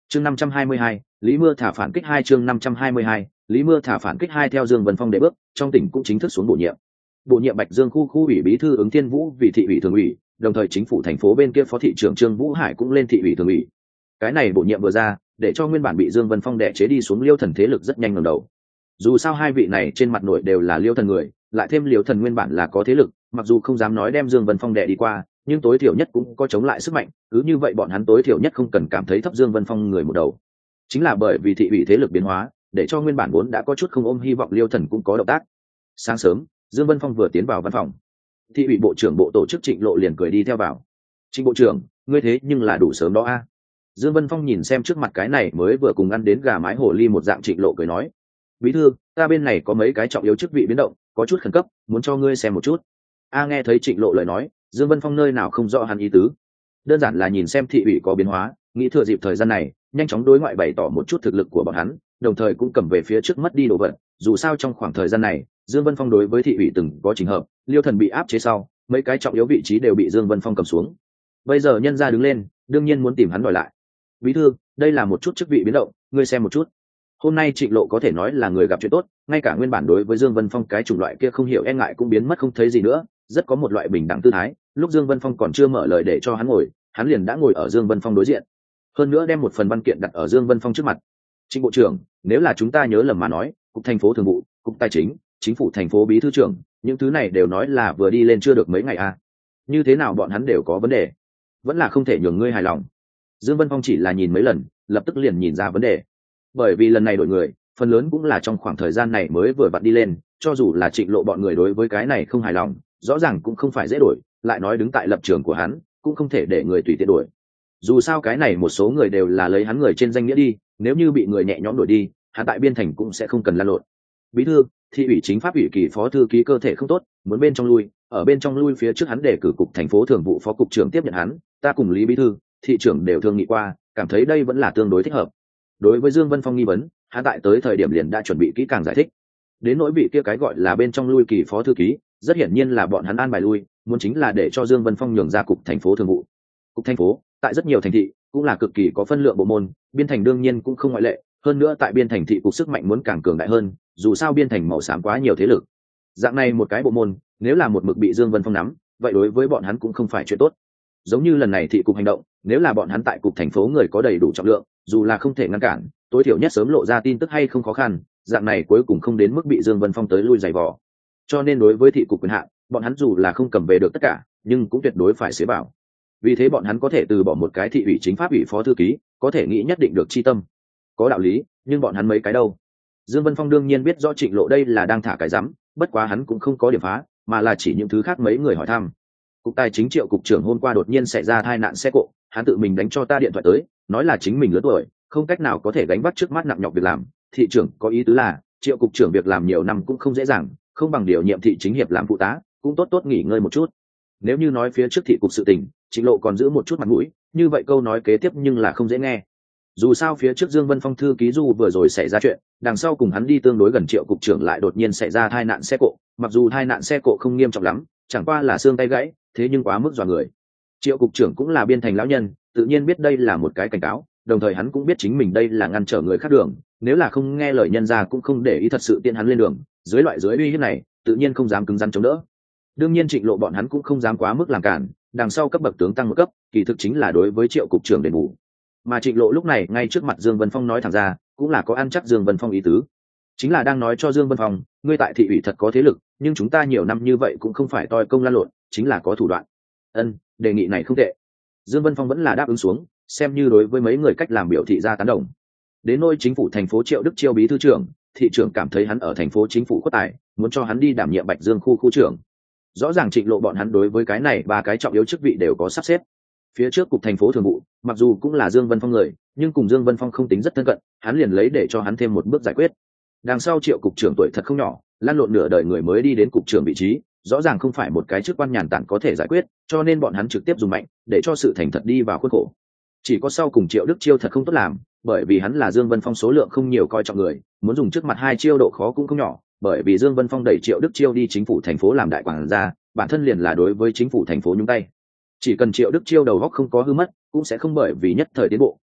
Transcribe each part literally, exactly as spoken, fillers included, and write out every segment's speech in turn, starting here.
chương năm trăm hai mươi hai, Lý Mưa thả phản kích hai chương năm trăm hai mươi hai, Lý Mưa thả phản kích hai theo Dương Vân Phong đệ bước, trong tỉnh cũng chính thức xuống bổ nhiệm. Bổ nhiệm Bạch Dương khu khu ủy bí thư Ứng Thiên Vũ vì thị ủy thường ủy, đồng thời chính phủ thành phố bên kia phó thị trưởng Trương Vũ Hải cũng lên thị ủy thường ủy. Cái này bổ nhiệm vừa ra, để cho nguyên bản bị Dương Vân Phong đè chế đi xuống Liêu Thần thế lực rất nhanh ngẩng đầu. Dù sao hai vị này trên mặt nội đều là Liêu Thần người, lại thêm Liêu Thần nguyên bản là có thế lực, mặc dù không dám nói đem Dương Vân Phong đè đi qua, nhưng tối thiểu nhất cũng có chống lại sức mạnh, cứ như vậy bọn hắn tối thiểu nhất không cần cảm thấy thấp Dương Vân Phong người một đầu. Chính là bởi vì thị ủy thế lực biến hóa, để cho nguyên bản vốn đã có chút không ôm hy vọng Liêu Thần cũng có động tác. Sáng sớm, Dương Vân Phong vừa tiến vào văn phòng, thị ủy bộ trưởng bộ tổ chức Trịnh Lộ liền cười đi theo vào. Trịnh bộ trưởng, ngươi thế nhưng là đủ sớm đó a. Dương Vân Phong nhìn xem trước mặt cái này mới vừa cùng ăn đến gà mái hổ ly một dạng Trịnh Lộ cười nói, bí thư, ta bên này có mấy cái trọng yếu chức vị biến động, có chút khẩn cấp, muốn cho ngươi xem một chút. A nghe thấy Trịnh Lộ lời nói, Dương Vân Phong nơi nào không rõ hắn ý tứ, đơn giản là nhìn xem thị ủy có biến hóa, nghĩ thừa dịp thời gian này nhanh chóng đối ngoại bày tỏ một chút thực lực của bọn hắn, đồng thời cũng cầm về phía trước mất đi đồ vật. Dù sao trong khoảng thời gian này Dương Vân Phong đối với thị ủy từng có trình hợp, Liêu Thần bị áp chế sau, mấy cái trọng yếu vị trí đều bị Dương Vân Phong cầm xuống. Bây giờ nhân gia đứng lên, đương nhiên muốn tìm hắn đòi lại. Bí thư, đây là một chút chức vị biến động, ngươi xem một chút. Hôm nay Trịnh Lộ có thể nói là người gặp chuyện tốt, ngay cả nguyên bản đối với Dương Vân Phong cái chủng loại kia không hiểu e ngại cũng biến mất không thấy gì nữa, rất có một loại bình đẳng tư thái. Lúc Dương Vân Phong còn chưa mở lời để cho hắn ngồi, hắn liền đã ngồi ở Dương Vân Phong đối diện, hơn nữa đem một phần văn kiện đặt ở Dương Vân Phong trước mặt. Trịnh bộ trưởng, nếu là chúng ta nhớ lầm mà nói, cục thành phố thường vụ, cục tài chính, chính phủ thành phố bí thư trưởng, những thứ này đều nói là vừa đi lên chưa được mấy ngày à? Như thế nào bọn hắn đều có vấn đề, vẫn là không thể nhường ngươi hài lòng. Dương Vân Phong chỉ là nhìn mấy lần, lập tức liền nhìn ra vấn đề. Bởi vì lần này đổi người, phần lớn cũng là trong khoảng thời gian này mới vừa vặn đi lên, cho dù là Trịnh Lộ bọn người đối với cái này không hài lòng, rõ ràng cũng không phải dễ đổi, lại nói đứng tại lập trường của hắn, cũng không thể để người tùy tiện đổi. Dù sao cái này một số người đều là lấy hắn người trên danh nghĩa đi, nếu như bị người nhẹ nhõm đổi đi, hắn tại biên thành cũng sẽ không cần lan lộn. Bí thư, thị ủy chính pháp ủy kỳ phó thư ký cơ thể không tốt, muốn bên trong lui, ở bên trong lui phía trước hắn để cử cục thành phố thường vụ phó cục trưởng tiếp nhận hắn, ta cùng Lý bí thư, thị trưởng đều thương nghị qua, cảm thấy đây vẫn là tương đối thích hợp. Đối với Dương Vân Phong nghi vấn, hắn tại tới thời điểm liền đã chuẩn bị kỹ càng giải thích. Đến nỗi vị kia cái gọi là bên trong lui kỳ phó thư ký, rất hiển nhiên là bọn hắn an bài lui, muốn chính là để cho Dương Vân Phong nhường ra cục thành phố thường vụ. Cục thành phố tại rất nhiều thành thị cũng là cực kỳ có phân lượng bộ môn, biên thành đương nhiên cũng không ngoại lệ, hơn nữa tại biên thành thị cục sức mạnh muốn càng cường đại hơn, dù sao biên thành màu xám quá nhiều thế lực. Dạng này một cái bộ môn, nếu là một mực bị Dương Vân Phong nắm, vậy đối với bọn hắn cũng không phải chuyện tốt. Giống như lần này thị cục hành động, nếu là bọn hắn tại cục thành phố người có đầy đủ trọng lượng, dù là không thể ngăn cản, tối thiểu nhất sớm lộ ra tin tức hay không khó khăn, dạng này cuối cùng không đến mức bị Dương Vân Phong tới lui giày vò. Cho nên đối với thị cục quyền hạn, bọn hắn dù là không cầm về được tất cả, nhưng cũng tuyệt đối phải xế bảo. Vì thế bọn hắn có thể từ bỏ một cái thị ủy chính pháp ủy phó thư ký, có thể nghĩ nhất định được chi tâm. Có đạo lý, nhưng bọn hắn mấy cái đâu? Dương Vân Phong đương nhiên biết rõ Trịnh Lộ đây là đang thả cái rắm, bất quá hắn cũng không có điểm phá, mà là chỉ những thứ khác mấy người hỏi thăm. Cục tài chính Triệu cục trưởng hôm qua đột nhiên xảy ra tai nạn xe cộ, hắn tự mình đánh cho ta điện thoại tới, nói là chính mình lớn tuổi, không cách nào có thể gánh vác trước mắt nặng nhọc việc làm. Thị trưởng có ý tứ là, Triệu cục trưởng việc làm nhiều năm cũng không dễ dàng, không bằng điều nhiệm thị chính hiệp làm phụ tá, cũng tốt tốt nghỉ ngơi một chút. Nếu như nói phía trước thị cục sự tình, Trịnh Lộ còn giữ một chút mặt mũi, như vậy câu nói kế tiếp nhưng là không dễ nghe. Dù sao phía trước Dương Vân Phong thư ký Du vừa rồi xảy ra chuyện, đằng sau cùng hắn đi tương đối gần Triệu cục trưởng lại đột nhiên xảy ra tai nạn xe cộ, mặc dù tai nạn xe cộ không nghiêm trọng lắm, chẳng qua là xương tay gãy, thế nhưng quá mức dọa người. Triệu cục trưởng cũng là biên thành lão nhân, tự nhiên biết đây là một cái cảnh cáo, đồng thời hắn cũng biết chính mình đây là ngăn trở người khác đường, nếu là không nghe lời nhân gia cũng không để ý thật sự tiện hắn lên đường, dưới loại dưới uy hiếp này, tự nhiên không dám cứng rắn chống đỡ. Đương nhiên Trịnh Lộ bọn hắn cũng không dám quá mức làm cản, đằng sau cấp bậc tướng tăng một cấp, kỳ thực chính là đối với Triệu cục trưởng đền bù. Mà Trịnh Lộ lúc này ngay trước mặt Dương Vân Phong nói thẳng ra, cũng là có ăn chắc Dương Vân Phong ý tứ, chính là đang nói cho Dương Vân Phong, ngươi tại thị ủy thật có thế lực, nhưng chúng ta nhiều năm như vậy cũng không phải toi công lan lộn, chính là có thủ đoạn. Ân, đề nghị này không tệ. Dương Vân Phong vẫn là đáp ứng xuống, xem như đối với mấy người cách làm biểu thị ra tán đồng. Đến nơi chính phủ thành phố Triệu Đức Chiêu bí thư trưởng, thị trưởng cảm thấy hắn ở thành phố chính phủ có tài, muốn cho hắn đi đảm nhiệm Bạch Dương khu khu trưởng. Rõ ràng Trịnh Lộ bọn hắn đối với cái này ba cái trọng yếu chức vị đều có sắp xếp. Phía trước cục thành phố thường vụ, mặc dù cũng là Dương Vân Phong người, nhưng cùng Dương Vân Phong không tính rất thân cận, hắn liền lấy để cho hắn thêm một bước giải quyết. Đằng sau Triệu cục trưởng tuổi thật không nhỏ, lăn lộn nửa đời người mới đi đến cục trưởng vị trí, rõ ràng không phải một cái chức quan nhàn tản có thể giải quyết, cho nên bọn hắn trực tiếp dùng mạnh để cho sự thành thật đi vào khuôn khổ. Chỉ có sau cùng Triệu Đức Chiêu thật không tốt làm, bởi vì hắn là Dương Vân Phong số lượng không nhiều coi trọng người, muốn dùng trước mặt hai chiêu độ khó cũng không nhỏ, bởi vì Dương Vân Phong đẩy Triệu Đức Chiêu đi chính phủ thành phố làm đại quản gia, bản thân liền là đối với chính phủ thành phố nhúng tay. Chỉ cần Triệu Đức Chiêu đầu óc không có hư mất, cũng sẽ không bởi vì nhất thời tiến bộ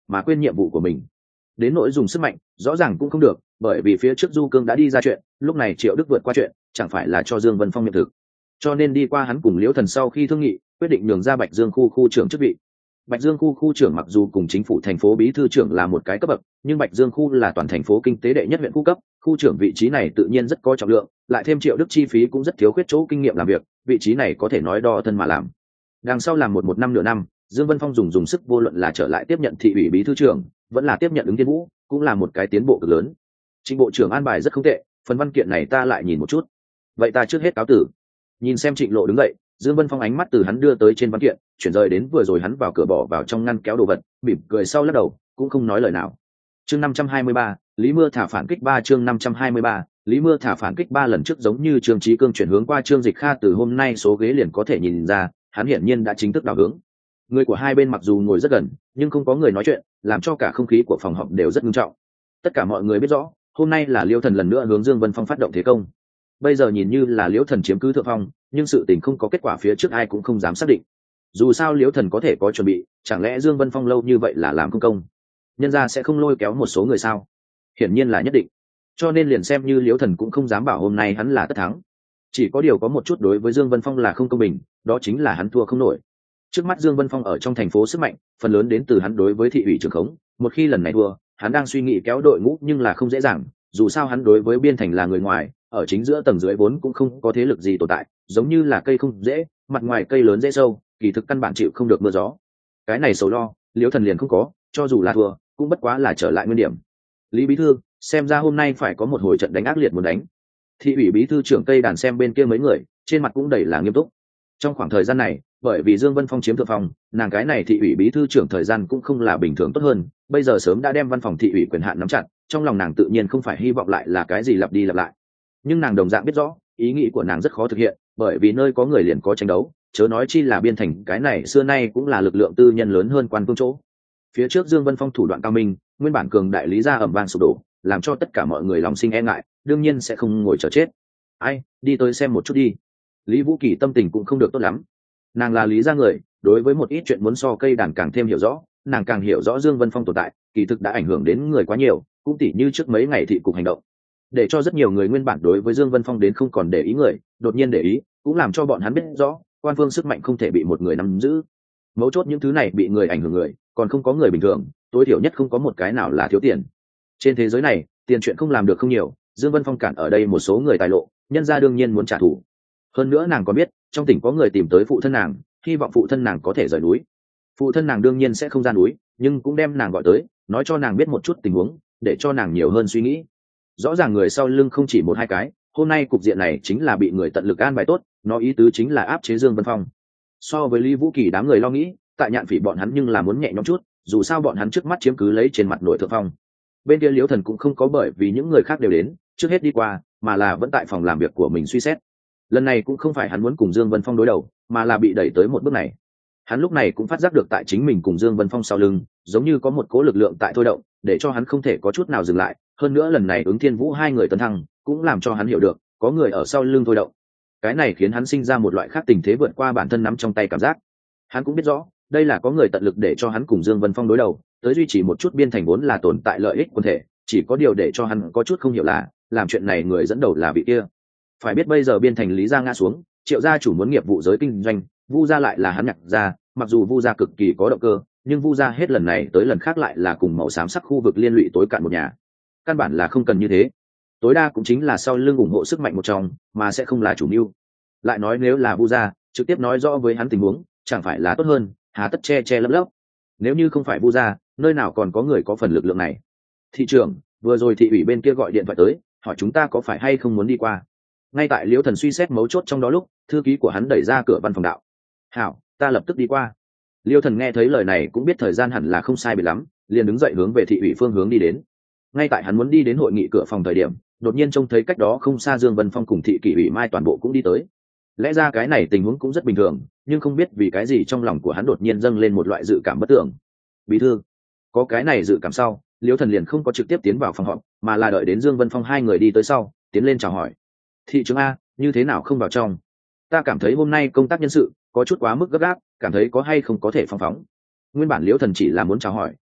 mà quên nhiệm vụ của mình. Đến nỗi dùng sức mạnh rõ ràng cũng không được, bởi vì phía trước Du Cương đã đi ra chuyện, lúc này Triệu Đức vượt qua chuyện chẳng phải là cho Dương Vân Phong nhận thực. Cho nên đi qua hắn cùng Liễu Thần sau khi thương nghị, quyết định nhường ra Bạch Dương khu khu trưởng chức vị. Bạch Dương khu khu trưởng mặc dù cùng chính phủ thành phố bí thư trưởng là một cái cấp bậc, nhưng Bạch Dương khu là toàn thành phố kinh tế đệ nhất huyện khu cấp, khu trưởng vị trí này tự nhiên rất có trọng lượng, lại thêm Triệu Đức chi phí cũng rất thiếu khuyết chỗ kinh nghiệm làm việc, vị trí này có thể nói đo thân mà làm. Đằng sau làm một một năm nửa năm, Dương Vân Phong dùng dùng sức vô luận là trở lại tiếp nhận thị ủy bí thư trưởng, vẫn là tiếp nhận ứng thiên vũ, cũng là một cái tiến bộ cực lớn. Trình bộ trưởng an bài rất không tệ, phần văn kiện này ta lại nhìn một chút. Vậy ta trước hết cáo tử. Nhìn xem Trịnh Lộ đứng dậy, Dương Vân Phong ánh mắt từ hắn đưa tới trên văn kiện chuyển rời đến vừa rồi hắn vào cửa bỏ vào trong ngăn kéo đồ vật, mỉm cười sau lắc đầu, cũng không nói lời nào. Chương năm trăm hai mươi ba, Lý Mưa thả phản kích ba chương năm trăm hai mươi ba, Lý Mưa thả phản kích ba lần trước giống như Trương Chí Cương chuyển hướng qua Trương Dịch Kha, từ hôm nay số ghế liền có thể nhìn ra, hắn hiển nhiên đã chính thức đảo hướng. Người của hai bên mặc dù ngồi rất gần, nhưng không có người nói chuyện, làm cho cả không khí của phòng họp đều rất nghiêm trọng. Tất cả mọi người biết rõ, hôm nay là Liễu Thần lần nữa hướng Dương Vân Phong phát động thế công. Bây giờ nhìn như là Liễu Thần chiếm cứ thượng phong, nhưng sự tình không có kết quả phía trước ai cũng không dám xác định. Dù sao Liễu Thần có thể có chuẩn bị, chẳng lẽ Dương Vân Phong lâu như vậy là làm công công, nhân ra sẽ không lôi kéo một số người sao? Hiển nhiên là nhất định. Cho nên liền xem như Liễu Thần cũng không dám bảo hôm nay hắn là tất thắng. Chỉ có điều có một chút đối với Dương Vân Phong là không công bình, đó chính là hắn thua không nổi. Trước mắt Dương Vân Phong ở trong thành phố sức mạnh, phần lớn đến từ hắn đối với thị ủy trưởng khống, một khi lần này thua, hắn đang suy nghĩ kéo đội ngũ nhưng là không dễ dàng, dù sao hắn đối với biên thành là người ngoài, ở chính giữa tầng dưới vốn cũng không có thế lực gì tồn tại, giống như là cây không dễ, mặt ngoài cây lớn dễ sâu, kỳ thực căn bản chịu không được mưa gió. Cái này sầu lo, Liễu Thần liền không có, cho dù là thua, cũng bất quá là trở lại nguyên điểm. Lý bí thư, xem ra hôm nay phải có một hồi trận đánh ác liệt muốn đánh. Thị ủy bí thư trưởng Tây Đàn xem bên kia mấy người, trên mặt cũng đầy là nghiêm túc. Trong khoảng thời gian này, bởi vì Dương Vân Phong chiếm thượng phòng, nàng cái này thị ủy bí thư trưởng thời gian cũng không là bình thường tốt hơn, bây giờ sớm đã đem văn phòng thị ủy quyền hạn nắm chặt, trong lòng nàng tự nhiên không phải hy vọng lại là cái gì lặp đi lặp lại. Nhưng nàng đồng dạng biết rõ, ý nghĩ của nàng rất khó thực hiện, bởi vì nơi có người liền có tranh đấu, chớ nói chi là biên thành cái này xưa nay cũng là lực lượng tư nhân lớn hơn quan phương chỗ. Phía trước Dương Vân Phong thủ đoạn cao minh, nguyên bản cường đại lý gia ẩm vang sụp đổ, làm cho tất cả mọi người lòng sinh e ngại, đương nhiên sẽ không ngồi chờ chết. Ai, đi tới xem một chút đi. Lý Vũ Kỳ tâm tình cũng không được tốt lắm. Nàng là lý gia người, đối với một ít chuyện muốn so cây đàn càng thêm hiểu rõ, nàng càng hiểu rõ Dương Vân Phong tồn tại, kỳ thực đã ảnh hưởng đến người quá nhiều, cũng tỉ như trước mấy ngày thị cục hành động, để cho rất nhiều người nguyên bản đối với Dương Vân Phong đến không còn để ý người, đột nhiên để ý, cũng làm cho bọn hắn biết rõ, quan phương sức mạnh không thể bị một người nắm giữ. Mấu chốt những thứ này bị người ảnh hưởng người, còn không có người bình thường, tối thiểu nhất không có một cái nào là thiếu tiền. Trên thế giới này, tiền chuyện không làm được không nhiều, Dương Vân Phong cản ở đây một số người tài lộ, nhân gia đương nhiên muốn trả thù. Hơn nữa nàng có biết, trong tỉnh có người tìm tới phụ thân nàng, hy vọng phụ thân nàng có thể rời núi. Phụ thân nàng đương nhiên sẽ không ra núi, nhưng cũng đem nàng gọi tới, nói cho nàng biết một chút tình huống, để cho nàng nhiều hơn suy nghĩ. Rõ ràng người sau lưng không chỉ một hai cái, hôm nay cục diện này chính là bị người tận lực an bài tốt, nó ý tứ chính là áp chế Dương Vân Phong. So với Lý Vũ Kỳ đám người lo nghĩ, tại Nhạn Phỉ bọn hắn nhưng là muốn nhẹ nhõm chút, dù sao bọn hắn trước mắt chiếm cứ lấy trên mặt nội thượng phong. Bên kia Liễu Thần cũng không có bởi vì những người khác đều đến, trước hết đi qua, mà là vẫn tại phòng làm việc của mình suy xét. Lần này cũng không phải hắn muốn cùng Dương Vân Phong đối đầu, mà là bị đẩy tới một bước này. Hắn lúc này cũng phát giác được tại chính mình cùng Dương Vân Phong sau lưng, giống như có một cố lực lượng tại thôi động, để cho hắn không thể có chút nào dừng lại. Hơn nữa lần này ứng Thiên Vũ hai người tấn thăng, cũng làm cho hắn hiểu được, có người ở sau lưng thôi động. Cái này khiến hắn sinh ra một loại khác tình thế vượt qua bản thân nắm trong tay cảm giác. Hắn cũng biết rõ, đây là có người tận lực để cho hắn cùng Dương Vân Phong đối đầu, tới duy trì một chút biên thành vốn là tồn tại lợi ích quần thể, chỉ có điều để cho hắn có chút không hiểu là, làm chuyện này người dẫn đầu là vị kia. Phải biết bây giờ biên thành Lý gia ngã xuống, Triệu gia chủ muốn nghiệp vụ giới kinh doanh, Vu gia lại là hắn nhặt ra, mặc dù Vu gia cực kỳ có động cơ, nhưng Vu gia hết lần này tới lần khác lại là cùng màu xám sắc khu vực liên lụy tối cạn một nhà. Căn bản là không cần như thế, tối đa cũng chính là sau lưng ủng hộ sức mạnh một trong, mà sẽ không là chủ mưu. Lại nói nếu là Vu gia, trực tiếp nói rõ với hắn tình huống, chẳng phải là tốt hơn, hà tất che che lấp lấp. Nếu như không phải Vu gia, nơi nào còn có người có phần lực lượng này. Thị trưởng, vừa rồi thị ủy bên kia gọi điện thoại tới, hỏi chúng ta có phải hay không muốn đi qua. Ngay tại Liễu Thần suy xét mấu chốt trong đó lúc, thư ký của hắn đẩy ra cửa văn phòng đạo. Hảo, ta lập tức đi qua. Liễu Thần nghe thấy lời này cũng biết thời gian hẳn là không sai biệt lắm, liền đứng dậy hướng về thị ủy phương hướng đi đến. Ngay tại hắn muốn đi đến hội nghị cửa phòng thời điểm, đột nhiên trông thấy cách đó không xa Dương Vân Phong cùng thị kỷ ủy Mai toàn bộ cũng đi tới. Lẽ ra cái này tình huống cũng rất bình thường, nhưng không biết vì cái gì trong lòng của hắn đột nhiên dâng lên một loại dự cảm bất tưởng. Bí thư, có cái này dự cảm sau, Liễu Thần liền không có trực tiếp tiến vào phòng họp, mà là đợi đến Dương Vân Phong hai người đi tới sau, tiến lên chào hỏi. Thị trưởng a, như thế nào không vào trong? Ta cảm thấy hôm nay công tác nhân sự có chút quá mức gấp gáp, cảm thấy có hay không có thể phong phóng. Nguyên bản Liễu Thần chỉ là muốn chào hỏi,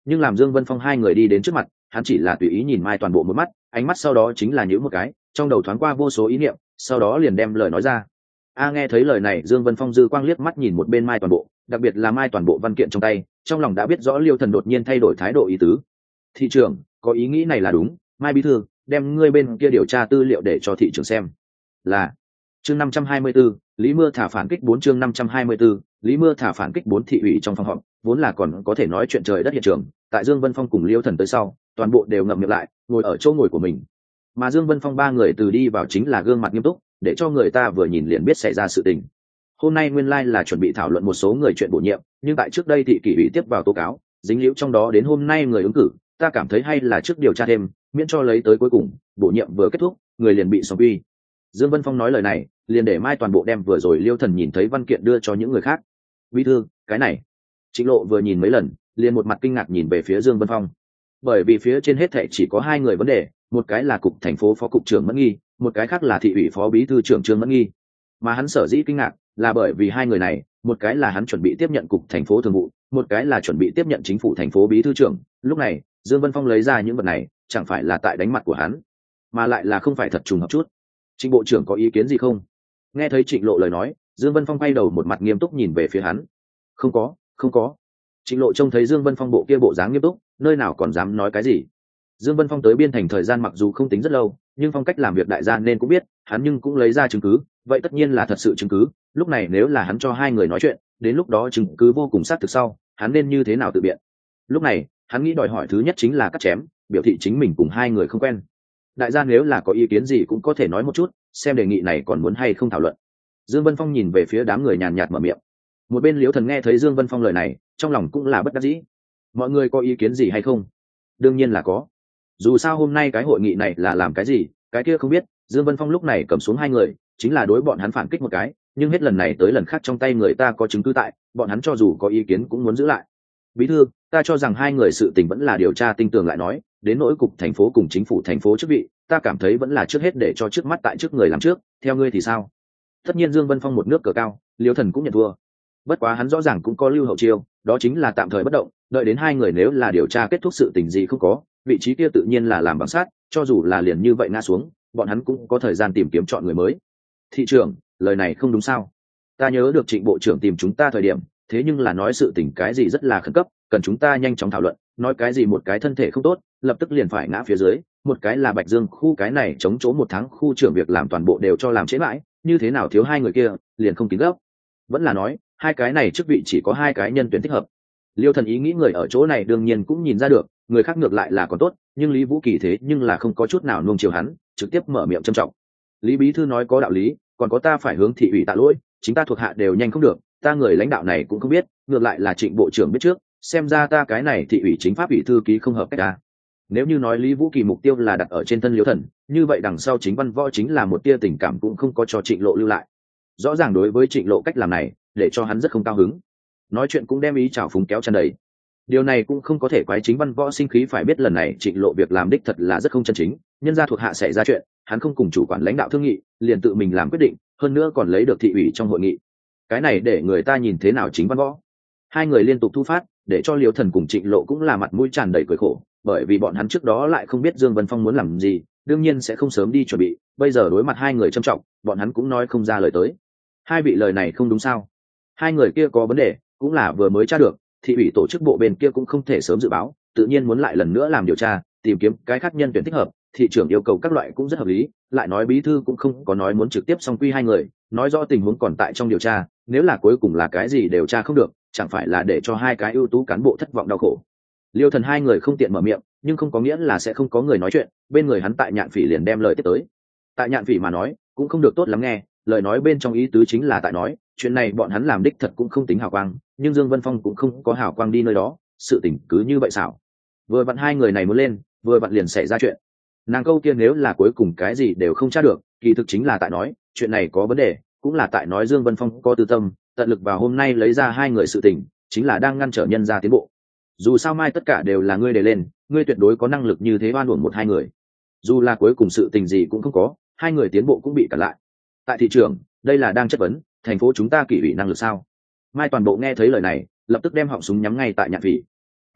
nhưng làm Dương Vân Phong hai người đi đến trước mặt, hắn chỉ là tùy ý nhìn Mai Toàn Bộ một mắt, ánh mắt sau đó chính là nhíu một cái, trong đầu thoáng qua vô số ý niệm, sau đó liền đem lời nói ra. A nghe thấy lời này, Dương Vân Phong dư quang liếc mắt nhìn một bên Mai Toàn Bộ, đặc biệt là Mai Toàn Bộ văn kiện trong tay, trong lòng đã biết rõ Liêu Thần đột nhiên thay đổi thái độ ý tứ. Thị trưởng có ý nghĩ này là đúng, Mai bí thư, đem ngươi bên kia điều tra tư liệu để cho thị trưởng xem. Là. Chương năm trăm hai mươi 524, Lý Mưa thả phản kích bốn chương năm trăm hai mươi 524, Lý Mưa thả phản kích bốn thị ủy trong phòng họp, vốn là còn có thể nói chuyện trời đất hiện trường, tại Dương Vân Phong cùng Liêu Thần tới sau, toàn bộ đều ngậm miệng lại, ngồi ở chỗ ngồi của mình. Mà Dương Vân Phong ba người từ đi vào chính là gương mặt nghiêm túc, để cho người ta vừa nhìn liền biết xảy ra sự tình. Hôm nay nguyên lai like là chuẩn bị thảo luận một số người chuyện bổ nhiệm, nhưng tại trước đây thị kỷ ủy tiếp vào tố cáo, dính líu trong đó đến hôm nay người ứng cử, ta cảm thấy hay là trước điều tra thêm, miễn cho lấy tới cuối cùng, bổ nhiệm vừa kết thúc, người liền bị xóa quy. Dương Vân Phong nói lời này, liền để Mai Toàn Bộ đem vừa rồi Liêu Thần nhìn thấy văn kiện đưa cho những người khác. Bí thư, cái này. Trịnh Lộ vừa nhìn mấy lần, liền một mặt kinh ngạc nhìn về phía Dương Vân Phong. Bởi vì phía trên hết thảy chỉ có hai người vấn đề, một cái là cục thành phố phó cục trưởng Mẫn Nghi, một cái khác là thị ủy phó bí thư trưởng Trương Mẫn Nghi. Mà hắn sở dĩ kinh ngạc là bởi vì hai người này, một cái là hắn chuẩn bị tiếp nhận cục thành phố thường vụ, một cái là chuẩn bị tiếp nhận chính phủ thành phố bí thư trưởng. Lúc này, Dương Vân Phong lấy ra những vật này, chẳng phải là tại đánh mặt của hắn, mà lại là không phải thật trùng hợp chút. Trịnh bộ trưởng có ý kiến gì không? Nghe thấy Trịnh Lộ lời nói, Dương Vân Phong quay đầu một mặt nghiêm túc nhìn về phía hắn. Không có, không có. Trịnh Lộ trông thấy Dương Vân Phong bộ kia bộ dáng nghiêm túc, nơi nào còn dám nói cái gì. Dương Vân Phong tới Biên Thành thời gian mặc dù không tính rất lâu, nhưng phong cách làm việc đại gia nên cũng biết, hắn nhưng cũng lấy ra chứng cứ, vậy tất nhiên là thật sự chứng cứ. Lúc này nếu là hắn cho hai người nói chuyện, đến lúc đó chứng cứ vô cùng xác thực sau, hắn nên như thế nào tự biện? Lúc này, hắn nghĩ đòi hỏi thứ nhất chính là cắt chém, biểu thị chính mình cùng hai người không quen. Đại gia nếu là có ý kiến gì cũng có thể nói một chút, xem đề nghị này còn muốn hay không thảo luận. Dương Vân Phong nhìn về phía đám người nhàn nhạt mở miệng. Một bên Liễu Thần nghe thấy Dương Vân Phong lời này, trong lòng cũng là bất đắc dĩ. Mọi người có ý kiến gì hay không? Đương nhiên là có. Dù sao hôm nay cái hội nghị này là làm cái gì, cái kia không biết. Dương Vân Phong lúc này cầm xuống hai người, chính là đối bọn hắn phản kích một cái, nhưng hết lần này tới lần khác trong tay người ta có chứng cứ tại, bọn hắn cho dù có ý kiến cũng muốn giữ lại. Bí thư, ta cho rằng hai người sự tình vẫn là điều tra tinh tường lại nói, đến nỗi cục thành phố cùng chính phủ thành phố chức vị, ta cảm thấy vẫn là trước hết để cho trước mắt tại trước người làm trước, theo ngươi thì sao? Tất nhiên Dương Vân Phong một nước cờ cao, Liêu Thần cũng nhận thua. Bất quá hắn rõ ràng cũng có lưu hậu chiêu, đó chính là tạm thời bất động, đợi đến hai người nếu là điều tra kết thúc sự tình gì không có, vị trí kia tự nhiên là làm bằng sát, cho dù là liền như vậy ngã xuống, bọn hắn cũng có thời gian tìm kiếm chọn người mới. Thị trưởng, lời này không đúng sao? Ta nhớ được Trịnh bộ trưởng tìm chúng ta thời điểm, thế nhưng là nói sự tình cái gì rất là khẩn cấp, cần chúng ta nhanh chóng thảo luận, nói cái gì một cái thân thể không tốt, lập tức liền phải ngã phía dưới, một cái là Bạch Dương khu cái này chống chỗ một tháng khu trưởng việc làm toàn bộ đều cho làm trễ mãi, như thế nào thiếu hai người kia, liền không kín gấp. Vẫn là nói, hai cái này chức vị chỉ có hai cái nhân tuyển thích hợp. Liêu Thần ý nghĩ người ở chỗ này đương nhiên cũng nhìn ra được, người khác ngược lại là còn tốt, nhưng Lý Vũ Kỳ thế nhưng là không có chút nào nuông chiều hắn, trực tiếp mở miệng trầm trọng. Lý bí thư nói có đạo lý, còn có ta phải hướng thị ủy tạ lỗi, chính ta thuộc hạ đều nhanh không được, ta người lãnh đạo này cũng không biết, ngược lại là Trịnh bộ trưởng biết trước, xem ra ta cái này thị ủy chính pháp ủy thư ký không hợp cách ta. Nếu như nói Lý Vũ Kỳ mục tiêu là đặt ở trên thân Liêu Thần, như vậy đằng sau chính văn võ chính là một tia tình cảm cũng không có cho Trịnh Lộ lưu lại. Rõ ràng đối với Trịnh Lộ cách làm này, để cho hắn rất không cao hứng. Nói chuyện cũng đem ý trào phúng kéo chân đầy. Điều này cũng không có thể quái chính văn võ sinh khí, phải biết lần này Trịnh Lộ việc làm đích thật là rất không chân chính, nhân gia thuộc hạ xảy ra chuyện, hắn không cùng chủ quản lãnh đạo thương nghị, liền tự mình làm quyết định, hơn nữa còn lấy được thị ủy trong hội nghị. Cái này để người ta nhìn thế nào chính văn võ. Hai người liên tục thu phát, để cho Liêu Thần cùng Trịnh Lộ cũng là mặt mũi tràn đầy cười khổ, bởi vì bọn hắn trước đó lại không biết Dương Vân Phong muốn làm gì, đương nhiên sẽ không sớm đi chuẩn bị, bây giờ đối mặt hai người trầm trọng, bọn hắn cũng nói không ra lời tới. Hai vị lời này không đúng sao? Hai người kia có vấn đề, cũng là vừa mới tra được, thị ủy tổ chức bộ bên kia cũng không thể sớm dự báo, tự nhiên muốn lại lần nữa làm điều tra, tìm kiếm cái khác nhân tuyển thích hợp, thị trưởng yêu cầu các loại cũng rất hợp lý, lại nói bí thư cũng không có nói muốn trực tiếp xong quy hai người, nói rõ tình huống còn tại trong điều tra, nếu là cuối cùng là cái gì điều tra không được, chẳng phải là để cho hai cái ưu tú cán bộ thất vọng đau khổ. Liêu Thần hai người không tiện mở miệng, nhưng không có nghĩa là sẽ không có người nói chuyện, bên người hắn tại Nhạn Phỉ liền đem lời tiếp tới. Tại Nhạn Phỉ mà nói, cũng không được tốt lắm nghe, lời nói bên trong ý tứ chính là tại nói, chuyện này bọn hắn làm đích thật cũng không tính hào quang, nhưng Dương Vân Phong cũng không có hào quang đi nơi đó, sự tình cứ như vậy xảo. Vừa vặn hai người này muốn lên, vừa vặn liền xảy ra chuyện. Nàng câu kia nếu là cuối cùng cái gì đều không tra được, kỳ thực chính là tại nói, chuyện này có vấn đề, cũng là tại nói Dương Vân Phong có tư tâm, tận lực vào hôm nay lấy ra hai người sự tình, chính là đang ngăn trở nhân gia tiến bộ. Dù sao mai tất cả đều là ngươi đề lên, ngươi tuyệt đối có năng lực như thế oan uổng một hai người. Dù là cuối cùng sự tình gì cũng không có, hai người tiến bộ cũng bị cản lại. Tại thị trường, đây là đang chất vấn, thành phố chúng ta kỷ ủy năng lực sao? Mai Toàn Bộ nghe thấy lời này, lập tức đem họng súng nhắm ngay tại Nhạn Phỉ.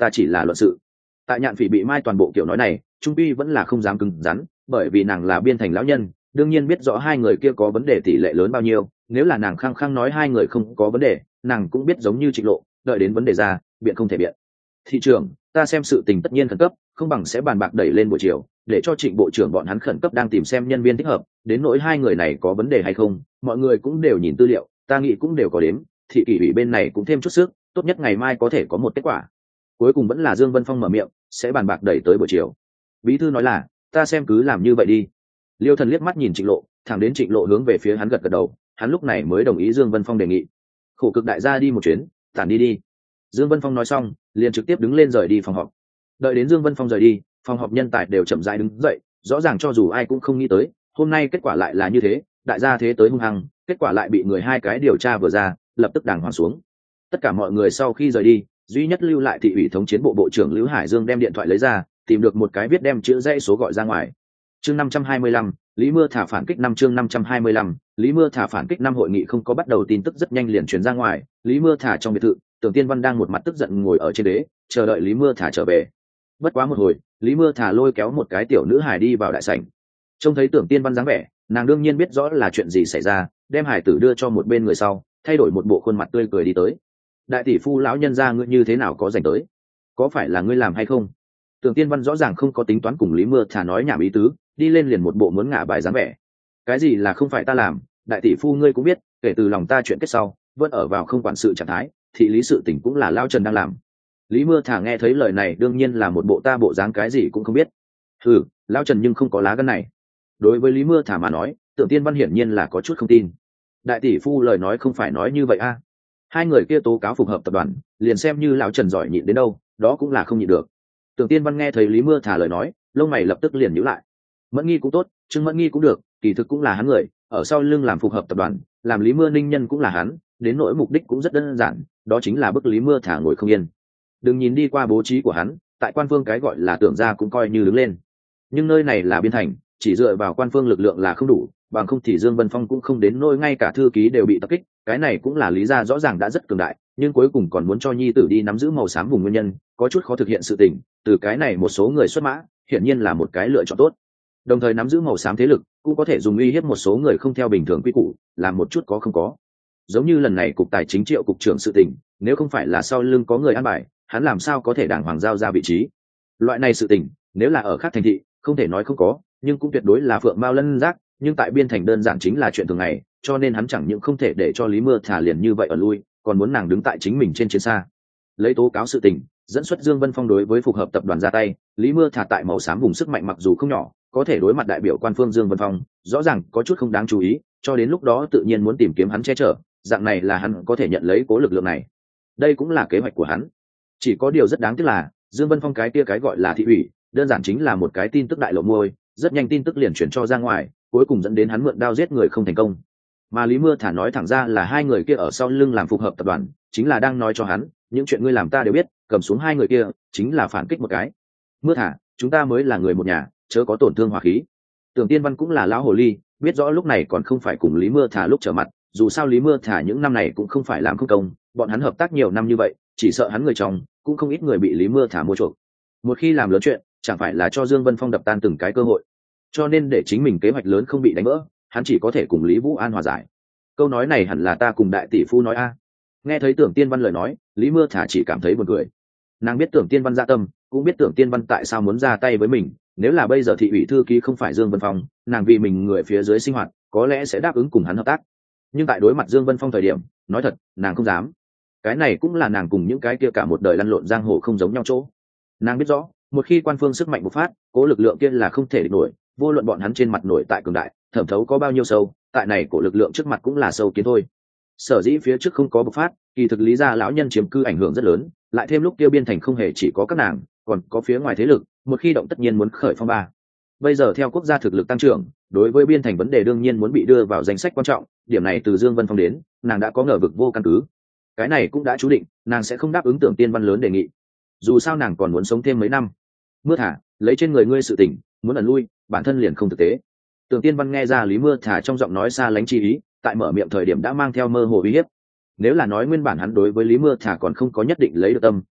ta chỉ là luận sự. Tại Nhạn Phỉ bị mai toàn bộ kiểu nói này, trung quy vẫn là không dám cứng rắn, bởi vì nàng là biên thành lão nhân, đương nhiên biết rõ hai người kia có vấn đề tỷ lệ lớn bao nhiêu. Nếu là nàng khăng khăng nói hai người không có vấn đề, nàng cũng biết giống như Trịnh Lộ, đợi đến vấn đề ra, biện không thể biện. Thị trưởng, ta xem sự tình tất nhiên khẩn cấp, không bằng sẽ bàn bạc đẩy lên buổi chiều, để cho Trịnh bộ trưởng bọn hắn khẩn cấp đang tìm xem nhân viên thích hợp, đến nỗi hai người này có vấn đề hay không, mọi người cũng đều nhìn tư liệu, ta nghĩ cũng đều có đếm, thị kỷ ủy bên này cũng thêm chút sức, tốt nhất ngày mai có thể có một kết quả. Cuối cùng vẫn là Dương Vân Phong mở miệng, sẽ bàn bạc đẩy tới buổi chiều. Bí thư nói là, ta xem cứ làm như vậy đi. Liêu Thần liếc mắt nhìn Trịnh Lộ, thẳng đến Trịnh Lộ hướng về phía hắn gật gật đầu, hắn lúc này mới đồng ý Dương Vân Phong đề nghị. Khổ cực đại gia đi một chuyến, tản đi đi. Dương Vân Phong nói xong, liền trực tiếp đứng lên rời đi phòng họp. Đợi đến Dương Vân Phong rời đi, phòng họp nhân tài đều chậm rãi đứng dậy, rõ ràng cho dù ai cũng không nghĩ tới, hôm nay kết quả lại là như thế, đại gia thế tới hung hăng, kết quả lại bị người hai cái điều tra vừa ra, lập tức đàng hoàng xuống. Tất cả mọi người sau khi rời đi, duy nhất lưu lại thị ủy thống chiến bộ bộ trưởng Lưu Hải Dương đem điện thoại lấy ra, tìm được một cái viết đem chữ dãy số gọi ra ngoài. Chương năm trăm hai mươi lăm, Lý Mưa thả phản kích năm chương năm trăm hai mươi lăm, Lý Mưa thả phản kích năm hội nghị không có bắt đầu tin tức rất nhanh liền truyền ra ngoài, Lý Mưa thả trong biệt thự, Tưởng Tiên Văn đang một mặt tức giận ngồi ở trên đế, chờ đợi Lý Mưa thả trở về. Bất quá một hồi, Lý Mưa thả lôi kéo một cái tiểu nữ hài đi vào đại sảnh. Trông thấy Tưởng Tiên Văn dáng vẻ, nàng đương nhiên biết rõ là chuyện gì xảy ra, đem hài tử đưa cho một bên người sau, thay đổi một bộ khuôn mặt tươi cười đi tới. Đại tỷ phu lão nhân gia ngươi như thế nào có rảnh tới? Có phải là ngươi làm hay không? Tưởng Tiên Văn rõ ràng không có tính toán cùng Lý Mưa thả nói nhảm ý tứ, đi lên liền một bộ muốn ngả bài dáng vẻ. Cái gì là không phải ta làm, đại tỷ phu ngươi cũng biết, kể từ lòng ta chuyện kết sau, vẫn ở vào không quản sự trạng thái, thị lý sự tình cũng là lão Trần đang làm. Lý Mưa thả nghe thấy lời này đương nhiên là một bộ ta bộ dáng cái gì cũng không biết. Ừ, lão Trần nhưng không có lá gan này. Đối với Lý Mưa thả mà nói, Tưởng Tiên Văn hiển nhiên là có chút không tin. Đại tỷ phu lời nói không phải nói như vậy a. À. Hai người kia tố cáo phục hợp tập đoàn, liền xem như lão Trần giỏi nhịn đến đâu, đó cũng là không nhịn được. Tưởng Tiên Văn nghe thấy Lý Mưa thả lời nói, lông mày lập tức liền nhíu lại. Mẫn Nghi cũng tốt, Trương Mẫn Nghi cũng được, kỳ thực cũng là hắn người, ở sau lưng làm phục hợp tập đoàn, làm Lý Mưa Ninh nhân cũng là hắn, đến nỗi mục đích cũng rất đơn giản, đó chính là bức Lý Mưa thả ngồi không yên. Đừng nhìn đi qua bố trí của hắn, tại quan phương cái gọi là tưởng ra cũng coi như đứng lên. Nhưng nơi này là biên thành, chỉ dựa vào quan phương lực lượng là không đủ, bằng không thì Dương Vân Phong cũng không đến nỗi ngay cả thư ký đều bị tập kích, cái này cũng là lý ra rõ ràng đã rất cường đại, nhưng cuối cùng còn muốn cho nhi tử đi nắm giữ màu xám vùng nguyên nhân, có chút khó thực hiện sự tình, từ cái này một số người xuất mã, hiển nhiên là một cái lựa chọn tốt. Đồng thời nắm giữ màu xám thế lực, cũng có thể dùng uy hiếp một số người không theo bình thường quy củ, làm một chút có không có. Giống như lần này cục tài chính Triệu cục trưởng sự tình, nếu không phải là sau lưng có người an bài, hắn làm sao có thể đàng hoàng giao ra vị trí. Loại này sự tình, nếu là ở khác thành thị, không thể nói không có, nhưng cũng tuyệt đối là phượng mao lân giác, nhưng tại biên thành đơn giản chính là chuyện thường ngày, cho nên hắn chẳng những không thể để cho Lý Mưa thả liền như vậy ở lui, còn muốn nàng đứng tại chính mình trên chiến xa. Lấy tố cáo sự tình, dẫn xuất Dương Vân Phong đối với phục hợp tập đoàn ra tay, Lý Mưa thả tại màu xám vùng sức mạnh mặc dù không nhỏ, có thể đối mặt đại biểu quan phương Dương Vân Phong, rõ ràng có chút không đáng chú ý, cho đến lúc đó tự nhiên muốn tìm kiếm hắn che chở, dạng này là hắn có thể nhận lấy cố lực lượng này. Đây cũng là kế hoạch của hắn. Chỉ có điều rất đáng tiếc là, Dương Vân Phong cái kia cái gọi là thị ủy, đơn giản chính là một cái tin tức đại lộ môi, rất nhanh tin tức liền chuyển cho ra ngoài, cuối cùng dẫn đến hắn mượn đao giết người không thành công. Mà Lý Mưa thả nói thẳng ra là hai người kia ở sau lưng làm phục hợp tập đoàn, chính là đang nói cho hắn, những chuyện ngươi làm ta đều biết, cầm xuống hai người kia, chính là phản kích một cái. Mưa thả, chúng ta mới là người một nhà, chớ có tổn thương hòa khí. Tưởng Tiên Văn cũng là lão hồ ly, biết rõ lúc này còn không phải cùng Lý Mưa thả lúc trở mặt, dù sao Lý Mưa thả những năm này cũng không phải làm không công, bọn hắn hợp tác nhiều năm như vậy, chỉ sợ hắn người chồng, cũng không ít người bị Lý Mưa thả mua chuộc. Một khi làm lớn chuyện, chẳng phải là cho Dương Vân Phong đập tan từng cái cơ hội. Cho nên để chính mình kế hoạch lớn không bị đánh vỡ, hắn chỉ có thể cùng Lý Vũ An hòa giải. Câu nói này hẳn là ta cùng đại tỷ phu nói a. Nghe thấy Tưởng Tiên Văn lời nói, Lý Mưa thả chỉ cảm thấy buồn cười. Nàng biết Tưởng Tiên Văn dạ tâm, cũng biết Tưởng Tiên Văn tại sao muốn ra tay với mình, nếu là bây giờ thị ủy thư ký không phải Dương Vân Phong, nàng vì mình người phía dưới sinh hoạt, có lẽ sẽ đáp ứng cùng hắn hợp tác. Nhưng tại đối mặt Dương Vân Phong thời điểm, nói thật, nàng không dám. Cái này cũng là nàng cùng những cái kia cả một đời lăn lộn giang hồ không giống nhau chỗ. Nàng biết rõ, một khi quan phương sức mạnh bộc phát, cố lực lượng kia là không thể địch nổi, vô luận bọn hắn trên mặt nổi tại cường đại, thẩm thấu có bao nhiêu sâu, tại này cổ lực lượng trước mặt cũng là sâu kiến thôi. Sở dĩ phía trước không có bộc phát, kỳ thực lý gia lão nhân chiếm cư ảnh hưởng rất lớn, lại thêm lúc kia biên thành không hề chỉ có các nàng, còn có phía ngoài thế lực, một khi động tất nhiên muốn khởi phong ba. Bây giờ theo quốc gia thực lực tăng trưởng, đối với biên thành vấn đề đương nhiên muốn bị đưa vào danh sách quan trọng, điểm này từ Dương Vân Phong đến, nàng đã có ngờ vực vô căn cứ. Cái này cũng đã chú định, nàng sẽ không đáp ứng Tưởng Tiên Văn lớn đề nghị. Dù sao nàng còn muốn sống thêm mấy năm. Mưa thả, lấy trên người ngươi sự tình, muốn ẩn lui, bản thân liền không thực tế. Tưởng Tiên Văn nghe ra Lý Mưa thả trong giọng nói xa lánh chi ý, tại mở miệng thời điểm đã mang theo mơ hồ uy hiếp. Nếu là nói nguyên bản hắn đối với Lý Mưa thả còn không có nhất định lấy được tâm,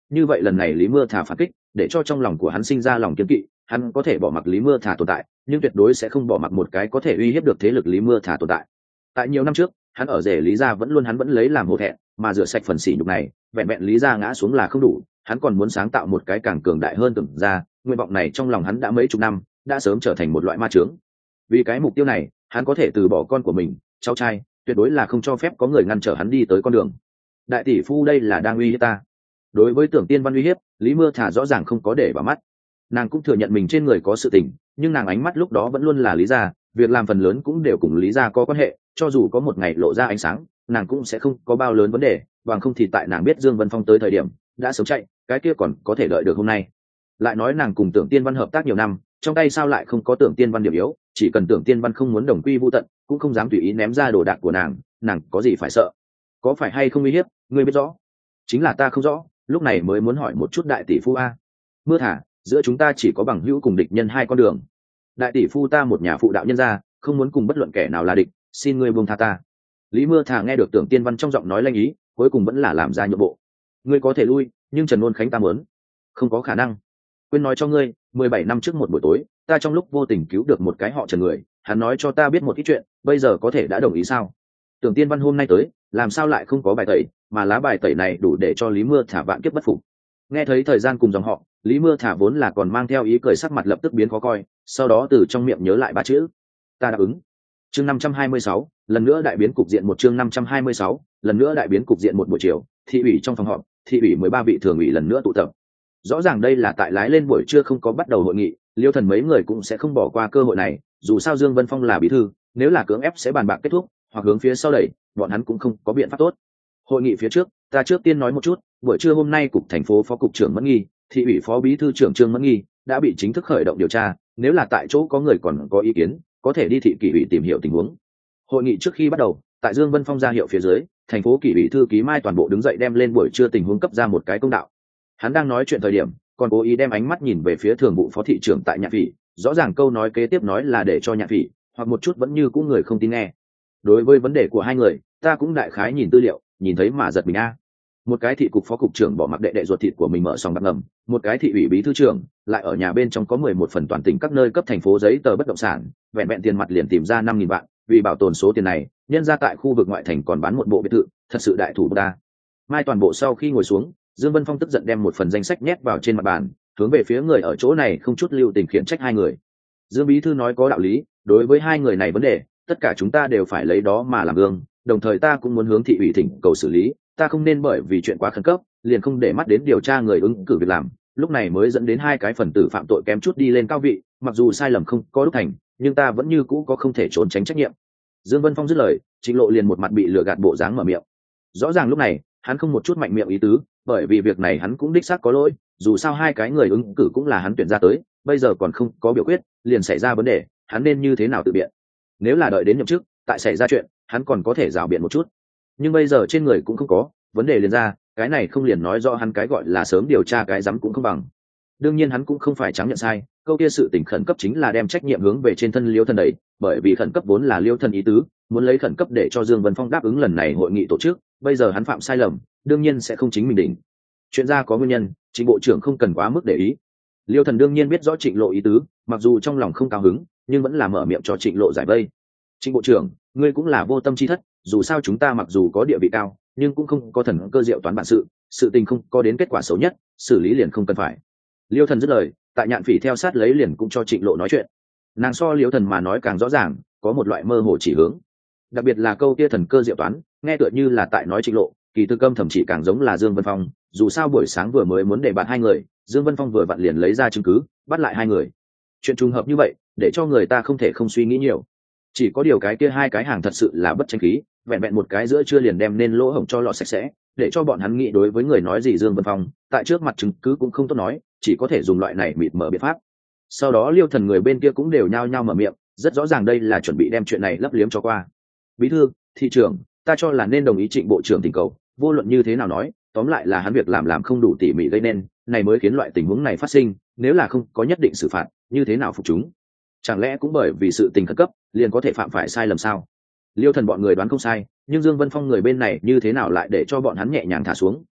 như vậy lần này Lý Mưa Thả phản kích để cho trong lòng của hắn sinh ra lòng kiên kỵ, hắn có thể bỏ mặc Lý Mưa Thả tồn tại, nhưng tuyệt đối sẽ không bỏ mặc một cái có thể uy hiếp được thế lực Lý Mưa Thả tồn tại. Tại nhiều năm trước, hắn ở rể Lý gia vẫn luôn hắn vẫn lấy làm hổ thẹn, mà rửa sạch phần sỉ nhục này, vẹn vẹn Lý gia ngã xuống là không đủ, hắn còn muốn sáng tạo một cái càng cường đại hơn Tưởng gia, nguyện vọng này trong lòng hắn đã mấy chục năm, đã sớm trở thành một loại ma chướng. Vì cái mục tiêu này, hắn có thể từ bỏ con của mình, cháu trai, tuyệt đối là không cho phép có người ngăn trở hắn đi tới con đường. Đại tỷ phu đây là đang uy hiếp ta. Đối với Tưởng Tiên Văn uy hiếp, Lý Mưa Thả rõ ràng không có để vào mắt. Nàng cũng thừa nhận mình trên người có sự tình, nhưng nàng ánh mắt lúc đó vẫn luôn là Lý gia, việc làm phần lớn cũng đều cùng Lý gia có quan hệ, cho dù có một ngày lộ ra ánh sáng, nàng cũng sẽ không có bao lớn vấn đề, bằng không thì tại nàng biết Dương Vân Phong tới thời điểm đã sớm chạy, cái kia còn có thể đợi được hôm nay. Lại nói nàng cùng Tưởng Tiên Văn hợp tác nhiều năm, trong tay sao lại không có Tưởng Tiên Văn điểm yếu, chỉ cần Tưởng Tiên Văn không muốn đồng quy vu tận, cũng không dám tùy ý ném ra đồ đạc của nàng, nàng có gì phải sợ? Có phải hay không uy hiếp, ngươi biết rõ. Chính là ta không rõ, lúc này mới muốn hỏi một chút đại tỷ phu a. Mưa Thả, giữa chúng ta chỉ có bằng hữu cùng địch nhân hai con đường. Đại tỷ phu ta một nhà phụ đạo nhân gia, không muốn cùng bất luận kẻ nào là địch, xin ngươi buông tha ta. Lý Mưa Thả nghe được Tưởng Tiên Văn trong giọng nói lanh ý, cuối cùng vẫn là làm ra nhượng bộ. Ngươi có thể lui, nhưng Trần Ôn Khánh ta muốn. Không có khả năng. Quên nói cho ngươi, mười bảy năm trước một buổi tối, ta trong lúc vô tình cứu được một cái họ Trần người, hắn nói cho ta biết một ít chuyện, bây giờ có thể đã đồng ý sao? Tưởng Tiên Văn hôm nay tới, làm sao lại không có bài tẩy, mà lá bài tẩy này đủ để cho Lý Mưa Thả vạn kiếp bất phục. Nghe thấy thời gian cùng dòng họ, Lý Mưa Thả vốn là còn mang theo ý cười, sắc mặt lập tức biến khó coi, sau đó từ trong miệng nhớ lại ba chữ: ta đáp ứng. Chương năm trăm hai mươi sáu, lần nữa đại biến cục diện. Một chương năm trăm hai mươi sáu, lần nữa đại biến cục diện. Một buổi chiều, thị ủy trong phòng họp, thị ủy mười ba vị thường ủy lần nữa tụ tập. Rõ ràng đây là tại lái lên buổi trưa không có bắt đầu hội nghị, Liêu Thần mấy người cũng sẽ không bỏ qua cơ hội này, dù sao Dương Vân Phong là bí thư, nếu là cưỡng ép sẽ bàn bạc kết thúc, hoặc hướng phía sau đẩy, bọn hắn cũng không có biện pháp tốt. Hội nghị phía trước, ta trước tiên nói một chút, buổi trưa hôm nay cục thành phố phó cục trưởng Mẫn Nghi, thị ủy phó bí thư trưởng Trương Mẫn Nghi đã bị chính thức khởi động điều tra, nếu là tại chỗ có người còn có ý kiến, có thể đi thị kỷ ủy tìm hiểu tình huống. Hội nghị trước khi bắt đầu, tại Dương Vân Phong ra hiệu phía dưới, thành phố kỷ ủy thư ký Mai toàn bộ đứng dậy đem lên buổi trưa tình huống cấp ra một cái công đạo. Hắn đang nói chuyện thời điểm, còn cố ý đem ánh mắt nhìn về phía thường vụ phó thị trưởng tại Nhạn Phỉ, rõ ràng câu nói kế tiếp nói là để cho Nhạn Phỉ, hoặc một chút vẫn như cũ người không tin nghe. Đối với vấn đề của hai người, ta cũng đại khái nhìn tư liệu, nhìn thấy mà giật mình a. Một cái thị cục phó cục trưởng bỏ mặc đệ đệ ruột thịt của mình mở sòng bạc ngầm, một cái thị ủy bí thư trưởng lại ở nhà bên trong có mười một phần toàn tỉnh các nơi cấp thành phố giấy tờ bất động sản, vẹn vẹn tiền mặt liền tìm ra năm nghìn vạn, vì bảo tồn số tiền này, nhân ra tại khu vực ngoại thành còn bán một bộ biệt thự, thật sự đại thủ ta. Mai toàn bộ sau khi ngồi xuống, Dương Vân Phong tức giận đem một phần danh sách nhét vào trên mặt bàn, hướng về phía người ở chỗ này không chút lưu tình khiển trách hai người. Dương bí thư nói có đạo lý, đối với hai người này vấn đề, tất cả chúng ta đều phải lấy đó mà làm gương, đồng thời ta cũng muốn hướng thị ủy thỉnh cầu xử lý, ta không nên bởi vì chuyện quá khẩn cấp, liền không để mắt đến điều tra người ứng cử việc làm, lúc này mới dẫn đến hai cái phần tử phạm tội kém chút đi lên cao vị, mặc dù sai lầm không có đúc thành, nhưng ta vẫn như cũ có không thể trốn tránh trách nhiệm. Dương Vân Phong dứt lời, Trịnh Lộ liền một mặt bị lừa gạt bộ dáng mở miệng. Rõ ràng lúc này, hắn không một chút mạnh miệng ý tứ, bởi vì việc này hắn cũng đích xác có lỗi, dù sao hai cái người ứng cử cũng là hắn tuyển ra tới, bây giờ còn không có biểu quyết, liền xảy ra vấn đề, hắn nên như thế nào tự biện? Nếu là đợi đến nhậm chức, tại xảy ra chuyện, hắn còn có thể rào biện một chút. Nhưng bây giờ trên người cũng không có, vấn đề liền ra, cái này không liền nói rõ hắn cái gọi là sớm điều tra cái rắm cũng không bằng. Đương nhiên hắn cũng không phải trắng nhận sai, câu kia sự tình khẩn cấp chính là đem trách nhiệm hướng về trên thân Liêu Thần đấy, bởi vì khẩn cấp vốn là Liêu Thần ý tứ, muốn lấy khẩn cấp để cho Dương Vân Phong đáp ứng lần này hội nghị tổ chức, bây giờ hắn phạm sai lầm, đương nhiên sẽ không chính mình định. Chuyện ra có nguyên nhân, Trịnh bộ trưởng không cần quá mức để ý. Liêu Thần đương nhiên biết rõ Trịnh Lộ ý tứ, mặc dù trong lòng không cao hứng, nhưng vẫn là mở miệng cho Trịnh Lộ giải vây. Trịnh bộ trưởng, ngươi cũng là vô tâm chi thất, dù sao chúng ta mặc dù có địa vị cao, nhưng cũng không có thần cơ diệu toán bản sự, sự tình không có đến kết quả xấu nhất, xử lý liền không cần phải. Liêu Thần dứt lời, tại Nhạn Phỉ theo sát lấy liền cũng cho Trịnh Lộ nói chuyện. Nàng so Liêu Thần mà nói càng rõ ràng, có một loại mơ hồ chỉ hướng. Đặc biệt là câu kia thần cơ diệu toán, nghe tựa như là tại nói Trịnh Lộ, kỳ tư câm thậm chí càng giống là Dương Vân Phong, dù sao buổi sáng vừa mới muốn để bạn hai người, Dương Vân Phong vừa vặn liền lấy ra chứng cứ, bắt lại hai người. Chuyện trùng hợp như vậy, để cho người ta không thể không suy nghĩ nhiều. Chỉ có điều cái kia hai cái hàng thật sự là bất tranh khí, vẹn vẹn một cái giữa chưa liền đem nên lỗ hổng cho lọ sạch sẽ, để cho bọn hắn nghĩ đối với người nói gì Dương Vân Phong, tại trước mặt chứng cứ cũng không tốt nói, chỉ có thể dùng loại này mịt mở biện pháp. Sau đó Liêu Thần người bên kia cũng đều nhao nhao mở miệng, rất rõ ràng đây là chuẩn bị đem chuyện này lấp liếm cho qua. Bí thư, thị trưởng, ta cho là nên đồng ý Trịnh bộ trưởng tình cầu, vô luận như thế nào nói, tóm lại là hắn việc làm làm không đủ tỉ mỉ gây nên, này mới khiến loại tình huống này phát sinh, nếu là không có nhất định xử phạt, như thế nào phục chúng? Chẳng lẽ cũng bởi vì sự tình khẩn cấp, liền có thể phạm phải sai lầm sao? Liêu Thần bọn người đoán không sai, nhưng Dương Vân Phong người bên này như thế nào lại để cho bọn hắn nhẹ nhàng thả xuống,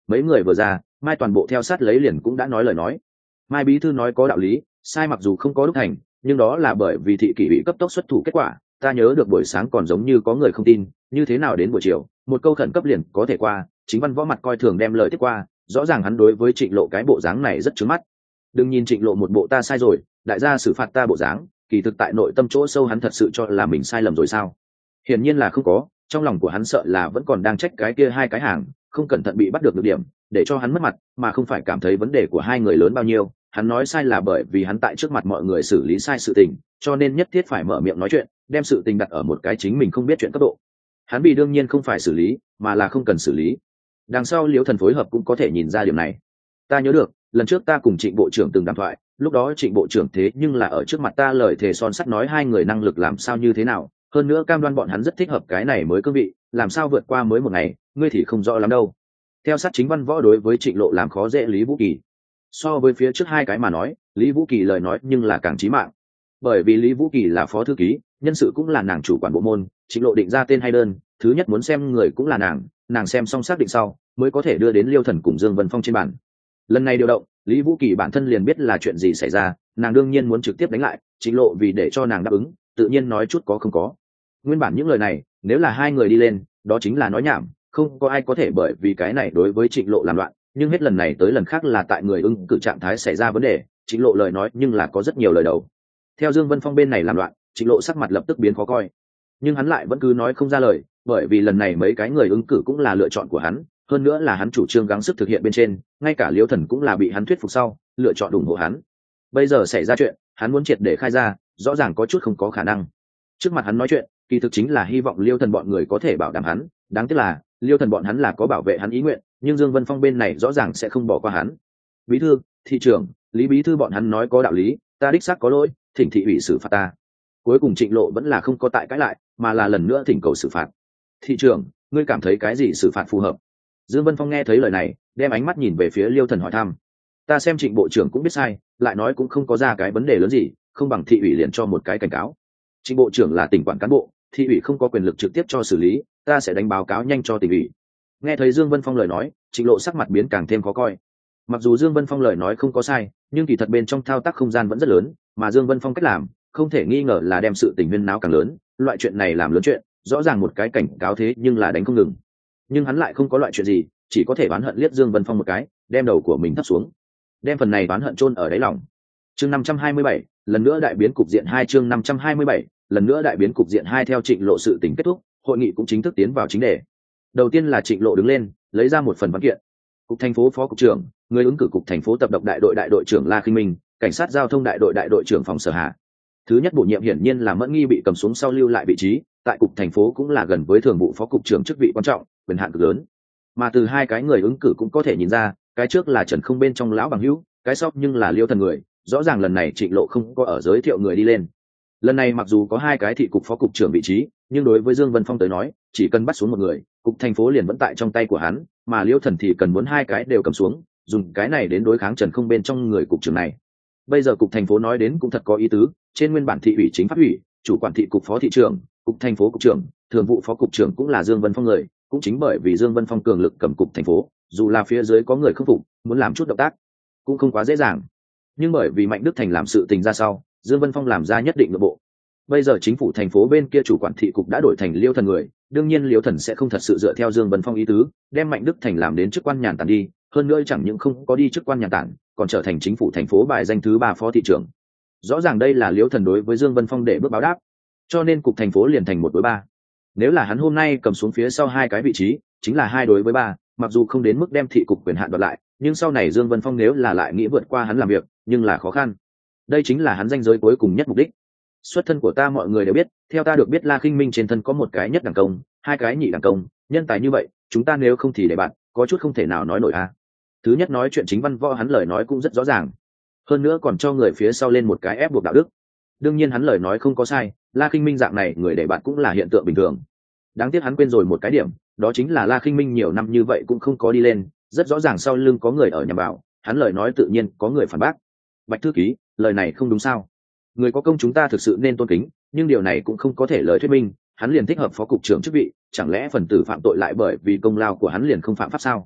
mấy người vừa ra, mai toàn bộ theo sát lấy liền cũng đã nói lời nói. Mai bí thư nói có đạo lý, sai mặc dù không có đúc thành, nhưng đó là bởi vì thị kỷ bị cấp tốc xuất thủ kết quả. Ta nhớ được buổi sáng còn giống như có người không tin, như thế nào đến buổi chiều một câu khẩn cấp liền có thể qua. Chính Văn Võ mặt coi thường đem lời tiếp qua, rõ ràng hắn đối với Trịnh Lộ cái bộ dáng này rất trướng mắt. Đừng nhìn Trịnh Lộ một bộ ta sai rồi, đại gia xử phạt ta bộ dáng, kỳ thực tại nội tâm chỗ sâu hắn thật sự cho là mình sai lầm rồi sao? Hiển nhiên là không có, trong lòng của hắn sợ là vẫn còn đang trách cái kia hai cái hàng không cẩn thận bị bắt được được điểm, để cho hắn mất mặt, mà không phải cảm thấy vấn đề của hai người lớn bao nhiêu. Hắn nói sai là bởi vì hắn tại trước mặt mọi người xử lý sai sự tình, cho nên nhất thiết phải mở miệng nói chuyện, đem sự tình đặt ở một cái chính mình không biết chuyện cấp độ. Hắn bị đương nhiên không phải xử lý, mà là không cần xử lý. Đằng sau Liễu Thần phối hợp cũng có thể nhìn ra điểm này. Ta nhớ được, lần trước ta cùng Trịnh bộ trưởng từng đàm thoại, lúc đó Trịnh bộ trưởng thế nhưng là ở trước mặt ta lời thề son sắt nói hai người năng lực làm sao như thế nào, hơn nữa cam đoan bọn hắn rất thích hợp cái này mới cương vị, làm sao vượt qua mới một ngày, ngươi thì không rõ lắm đâu. Theo sát Chính Văn Võ đối với Trịnh Lộ làm khó dễ Lý Vũ Kỳ. So với phía trước hai cái mà nói, Lý Vũ Kỳ lời nói nhưng là càng chí mạng. Bởi vì Lý Vũ Kỳ là phó thư ký, nhân sự cũng là nàng chủ quản bộ môn, Trịnh Lộ định ra tên hay đơn, thứ nhất muốn xem người cũng là nàng, nàng xem xong xác định sau, mới có thể đưa đến Liêu Thần cùng Dương Vân Phong trên bàn. Lần này điều động, Lý Vũ Kỳ bản thân liền biết là chuyện gì xảy ra, nàng đương nhiên muốn trực tiếp đánh lại, Trịnh Lộ vì để cho nàng đáp ứng, tự nhiên nói chút có không có. Nguyên bản những lời này, nếu là hai người đi lên, đó chính là nói nhảm, không có ai có thể bởi vì cái này đối với Trịnh Lộ làm loạn, nhưng hết lần này tới lần khác là tại người ưng cử trạng thái xảy ra vấn đề, Trịnh Lộ lời nói nhưng là có rất nhiều lời đầu. Theo Dương Vân Phong bên này làm loạn, Trịnh Lộ sắc mặt lập tức biến khó coi, nhưng hắn lại vẫn cứ nói không ra lời, bởi vì lần này mấy cái người ứng cử cũng là lựa chọn của hắn, hơn nữa là hắn chủ trương gắng sức thực hiện bên trên, ngay cả Liêu Thần cũng là bị hắn thuyết phục sau, lựa chọn ủng hộ hắn. Bây giờ xảy ra chuyện, hắn muốn triệt để khai ra, rõ ràng có chút không có khả năng. Trước mặt hắn nói chuyện, kỳ thực chính là hy vọng Liêu Thần bọn người có thể bảo đảm hắn, đáng tiếc là Liêu Thần bọn hắn là có bảo vệ hắn ý nguyện, nhưng Dương Vân Phong bên này rõ ràng sẽ không bỏ qua hắn. Bí thư, thị trưởng, Lý bí thư bọn hắn nói có đạo lý, ta đích xác có lỗi, thỉnh thị ủy xử phạt ta. Cuối cùng Trịnh Lộ vẫn là không có tại cãi lại, mà là lần nữa thỉnh cầu xử phạt. Thị trưởng, ngươi cảm thấy cái gì xử phạt phù hợp? Dương Vân Phong nghe thấy lời này, đem ánh mắt nhìn về phía Liêu Thần hỏi thăm. Ta xem Trịnh bộ trưởng cũng biết sai, lại nói cũng không có ra cái vấn đề lớn gì, không bằng thị ủy liền cho một cái cảnh cáo. Trịnh bộ trưởng là tỉnh quản cán bộ, thị ủy không có quyền lực trực tiếp cho xử lý, ta sẽ đánh báo cáo nhanh cho tỉnh ủy. Nghe thấy Dương Vân Phong lời nói, Trịnh Lộ sắc mặt biến càng thêm khó coi. Mặc dù Dương Vân Phong lời nói không có sai, nhưng kỳ thật bên trong thao tác không gian vẫn rất lớn, mà Dương Vân Phong cách làm, không thể nghi ngờ là đem sự tình huyên náo càng lớn, loại chuyện này làm lớn chuyện, rõ ràng một cái cảnh cáo thế nhưng là đánh không ngừng. Nhưng hắn lại không có loại chuyện gì, chỉ có thể oán hận liếc Dương Vân Phong một cái, đem đầu của mình thấp xuống, đem phần này oán hận chôn ở đáy lòng. Chương năm trăm hai mươi bảy, lần nữa đại biến cục diện hai chương năm trăm hai mươi bảy, lần nữa đại biến cục diện hai theo Trịnh Lộ sự tình kết thúc, hội nghị cũng chính thức tiến vào chính đề. Đầu tiên là Trịnh Lộ đứng lên, lấy ra một phần văn kiện. Cục thành phố phó cục trưởng, người ứng cử cục thành phố tập độc đại đội đại đội trưởng La Khinh Minh, cảnh sát giao thông đại đội đại đội trưởng phòng Sở Hà. Thứ nhất bổ nhiệm hiển nhiên là Mẫn Nghi bị cầm xuống sau lưu lại vị trí, tại cục thành phố cũng là gần với thường vụ phó cục trưởng chức vị quan trọng, quyền hạn cực lớn. Mà từ hai cái người ứng cử cũng có thể nhìn ra, cái trước là Trần Không bên trong lão bằng hữu, cái sau nhưng là Liêu Thần người, rõ ràng lần này Trịnh Lộ không có ở giới thiệu người đi lên. Lần này mặc dù có hai cái thị cục phó cục trưởng vị trí, nhưng đối với Dương Vân Phong tới nói, chỉ cần bắt xuống một người, cục thành phố liền vẫn tại trong tay của hắn, mà Liêu Thần thì cần muốn hai cái đều cầm xuống, dùng cái này đến đối kháng Trần Không bên trong người cục trưởng này. Bây giờ cục thành phố nói đến cũng thật có ý tứ, trên nguyên bản thị ủy chính pháp ủy, chủ quản thị cục phó thị trưởng, cục thành phố cục trưởng, thường vụ phó cục trưởng cũng là Dương Vân Phong người, cũng chính bởi vì Dương Vân Phong cường lực cầm cục thành phố, dù là phía dưới có người không phục, muốn làm chút động tác, cũng không quá dễ dàng. Nhưng bởi vì Mạnh Đức Thành làm sự tình ra sau, Dương Vân Phong làm ra nhất định nội bộ. Bây giờ chính phủ thành phố bên kia chủ quản thị cục đã đổi thành Liêu Thần người, đương nhiên Liêu Thần sẽ không thật sự dựa theo Dương Vân Phong ý tứ, đem Mạnh Đức Thành làm đến chức quan nhàn tản đi, hơn nữa chẳng những không có đi chức quan nhàn tản, còn trở thành chính phủ thành phố bài danh thứ ba phó thị trưởng. Rõ ràng đây là Liêu Thần đối với Dương Vân Phong để bước báo đáp, cho nên cục thành phố liền thành một đối ba. Nếu là hắn hôm nay cầm xuống phía sau hai cái vị trí, chính là hai đối với ba, mặc dù không đến mức đem thị cục quyền hạn đoạt lại, nhưng sau này Dương Vân Phong nếu là lại nghĩ vượt qua hắn làm việc, nhưng là khó khăn. Đây chính là hắn danh giới cuối cùng nhất mục đích. Xuất thân của ta mọi người đều biết, theo ta được biết La Khinh Minh trên thân có một cái nhất đẳng công, hai cái nhị đẳng công, nhân tài như vậy, chúng ta nếu không thì để bạn, có chút không thể nào nói nổi a. Thứ nhất nói chuyện Chính Văn Võ hắn lời nói cũng rất rõ ràng, hơn nữa còn cho người phía sau lên một cái ép buộc đạo đức. Đương nhiên hắn lời nói không có sai, La Khinh Minh dạng này người để bạn cũng là hiện tượng bình thường. Đáng tiếc hắn quên rồi một cái điểm, đó chính là La Khinh Minh nhiều năm như vậy cũng không có đi lên, rất rõ ràng sau lưng có người ở nhằm vào, hắn lời nói tự nhiên có người phản bác. Bạch thư ký, lời này không đúng sao? Người có công chúng ta thực sự nên tôn kính, nhưng điều này cũng không có thể lời thuyết minh, hắn liền thích hợp phó cục trưởng chức vị, chẳng lẽ phần tử phạm tội lại bởi vì công lao của hắn liền không phạm pháp sao?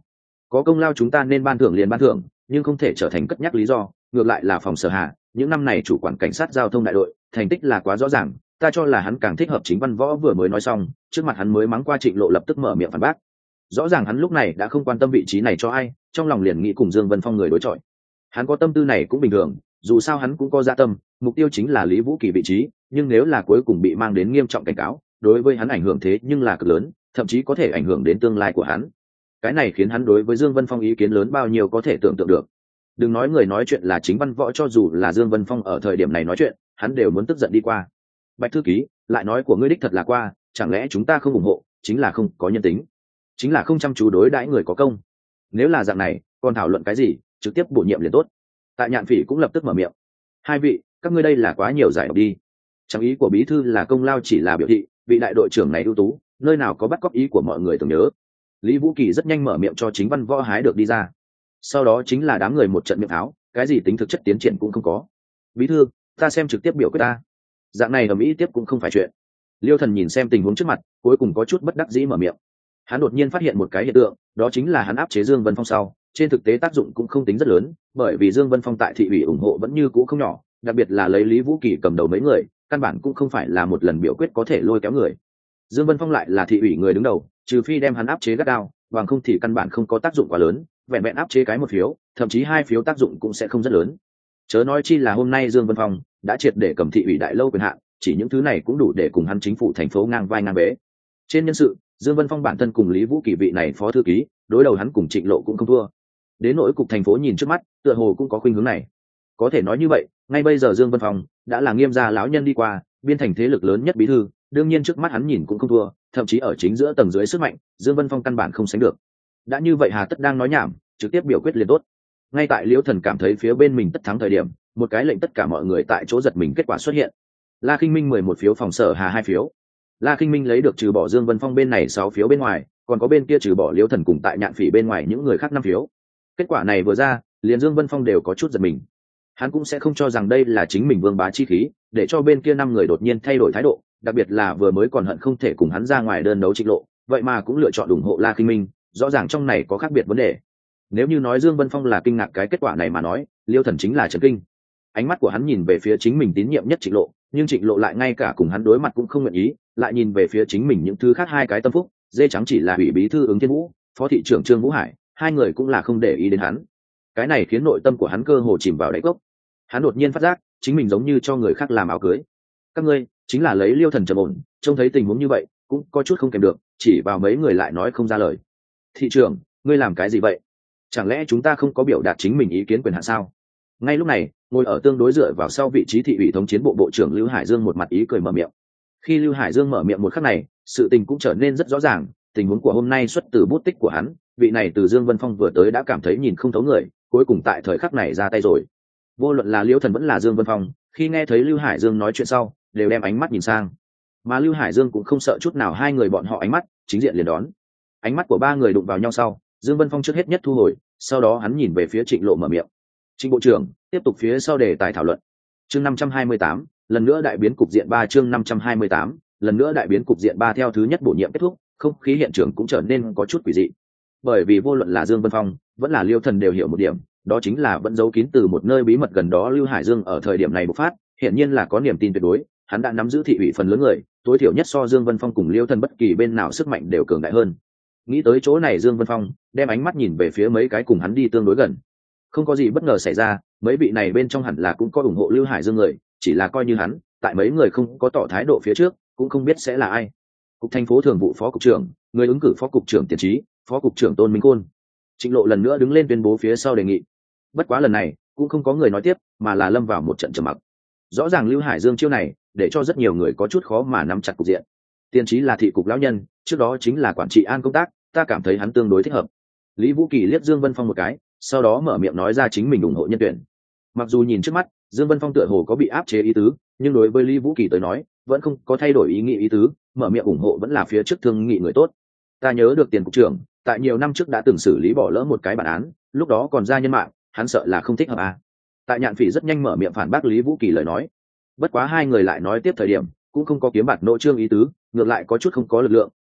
có công lao chúng ta nên ban thưởng liền ban thưởng, nhưng không thể trở thành cất nhắc lý do. Ngược lại là phòng Sở Hà, những năm này chủ quản cảnh sát giao thông đại đội, thành tích là quá rõ ràng, ta cho là hắn càng thích hợp. Chính Văn Võ vừa mới nói xong, trước mặt hắn mới mắng qua Trịnh Lộ lập tức mở miệng phản bác. Rõ ràng hắn lúc này đã không quan tâm vị trí này cho ai, trong lòng liền nghĩ cùng Dương Vân Phong người đối chọi. Hắn có tâm tư này cũng bình thường, dù sao hắn cũng có dạ tâm, mục tiêu chính là Lý Vũ Kỳ vị trí, nhưng nếu là cuối cùng bị mang đến nghiêm trọng cảnh cáo, đối với hắn ảnh hưởng thế nhưng là cực lớn, thậm chí có thể ảnh hưởng đến tương lai của hắn. Cái này khiến hắn đối với Dương Vân Phong ý kiến lớn bao nhiêu có thể tưởng tượng được. Đừng nói người nói chuyện là Chính Văn Võ, cho dù là Dương Vân Phong ở thời điểm này nói chuyện, hắn đều muốn tức giận đi qua. Bạch thư ký, lại nói của ngươi đích thật là qua, chẳng lẽ chúng ta không ủng hộ, chính là không có nhân tính, chính là không chăm chú đối đãi người có công. Nếu là dạng này, còn thảo luận cái gì, trực tiếp bổ nhiệm liền tốt. Tại Nhạn Phỉ cũng lập tức mở miệng. Hai vị, các ngươi đây là quá nhiều giải độc đi. Chẳng ý của bí thư là công lao chỉ là biểu thị, vị đại đội trưởng này ưu tú, nơi nào có bắt cóc ý của mọi người tưởng nhớ. Lý Vũ Kỳ rất nhanh mở miệng cho Chính Văn Võ hái được đi ra. Sau đó chính là đám người một trận miệng áo, cái gì tính thực chất tiến triển cũng không có. Bí thư, ta xem trực tiếp biểu quyết ta. Dạng này ở Mỹ tiếp cũng không phải chuyện. Liêu Thần nhìn xem tình huống trước mặt, cuối cùng có chút bất đắc dĩ mở miệng. Hắn đột nhiên phát hiện một cái hiện tượng, đó chính là hắn áp chế Dương Vân Phong sau, trên thực tế tác dụng cũng không tính rất lớn, bởi vì Dương Vân Phong tại thị ủy ủng hộ vẫn như cũ không nhỏ, đặc biệt là lấy Lý Vũ Kỳ cầm đầu mấy người, căn bản cũng không phải là một lần biểu quyết có thể lôi kéo người. Dương Vân Phong lại là thị ủy người đứng đầu, trừ phi đem hắn áp chế gắt gao, bằng không thì căn bản không có tác dụng quá lớn, vẹn vẹn áp chế cái một phiếu, thậm chí hai phiếu tác dụng cũng sẽ không rất lớn. Chớ nói chi là hôm nay Dương Vân Phong đã triệt để cầm thị ủy đại lâu quyền hạn, chỉ những thứ này cũng đủ để cùng hắn chính phủ thành phố ngang vai ngang bế. Trên nhân sự, Dương Vân Phong bản thân cùng Lý Vũ Kỳ vị này phó thư ký, đối đầu hắn cùng Trịnh Lộ cũng không thua. Đến nỗi cục thành phố nhìn trước mắt, tựa hồ cũng có khuynh hướng này. Có thể nói như vậy, ngay bây giờ Dương Vân Phong đã là Nghiêm gia lão nhân đi qua, biên thành thế lực lớn nhất bí thư, đương nhiên trước mắt hắn nhìn cũng không thua, thậm chí ở chính giữa tầng dưới sức mạnh, Dương Vân Phong căn bản không sánh được. Đã như vậy hà tất đang nói nhảm, trực tiếp biểu quyết liền tốt. Ngay tại Liễu Thần cảm thấy phía bên mình tất thắng thời điểm, một cái lệnh tất cả mọi người tại chỗ giật mình kết quả xuất hiện. La Khinh Minh mười một phiếu, phòng Sở Hà hai phiếu. La Khinh Minh lấy được trừ bỏ Dương Vân Phong bên này sáu phiếu bên ngoài, còn có bên kia trừ bỏ Liễu Thần cùng tại Nhạn Phỉ bên ngoài những người khác năm phiếu. Kết quả này vừa ra, liền Dương Vân Phong đều có chút giật mình. Hắn cũng sẽ không cho rằng đây là chính mình vương bá chi khí, để cho bên kia năm người đột nhiên thay đổi thái độ, đặc biệt là vừa mới còn hận không thể cùng hắn ra ngoài đơn đấu Trịnh Lộ, vậy mà cũng lựa chọn ủng hộ La Khinh Minh, rõ ràng trong này có khác biệt vấn đề. Nếu như nói Dương Vân Phong là kinh ngạc cái kết quả này mà nói, Liêu Thần chính là chấn kinh. Ánh mắt của hắn nhìn về phía chính mình tín nhiệm nhất Trịnh Lộ, nhưng Trịnh Lộ lại ngay cả cùng hắn đối mặt cũng không nguyện ý, lại nhìn về phía chính mình những thứ khác hai cái tâm phúc, dê trắng chỉ là ủy bí thư Ứng Thiên Vũ, phó thị trưởng Trương Vũ Hải, hai người cũng là không để ý đến hắn. Cái này khiến nội tâm của hắn cơ hồ chìm vào đáy cốc. Hắn đột nhiên phát giác, chính mình giống như cho người khác làm áo cưới. Các ngươi chính là lấy Liêu Thần trầm ổn, trông thấy tình huống như vậy, cũng có chút không kèm được, chỉ vào mấy người lại nói không ra lời. Thị trưởng, ngươi làm cái gì vậy? Chẳng lẽ chúng ta không có biểu đạt chính mình ý kiến quyền hạn sao? Ngay lúc này, ngồi ở tương đối dựa vào sau vị trí thị ủy thống chiến bộ bộ trưởng Lưu Hải Dương một mặt ý cười mở miệng. Khi Lưu Hải Dương mở miệng một khắc này, sự tình cũng trở nên rất rõ ràng, tình huống của hôm nay xuất từ bút tích của hắn, vị này từ Dương Vân Phong vừa tới đã cảm thấy nhìn không thấu người, cuối cùng tại thời khắc này ra tay rồi. Vô luận là Liễu Thần vẫn là Dương Vân Phong, khi nghe thấy Lưu Hải Dương nói chuyện sau, đều đem ánh mắt nhìn sang. Mà Lưu Hải Dương cũng không sợ chút nào hai người bọn họ ánh mắt, chính diện liền đón. Ánh mắt của ba người đụng vào nhau sau, Dương Vân Phong trước hết nhất thu hồi, sau đó hắn nhìn về phía Trịnh Lộ mở miệng. Trịnh bộ trưởng, tiếp tục phía sau đề tài thảo luận. Chương năm trăm hai mươi tám, lần nữa đại biến cục diện ba chương năm trăm hai mươi tám, lần nữa đại biến cục diện ba theo thứ nhất bổ nhiệm kết thúc, không khí hiện trường cũng trở nên có chút quỷ dị. Bởi vì vô luận là Dương Vân Phong, vẫn là Liêu Thần đều hiểu một điểm, đó chính là vẫn giấu kín từ một nơi bí mật gần đó Lưu Hải Dương ở thời điểm này bộc phát, hiển nhiên là có niềm tin tuyệt đối, hắn đã nắm giữ thị ủy phần lớn người, tối thiểu nhất so Dương Vân Phong cùng Liêu Thần bất kỳ bên nào sức mạnh đều cường đại hơn. Nghĩ tới chỗ này, Dương Vân Phong đem ánh mắt nhìn về phía mấy cái cùng hắn đi tương đối gần. Không có gì bất ngờ xảy ra, mấy vị này bên trong hẳn là cũng có ủng hộ Lưu Hải Dương người, chỉ là coi như hắn, tại mấy người không có tỏ thái độ phía trước, cũng không biết sẽ là ai. Cục thành phố thường vụ phó cục trưởng, người ứng cử phó cục trưởng Tiền Trí, phó cục trưởng Tôn Minh Côn. Trịnh Lộ lần nữa đứng lên tuyên bố phía sau đề nghị. Bất quá lần này, cũng không có người nói tiếp, mà là lâm vào một trận trầm mặc. Rõ ràng Lưu Hải Dương chiêu này, để cho rất nhiều người có chút khó mà nắm chặt cục diện. Tiền Trí là thị cục lão nhân, trước đó chính là quản trị an công tác, ta cảm thấy hắn tương đối thích hợp. Lý Vũ Kỳ liếc Dương Vân Phong một cái, sau đó mở miệng nói ra chính mình ủng hộ nhân tuyển. Mặc dù nhìn trước mắt, Dương Vân Phong tựa hồ có bị áp chế ý tứ, nhưng đối với Lý Vũ Kỳ tới nói, vẫn không có thay đổi ý nghĩ ý tứ, mở miệng ủng hộ vẫn là phía trước thương nghị người tốt. Ta nhớ được Tiền cục trưởng, tại nhiều năm trước đã từng xử lý bỏ lỡ một cái bản án, lúc đó còn ra nhân mạng, hắn sợ là không thích hợp à. Tại Nhạn Phỉ rất nhanh mở miệng phản bác Lý Vũ Kỳ lời nói. Bất quá hai người lại nói tiếp thời điểm, cũng không có kiếm bạt nộ trương ý tứ, ngược lại có chút không có lực lượng,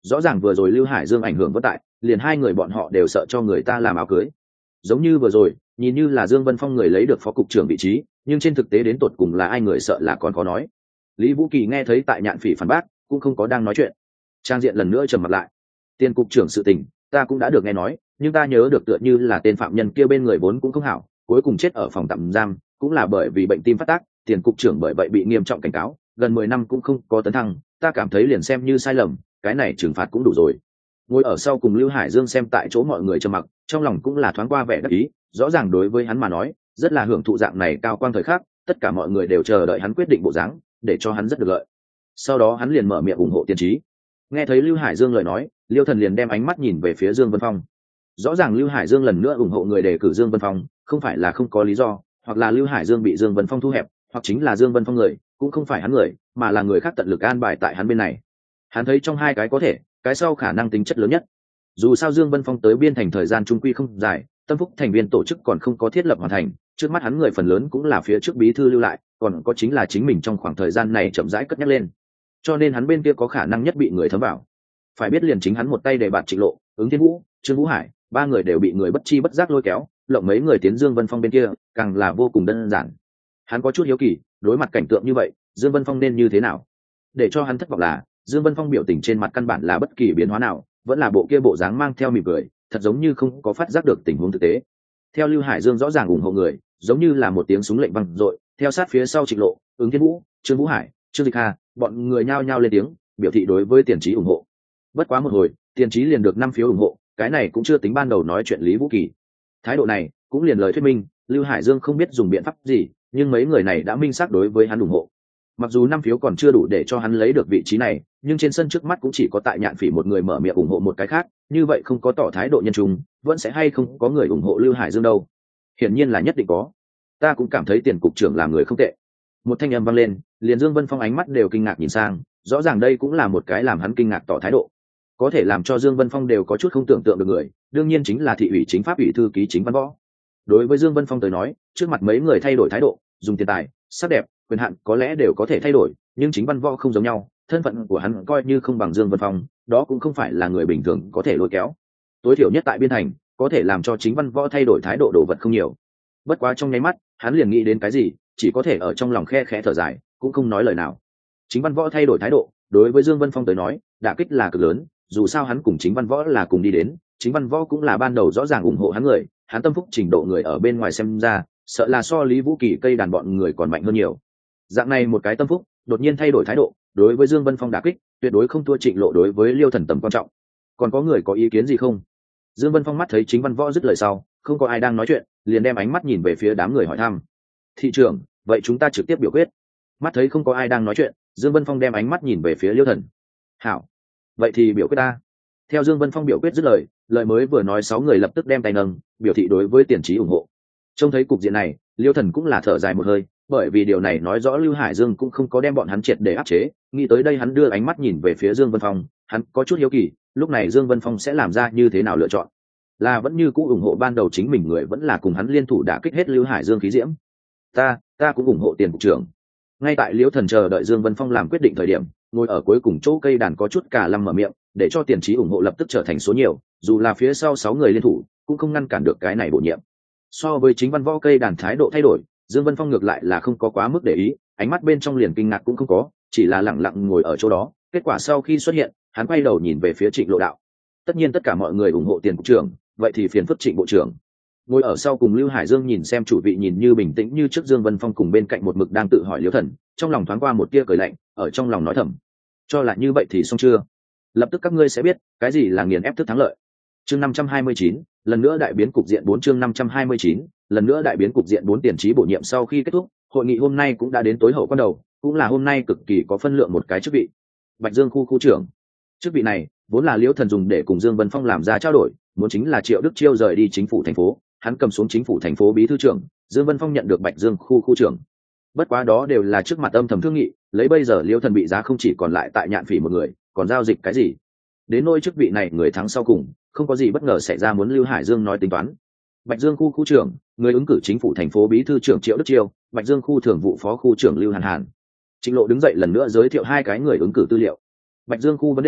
rõ ràng vừa rồi Lưu Hải Dương ảnh hưởng vất tại, liền hai người bọn họ đều sợ cho người ta làm áo cưới. Giống như vừa rồi, nhìn như là Dương Vân Phong người lấy được phó cục trưởng vị trí, nhưng trên thực tế đến tột cùng là ai người sợ là còn có nói. Lý Vũ Kỳ nghe thấy tại Nhạn Phỉ phản bác, cũng không có đang nói chuyện. Trang diện lần nữa trầm mặt lại. Tiền cục trưởng sự tình, ta cũng đã được nghe nói, nhưng ta nhớ được tựa như là tên phạm nhân kia bên người vốn cũng không hảo, cuối cùng chết ở phòng tạm giam, cũng là bởi vì bệnh tim phát tác, tiền cục trưởng bởi vậy bị nghiêm trọng cảnh cáo, gần mười năm cũng không có tấn thăng, ta cảm thấy liền xem như sai lầm, cái này trừng phạt cũng đủ rồi. Ngồi ở sau cùng Lưu Hải Dương xem tại chỗ mọi người trầm mặc, trong lòng cũng là thoáng qua vẻ đắc ý, rõ ràng đối với hắn mà nói, rất là hưởng thụ dạng này cao quang thời khắc, tất cả mọi người đều chờ đợi hắn quyết định bộ dáng, để cho hắn rất được lợi. Sau đó hắn liền mở miệng ủng hộ Tiền Trí. Nghe thấy Lưu Hải Dương lời nói, Liêu Thần liền đem ánh mắt nhìn về phía Dương Vân Phong. Rõ ràng Lưu Hải Dương lần nữa ủng hộ người đề cử Dương Vân Phong, không phải là không có lý do, hoặc là Lưu Hải Dương bị Dương Vân Phong thu hẹp, hoặc chính là Dương Vân Phong người, cũng không phải hắn người, mà là người khác tận lực an bài tại hắn bên này. Hắn thấy trong hai cái có thể, cái sau khả năng tính chất lớn nhất. Dù sao Dương Vân Phong tới biên thành thời gian trung quy không dài, Tâm Phúc thành viên tổ chức còn không có thiết lập hoàn thành, trước mắt hắn người phần lớn cũng là phía trước bí thư lưu lại, còn có chính là chính mình trong khoảng thời gian này chậm rãi cất nhắc lên. Cho nên hắn bên kia có khả năng nhất bị người thấm vào. Phải biết liền chính hắn một tay đề bạt Trịnh Lộ, Ứng Thiên Vũ, Trương Vũ Hải, ba người đều bị người bất chi bất giác lôi kéo, lộng mấy người tiến Dương Vân Phong bên kia, càng là vô cùng đơn giản. Hắn có chút hiếu kỳ, đối mặt cảnh tượng như vậy, Dương Vân Phong nên như thế nào? Để cho hắn thất vọng là, Dương Vân Phong biểu tình trên mặt căn bản là bất kỳ biến hóa nào, vẫn là bộ kia bộ dáng mang theo mỉm cười, thật giống như không có phát giác được tình huống thực tế. Theo Lưu Hải Dương rõ ràng ủng hộ người, giống như là một tiếng súng lệnh vang dội, theo sát phía sau Trịnh Lộ, Ứng Thiên Vũ, Trương Vũ Hải, Trương Dịch Hà, bọn người nhao nhao lên tiếng, biểu thị đối với Tiền Trí ủng hộ. Bất quá một hồi, Tiền Trí liền được năm phiếu ủng hộ, cái này cũng chưa tính ban đầu nói chuyện Lý Vũ Kỳ. Thái độ này cũng liền lời thuyết minh, Lưu Hải Dương không biết dùng biện pháp gì, nhưng mấy người này đã minh xác đối với hắn ủng hộ. Mặc dù năm phiếu còn chưa đủ để cho hắn lấy được vị trí này, nhưng trên sân trước mắt cũng chỉ có tại Nhạn Phỉ một người mở miệng ủng hộ một cái khác, như vậy không có tỏ thái độ nhân trung, vẫn sẽ hay không có người ủng hộ Lưu Hải Dương đâu? Hiển nhiên là nhất định có. Ta cũng cảm thấy Tiền cục trưởng làm người không tệ. Một thanh âm vang lên, liền Dương Vân Phong ánh mắt đều kinh ngạc nhìn sang, rõ ràng đây cũng là một cái làm hắn kinh ngạc tỏ thái độ. Có thể làm cho Dương Vân Phong đều có chút không tưởng tượng được người, đương nhiên chính là thị ủy chính pháp ủy thư ký Chính Văn Võ. Đối với Dương Vân Phong tới nói, trước mặt mấy người thay đổi thái độ, dùng tiền tài, sắc đẹp, quyền hạn có lẽ đều có thể thay đổi, nhưng Chính Văn Võ không giống nhau, thân phận của hắn coi như không bằng Dương Vân Phong, đó cũng không phải là người bình thường có thể lôi kéo. Tối thiểu nhất tại biên thành, có thể làm cho Chính Văn Võ thay đổi thái độ đồ vật không nhiều. Bất quá trong nháy mắt, hắn liền nghĩ đến cái gì, chỉ có thể ở trong lòng khe khẽ thở dài, cũng không nói lời nào. Chính Văn Võ thay đổi thái độ, đối với Dương Vân Phong tới nói, đả kích là cực lớn, dù sao hắn cùng Chính Văn Võ là cùng đi đến, Chính Văn Võ cũng là ban đầu rõ ràng ủng hộ hắn người, hắn tâm phúc trình độ người ở bên ngoài xem ra, sợ là so Lý Vũ Kỳ cây đàn bọn người còn mạnh hơn nhiều. Dạng này một cái tâm phúc, đột nhiên thay đổi thái độ, đối với Dương Vân Phong đả kích, tuyệt đối không thua Trịnh Lộ đối với Liêu Thần tầm quan trọng. Còn có người có ý kiến gì không? Dương Vân Phong mắt thấy Chính Văn Võ dứt lời sau, không có ai đang nói chuyện, liền đem ánh mắt nhìn về phía đám người hỏi thăm. Thị trưởng, vậy chúng ta trực tiếp biểu quyết. Mắt thấy không có ai đang nói chuyện, Dương Vân Phong đem ánh mắt nhìn về phía Liêu Thần. Hảo, vậy thì biểu quyết ta. Theo Dương Vân Phong biểu quyết dứt lời, lời mới vừa nói sáu người lập tức đem tay nâng, biểu thị đối với Tiền Trí ủng hộ. Trông thấy cục diện này, Liêu Thần cũng là thở dài một hơi, bởi vì điều này nói rõ Lưu Hải Dương cũng không có đem bọn hắn triệt để áp chế, nghĩ tới đây hắn đưa ánh mắt nhìn về phía Dương Vân Phong, hắn có chút hiếu kỳ, lúc này Dương Vân Phong sẽ làm ra như thế nào lựa chọn? Là vẫn như cũ ủng hộ ban đầu chính mình người, vẫn là cùng hắn liên thủ đả kích hết Lưu Hải Dương khí diễm? Ta, ta cũng ủng hộ Tiền cục trưởng. Ngay tại Liêu Thần chờ đợi Dương Vân Phong làm quyết định thời điểm, ngồi ở cuối cùng chỗ cây đàn có chút cả lâm mở miệng, để cho Tiền Trí ủng hộ lập tức trở thành số nhiều, dù là phía sau sáu người liên thủ, cũng không ngăn cản được cái này bổ nhiệm. So với Chính Văn Võ cây đàn thái độ thay đổi, Dương Vân Phong ngược lại là không có quá mức để ý, ánh mắt bên trong liền kinh ngạc cũng không có, chỉ là lặng lặng ngồi ở chỗ đó. Kết quả sau khi xuất hiện, hắn quay đầu nhìn về phía Trịnh Lộ đạo. Tất nhiên tất cả mọi người ủng hộ Tiền cục trưởng, vậy thì phiền phức Trịnh bộ trưởng. Ngồi ở sau cùng Lưu Hải Dương nhìn xem chủ vị nhìn như bình tĩnh như trước Dương Vân Phong cùng bên cạnh một mực đang tự hỏi Liêu Thần, trong lòng thoáng qua một tia cười lạnh, ở trong lòng nói thầm, cho là như vậy thì xong chưa? Lập tức các ngươi sẽ biết cái gì là nghiền ép thức thắng lợi. Chương năm trăm hai mươi chín, lần nữa đại biến cục diện bốn chương năm trăm hai mươi chín, lần nữa đại biến cục diện bốn Tiền Trí bổ nhiệm sau khi kết thúc, hội nghị hôm nay cũng đã đến tối hậu quan đầu, cũng là hôm nay cực kỳ có phân lượng một cái chức vị. Bạch Dương khu khu trưởng. Chức vị này vốn là Liễu Thần dùng để cùng Dương Vân Phong làm ra trao đổi, muốn chính là Triệu Đức Chiêu rời đi chính phủ thành phố, hắn cầm xuống chính phủ thành phố bí thư trưởng, Dương Vân Phong nhận được Bạch Dương khu khu trưởng. Bất quá đó đều là trước mặt âm thầm thương nghị, lấy bây giờ Liễu Thần bị giá không chỉ còn lại tại Nhạn Phỉ một người, còn giao dịch cái gì? Đến nỗi chức vị này người thắng sau cùng, không có gì bất ngờ xảy ra muốn Lưu Hải Dương nói tính toán. Bạch Dương khu khu trưởng, người ứng cử chính phủ thành phố bí thư trưởng Triệu Đức Chiêu, Bạch Dương khu thường vụ phó khu trưởng Lưu Hàn Hàn. Trịnh Lộ đứng dậy lần nữa giới thiệu hai cái người ứng cử tư liệu. Bạch Dương khu vấn đề,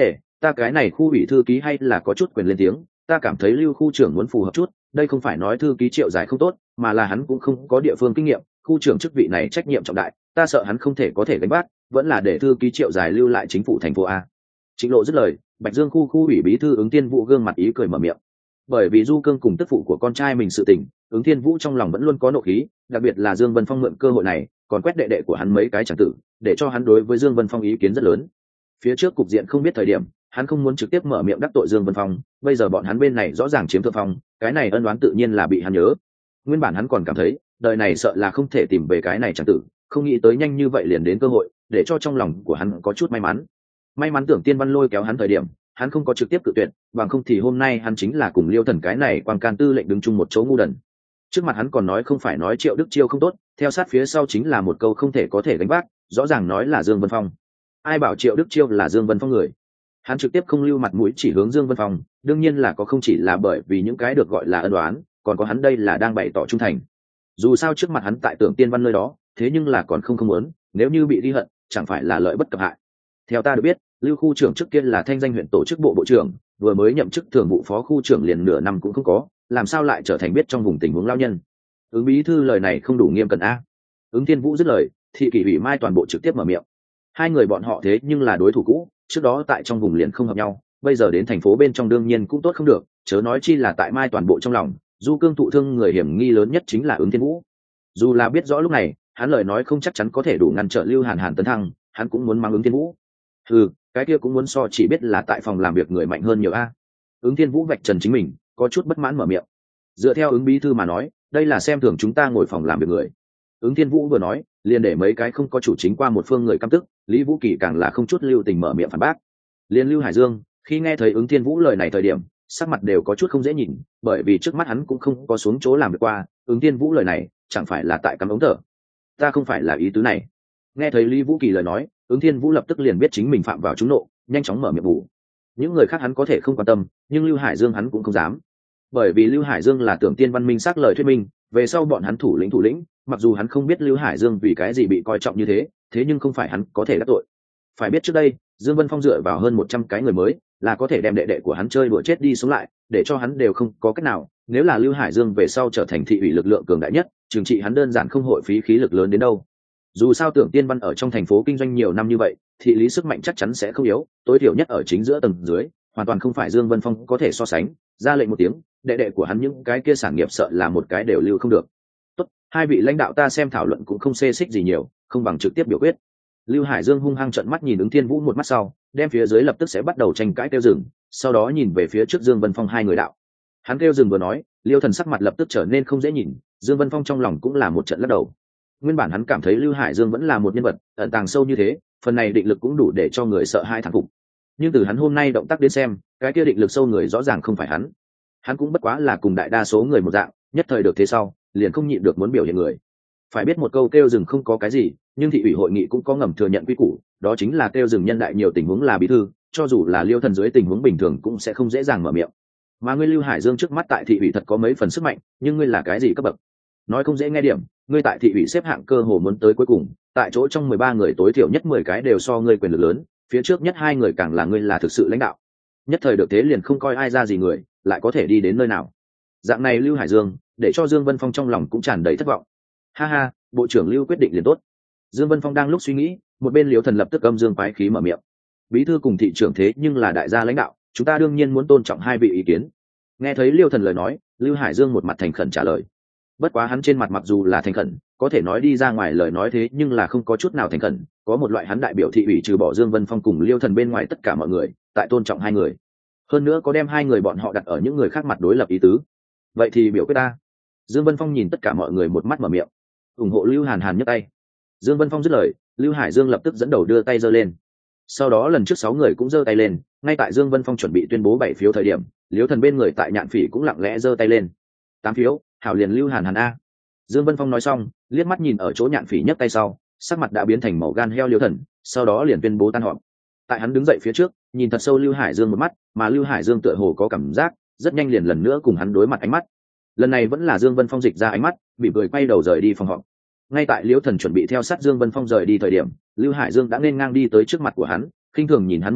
ta cái này khu ủy thư ký hay là có chút quyền lên tiếng, ta cảm thấy Lưu khu trưởng muốn phù hợp chút, đây không phải nói thư ký Triệu Giải không tốt, mà là hắn cũng không có địa phương kinh nghiệm, khu trưởng chức vị này trách nhiệm trọng đại, ta sợ hắn không thể có thể gánh vác, vẫn là để thư ký Triệu Giải lưu lại chính phủ thành phố a. Trịnh Lộ dứt lời, Bạch Dương khu khu ủy bí thư Ứng Thiên Vũ gương mặt ý cười mở miệng. Bởi vì Du Cương cùng tức phụ của con trai mình sự tình, Ứng Thiên Vũ trong lòng vẫn luôn có nộ khí, đặc biệt là Dương Vân Phong mượn cơ hội này, còn quét đệ đệ của hắn mấy cái chẳng tử, để cho hắn đối với Dương Vân Phong ý kiến rất lớn. Phía trước cục diện không biết thời điểm, hắn không muốn trực tiếp mở miệng đắc tội Dương Vân Phong, bây giờ bọn hắn bên này rõ ràng chiếm thượng phong, cái này ân oán tự nhiên là bị hắn nhớ. Nguyên bản hắn còn cảm thấy, đời này sợ là không thể tìm về cái này chẳng tử, không nghĩ tới nhanh như vậy liền đến cơ hội, để cho trong lòng của hắn có chút may mắn. May mắn Tưởng Tiên Văn lôi kéo hắn thời điểm, hắn không có trực tiếp cự tuyệt, bằng không thì hôm nay hắn chính là cùng Liêu Thần cái này Quang Can tư lệnh đứng chung một chỗ ngu đần. Trước mặt hắn còn nói không phải nói Triệu Đức Chiêu không tốt, theo sát phía sau chính là một câu không thể có thể gánh vác, rõ ràng nói là Dương Vân Phong. Ai bảo Triệu Đức Chiêu là Dương Vân Phong người? Hắn trực tiếp không lưu mặt mũi chỉ hướng Dương Vân Phong, đương nhiên là có không chỉ là bởi vì những cái được gọi là ân oán, còn có hắn đây là đang bày tỏ trung thành. Dù sao trước mặt hắn tại Tưởng Tiên Văn nơi đó, thế nhưng là còn không không muốn, nếu như bị ghi hận, chẳng phải là lợi bất cập hại. Theo ta được biết, Lưu khu trưởng trước kia là thanh danh huyện tổ chức bộ bộ trưởng, vừa mới nhậm chức thường vụ phó khu trưởng liền nửa năm cũng không có, làm sao lại trở thành biết trong vùng tình huống lao nhân. Ứng bí thư lời này không đủ nghiêm cẩn a. Ứng Thiên Vũ dứt lời, thị kỷ ủy Mai toàn bộ trực tiếp mở miệng. Hai người bọn họ thế nhưng là đối thủ cũ, trước đó tại trong vùng liền không hợp nhau, bây giờ đến thành phố bên trong đương nhiên cũng tốt không được, chớ nói chi là tại Mai toàn bộ trong lòng, Du Cương thụ thương người hiểm nghi lớn nhất chính là Ứng Thiên Vũ. Dù là biết rõ lúc này, hắn lời nói không chắc chắn có thể đủ ngăn trở Lưu Hàn Hàn tấn thăng, hắn cũng muốn mang Ứng Thiên Vũ. Ừ, cái kia cũng muốn so chỉ biết là tại phòng làm việc người mạnh hơn nhiều a. Ứng Thiên Vũ vạch trần chính mình, có chút bất mãn mở miệng. Dựa theo Ứng bí thư mà nói, đây là xem thường chúng ta ngồi phòng làm việc người. Ứng Thiên Vũ vừa nói, liền để mấy cái không có chủ chính qua một phương người căm tức, Lý Vũ Kỳ càng là không chút lưu tình mở miệng phản bác. Liên Lưu Hải Dương, khi nghe thấy Ứng Thiên Vũ lời này thời điểm, sắc mặt đều có chút không dễ nhìn, bởi vì trước mắt hắn cũng không có xuống chỗ làm việc qua, Ứng Thiên Vũ lời này, chẳng phải là tại cắm ống thở. Ta không phải là ý tứ này. Nghe thấy Lý Vũ Kỳ lời nói, Ứng Thiên Vũ lập tức liền biết chính mình phạm vào trúng nộ, nhanh chóng mở miệng bù. Những người khác hắn có thể không quan tâm, nhưng Lưu Hải Dương hắn cũng không dám, bởi vì Lưu Hải Dương là Tưởng Tiên Văn minh xác lời thuyết minh, về sau bọn hắn thủ lĩnh thủ lĩnh, mặc dù hắn không biết Lưu Hải Dương vì cái gì bị coi trọng như thế, thế nhưng không phải hắn có thể đắc tội. Phải biết trước đây, Dương Vân Phong dựa vào hơn một trăm cái người mới, là có thể đem đệ đệ của hắn chơi đùa chết đi sống lại, để cho hắn đều không có cách nào. Nếu là Lưu Hải Dương về sau trở thành thị ủy lực lượng cường đại nhất, trừng trị hắn đơn giản không hội phí khí lực lớn đến đâu. Dù sao Tưởng Tiên Văn ở trong thành phố kinh doanh nhiều năm như vậy, thị lý sức mạnh chắc chắn sẽ không yếu, tối thiểu nhất ở chính giữa tầng dưới, hoàn toàn không phải Dương Vân Phong có thể so sánh. Ra lệnh một tiếng, đệ đệ của hắn những cái kia sản nghiệp sợ là một cái đều lưu không được. Tốt, hai vị lãnh đạo ta xem thảo luận cũng không xê xích gì nhiều, không bằng trực tiếp biểu quyết. Lưu Hải Dương hung hăng trợn mắt nhìn Ứng Thiên Vũ một mắt sau, đem phía dưới lập tức sẽ bắt đầu tranh cãi kêu dừng, sau đó nhìn về phía trước Dương Vân Phong hai người đạo. Hắn kêu dừng vừa nói, Liêu Thần sắc mặt lập tức trở nên không dễ nhìn, Dương Vân Phong trong lòng cũng là một trận lắc đầu. Nguyên bản hắn cảm thấy Lưu Hải Dương vẫn là một nhân vật ẩn tàng sâu như thế, phần này định lực cũng đủ để cho người sợ hai thán phục. Nhưng từ hắn hôm nay động tác đến xem, cái kia định lực sâu người rõ ràng không phải hắn. Hắn cũng bất quá là cùng đại đa số người một dạng, nhất thời được thế sau, liền không nhịn được muốn biểu hiện người. Phải biết một câu kêu dừng không có cái gì, nhưng thị ủy hội nghị cũng có ngầm thừa nhận quy củ, đó chính là kêu dừng nhân đại nhiều tình huống là bí thư, cho dù là Liêu Thần dưới tình huống bình thường cũng sẽ không dễ dàng mở miệng. Mà ngươi Lưu Hải Dương trước mắt tại thị ủy thật có mấy phần sức mạnh, nhưng ngươi là cái gì cấp bậc? Nói không dễ nghe điểm, ngươi tại thị ủy xếp hạng cơ hồ muốn tới cuối cùng, tại chỗ trong mười ba người tối thiểu nhất mười cái đều so ngươi quyền lực lớn, phía trước nhất hai người càng là ngươi là thực sự lãnh đạo. Nhất thời được thế liền không coi ai ra gì người, lại có thể đi đến nơi nào. Dạng này Lưu Hải Dương, để cho Dương Vân Phong trong lòng cũng tràn đầy thất vọng. Ha ha, bộ trưởng Lưu quyết định liền tốt. Dương Vân Phong đang lúc suy nghĩ, một bên Liễu Thần lập tức âm dương quái khí mở miệng. Bí thư cùng thị trưởng thế nhưng là đại gia lãnh đạo, chúng ta đương nhiên muốn tôn trọng hai vị ý kiến. Nghe thấy Liễu Thần lời nói, Lưu Hải Dương một mặt thành khẩn trả lời. Bất quá hắn trên mặt mặc dù là thành khẩn, có thể nói đi ra ngoài lời nói thế nhưng là không có chút nào thành khẩn, có một loại hắn đại biểu thị ủy trừ bỏ Dương Vân Phong cùng Liêu Thần bên ngoài tất cả mọi người, tại tôn trọng hai người. Hơn nữa có đem hai người bọn họ đặt ở những người khác mặt đối lập ý tứ. Vậy thì biểu quyết ta. Dương Vân Phong nhìn tất cả mọi người một mắt mở miệng, ủng hộ Lưu Hàn Hàn nhấc tay. Dương Vân Phong dứt lời, Lưu Hải Dương lập tức dẫn đầu đưa tay giơ lên. Sau đó lần trước sáu người cũng giơ tay lên, ngay tại Dương Vân Phong chuẩn bị tuyên bố bảy phiếu thời điểm, Liêu Thần bên người tại Nhạn Phỉ cũng lặng lẽ giơ tay lên. Tám phiếu, hảo liền Lưu Hàn Hàn a. Dương Vân Phong nói xong, liếc mắt nhìn ở chỗ Nhạn Phỉ nhấc tay sau, sắc mặt đã biến thành màu gan heo Liêu Thần, sau đó liền tuyên bố tan họp. Tại hắn đứng dậy phía trước, nhìn thật sâu Lưu Hải Dương một mắt, mà Lưu Hải Dương tựa hồ có cảm giác, rất nhanh liền lần nữa cùng hắn đối mặt ánh mắt. Lần này vẫn là Dương Vân Phong dịch ra ánh mắt, bị cười quay đầu rời đi phòng họp. Ngay tại Liêu Thần chuẩn bị theo sát Dương Vân Phong rời đi thời điểm, Lưu Hải Dương đã nên ngang đi tới trước mặt của hắn, khinh thường nhìn hắn một cái,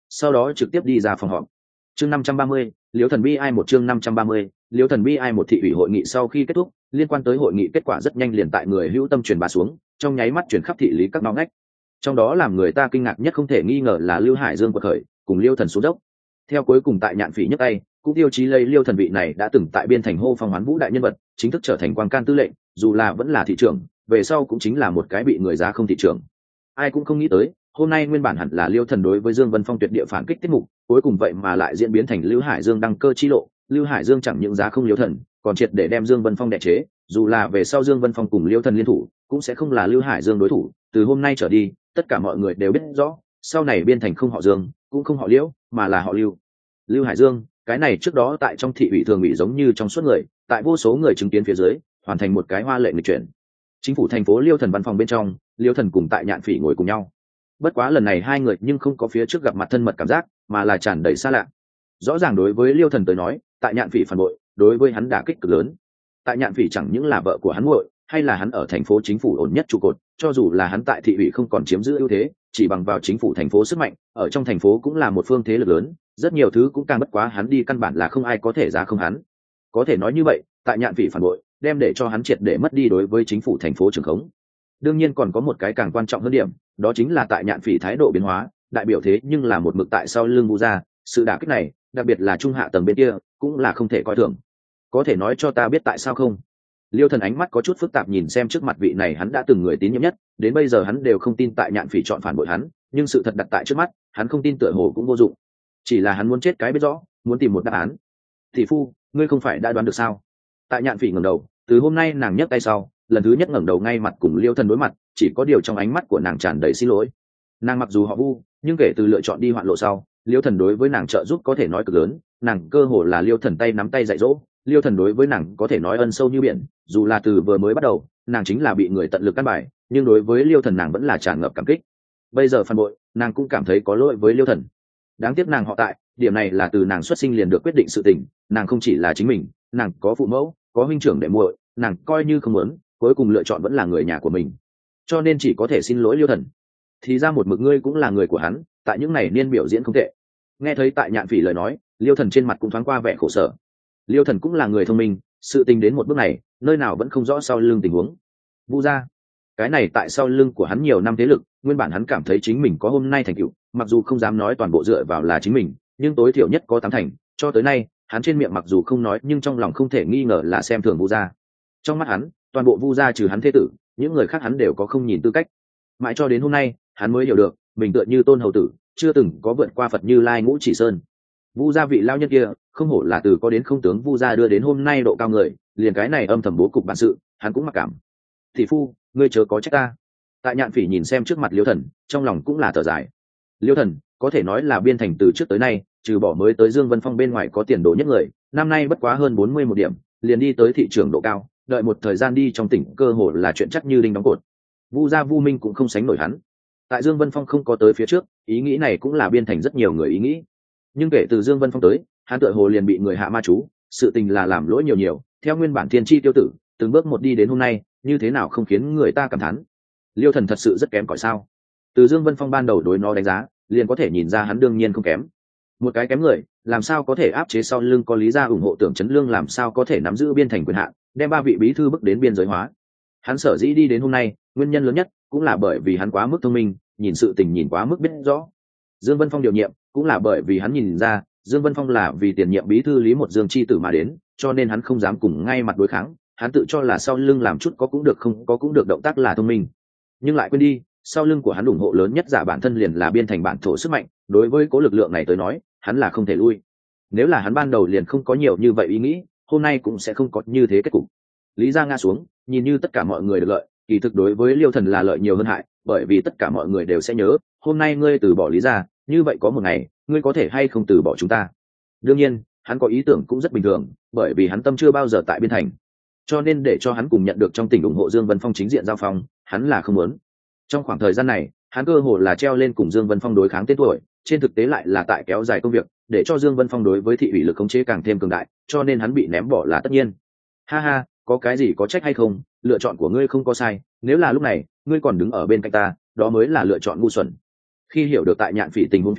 sau đó trực tiếp đi ra phòng họp. Chương năm trăm ba mươi, Liễu Thần Bi ai một chương năm trăm ba mươi, Liễu Thần Bi ai một thị ủy hội nghị sau khi kết thúc, liên quan tới hội nghị kết quả rất nhanh liền tại người hữu tâm truyền bá xuống, trong nháy mắt truyền khắp thị lý các ngõ ngách. Trong đó làm người ta kinh ngạc nhất không thể nghi ngờ là Lưu Hải Dương quật khởi, cùng Liêu Thần xuống dốc. Theo cuối cùng tại nhạn phỉ nhấc tay, cũng tiêu chí lấy Liêu Thần vị này đã từng tại biên thành hô phong hoán vũ đại nhân vật, chính thức trở thành quan can tư lệnh, dù là vẫn là thị trưởng, về sau cũng chính là một cái bị người giá không thị trưởng. Ai cũng không nghĩ tới, hôm nay nguyên bản hẳn là Liêu Thần đối với Dương Vân Phong tuyệt địa phản kích tiết mục, cuối cùng vậy mà lại diễn biến thành Lưu Hải Dương đăng cơ chi lộ. Lưu Hải Dương chẳng những giá không Liêu Thần, còn triệt để đem Dương Vân Phong đè chế, dù là về sau Dương Vân Phong cùng Liêu Thần liên thủ, cũng sẽ không là Lưu Hải Dương đối thủ. Từ hôm nay trở đi, tất cả mọi người đều biết rõ, sau này biên thành không họ Dương, cũng không họ Liễu, mà là họ Lưu. Lưu Hải Dương, cái này trước đó tại trong thị ủy thường ủy giống như trong suốt người, tại vô số người chứng kiến phía dưới, hoàn thành một cái hoa lệ nghịch chuyển. Chính phủ thành phố Liêu Thần văn phòng bên trong, Liêu Thần cùng tại nhạn phỉ ngồi cùng nhau. Bất quá lần này hai người nhưng không có phía trước gặp mặt thân mật cảm giác, mà là tràn đầy xa lạ. Rõ ràng đối với Liêu Thần tới nói, tại nhạn phỉ phản bội, đối với hắn đả kích cực lớn. Tại nhạn phỉ chẳng những là vợ của hắn muội, hay là hắn ở thành phố chính phủ ổn nhất trụ cột, cho dù là hắn tại thị ủy không còn chiếm giữ ưu thế, chỉ bằng vào chính phủ thành phố sức mạnh, ở trong thành phố cũng là một phương thế lực lớn, rất nhiều thứ cũng càng bất quá hắn đi, căn bản là không ai có thể ra không hắn. Có thể nói như vậy, tại nhạn phỉ phản bội, đem để cho hắn triệt để mất đi đối với chính phủ thành phố trường khống. Đương nhiên còn có một cái càng quan trọng hơn điểm, đó chính là tại nhạn phỉ thái độ biến hóa, đại biểu thế nhưng là một mực tại sau lưng Vu gia, sự đả kích này, đặc biệt là trung hạ tầng bên kia, cũng là không thể coi thường. Có thể nói cho ta biết tại sao không? Liêu Thần ánh mắt có chút phức tạp nhìn xem trước mặt vị này hắn đã từng người tín nhiệm nhất, đến bây giờ hắn đều không tin tại nhạn phỉ chọn phản bội hắn, nhưng sự thật đặt tại trước mắt, hắn không tin tựa hồ cũng vô dụng. Chỉ là hắn muốn chết cái biết rõ, muốn tìm một đáp án. Thị phu, ngươi không phải đã đoán được sao? Tại nhạn phỉ ngẩng đầu, từ hôm nay nàng nhấc tay sau, lần thứ nhất ngẩng đầu ngay mặt cùng Liêu Thần đối mặt, chỉ có điều trong ánh mắt của nàng tràn đầy xin lỗi. Nàng mặc dù họ Vu, nhưng kể từ lựa chọn đi hoạn lộ sau, Liêu Thần đối với nàng trợ giúp có thể nói cực lớn, nàng cơ hồ là Liêu Thần tay nắm tay dạy dỗ. Liêu Thần đối với nàng có thể nói ân sâu như biển, dù là từ vừa mới bắt đầu, nàng chính là bị người tận lực căn bài, nhưng đối với Liêu Thần nàng vẫn là tràn ngập cảm kích. Bây giờ phản bội, nàng cũng cảm thấy có lỗi với Liêu Thần. Đáng tiếc nàng họ tại, điểm này là từ nàng xuất sinh liền được quyết định sự tình, nàng không chỉ là chính mình, nàng có phụ mẫu, có huynh trưởng đệ muội, nàng coi như không muốn, cuối cùng lựa chọn vẫn là người nhà của mình. Cho nên chỉ có thể xin lỗi Liêu Thần. Thì ra một mực ngươi cũng là người của hắn, tại những này niên biểu diễn không tệ. Nghe thấy tại nhạn phỉ lời nói, Liêu Thần trên mặt cũng thoáng qua vẻ khổ sở. Liêu Thần cũng là người thông minh, sự tình đến một bước này, nơi nào vẫn không rõ sau lưng tình huống. Vu gia, cái này tại sau lưng của hắn nhiều năm thế lực, nguyên bản hắn cảm thấy chính mình có hôm nay thành tựu, mặc dù không dám nói toàn bộ dựa vào là chính mình, nhưng tối thiểu nhất có tám thành. Cho tới nay, hắn trên miệng mặc dù không nói, nhưng trong lòng không thể nghi ngờ là xem thường Vu gia. Trong mắt hắn, toàn bộ Vu gia trừ hắn thế tử, những người khác hắn đều có không nhìn tư cách. Mãi cho đến hôm nay, hắn mới hiểu được, mình tựa như Tôn hầu tử, chưa từng có vượt qua Phật Như Lai Ngũ Chỉ Sơn. Vu gia vị lao nhân kia, không hổ là từ có đến không tướng Vu gia đưa đến hôm nay độ cao người, liền cái này âm thầm bố cục bản sự, hắn cũng mặc cảm. Thị phu, ngươi chớ có trách ta. Tại nhạn phỉ nhìn xem trước mặt Liêu Thần, trong lòng cũng là thở dài. Liêu Thần có thể nói là biên thành từ trước tới nay, trừ bỏ mới tới Dương Vân Phong bên ngoài có tiền đồ nhất người, năm nay bất quá hơn bốn mươi một điểm, liền đi tới thị trường độ cao, đợi một thời gian đi trong tỉnh cơ hồ là chuyện chắc như đinh đóng cột. Vu gia Vu Minh cũng không sánh nổi hắn. Tại Dương Vân Phong không có tới phía trước, ý nghĩ này cũng là biên thành rất nhiều người ý nghĩ. Nhưng kể từ Dương Vân Phong tới, hắn tựa hồ liền bị người hạ ma chú, sự tình là làm lỗi nhiều nhiều, theo nguyên bản thiên chi tiêu tử, từng bước một đi đến hôm nay, như thế nào không khiến người ta cảm thán. Liêu Thần thật sự rất kém cỏi sao? Từ Dương Vân Phong ban đầu đối nó đánh giá, liền có thể nhìn ra hắn đương nhiên không kém. Một cái kém người, làm sao có thể áp chế sau lưng có lý gia ủng hộ Tưởng Chấn Lương, làm sao có thể nắm giữ biên thành quyền hạn, đem ba vị bí thư bước đến biên giới hóa. Hắn sở dĩ đi đến hôm nay, nguyên nhân lớn nhất cũng là bởi vì hắn quá mức thông minh, nhìn sự tình nhìn quá mức biết rõ. Dương Vân Phong điều nhiệm cũng là bởi vì hắn nhìn ra Dương Vân Phong là vì tiền nhiệm bí thư Lý Một Dương chi tử mà đến, cho nên hắn không dám cùng ngay mặt đối kháng, hắn tự cho là sau lưng làm chút có cũng được không có cũng được động tác là thông minh, nhưng lại quên đi sau lưng của hắn ủng hộ lớn nhất giả bản thân liền là biên thành bản thổ sức mạnh, đối với cố lực lượng này tới nói hắn là không thể lui. Nếu là hắn ban đầu liền không có nhiều như vậy ý nghĩ, hôm nay cũng sẽ không có như thế kết cục. Lý gia ngã xuống, nhìn như tất cả mọi người được lợi, kỳ thực đối với Liêu Thần là lợi nhiều hơn hại, bởi vì tất cả mọi người đều sẽ nhớ, hôm nay ngươi từ bỏ Lý gia, như vậy có một ngày ngươi có thể hay không từ bỏ chúng ta. Đương nhiên hắn có ý tưởng cũng rất bình thường, bởi vì hắn tâm chưa bao giờ tại biên thành, cho nên để cho hắn cùng nhận được trong tỉnh ủng hộ Dương Vân Phong chính diện giao phong, hắn là không muốn. Trong khoảng thời gian này hắn cơ hồ là treo lên cùng Dương Vân Phong đối kháng tên tuổi, trên thực tế lại là tại kéo dài công việc, để cho Dương Vân Phong đối với thị ủy lực khống chế càng thêm cường đại, cho nên hắn bị ném bỏ là tất nhiên. Ha ha, có cái gì có trách hay không, lựa chọn của ngươi không có sai, nếu là lúc này ngươi còn đứng ở bên cạnh ta, đó mới là lựa chọn ngu xuẩn. Khi hiểu được tại nhạn phỉ tình huống phía dưới,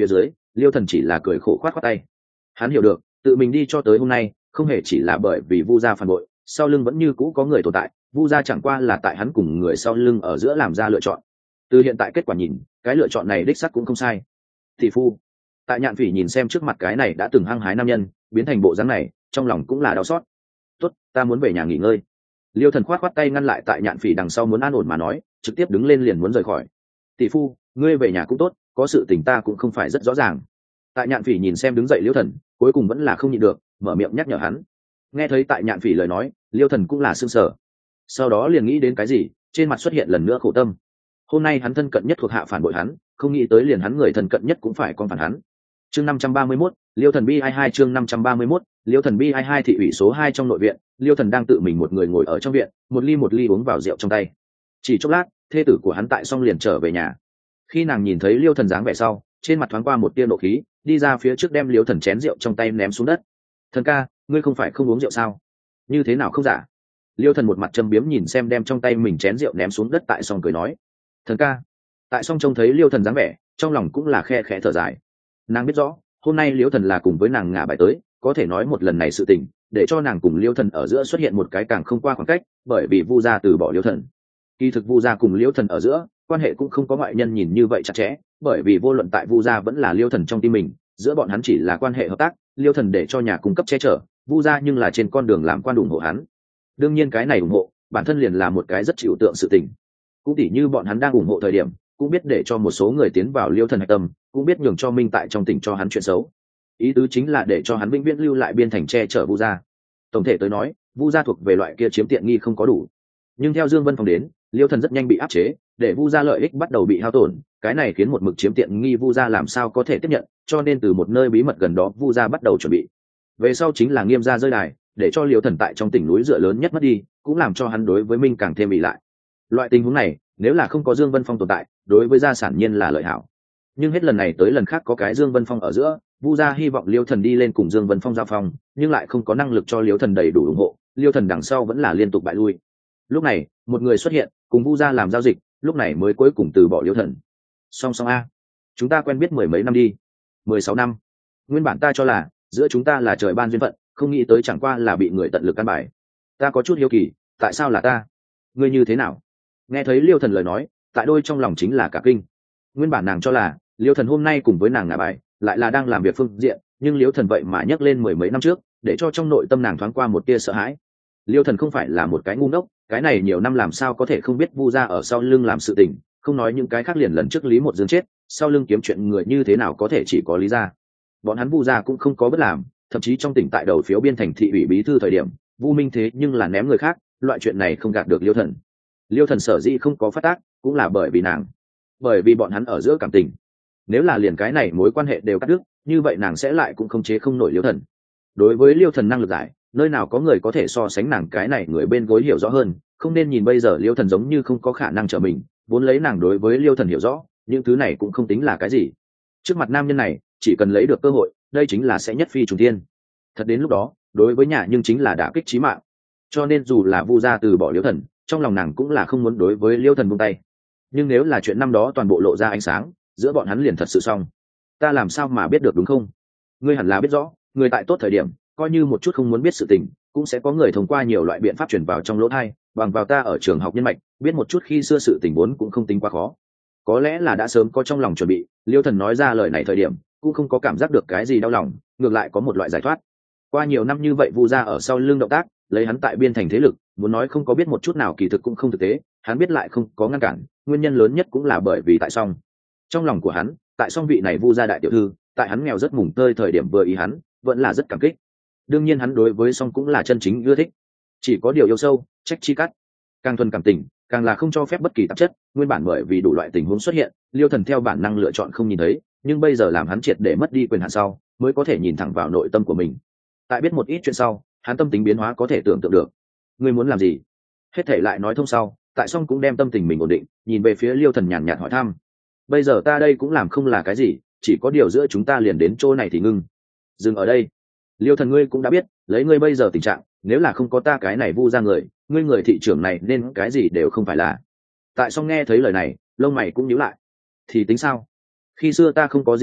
liêu thần chỉ là cười khổ khoát khoát tay. Hắn hiểu được tự mình đi cho tới hôm nay không hề chỉ là bởi vì vu gia phản bội, sau lưng vẫn như cũ có người tồn tại. Vu gia chẳng qua là tại hắn cùng người sau lưng ở giữa làm ra lựa chọn. Từ hiện tại kết quả nhìn, cái lựa chọn này đích xác cũng không sai. Thị phu, tại Nhạn Phỉ nhìn xem trước mặt cái này đã từng hăng hái nam nhân biến thành bộ dáng này, trong lòng cũng là đau xót. Tốt, ta muốn về nhà nghỉ ngơi. Liêu thần khoát khoát tay ngăn lại tại Nhạn Phỉ đằng sau muốn an ổn mà nói, trực tiếp đứng lên liền muốn rời khỏi. Tỷ phu, ngươi về nhà cũng tốt, có sự tình ta cũng không phải rất rõ ràng. Tại Nhạn Phỉ nhìn xem đứng dậy Liêu thần, cuối cùng vẫn là không nhịn được, mở miệng nhắc nhở hắn. Nghe thấy tại Nhạn Phỉ lời nói, Liêu thần cũng là sững sờ. Sau đó liền nghĩ đến cái gì, trên mặt xuất hiện lần nữa khổ tâm. Hôm nay hắn thân cận nhất thuộc hạ phản bội hắn, không nghĩ tới liền hắn người thân cận nhất cũng phải con phản hắn. Chương năm trăm ba mươi mốt, Liêu thần bi hai hai chương năm trăm ba mươi mốt, Liêu thần bi hai hai thị ủy số hai trong nội viện, Liêu thần đang tự mình một người ngồi ở trong viện, một ly một ly uống vào rượu trong tay. Chỉ chốc lát, thê tử của hắn tại xong liền trở về nhà. Khi nàng nhìn thấy Liêu thần dáng vẻ sau, trên mặt thoáng qua một tia nộ khí, đi ra phía trước đem Liêu thần chén rượu trong tay ném xuống đất. Thần ca, ngươi không phải không uống rượu sao? Như thế nào không giả? Liêu thần một mặt châm biếm nhìn xem đem trong tay mình chén rượu ném xuống đất tại xong cười nói. Thần ca. Tại xong trông thấy Liêu thần dáng vẻ, trong lòng cũng là khe khẽ thở dài. Nàng biết rõ hôm nay Liêu thần là cùng với nàng ngả bài tới, có thể nói một lần này sự tình để cho nàng cùng Liêu thần ở giữa xuất hiện một cái càng không qua khoảng cách, bởi vì Vu gia từ bỏ Liêu thần. Kỳ thực Vu gia cùng Liêu thần ở giữa quan hệ cũng không có ngoại nhân nhìn như vậy chặt chẽ, bởi vì vô luận tại Vu gia vẫn là Liêu thần trong tim mình, giữa bọn hắn chỉ là quan hệ hợp tác. Liêu thần để cho nhà cung cấp che chở Vu gia, nhưng là trên con đường làm quan ủng hộ hắn. Đương nhiên cái này ủng hộ bản thân liền là một cái rất chịu tượng sự tình. Cũng tỉ như bọn hắn đang ủng hộ thời điểm, cũng biết để cho một số người tiến vào Liêu thần hạch tâm, cũng biết nhường cho minh tại trong tỉnh cho hắn chuyện xấu. Ý tứ chính là để cho hắn vĩnh viễn lưu lại biên thành che chở Vu gia. Tổng thể tới nói, Vu gia thuộc về loại kia chiếm tiện nghi không có đủ. Nhưng theo Dương Vân Phong đến, Liêu thần rất nhanh bị áp chế, để Vu gia lợi ích bắt đầu bị hao tổn. Cái này khiến một mực chiếm tiện nghi Vu gia làm sao có thể tiếp nhận, cho nên từ một nơi bí mật gần đó Vu gia bắt đầu chuẩn bị. Về sau chính là Nghiêm gia rơi đài, để cho Liêu thần tại trong tỉnh núi dựa lớn nhất mất đi, cũng làm cho hắn đối với minh càng thêm bị lại. Loại tình huống này, nếu là không có Dương Vân Phong tồn tại, đối với gia sản nhiên là lợi hảo. Nhưng hết lần này tới lần khác có cái Dương Vân Phong ở giữa, Vu gia hy vọng Liêu thần đi lên cùng Dương Vân Phong giao phong, nhưng lại không có năng lực cho Liêu thần đầy đủ ủng hộ, Liêu thần đằng sau vẫn là liên tục bại lui. Lúc này, một người xuất hiện, cùng Vu gia làm giao dịch, lúc này mới cuối cùng từ bỏ Liêu thần. Song song a, chúng ta quen biết mười mấy năm đi, mười sáu năm. Nguyên bản ta cho là giữa chúng ta là trời ban duyên phận, không nghĩ tới chẳng qua là bị người tận lực căn bài. Ta có chút hiếu kỳ, tại sao là ta? Ngươi như thế nào? Nghe thấy Liêu thần lời nói, tại đôi trong lòng chính là cả kinh. Nguyên bản nàng cho là Liêu thần hôm nay cùng với nàng ngả bài lại là đang làm việc phương diện, nhưng Liêu thần vậy mà nhắc lên mười mấy năm trước, để cho trong nội tâm nàng thoáng qua một tia sợ hãi. Liêu thần không phải là một cái ngu ngốc, cái này nhiều năm làm sao có thể không biết Vu gia ở sau lưng làm sự tình, không nói những cái khác, liền lần trước Lý Một Dương chết, sau lưng kiếm chuyện người như thế nào có thể chỉ có Lý gia. Bọn hắn Vu gia cũng không có bất làm, thậm chí trong tỉnh tại đầu phiếu biên thành thị ủy bí thư thời điểm, Vu Minh thế nhưng là ném người khác, loại chuyện này không gạt được Liêu thần. Liêu thần sở dĩ không có phát tác, cũng là bởi vì nàng, bởi vì bọn hắn ở giữa cảm tình. Nếu là liền cái này mối quan hệ đều cắt đứt, như vậy nàng sẽ lại cũng không chế không nổi Liêu thần. Đối với Liêu thần năng lực giải, nơi nào có người có thể so sánh nàng cái này người bên gối hiểu rõ hơn. Không nên nhìn bây giờ Liêu thần giống như không có khả năng trở mình, vốn lấy nàng đối với Liêu thần hiểu rõ, những thứ này cũng không tính là cái gì. Trước mặt nam nhân này, chỉ cần lấy được cơ hội, đây chính là sẽ nhất phi trùng thiên. Thật đến lúc đó, đối với nhà nhưng chính là đả kích chí mạng. Cho nên dù là Vu gia từ bỏ Liêu thần, trong lòng nàng cũng là không muốn đối với Liêu thần buông tay. Nhưng nếu là chuyện năm đó toàn bộ lộ ra ánh sáng, giữa bọn hắn liền thật sự xong. Ta làm sao mà biết được, đúng không? Ngươi hẳn là biết rõ, người tại tốt thời điểm, coi như một chút không muốn biết sự tình, cũng sẽ có người thông qua nhiều loại biện pháp truyền vào trong lỗ tai, bằng vào ta ở trường học nhân mạch, biết một chút khi xưa sự tình vốn cũng không tính quá khó. Có lẽ là đã sớm có trong lòng chuẩn bị, Liêu thần nói ra lời này thời điểm, cũng không có cảm giác được cái gì đau lòng, ngược lại có một loại giải thoát. Qua nhiều năm như vậy Vu gia ở sau lưng động tác, lấy hắn tại biên thành thế lực, muốn nói không có biết một chút nào kỳ thực cũng không thực tế, hắn biết lại không có ngăn cản, nguyên nhân lớn nhất cũng là bởi vì tại Song. Trong lòng của hắn, tại Song vị này Vu gia đại tiểu thư, tại hắn nghèo rất mùng tơi thời điểm vừa ý hắn, vẫn là rất cảm kích. Đương nhiên hắn đối với Song cũng là chân chính ưa thích, chỉ có điều yêu sâu, trách chi cắt. Càng thuần cảm tình, càng là không cho phép bất kỳ tạp chất. Nguyên bản bởi vì đủ loại tình huống xuất hiện, Liêu thần theo bản năng lựa chọn không nhìn thấy, nhưng bây giờ làm hắn triệt để mất đi quyền hạn sau, mới có thể nhìn thẳng vào nội tâm của mình. Tại biết một ít chuyện sau, hắn tâm tính biến hóa có thể tưởng tượng được. Ngươi muốn làm gì? Hết thể lại nói thông sau, tại Song cũng đem tâm tình mình ổn định, nhìn về phía Liêu thần nhàn nhạt hỏi thăm. Bây giờ ta đây cũng làm không là cái gì, chỉ có điều giữa chúng ta liền đến chỗ này thì ngưng. Dừng ở đây. Liêu thần, ngươi cũng đã biết, lấy ngươi bây giờ tình trạng, nếu là không có ta cái này Vu ra người, ngươi người thị trưởng này nên cái gì đều không phải là. Tại Song nghe thấy lời này, lông mày cũng nhíu lại. Thì tính sao? Khi xưa ta không có gì cả,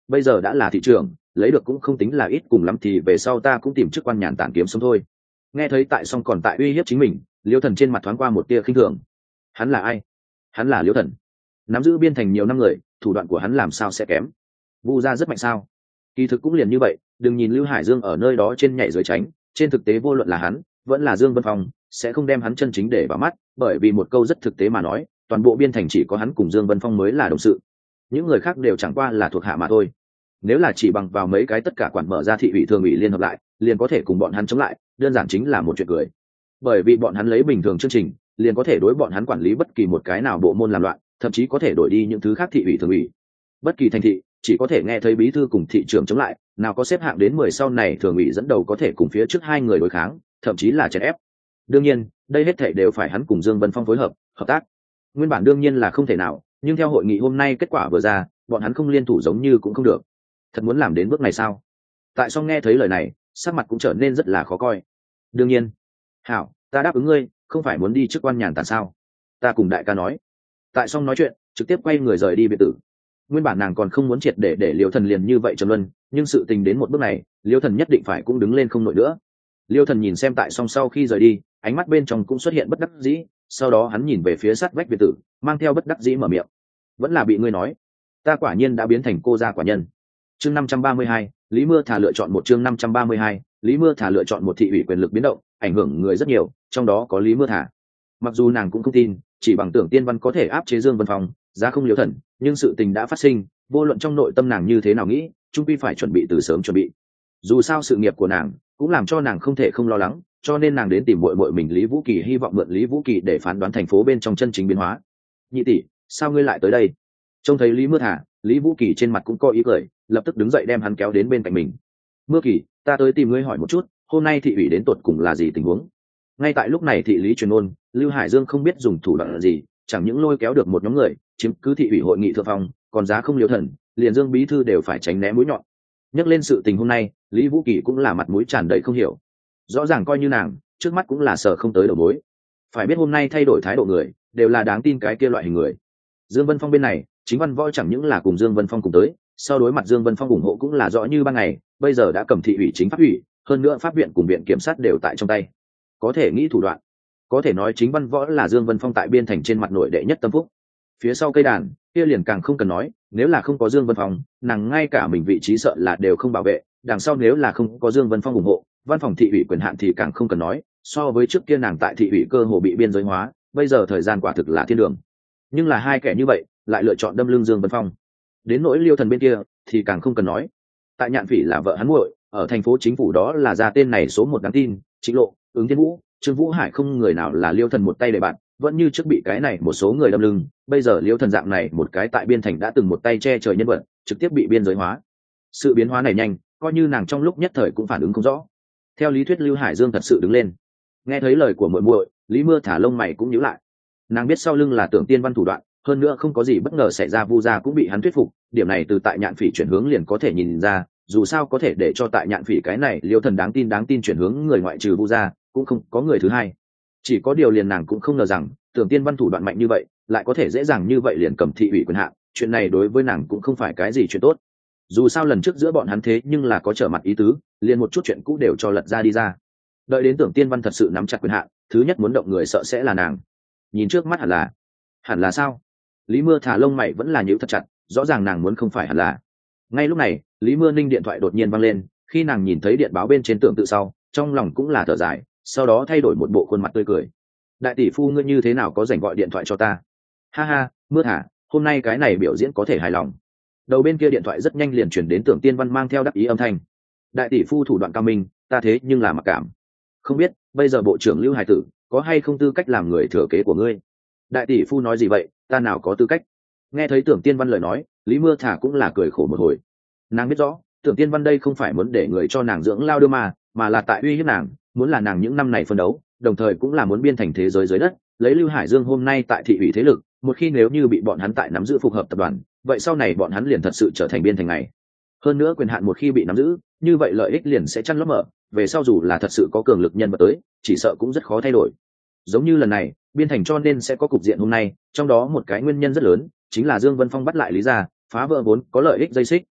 bây giờ đã là thị trưởng, lấy được cũng không tính là ít, cùng lắm thì về sau ta cũng tìm chức quan nhàn tản kiếm sống thôi. Nghe thấy tại song còn tại uy hiếp chính mình, Liêu Thần trên mặt thoáng qua một tia khinh thường. Hắn là ai? Hắn là Liêu Thần, nắm giữ biên thành nhiều năm người, thủ đoạn của hắn làm sao sẽ kém? Vu gia rất mạnh sao? Kỳ thực cũng liền như vậy, đừng nhìn Lưu Hải Dương ở nơi đó trên nhảy dưới tránh, trên thực tế vô luận là hắn vẫn là Dương Vân Phong sẽ không đem hắn chân chính để vào mắt, bởi vì một câu rất thực tế mà nói, toàn bộ biên thành chỉ có hắn cùng Dương Vân Phong mới là đồng sự, những người khác đều chẳng qua là thuộc hạ mà thôi. Nếu là chỉ bằng vào mấy cái tất cả quản mở ra thị ủy thường ủy liên hợp lại, liền có thể cùng bọn hắn chống lại, đơn giản chính là một chuyện cười. Bởi vì bọn hắn lấy bình thường chương trình, liền có thể đối bọn hắn quản lý bất kỳ một cái nào bộ môn làm loạn, thậm chí có thể đổi đi những thứ khác thị ủy thường ủy. Bất kỳ thành thị chỉ có thể nghe thấy bí thư cùng thị trưởng chống lại, nào có xếp hạng đến mười sau này thường ủy dẫn đầu có thể cùng phía trước hai người đối kháng, thậm chí là chèn ép. Đương nhiên, đây hết thảy đều phải hắn cùng Dương Vân Phong phối hợp, hợp tác. Nguyên bản đương nhiên là không thể nào, nhưng theo hội nghị hôm nay kết quả vừa ra, bọn hắn không liên thủ giống như cũng không được. Thật muốn làm đến bước này sao? Tại Song nghe thấy lời này, sắc mặt cũng trở nên rất là khó coi. Đương nhiên. Hảo, ta đáp ứng ngươi, không phải muốn đi chức quan nhàn tản sao? Ta cùng đại ca nói. Tại Song nói chuyện, trực tiếp quay người rời đi biệt tử. Nguyên bản nàng còn không muốn triệt để để Liêu Thần liền như vậy trầm luân, nhưng sự tình đến một bước này, Liêu Thần nhất định phải cũng đứng lên không nổi nữa. Liêu Thần nhìn xem Tại Song sau khi rời đi, ánh mắt bên trong cũng xuất hiện bất đắc dĩ, sau đó hắn nhìn về phía sát vách biệt tử, mang theo bất đắc dĩ mở miệng. Vẫn là bị ngươi nói, ta quả nhiên đã biến thành cô gia quả nhân. Chương năm trăm ba mươi hai, Lý Mưa Thả lựa chọn một chương năm trăm ba mươi hai, Lý Mưa Thả lựa chọn một thị ủy quyền lực biến động, ảnh hưởng người rất nhiều, trong đó có Lý Mưa Thả. Mặc dù nàng cũng không tin, chỉ bằng Tưởng Tiên Văn có thể áp chế Dương Vân Phong, ra không Liêu Thần, nhưng sự tình đã phát sinh, vô luận trong nội tâm nàng như thế nào nghĩ, chung quy phải chuẩn bị từ sớm chuẩn bị. Dù sao sự nghiệp của nàng cũng làm cho nàng không thể không lo lắng, cho nên nàng đến tìm muội muội mình Lý Vũ Kỳ, hy vọng mượn Lý Vũ Kỳ để phán đoán thành phố bên trong chân chính biến hóa. Nhị tỷ, sao ngươi lại tới đây? Trông thấy Lý Mưa Thả, Lý Vũ Kỳ trên mặt cũng có ý cười, lập tức đứng dậy đem hắn kéo đến bên cạnh mình. Mưa Kỳ, ta tới tìm ngươi hỏi một chút, hôm nay thị ủy đến tột cùng là gì tình huống? Ngay tại lúc này thị lý truyền ôn, Lưu Hải Dương không biết dùng thủ đoạn gì, chẳng những lôi kéo được một nhóm người chiếm cứ thị ủy hội nghị thượng phòng, còn giá không Liêu Thần, liền Dương bí thư đều phải tránh né mũi nhọn. Nhắc lên sự tình hôm nay, Lý Vũ Kỳ cũng là mặt mũi tràn đầy không hiểu. Rõ ràng coi như nàng trước mắt cũng là sợ không tới đầu mối. Phải biết hôm nay thay đổi thái độ người đều là đáng tin cái kia loại hình người. Dương Vân Phong bên này, Chính Văn Võ chẳng những là cùng Dương Vân Phong cùng tới, sau đối mặt Dương Vân Phong ủng hộ cũng là rõ như ban ngày, bây giờ đã cầm thị ủy chính pháp ủy, hơn nữa pháp viện cùng viện kiểm sát đều tại trong tay. Có thể nghĩ thủ đoạn, có thể nói Chính Văn Võ là Dương Vân Phong tại biên thành trên mặt nội đệ nhất tâm phúc. Phía sau cây đàn kia liền càng không cần nói, nếu là không có Dương Vân Phong, nàng ngay cả mình vị trí sợ là đều không bảo vệ, đằng sau nếu là không có Dương Vân Phong ủng hộ, văn phòng thị ủy quyền hạn thì càng không cần nói, so với trước kia nàng tại thị ủy cơ hồ bị biên giới hóa, bây giờ thời gian quả thực là thiên đường. Nhưng là hai kẻ như vậy lại lựa chọn đâm lưng Dương Vân Phong. Đến nỗi Liêu Thần bên kia thì càng không cần nói, tại Nhạn Phỉ là vợ hắn muội, ở thành phố chính phủ đó là ra tên này số một đáng tin, Trịnh Lộ, Ứng Thiên Vũ, Trương Vũ Hải, không người nào là Liêu Thần một tay để bạn, vẫn như trước bị cái này một số người đâm lưng, bây giờ Liêu Thần dạng này một cái tại biên thành đã từng một tay che trời nhân vật, trực tiếp bị biên giới hóa. Sự biến hóa này nhanh, coi như nàng trong lúc nhất thời cũng phản ứng không rõ. Theo lý thuyết Lưu Hải Dương thật sự đứng lên. Nghe thấy lời của muội muội, Lý Mưa Thả lông mày cũng nhíu lại. Nàng biết sau lưng là Tưởng Tiên Văn thủ đoạn, hơn nữa không có gì bất ngờ xảy ra, Vu gia cũng bị hắn thuyết phục, điểm này từ tại Nhạn Phỉ chuyển hướng liền có thể nhìn ra, dù sao có thể để cho tại Nhạn Phỉ cái này Liêu Thần đáng tin đáng tin chuyển hướng người ngoại trừ Vu gia, cũng không có người thứ hai. Chỉ có điều liền nàng cũng không ngờ rằng, Tưởng Tiên Văn thủ đoạn mạnh như vậy, lại có thể dễ dàng như vậy liền cầm thị ủy quyền hạn, chuyện này đối với nàng cũng không phải cái gì chuyện tốt. Dù sao lần trước giữa bọn hắn thế nhưng là có trở mặt ý tứ, liền một chút chuyện cũ đều cho lật ra đi ra. Đợi đến Tưởng Tiên Văn thật sự nắm chặt quyền hạn, thứ nhất muốn động người sợ sẽ là nàng. Nhìn trước mắt hẳn là, hẳn là sao? Lý Mưa Thả lông mày vẫn là nhíu thật chặt, rõ ràng nàng muốn không phải hẳn là. Ngay lúc này, Lý Mưa Ninh điện thoại đột nhiên vang lên, khi nàng nhìn thấy điện báo bên trên Tưởng Tự sau, trong lòng cũng là thở dài, sau đó thay đổi một bộ khuôn mặt tươi cười. Đại tỷ phu ngươi như thế nào có rảnh gọi điện thoại cho ta? Ha ha, Mưa Thả, hôm nay cái này biểu diễn có thể hài lòng. Đầu bên kia điện thoại rất nhanh liền chuyển đến Tưởng Tiên Văn mang theo đắc ý âm thanh. Đại tỷ phu thủ đoạn cao minh, ta thế nhưng là mặc cảm. Không biết bây giờ bộ trưởng Lưu Hải Tử có hay không tư cách làm người thừa kế của ngươi? Đại tỷ phu nói gì vậy, ta nào có tư cách? Nghe thấy Tưởng Tiên Văn lời nói, Lý Mưa Thả cũng là cười khổ một hồi. Nàng biết rõ Tưởng Tiên Văn đây không phải muốn để người cho nàng dưỡng lao đưa mà mà là tại uy hiếp nàng, muốn là nàng những năm này phân đấu, đồng thời cũng là muốn biên thành thế giới dưới đất, lấy Lưu Hải Dương hôm nay tại thị ủy thế lực, một khi nếu như bị bọn hắn tại nắm giữ phục hợp tập đoàn, vậy sau này bọn hắn liền thật sự trở thành biên thành này. Hơn nữa quyền hạn một khi bị nắm giữ, như vậy lợi ích liền sẽ chăn lấp mở, về sau dù là thật sự có cường lực nhân vật tới, chỉ sợ cũng rất khó thay đổi. Giống như lần này, biên thành cho nên sẽ có cục diện hôm nay, trong đó một cái nguyên nhân rất lớn chính là Dương Vân Phong bắt lại Lý gia, phá vỡ vốn có lợi ích dây xích,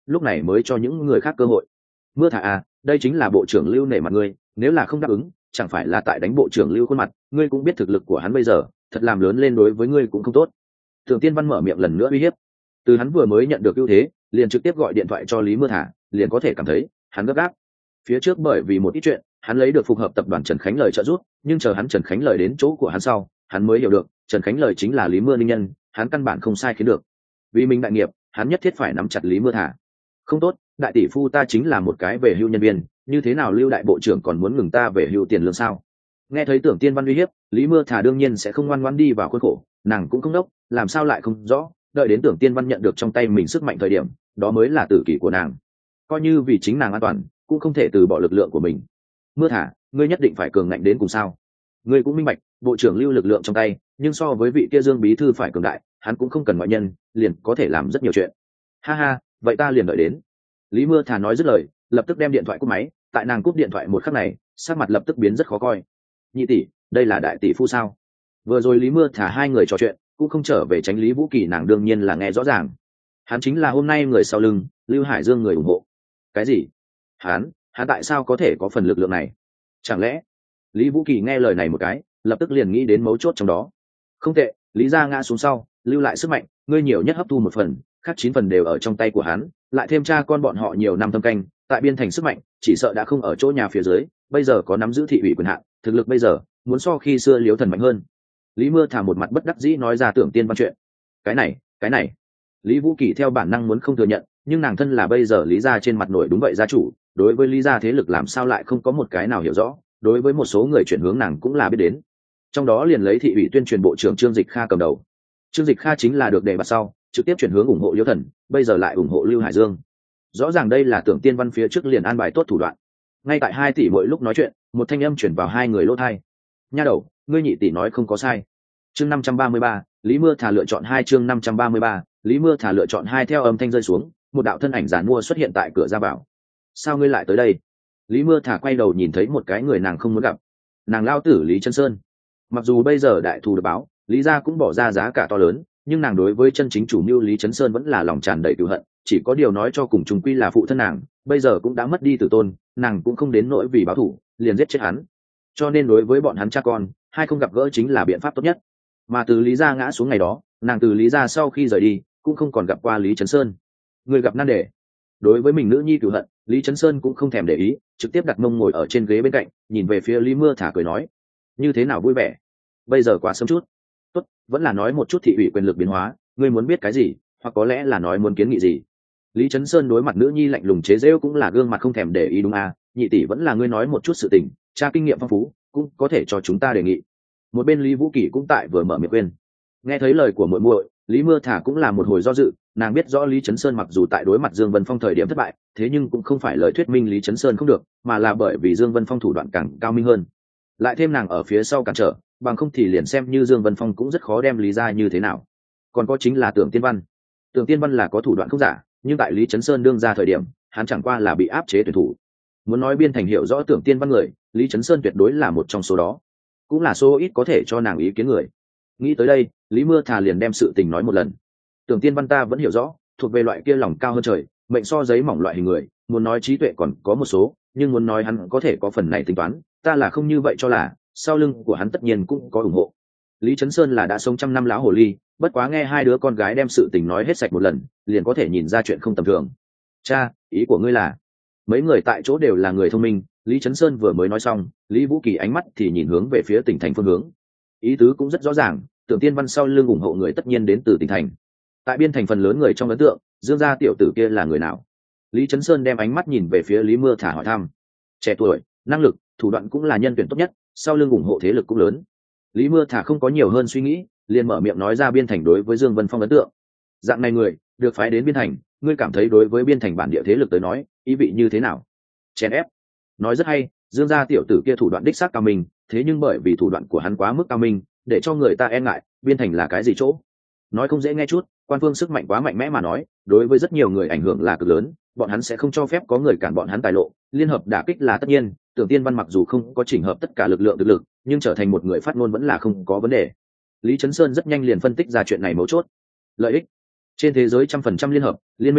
lúc này mới cho những người khác cơ hội. Mưa thả à, đây chính là bộ trưởng Lưu nể mặt ngươi, nếu là không đáp ứng chẳng phải là tại đánh bộ trưởng Lưu khuôn mặt, ngươi cũng biết thực lực của hắn bây giờ, thật làm lớn lên đối với ngươi cũng không tốt. Tưởng Tiên Văn mở miệng lần nữa uy hiếp. Từ hắn vừa mới nhận được ưu thế, liền trực tiếp gọi điện thoại cho Lý Mưa Thả, liền có thể cảm thấy hắn gấp gáp. Phía trước bởi vì một ít chuyện, hắn lấy được phục hợp tập đoàn Trần Khánh Lời trợ giúp, nhưng chờ hắn Trần Khánh Lời đến chỗ của hắn sau, hắn mới hiểu được, Trần Khánh Lời chính là Lý Mưa Ninh nhân, hắn căn bản không sai khiến được. Vì mình đại nghiệp, hắn nhất thiết phải nắm chặt Lý Mưa Thả. Không tốt, đại tỷ phu ta chính là một cái về hưu nhân viên, như thế nào Lưu đại bộ trưởng còn muốn ngừng ta về hưu tiền lương sao? Nghe thấy Tưởng Tiên Văn uy hiếp, Lý Mưa Thả đương nhiên sẽ không ngoan ngoãn đi vào khuôn khổ, nàng cũng không đốc, làm sao lại không rõ, đợi đến Tưởng Tiên Văn nhận được trong tay mình sức mạnh thời điểm, đó mới là tử kỷ của nàng. Coi như vì chính nàng an toàn, cũng không thể từ bỏ lực lượng của mình. Mưa Thả, ngươi nhất định phải cường ngạnh đến cùng sao? Ngươi cũng minh bạch, bộ trưởng Lưu lực lượng trong tay, nhưng so với vị kia Dương bí thư phải cường đại, hắn cũng không cần ngoại nhân, liền có thể làm rất nhiều chuyện. Ha ha, vậy ta liền đợi đến. Lý Mưa Thả nói dứt lời, lập tức đem điện thoại cúp máy, tại nàng cúp điện thoại một khắc này, sắc mặt lập tức biến rất khó coi. Nhị tỷ, đây là đại tỷ phu sao? Vừa rồi Lý Mưa Thả hai người trò chuyện, cũng không trở về tránh Lý Vũ Kỳ, nàng đương nhiên là nghe rõ ràng. Hắn chính là hôm nay người sau lưng, Lưu Hải Dương người ủng hộ. Cái gì? Hắn, hắn tại sao có thể có phần lực lượng này? Chẳng lẽ? Lý Vũ Kỳ nghe lời này một cái, lập tức liền nghĩ đến mấu chốt trong đó. Không tệ, Lý gia ngã xuống sau, lưu lại sức mạnh, ngươi nhiều nhất hấp thu một phần, khác chín phần đều ở trong tay của hắn, lại thêm cha con bọn họ nhiều năm thâm canh, tại biên thành sức mạnh, chỉ sợ đã không ở chỗ nhà phía dưới, bây giờ có nắm giữ thị ủy quyền hạn, thực lực bây giờ, muốn so khi xưa Liếu Thần mạnh hơn. Lý Mưa Thả một mặt bất đắc dĩ nói ra Tưởng Tiên Văn chuyện. Cái này, cái này. Lý Vũ Kỳ theo bản năng muốn không thừa nhận, nhưng nàng thân là bây giờ Lý gia trên mặt nổi đúng vậy gia chủ, đối với Lý gia thế lực làm sao lại không có một cái nào hiểu rõ, đối với một số người chuyển hướng nàng cũng là biết đến. Trong đó liền lấy thị ủy tuyên truyền bộ trưởng Trương Dịch Kha cầm đầu. Trương Dịch Kha chính là được đề bạt sau, trực tiếp chuyển hướng ủng hộ Liêu Thần, bây giờ lại ủng hộ Lưu Hải Dương. Rõ ràng đây là Tưởng Tiên Văn phía trước liền an bài tốt thủ đoạn. Ngay tại hai tỷ mỗi lúc nói chuyện, một thanh âm chuyển vào hai người lỗ tai. Nha đầu, ngươi nhị tỷ nói không có sai. Chương năm trăm ba mươi ba, Lý Mưa Thả lựa chọn hai chương năm trăm ba mươi ba, Lý Mưa Thả lựa chọn hai theo âm thanh rơi xuống, một đạo thân ảnh giản mua xuất hiện tại cửa ra vào. Sao ngươi lại tới đây? Lý Mưa Thả quay đầu nhìn thấy một cái người nàng không muốn gặp. Nàng lao tử Lý Chân Sơn. Mặc dù bây giờ đại thù được báo, Lý gia cũng bỏ ra giá cả to lớn, nhưng nàng đối với chân chính chủ mưu Lý Chấn Sơn vẫn là lòng tràn đầy cừu hận, chỉ có điều nói cho cùng chung quy là phụ thân nàng, bây giờ cũng đã mất đi tử tôn, nàng cũng không đến nỗi vì báo thù liền giết chết hắn. Cho nên đối với bọn hắn cha con, hai không gặp gỡ chính là biện pháp tốt nhất. Mà từ Lý gia ngã xuống ngày đó, nàng từ Lý gia sau khi rời đi, cũng không còn gặp qua Lý Chấn Sơn. Người gặp nan đề. Đối với mình nữ nhi cừu hận, Lý Chấn Sơn cũng không thèm để ý, trực tiếp đặt mông ngồi ở trên ghế bên cạnh, nhìn về phía Lý Mưa Thả cười nói: "Như thế nào vui vẻ? Bây giờ quá sớm chút. Tốt, vẫn là nói một chút thị ủy quyền lực biến hóa, ngươi muốn biết cái gì, hoặc có lẽ là nói muốn kiến nghị gì?" Lý Chấn Sơn đối mặt nữ nhi lạnh lùng chế giễu cũng là gương mặt không thèm để ý. "Đúng à, nhị tỷ vẫn là ngươi nói một chút sự tình, cha kinh nghiệm phong phú, cũng có thể cho chúng ta đề nghị." Một bên Lý Vũ Kỳ cũng tại vừa mở miệng khuyên. Nghe thấy lời của muội muội, Lý Mưa Thả cũng là một hồi do dự, nàng biết rõ Lý Chấn Sơn mặc dù tại đối mặt Dương Vân Phong thời điểm thất bại, thế nhưng cũng không phải lời thuyết minh Lý Chấn Sơn không được, mà là bởi vì Dương Vân Phong thủ đoạn càng cao minh hơn. Lại thêm nàng ở phía sau cản trở, bằng không thì liền xem như Dương Vân Phong cũng rất khó đem Lý ra như thế nào. Còn có chính là Tưởng Tiên Văn. Tưởng Tiên Văn là có thủ đoạn không giả, nhưng tại Lý Chấn Sơn đương ra thời điểm, hắn chẳng qua là bị áp chế tuyển thủ. Muốn nói biên thành hiểu rõ Tưởng Tiên Văn người, Lý Chấn Sơn tuyệt đối là một trong số đó, cũng là số ít có thể cho nàng ý kiến người. Nghĩ tới đây, Lý Mưa Thả liền đem sự tình nói một lần. Tưởng Tiên Văn ta vẫn hiểu rõ, thuộc về loại kia lòng cao hơn trời, mệnh so giấy mỏng loại hình người, muốn nói trí tuệ còn có một số, nhưng muốn nói hắn có thể có phần này tính toán, ta là không như vậy cho là, sau lưng của hắn tất nhiên cũng có ủng hộ. Lý Chấn Sơn là đã sống trăm năm lão hồ ly, bất quá nghe hai đứa con gái đem sự tình nói hết sạch một lần, liền có thể nhìn ra chuyện không tầm thường. Cha, ý của ngươi là? Mấy người tại chỗ đều là người thông minh, Lý Chấn Sơn vừa mới nói xong, Lý Vũ Kỳ ánh mắt thì nhìn hướng về phía tỉnh thành phương hướng. Ý tứ cũng rất rõ ràng, Tưởng Tiên Văn sau lưng ủng hộ người tất nhiên đến từ tỉnh thành. Tại biên thành phần lớn người trong ấn tượng, Dương gia tiểu tử kia là người nào? Lý Chấn Sơn đem ánh mắt nhìn về phía Lý Mưa Thả hỏi thăm. Trẻ tuổi, năng lực, thủ đoạn cũng là nhân tuyển tốt nhất, sau lưng ủng hộ thế lực cũng lớn. Lý Mưa Thả không có nhiều hơn suy nghĩ, liền mở miệng nói ra biên thành đối với Dương Vân Phong ấn tượng. Dạng này người được phái đến biên thành, ngươi cảm thấy đối với biên thành bản địa thế lực tới nói, ý vị như thế nào? Chèn ép. Nói rất hay, Dương gia tiểu tử kia thủ đoạn đích xác cao minh, thế nhưng bởi vì thủ đoạn của hắn quá mức cao minh, để cho người ta e ngại, biên thành là cái gì chỗ? Nói không dễ nghe chút, quan phương sức mạnh quá mạnh mẽ mà nói, đối với rất nhiều người ảnh hưởng là cực lớn, bọn hắn sẽ không cho phép có người cản bọn hắn tài lộ, liên hợp đả kích là tất nhiên. Tưởng Tiên Văn mặc dù không có chỉnh hợp tất cả lực lượng thực lực, nhưng trở thành một người phát ngôn vẫn là không có vấn đề. Lý Chấn Sơn rất nhanh liền phân tích ra chuyện này mấu chốt. Lợi ích trên thế giới trăm phần trăm liên hợp, liên minh,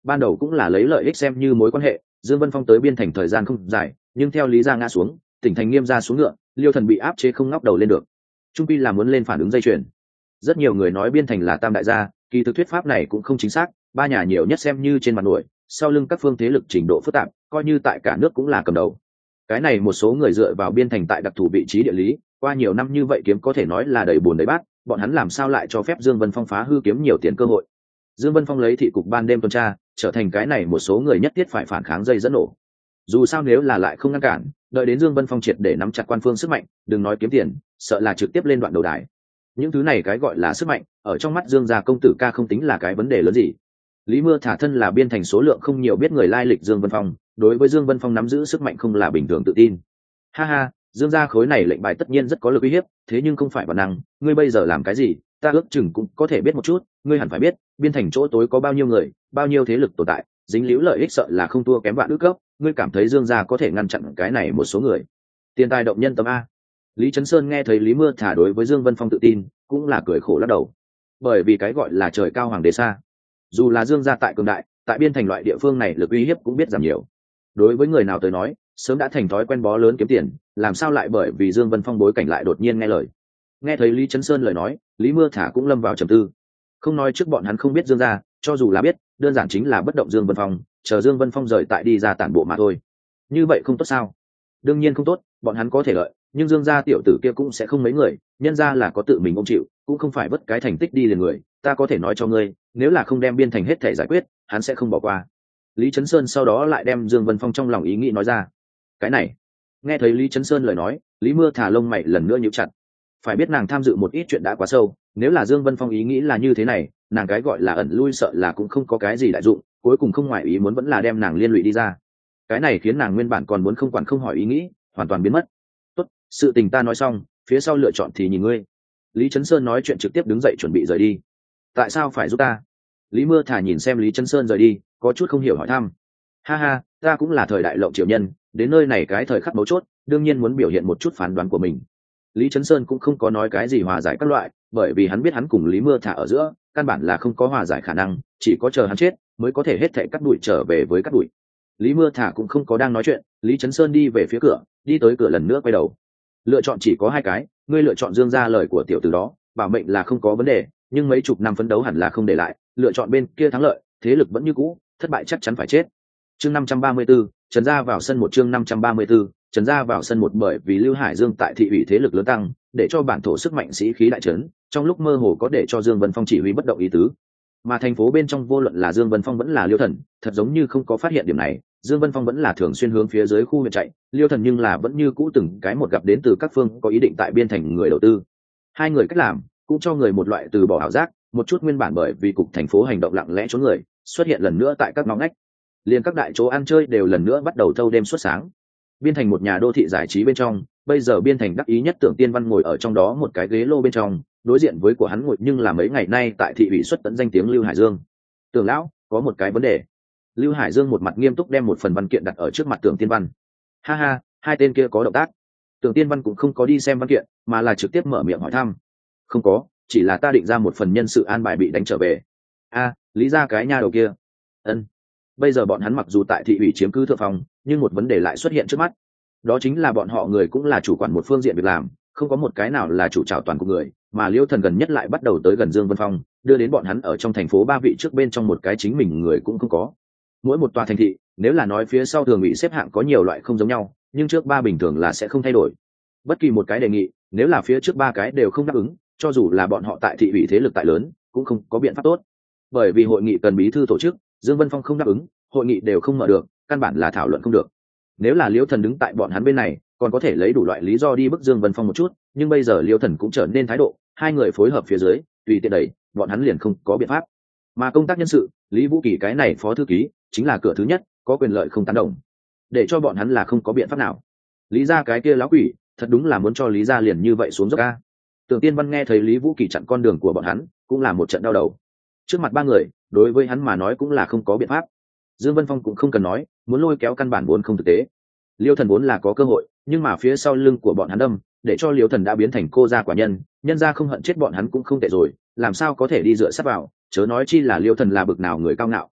ban đầu cũng là lấy lợi ích xem như mối quan hệ, Dương Vân Phong tới biên thành thời gian không dài, nhưng theo lý gia ngã xuống, tỉnh thành Nghiêm gia xuống ngựa, Liêu Thần bị áp chế không ngóc đầu lên được. Trung quy là muốn lên phản ứng dây chuyền. Rất nhiều người nói biên thành là tam đại gia, kỳ thực thuyết pháp này cũng không chính xác, ba nhà nhiều nhất xem như trên mặt nổi, sau lưng các phương thế lực trình độ phức tạp, coi như tại cả nước cũng là cầm đầu. Cái này một số người dựa vào biên thành tại đặc thù vị trí địa lý, qua nhiều năm như vậy kiếm có thể nói là đầy bùn đầy bát, bọn hắn làm sao lại cho phép Dương Vân Phong phá hư kiếm nhiều tiền cơ hội. Dương Vân Phong lấy thị cục ban đêm tuần tra, trở thành cái này một số người nhất thiết phải phản kháng dây dẫn nổ. Dù sao nếu là lại không ngăn cản, đợi đến Dương Vân Phong triệt để nắm chặt quan phương sức mạnh, đừng nói kiếm tiền, sợ là trực tiếp lên đoạn đầu đài. Những thứ này cái gọi là sức mạnh, ở trong mắt Dương gia công tử ca không tính là cái vấn đề lớn gì. Lý Mưa thả thân là biên thành số lượng không nhiều biết người lai lịch Dương Vân Phong, đối với Dương Vân Phong nắm giữ sức mạnh không là bình thường tự tin. Ha ha, Dương gia khối này lệnh bài tất nhiên rất có lực uy hiếp, thế nhưng không phải bản năng, ngươi bây giờ làm cái gì, ta ước chừng cũng có thể biết một chút, ngươi hẳn phải biết, biên thành chỗ tối có bao nhiêu người, bao nhiêu thế lực tồn tại, dính líu lợi ích sợ là không thua kém vạn ước cấp, ngươi cảm thấy Dương gia có thể ngăn chặn cái này một số người. Tiền tài động nhân tâm a. Lý Chấn Sơn nghe thấy Lý Mưa thả đối với Dương Vân Phong tự tin, cũng là cười khổ lắc đầu. Bởi vì cái gọi là trời cao hoàng đế xa. Dù là Dương gia tại cường đại, tại biên thành loại địa phương này lực uy hiếp cũng biết giảm nhiều. Đối với người nào tới nói, sớm đã thành thói quen bó lớn kiếm tiền, làm sao lại bởi vì Dương Vân Phong bối cảnh lại đột nhiên nghe lời. Nghe thấy Lý Chấn Sơn lời nói, Lý Mưa thả cũng lâm vào trầm tư. Không nói trước bọn hắn không biết Dương gia, cho dù là biết, đơn giản chính là bất động Dương Vân Phong, chờ Dương Vân Phong rời tại đi ra tản bộ mà thôi. Như vậy không tốt sao? Đương nhiên không tốt, bọn hắn có thể lợi, nhưng Dương gia tiểu tử kia cũng sẽ không mấy người, nhân ra là có tự mình ôm chịu, cũng không phải bất cái thành tích đi liền người, ta có thể nói cho ngươi, nếu là không đem biên thành hết thể giải quyết, hắn sẽ không bỏ qua. Lý Chấn Sơn sau đó lại đem Dương Vân Phong trong lòng ý nghĩ nói ra. Cái này, nghe thấy Lý Chấn Sơn lời nói, Lý Mưa thả lông mày lần nữa nhíu chặt. Phải biết nàng tham dự một ít chuyện đã quá sâu, nếu là Dương Vân Phong ý nghĩ là như thế này, nàng cái gọi là ẩn lui sợ là cũng không có cái gì đại dụng, cuối cùng không ngoại ý muốn vẫn là đem nàng liên lụy đi ra. Cái này khiến nàng nguyên bản còn muốn không quản không hỏi ý nghĩ, hoàn toàn biến mất. Tốt, sự tình ta nói xong, phía sau lựa chọn thì nhìn ngươi. Lý Chấn Sơn nói chuyện trực tiếp đứng dậy chuẩn bị rời đi. Tại sao phải giúp ta? Lý Mưa thả nhìn xem Lý Chấn Sơn rời đi, có chút không hiểu hỏi thăm. Ha ha, ta cũng là thời đại lộng triệu nhân, đến nơi này cái thời khắc mấu chốt, đương nhiên muốn biểu hiện một chút phán đoán của mình. Lý Chấn Sơn cũng không có nói cái gì hòa giải các loại, bởi vì hắn biết hắn cùng Lý Mưa thả ở giữa, căn bản là không có hòa giải khả năng, chỉ có chờ hắn chết mới có thể hết thảy cắt đuổi trở về với cắt đuổi. Lý Mưa thả cũng không có đang nói chuyện, Lý Chấn Sơn đi về phía cửa, đi tới cửa lần nữa quay đầu. Lựa chọn chỉ có hai cái, ngươi lựa chọn Dương gia lời của tiểu tử đó, bảo mệnh là không có vấn đề, nhưng mấy chục năm phấn đấu hẳn là không để lại, lựa chọn bên kia thắng lợi, thế lực vẫn như cũ, thất bại chắc chắn phải chết. Chương năm trăm ba mươi 34, Trần gia vào sân một chương năm trăm ba mươi 34, Trần gia vào sân một bởi vì Lưu Hải Dương tại thị ủy thế lực lớn tăng, để cho bản thổ sức mạnh sĩ khí đại trấn, trong lúc mơ hồ có để cho Dương Vân Phong chỉ huy bất động ý tứ. Mà thành phố bên trong vô luận là Dương Vân Phong vẫn là Liêu Thần, thật giống như không có phát hiện điểm này, Dương Vân Phong vẫn là thường xuyên hướng phía dưới khu huyện chạy, Liêu Thần nhưng là vẫn như cũ từng cái một gặp đến từ các phương có ý định tại biên thành người đầu tư. Hai người cách làm cũng cho người một loại từ bỏ ảo giác, một chút nguyên bản bởi vì cục thành phố hành động lặng lẽ trốn người, xuất hiện lần nữa tại các ngõ ngách. Liền các đại chỗ ăn chơi đều lần nữa bắt đầu thâu đêm suốt sáng. Biên thành một nhà đô thị giải trí bên trong, bây giờ biên thành đắc ý nhất Tưởng Tiên Văn ngồi ở trong đó một cái ghế lô bên trong, đối diện với của hắn ngồi nhưng là mấy ngày nay tại thị ủy xuất tận danh tiếng Lưu Hải Dương. Tưởng lão, có một cái vấn đề. Lưu Hải Dương một mặt nghiêm túc đem một phần văn kiện đặt ở trước mặt Tưởng Tiên Văn. Ha ha, hai tên kia có động tác. Tưởng Tiên Văn cũng không có đi xem văn kiện, mà là trực tiếp mở miệng hỏi thăm. Không có, chỉ là ta định ra một phần nhân sự an bài bị đánh trở về. A, lý ra cái nha đầu kia. Ân. Bây giờ bọn hắn mặc dù tại thị ủy chiếm cứ thượng phòng, nhưng một vấn đề lại xuất hiện trước mắt. Đó chính là bọn họ người cũng là chủ quản một phương diện việc làm, không có một cái nào là chủ trào toàn của người, mà Liêu Thần gần nhất lại bắt đầu tới gần Dương Vân Phong, đưa đến bọn hắn ở trong thành phố ba vị trước bên trong một cái chính mình người cũng không có. Mỗi một tòa thành thị, nếu là nói phía sau thường bị xếp hạng có nhiều loại không giống nhau, nhưng trước ba bình thường là sẽ không thay đổi. Bất kỳ một cái đề nghị, nếu là phía trước ba cái đều không đáp ứng, cho dù là bọn họ tại thị ủy thế lực tại lớn, cũng không có biện pháp tốt. Bởi vì hội nghị cần bí thư tổ chức, Dương Vân Phong không đáp ứng, hội nghị đều không mở được, căn bản là thảo luận không được. Nếu là Liêu Thần đứng tại bọn hắn bên này, còn có thể lấy đủ loại lý do đi bức Dương Vân Phong một chút, nhưng bây giờ Liêu Thần cũng trở nên thái độ, hai người phối hợp phía dưới, tùy tiện đẩy, bọn hắn liền không có biện pháp. Mà công tác nhân sự, Lý Vũ Kỳ cái này phó thư ký, chính là cửa thứ nhất, có quyền lợi không tán đồng, để cho bọn hắn là không có biện pháp nào. Lý gia cái kia lão quỷ, thật đúng là muốn cho Lý gia liền như vậy xuống dốc a. Tưởng Tiên Văn nghe thấy Lý Vũ Kỳ chặn con đường của bọn hắn, cũng là một trận đau đầu. Trước mặt ba người, đối với hắn mà nói cũng là không có biện pháp. Dương Vân Phong cũng không cần nói, muốn lôi kéo căn bản vốn không thực tế. Liêu Thần vốn là có cơ hội, nhưng mà phía sau lưng của bọn hắn đâm, để cho Liêu Thần đã biến thành cô gia quả nhân, nhân gia không hận chết bọn hắn cũng không tệ rồi, làm sao có thể đi dựa sát vào, chớ nói chi là Liêu Thần là bực nào người cao ngạo,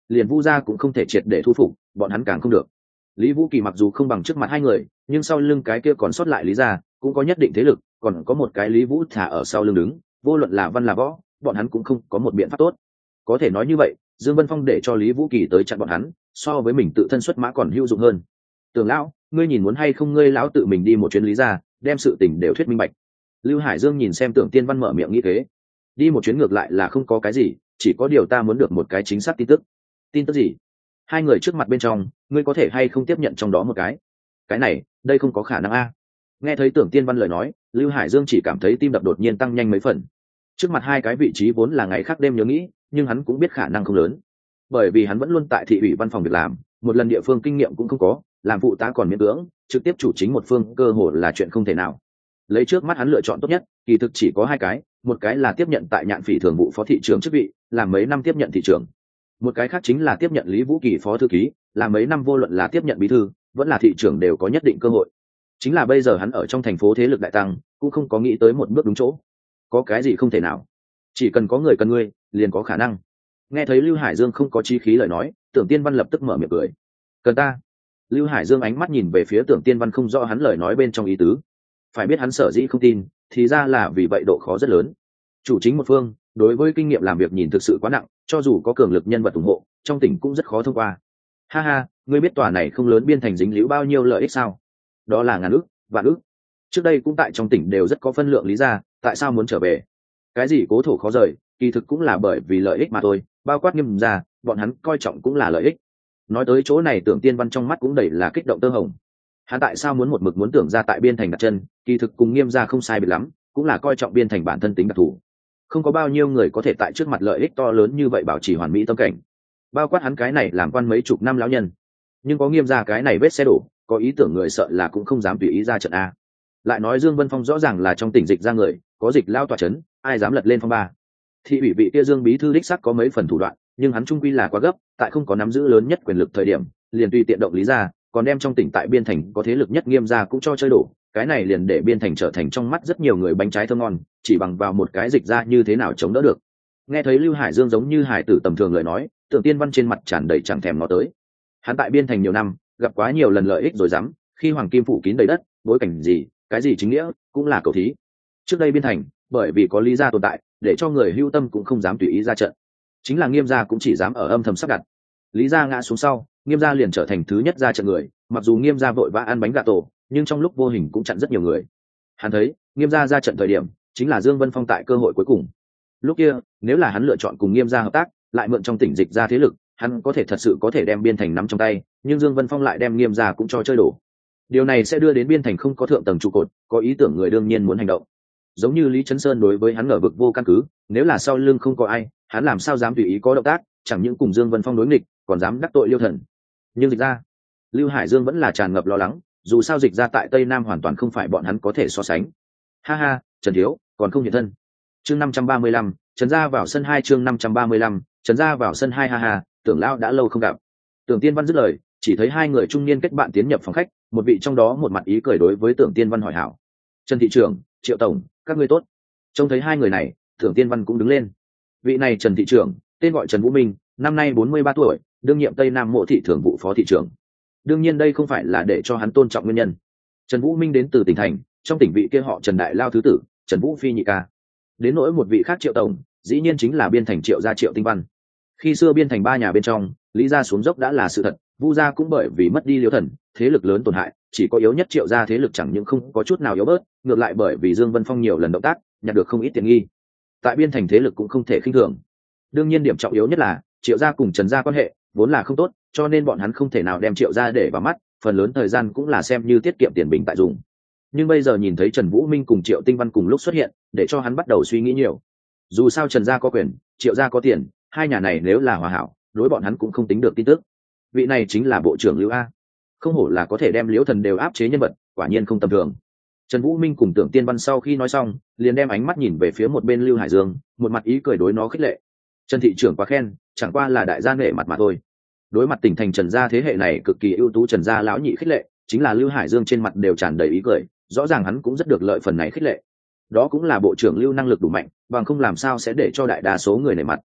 liền Vu gia cũng không thể triệt để thu phục, bọn hắn càng không được. Lý Vũ Kỳ mặc dù không bằng trước mặt hai người, nhưng sau lưng cái kia còn sót lại Lý gia cũng có nhất định thế lực, còn có một cái Lý Vũ thả ở sau lưng đứng, vô luận là văn là võ, bọn hắn cũng không có một biện pháp tốt. Có thể nói như vậy, Dương Vân Phong để cho Lý Vũ Kỳ tới chặn bọn hắn, so với mình tự thân xuất mã còn hữu dụng hơn. Tưởng lão, ngươi nhìn muốn hay không ngươi lão tự mình đi một chuyến Lý gia, đem sự tình đều thuyết minh bạch. Lưu Hải Dương nhìn xem Tưởng Tiên Văn mở miệng nghĩ kế. Đi một chuyến ngược lại là không có cái gì, chỉ có điều ta muốn được một cái chính xác tin tức. Tin tức gì? Hai người trước mặt bên trong, ngươi có thể hay không tiếp nhận trong đó một cái? Cái này, đây không có khả năng a. Nghe thấy Tưởng Tiên Văn lời nói, Lưu Hải Dương chỉ cảm thấy tim đập đột nhiên tăng nhanh mấy phần. Trước mặt hai cái vị trí vốn là ngày khác đêm nhớ nghĩ, nhưng hắn cũng biết khả năng không lớn, bởi vì hắn vẫn luôn tại thị ủy văn phòng việc làm, một lần địa phương kinh nghiệm cũng không có, làm phụ tá còn miễn cưỡng, trực tiếp chủ chính một phương cơ hội là chuyện không thể nào. Lấy trước mắt hắn lựa chọn tốt nhất, kỳ thực chỉ có hai cái, một cái là tiếp nhận tại Nhạn Phỉ thường vụ phó thị trưởng chức vị, làm mấy năm tiếp nhận thị trưởng. Một cái khác chính là tiếp nhận Lý Vũ Kỳ phó thư ký, làm mấy năm vô luận là tiếp nhận bí thư, vẫn là thị trưởng đều có nhất định cơ hội. Chính là bây giờ hắn ở trong thành phố thế lực đại tăng, cũng không có nghĩ tới một bước đúng chỗ. Có cái gì không thể nào? Chỉ cần có người cần ngươi, liền có khả năng. Nghe thấy Lưu Hải Dương không có chí khí lời nói, Tưởng Tiên Văn lập tức mở miệng cười. Cần ta? Lưu Hải Dương ánh mắt nhìn về phía Tưởng Tiên Văn không rõ hắn lời nói bên trong ý tứ. Phải biết hắn sở dĩ không tin, thì ra là vì vậy độ khó rất lớn. Chủ chính một phương, đối với kinh nghiệm làm việc nhìn thực sự quá nặng, cho dù có cường lực nhân vật ủng hộ, trong tỉnh cũng rất khó thông qua. Ha ha, ngươi biết tòa này không lớn biên thành dính liễu bao nhiêu lợi ích sao? Đó là ngàn ức, vạn ức. Trước đây cũng tại trong tỉnh đều rất có phân lượng lý ra, tại sao muốn trở về? Cái gì cố thổ khó rời, kỳ thực cũng là bởi vì lợi ích mà thôi, bao quát Nghiêm ra, bọn hắn coi trọng cũng là lợi ích. Nói tới chỗ này Tưởng Tiên Văn trong mắt cũng đầy là kích động tơ hồng. Hắn tại sao muốn một mực muốn tưởng ra tại biên thành đặt chân, kỳ thực cùng Nghiêm ra không sai biệt lắm, cũng là coi trọng biên thành bản thân tính đặc thù. Không có bao nhiêu người có thể tại trước mặt lợi ích to lớn như vậy bảo trì hoàn mỹ tâm cảnh. Bao quát hắn cái này làm quan mấy chục năm lão nhân, nhưng có Nghiêm ra cái này vết xe đổ, có ý tưởng người sợ là cũng không dám tùy ý ra trận a. Lại nói Dương Vân Phong rõ ràng là trong tỉnh dịch ra người, có dịch lao tòa chấn, ai dám lật lên phong ba. Thị ủy vị kia Dương bí thư đích sắc có mấy phần thủ đoạn, nhưng hắn trung quy là quá gấp, tại không có nắm giữ lớn nhất quyền lực thời điểm, liền tùy tiện động lý ra, còn đem trong tỉnh tại biên thành có thế lực nhất Nghiêm ra cũng cho chơi đổ, cái này liền để biên thành trở thành trong mắt rất nhiều người bánh trái thơm ngon, chỉ bằng vào một cái dịch ra như thế nào chống đỡ được. Nghe thấy Lưu Hải Dương giống như hải tử tầm thường lời nói, Tưởng Tiên Văn trên mặt tràn đầy chẳng thèm nó tới. Hắn tại biên thành nhiều năm, gặp quá nhiều lần lợi ích rồi dám, khi hoàng kim phủ kín đầy đất, bối cảnh gì, cái gì chính nghĩa, cũng là cầu thí. Trước đây biên thành, bởi vì có lý gia tồn tại, để cho người hưu tâm cũng không dám tùy ý ra trận. Chính là Nghiêm gia cũng chỉ dám ở âm thầm sắp đặt. Lý gia ngã xuống sau, Nghiêm gia liền trở thành thứ nhất ra trận người, mặc dù Nghiêm gia vội vã ăn bánh gà tổ, nhưng trong lúc vô hình cũng chặn rất nhiều người. Hắn thấy, Nghiêm gia ra trận thời điểm, chính là Dương Vân Phong tại cơ hội cuối cùng. Lúc kia, nếu là hắn lựa chọn cùng Nghiêm gia hợp tác, lại mượn trong tỉnh dịch ra thế lực, hắn có thể thật sự có thể đem biên thành nắm trong tay, nhưng Dương Vân Phong lại đem Nghiêm gia cũng cho chơi đổ. Điều này sẽ đưa đến biên thành không có thượng tầng trụ cột, có ý tưởng người đương nhiên muốn hành động. Giống như Lý Chấn Sơn đối với hắn ngờ vực vô căn cứ, nếu là sau lưng không có ai, hắn làm sao dám tùy ý có động tác, chẳng những cùng Dương Vân Phong đối nghịch, còn dám đắc tội Liêu Thần. Nhưng dịch ra, Lưu Hải Dương vẫn là tràn ngập lo lắng, dù sao dịch ra tại Tây Nam hoàn toàn không phải bọn hắn có thể so sánh. Ha ha, Trần thiếu, còn không hiện thân. Chương năm trăm ba mươi lăm, Trần gia vào sân hai chương năm trăm ba mươi lăm, Trần gia vào sân hai ha ha, Tưởng lão đã lâu không gặp. Tưởng Tiên Văn dứt lời, chỉ thấy hai người trung niên kết bạn tiến nhập phòng khách, một vị trong đó một mặt ý cười đối với Tưởng Tiên Văn hỏi hảo. Trần thị trưởng, Triệu tổng, các ngươi tốt. Trông thấy hai người này, Tưởng Tiên Văn cũng đứng lên. Vị này Trần thị trưởng, tên gọi Trần Vũ Minh, năm nay bốn mươi ba tuổi, đương nhiệm Tây Nam Mộ thị thường vụ phó thị trưởng. Đương nhiên đây không phải là để cho hắn tôn trọng nguyên nhân. Trần Vũ Minh đến từ tỉnh thành, trong tỉnh vị kia họ Trần đại lao thứ tử, Trần Vũ Phi nhị ca. Đến nỗi một vị khác Triệu tổng, dĩ nhiên chính là biên thành Triệu gia Triệu Tinh Văn. Khi xưa biên thành ba nhà bên trong, Lý gia xuống dốc đã là sự thật, Vu gia cũng bởi vì mất đi Liêu Thần, thế lực lớn tổn hại, chỉ có yếu nhất Triệu gia thế lực chẳng những không có chút nào yếu bớt, ngược lại bởi vì Dương Vân Phong nhiều lần động tác, nhặt được không ít tiện nghi. Tại biên thành thế lực cũng không thể khinh thường. Đương nhiên điểm trọng yếu nhất là Triệu gia cùng Trần gia quan hệ vốn là không tốt, cho nên bọn hắn không thể nào đem Triệu gia để vào mắt, phần lớn thời gian cũng là xem như tiết kiệm tiền bình tại dùng. Nhưng bây giờ nhìn thấy Trần Vũ Minh cùng Triệu Tinh Văn cùng lúc xuất hiện, để cho hắn bắt đầu suy nghĩ nhiều. Dù sao Trần gia có quyền, Triệu gia có tiền, hai nhà này nếu là hòa hảo, đối bọn hắn cũng không tính được tin tức. Vị này chính là bộ trưởng Lưu A, không hổ là có thể đem Liễu Thần đều áp chế nhân vật, quả nhiên không tầm thường. Trần Vũ Minh cùng Tưởng Tiên Văn sau khi nói xong, liền đem ánh mắt nhìn về phía một bên Lưu Hải Dương, một mặt ý cười đối nó khích lệ. Trần thị trưởng quá khen, chẳng qua là đại gia nể mặt mà thôi. Đối mặt tỉnh thành Trần gia thế hệ này cực kỳ ưu tú Trần gia lão nhị khích lệ, chính là Lưu Hải Dương trên mặt đều tràn đầy ý cười, rõ ràng hắn cũng rất được lợi phần này khích lệ. Đó cũng là bộ trưởng Lưu năng lực đủ mạnh, bằng không làm sao sẽ để cho đại đa số người nể mặt.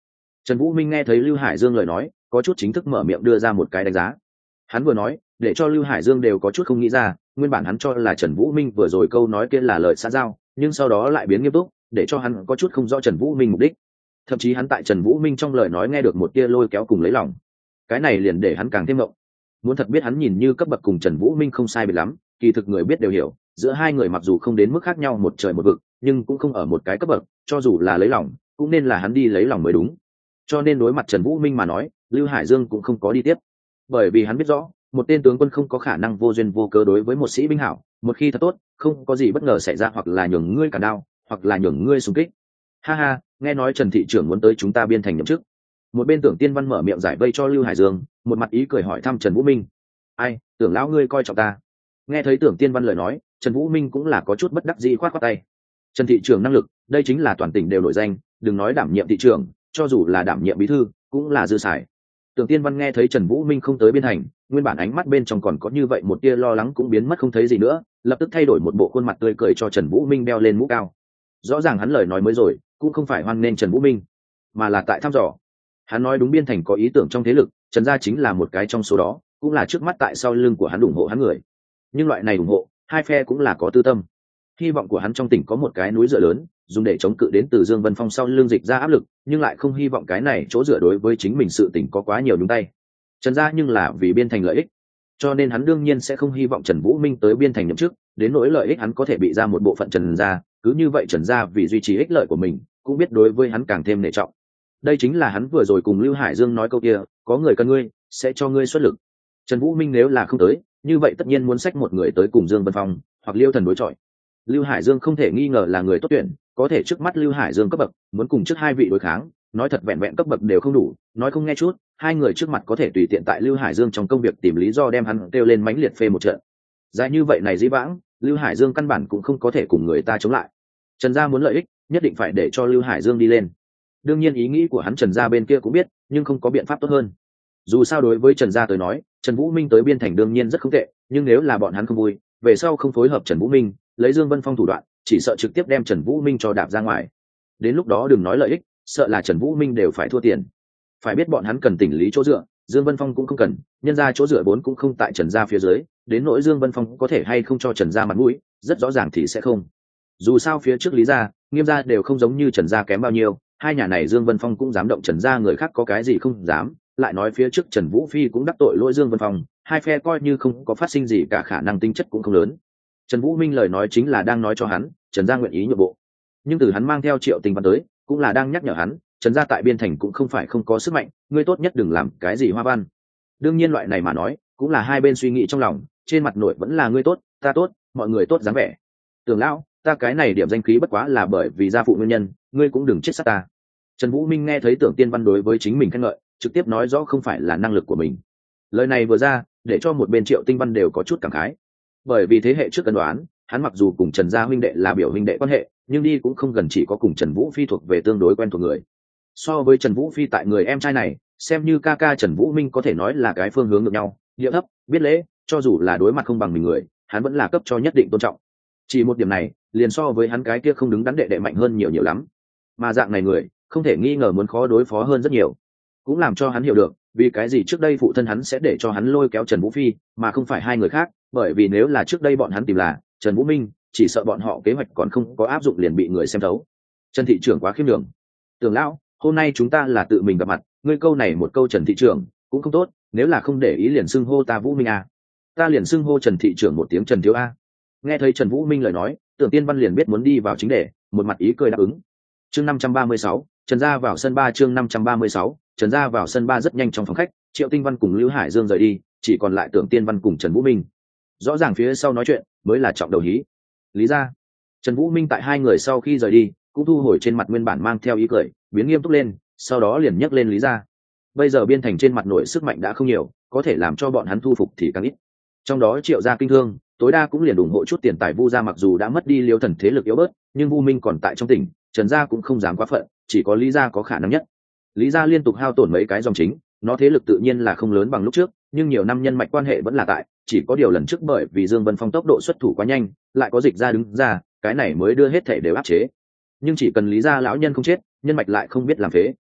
Trần Vũ Minh nghe thấy Lưu Hải Dương lời nói, có chút chính thức mở miệng đưa ra một cái đánh giá. Hắn vừa nói để cho Lưu Hải Dương đều có chút không nghĩ ra, nguyên bản hắn cho là Trần Vũ Minh vừa rồi câu nói kia là lời xã giao, nhưng sau đó lại biến nghiêm túc, để cho hắn có chút không rõ Trần Vũ Minh mục đích. Thậm chí hắn tại Trần Vũ Minh trong lời nói nghe được một tia lôi kéo cùng lấy lòng. Cái này liền để hắn càng thêm ngộng. Muốn thật biết hắn nhìn như cấp bậc cùng Trần Vũ Minh không sai biệt lắm, kỳ thực người biết đều hiểu, giữa hai người mặc dù không đến mức khác nhau một trời một vực, nhưng cũng không ở một cái cấp bậc, cho dù là lấy lòng, cũng nên là hắn đi lấy lòng mới đúng. Cho nên đối mặt Trần Vũ Minh mà nói, Lưu Hải Dương cũng không có đi tiếp, bởi vì hắn biết rõ, một tên tướng quân không có khả năng vô duyên vô cớ đối với một sĩ binh hảo, một khi thật tốt, không có gì bất ngờ xảy ra hoặc là nhường ngươi cả đao, hoặc là nhường ngươi xung kích. Ha ha, nghe nói Trần thị trưởng muốn tới chúng ta biên thành nhậm chức. Một bên Tưởng Tiên Văn mở miệng giải vây cho Lưu Hải Dương, một mặt ý cười hỏi thăm Trần Vũ Minh. Ai, Tưởng lão ngươi coi trọng ta. Nghe thấy Tưởng Tiên Văn lời nói, Trần Vũ Minh cũng là có chút bất đắc dĩ khoát khoát tay. Trần thị trưởng năng lực, đây chính là toàn tỉnh đều nổi danh, đừng nói đảm nhiệm thị trưởng, cho dù là đảm nhiệm bí thư, cũng là dư xài. Tưởng Tiên Văn nghe thấy Trần Vũ Minh không tới biên thành, nguyên bản ánh mắt bên trong còn có như vậy một tia lo lắng cũng biến mất không thấy gì nữa, lập tức thay đổi một bộ khuôn mặt tươi cười cho Trần Vũ Minh đeo lên mũ cao. Rõ ràng hắn lời nói mới rồi, cũng không phải hoan nghênh Trần Vũ Minh, mà là tại thăm dò. Hắn nói đúng biên thành có ý tưởng trong thế lực, Trần gia chính là một cái trong số đó, cũng là trước mắt tại sau lưng của hắn ủng hộ hắn người. Nhưng loại này ủng hộ, hai phe cũng là có tư tâm. Hy vọng của hắn trong tỉnh có một cái núi dựa lớn, dùng để chống cự đến từ Dương Vân Phong sau lưng dịch ra áp lực, nhưng lại không hy vọng cái này chỗ dựa đối với chính mình sự tỉnh có quá nhiều nhúng tay. Trần gia nhưng là vì biên thành lợi ích, cho nên hắn đương nhiên sẽ không hy vọng Trần Vũ Minh tới biên thành nhậm chức, đến nỗi lợi ích hắn có thể bị ra một bộ phận Trần gia, cứ như vậy Trần gia vì duy trì ích lợi của mình, cũng biết đối với hắn càng thêm nể trọng. Đây chính là hắn vừa rồi cùng Lưu Hải Dương nói câu kia, có người cần ngươi, sẽ cho ngươi xuất lực. Trần Vũ Minh nếu là không tới, như vậy tất nhiên muốn xách một người tới cùng Dương Vân Phong hoặc Liêu Thần đối chọi. Lưu Hải Dương không thể nghi ngờ là người tốt tuyển, có thể trước mắt Lưu Hải Dương cấp bậc, muốn cùng trước hai vị đối kháng, nói thật vẹn vẹn cấp bậc đều không đủ, nói không nghe chút, hai người trước mặt có thể tùy tiện tại Lưu Hải Dương trong công việc tìm lý do đem hắn kêu lên mãnh liệt phê một trận. Dài như vậy này dĩ vãng, Lưu Hải Dương căn bản cũng không có thể cùng người ta chống lại. Trần gia muốn lợi ích, nhất định phải để cho Lưu Hải Dương đi lên. Đương nhiên ý nghĩ của hắn Trần gia bên kia cũng biết, nhưng không có biện pháp tốt hơn. Dù sao đối với Trần gia tới nói, Trần Vũ Minh tới biên thành đương nhiên rất không tệ, nhưng nếu là bọn hắn không vui, về sau không phối hợp Trần Vũ Minh, lấy Dương Vân Phong thủ đoạn, chỉ sợ trực tiếp đem Trần Vũ Minh cho đạp ra ngoài. Đến lúc đó đừng nói lợi ích, sợ là Trần Vũ Minh đều phải thua tiền. Phải biết bọn hắn cần tỉnh lý chỗ dựa, Dương Vân Phong cũng không cần, nhân ra chỗ dựa vốn cũng không tại Trần gia phía dưới, đến nỗi Dương Vân Phong có thể hay không cho Trần gia mặt mũi, rất rõ ràng thì sẽ không. Dù sao phía trước Lý gia, Nghiêm gia đều không giống như Trần gia kém bao nhiêu, hai nhà này Dương Vân Phong cũng dám động Trần gia, người khác có cái gì không dám, lại nói phía trước Trần Vũ Phi cũng đắc tội lỗi Dương Vân Phong, hai phe coi như không có phát sinh gì cả, khả năng tính chất cũng không lớn. Trần Vũ Minh lời nói chính là đang nói cho hắn, Trần gia nguyện ý nhượng bộ. Nhưng từ hắn mang theo Triệu Tinh Văn tới, cũng là đang nhắc nhở hắn, Trần gia tại biên thành cũng không phải không có sức mạnh, ngươi tốt nhất đừng làm cái gì hoa văn. Đương nhiên loại này mà nói, cũng là hai bên suy nghĩ trong lòng, trên mặt nội vẫn là ngươi tốt, ta tốt, mọi người tốt dáng vẻ. Tưởng lão, ta cái này điểm danh khí bất quá là bởi vì gia phụ nguyên nhân, ngươi cũng đừng chết sát ta. Trần Vũ Minh nghe thấy Tưởng Tiên Văn đối với chính mình khen ngợi, trực tiếp nói rõ không phải là năng lực của mình. Lời này vừa ra, để cho một bên Triệu Tinh Văn đều có chút cảm khái. Bởi vì thế hệ trước cân đoán, hắn mặc dù cùng Trần gia huynh đệ là biểu huynh đệ quan hệ, nhưng đi cũng không gần chỉ có cùng Trần Vũ Phi thuộc về tương đối quen thuộc người. So với Trần Vũ Phi tại người em trai này, xem như ca ca Trần Vũ Minh có thể nói là cái phương hướng ngược nhau, địa thấp, biết lễ, cho dù là đối mặt không bằng mình người, hắn vẫn là cấp cho nhất định tôn trọng. Chỉ một điểm này, liền so với hắn cái kia không đứng đắn đệ đệ mạnh hơn nhiều nhiều lắm. Mà dạng này người, không thể nghi ngờ muốn khó đối phó hơn rất nhiều. Cũng làm cho hắn hiểu được, vì cái gì trước đây phụ thân hắn sẽ để cho hắn lôi kéo Trần Vũ Phi, mà không phải hai người khác, bởi vì nếu là trước đây bọn hắn tìm là Trần Vũ Minh, chỉ sợ bọn họ kế hoạch còn không có áp dụng liền bị người xem thấu. Trần thị trưởng quá khiêm nhường. Tưởng lão, hôm nay chúng ta là tự mình gặp mặt, ngươi câu này một câu Trần thị trưởng cũng không tốt, nếu là không để ý liền xưng hô ta Vũ Minh à. Ta liền xưng hô Trần thị trưởng một tiếng Trần thiếu a. Nghe thấy Trần Vũ Minh lời nói, Tưởng Tiên Văn liền biết muốn đi vào chính đề, một mặt ý cười đáp ứng. Chương năm trăm ba mươi sáu, Trần gia vào sân ba chương năm trăm ba mươi sáu, Trần gia vào sân ba rất nhanh trong phòng khách, Triệu Tinh Văn cùng Lưu Hải Dương rời đi, chỉ còn lại Tưởng Tiên Văn cùng Trần Vũ Minh. Rõ ràng phía sau nói chuyện mới là trọng đầu hí. Lý gia. Trần Vũ Minh tại hai người sau khi rời đi, cũng thu hồi trên mặt nguyên bản mang theo ý cười, biến nghiêm túc lên, sau đó liền nhắc lên Lý gia. Bây giờ biên thành trên mặt nội sức mạnh đã không nhiều, có thể làm cho bọn hắn thu phục thì càng ít. Trong đó Triệu gia kinh thương, tối đa cũng liền ủng hộ chút tiền tài. Vu gia mặc dù đã mất đi Liêu Thần thế lực yếu bớt, nhưng Vu Minh còn tại trong tỉnh, Trần gia cũng không dám quá phận, chỉ có Lý gia có khả năng nhất. Lý gia liên tục hao tổn mấy cái dòng chính, nó thế lực tự nhiên là không lớn bằng lúc trước, nhưng nhiều năm nhân mạch quan hệ vẫn là tại, chỉ có điều lần trước bởi vì Dương Vân Phong tốc độ xuất thủ quá nhanh, lại có dịch ra đứng ra, cái này mới đưa hết thể đều áp chế. Nhưng chỉ cần Lý gia lão nhân không chết, nhân mạch lại không biết làm phế.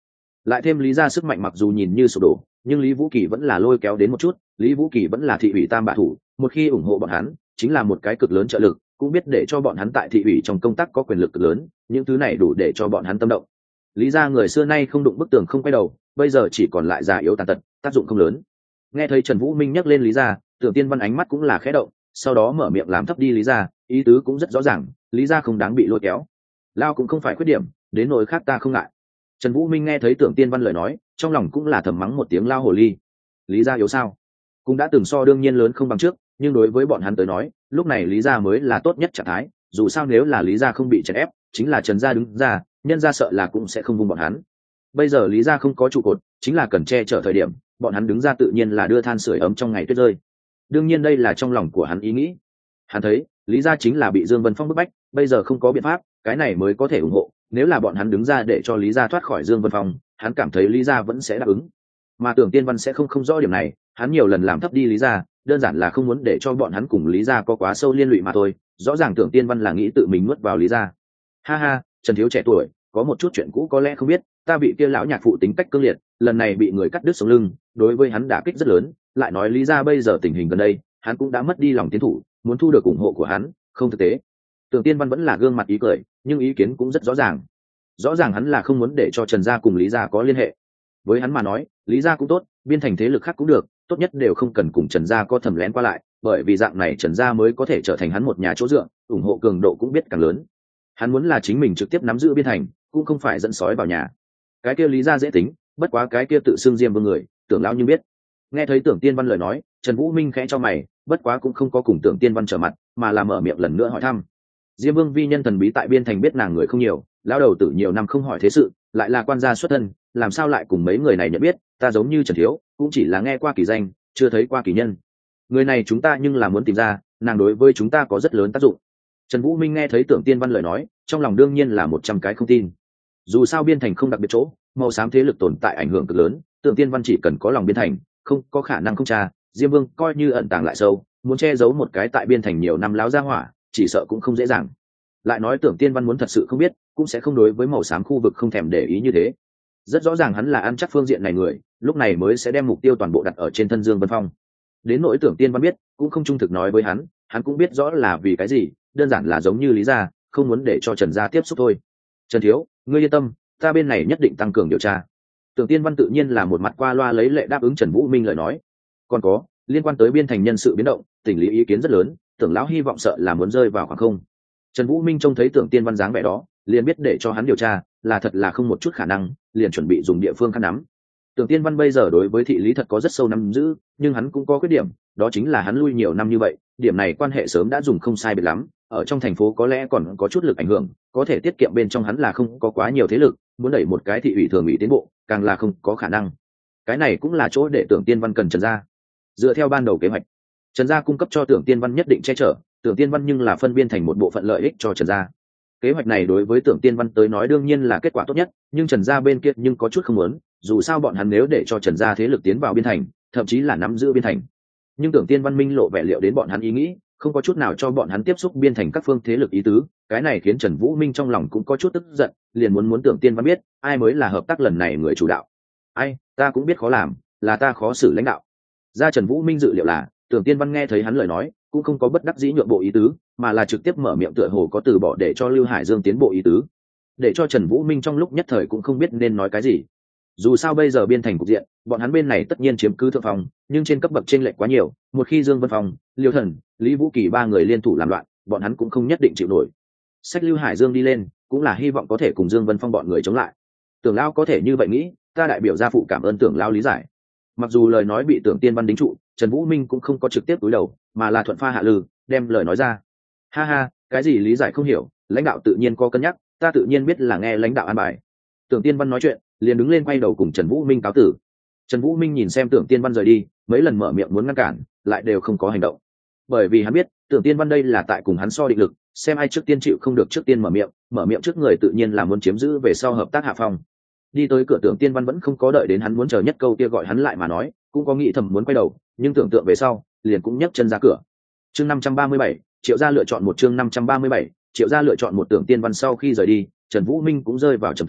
lại thêm lý gia sức mạnh mặc dù nhìn như sụp đổ, nhưng Lý Vũ Kỳ vẫn là lôi kéo đến một chút. Lý Vũ Kỳ vẫn là thị ủy tam bạ thủ, một khi ủng hộ bọn hắn chính là một cái cực lớn trợ lực, cũng biết để cho bọn hắn tại thị ủy trong công tác có quyền lực cực lớn, những thứ này đủ để cho bọn hắn tâm động. Lý gia người xưa nay không đụng bức tường không quay đầu, bây giờ chỉ còn lại già yếu tàn tật, tác dụng không lớn. Nghe thấy Trần Vũ Minh nhắc lên Lý gia, Tưởng Tiên Văn ánh mắt cũng là khẽ động, sau đó mở miệng làm thấp đi Lý gia, ý tứ cũng rất rõ ràng, Lý gia không đáng bị lôi kéo. Lao cũng không phải khuyết điểm, đến nỗi khác ta không ngại. Trần Vũ Minh nghe thấy Tưởng Tiên Văn lời nói, trong lòng cũng là thầm mắng một tiếng lao hồ ly. Lý gia yếu sao? Cũng đã từng so đương nhiên lớn không bằng trước, nhưng đối với bọn hắn tới nói, lúc này Lý gia mới là tốt nhất trạng thái, dù sao nếu là Lý gia không bị chèn ép, chính là Trần gia đứng ra, nhân gia sợ là cũng sẽ không vung bọn hắn. Bây giờ Lý gia không có trụ cột, chính là cần che chở thời điểm, bọn hắn đứng ra tự nhiên là đưa than sưởi ấm trong ngày tuyết rơi. Đương nhiên đây là trong lòng của hắn ý nghĩ. Hắn thấy, Lý gia chính là bị Dương Vân Phong bức bách, bây giờ không có biện pháp, cái này mới có thể ủng hộ, nếu là bọn hắn đứng ra để cho Lý gia thoát khỏi Dương Vân Phong, hắn cảm thấy Lý gia vẫn sẽ đáp ứng. Mà Tưởng Tiên Văn sẽ không không rõ điểm này, hắn nhiều lần làm thấp đi Lý gia, đơn giản là không muốn để cho bọn hắn cùng Lý gia có quá sâu liên lụy mà thôi, rõ ràng Tưởng Tiên Văn là nghĩ tự mình nuốt vào Lý gia. Ha ha, Trần thiếu trẻ tuổi, có một chút chuyện cũ có lẽ không biết, ta bị kia lão nhạc phụ tính cách cương liệt, lần này bị người cắt đứt sống lưng, đối với hắn đả kích rất lớn, lại nói Lý gia bây giờ tình hình gần đây, hắn cũng đã mất đi lòng tiến thủ, muốn thu được ủng hộ của hắn, không thực tế. Tưởng Tiên Văn vẫn là gương mặt ý cười, nhưng ý kiến cũng rất rõ ràng. Rõ ràng hắn là không muốn để cho Trần gia cùng Lý gia có liên hệ. Với hắn mà nói, Lý gia cũng tốt, biên thành thế lực khác cũng được, tốt nhất đều không cần cùng Trần gia có thầm lén qua lại, bởi vì dạng này Trần gia mới có thể trở thành hắn một nhà chỗ dựa, ủng hộ cường độ cũng biết càng lớn. Hắn muốn là chính mình trực tiếp nắm giữ biên thành, cũng không phải dẫn sói vào nhà. Cái kia Lý gia dễ tính, bất quá cái kia tự xưng Diêm Vương người, Tưởng lão nhưng biết. Nghe thấy Tưởng Tiên Văn lời nói, Trần Vũ Minh khẽ cho mày, bất quá cũng không có cùng Tưởng Tiên Văn trở mặt, mà là mở miệng lần nữa hỏi thăm. Diêm Vương vi nhân thần bí tại biên thành biết nàng người không nhiều, lão đầu tử nhiều năm không hỏi thế sự, lại là quan gia xuất thân, làm sao lại cùng mấy người này nhận biết, ta giống như Trần thiếu, cũng chỉ là nghe qua kỳ danh, chưa thấy qua kỳ nhân. Người này chúng ta nhưng là muốn tìm ra, nàng đối với chúng ta có rất lớn tác dụng. Trần Vũ Minh nghe thấy Tưởng Tiên Văn lời nói, trong lòng đương nhiên là một trăm cái không tin. Dù sao biên thành không đặc biệt chỗ, màu xám thế lực tồn tại ảnh hưởng cực lớn, Tưởng Tiên Văn chỉ cần có lòng biên thành, không có khả năng không tra. Diêm Vương coi như ẩn tàng lại sâu, muốn che giấu một cái tại biên thành nhiều năm láo ra hỏa, chỉ sợ cũng không dễ dàng. Lại nói Tưởng Tiên Văn muốn thật sự không biết, cũng sẽ không đối với màu xám khu vực không thèm để ý như thế. Rất rõ ràng hắn là ăn chắc phương diện này người, lúc này mới sẽ đem mục tiêu toàn bộ đặt ở trên thân Dương Vân Phong. Đến nỗi Tưởng Tiên Văn biết, cũng không trung thực nói với hắn, hắn cũng biết rõ là vì cái gì, đơn giản là giống như Lý gia, không muốn để cho Trần gia tiếp xúc thôi. Trần thiếu, ngươi yên tâm, ta bên này nhất định tăng cường điều tra. Tưởng Tiên Văn tự nhiên là một mặt qua loa lấy lệ đáp ứng Trần Vũ Minh lời nói. Còn có, liên quan tới biên thành nhân sự biến động, tỉnh lý ý kiến rất lớn, Tưởng lão hy vọng sợ là muốn rơi vào khoảng không. Trần Vũ Minh trông thấy Tưởng Tiên Văn dáng vẻ đó, liền biết để cho hắn điều tra, là thật là không một chút khả năng, liền chuẩn bị dùng địa phương khăn nắm. Tưởng Tiên Văn bây giờ đối với thị lý thật có rất sâu nắm giữ, nhưng hắn cũng có khuyết điểm, đó chính là hắn lui nhiều năm như vậy, điểm này quan hệ sớm đã dùng không sai biệt lắm, ở trong thành phố có lẽ còn có chút lực ảnh hưởng, có thể tiết kiệm bên trong hắn là không có quá nhiều thế lực, muốn đẩy một cái thị ủy thường ủy tiến bộ, càng là không có khả năng. Cái này cũng là chỗ để Tưởng Tiên Văn cần Trần gia. Dựa theo ban đầu kế hoạch, Trần gia cung cấp cho Tưởng Tiên Văn nhất định che chở, Tưởng Tiên Văn nhưng là phân biên thành một bộ phận lợi ích cho Trần gia. Kế hoạch này đối với Tưởng Tiên Văn tới nói đương nhiên là kết quả tốt nhất, nhưng Trần gia bên kia nhưng có chút không muốn, dù sao bọn hắn nếu để cho Trần gia thế lực tiến vào biên thành, thậm chí là nắm giữ biên thành. Nhưng Tưởng Tiên Văn minh lộ vẻ liệu đến bọn hắn ý nghĩ, không có chút nào cho bọn hắn tiếp xúc biên thành các phương thế lực ý tứ, cái này khiến Trần Vũ Minh trong lòng cũng có chút tức giận, liền muốn muốn Tưởng Tiên Văn biết, ai mới là hợp tác lần này người chủ đạo. Ai, ta cũng biết khó làm, là ta khó xử lãnh đạo. Ra Trần Vũ Minh dự liệu là, Tưởng Tiên Văn nghe thấy hắn lời nói, cũng không có bất đắc dĩ nhượng bộ ý tứ, mà là trực tiếp mở miệng tựa hồ có từ bỏ để cho Lưu Hải Dương tiến bộ ý tứ, để cho Trần Vũ Minh trong lúc nhất thời cũng không biết nên nói cái gì. Dù sao bây giờ biên thành cục diện, bọn hắn bên này tất nhiên chiếm cứ thượng phòng, nhưng trên cấp bậc chênh lệch quá nhiều, một khi Dương Vân Phong, Liêu Thần, Lý Vũ Kỳ ba người liên thủ làm loạn, bọn hắn cũng không nhất định chịu nổi. Sách Lưu Hải Dương đi lên, cũng là hy vọng có thể cùng Dương Vân Phong bọn người chống lại. Tưởng lão có thể như vậy nghĩ, ta đại biểu gia phụ cảm ơn Tưởng lão lý giải. Mặc dù lời nói bị Tưởng Tiên Văn đính trụ, Trần Vũ Minh cũng không có trực tiếp cúi đầu, mà là thuận pha hạ lư, đem lời nói ra. Ha ha, cái gì lý giải không hiểu, lãnh đạo tự nhiên có cân nhắc, ta tự nhiên biết là nghe lãnh đạo an bài. Tưởng Tiên Văn nói chuyện, liền đứng lên quay đầu cùng Trần Vũ Minh cáo tử. Trần Vũ Minh nhìn xem Tưởng Tiên Văn rời đi, mấy lần mở miệng muốn ngăn cản, lại đều không có hành động. Bởi vì hắn biết, Tưởng Tiên Văn đây là tại cùng hắn so định lực, xem ai trước tiên chịu không được trước tiên mở miệng, mở miệng trước người tự nhiên là muốn chiếm giữ về sau hợp tác hạ phong. Đi tới cửa Tưởng Tiên Văn vẫn không có đợi đến hắn muốn chờ nhất câu kia gọi hắn lại mà nói, cũng có nghĩ thầm muốn quay đầu, nhưng tưởng tượng về sau, liền cũng nhấc chân ra cửa. Chương năm trăm ba mươi bảy, Triệu gia lựa chọn một chương năm trăm ba mươi bảy, Triệu gia lựa chọn một Tưởng Tiên Văn sau khi rời đi, Trần Vũ Minh cũng rơi vào trầm tư,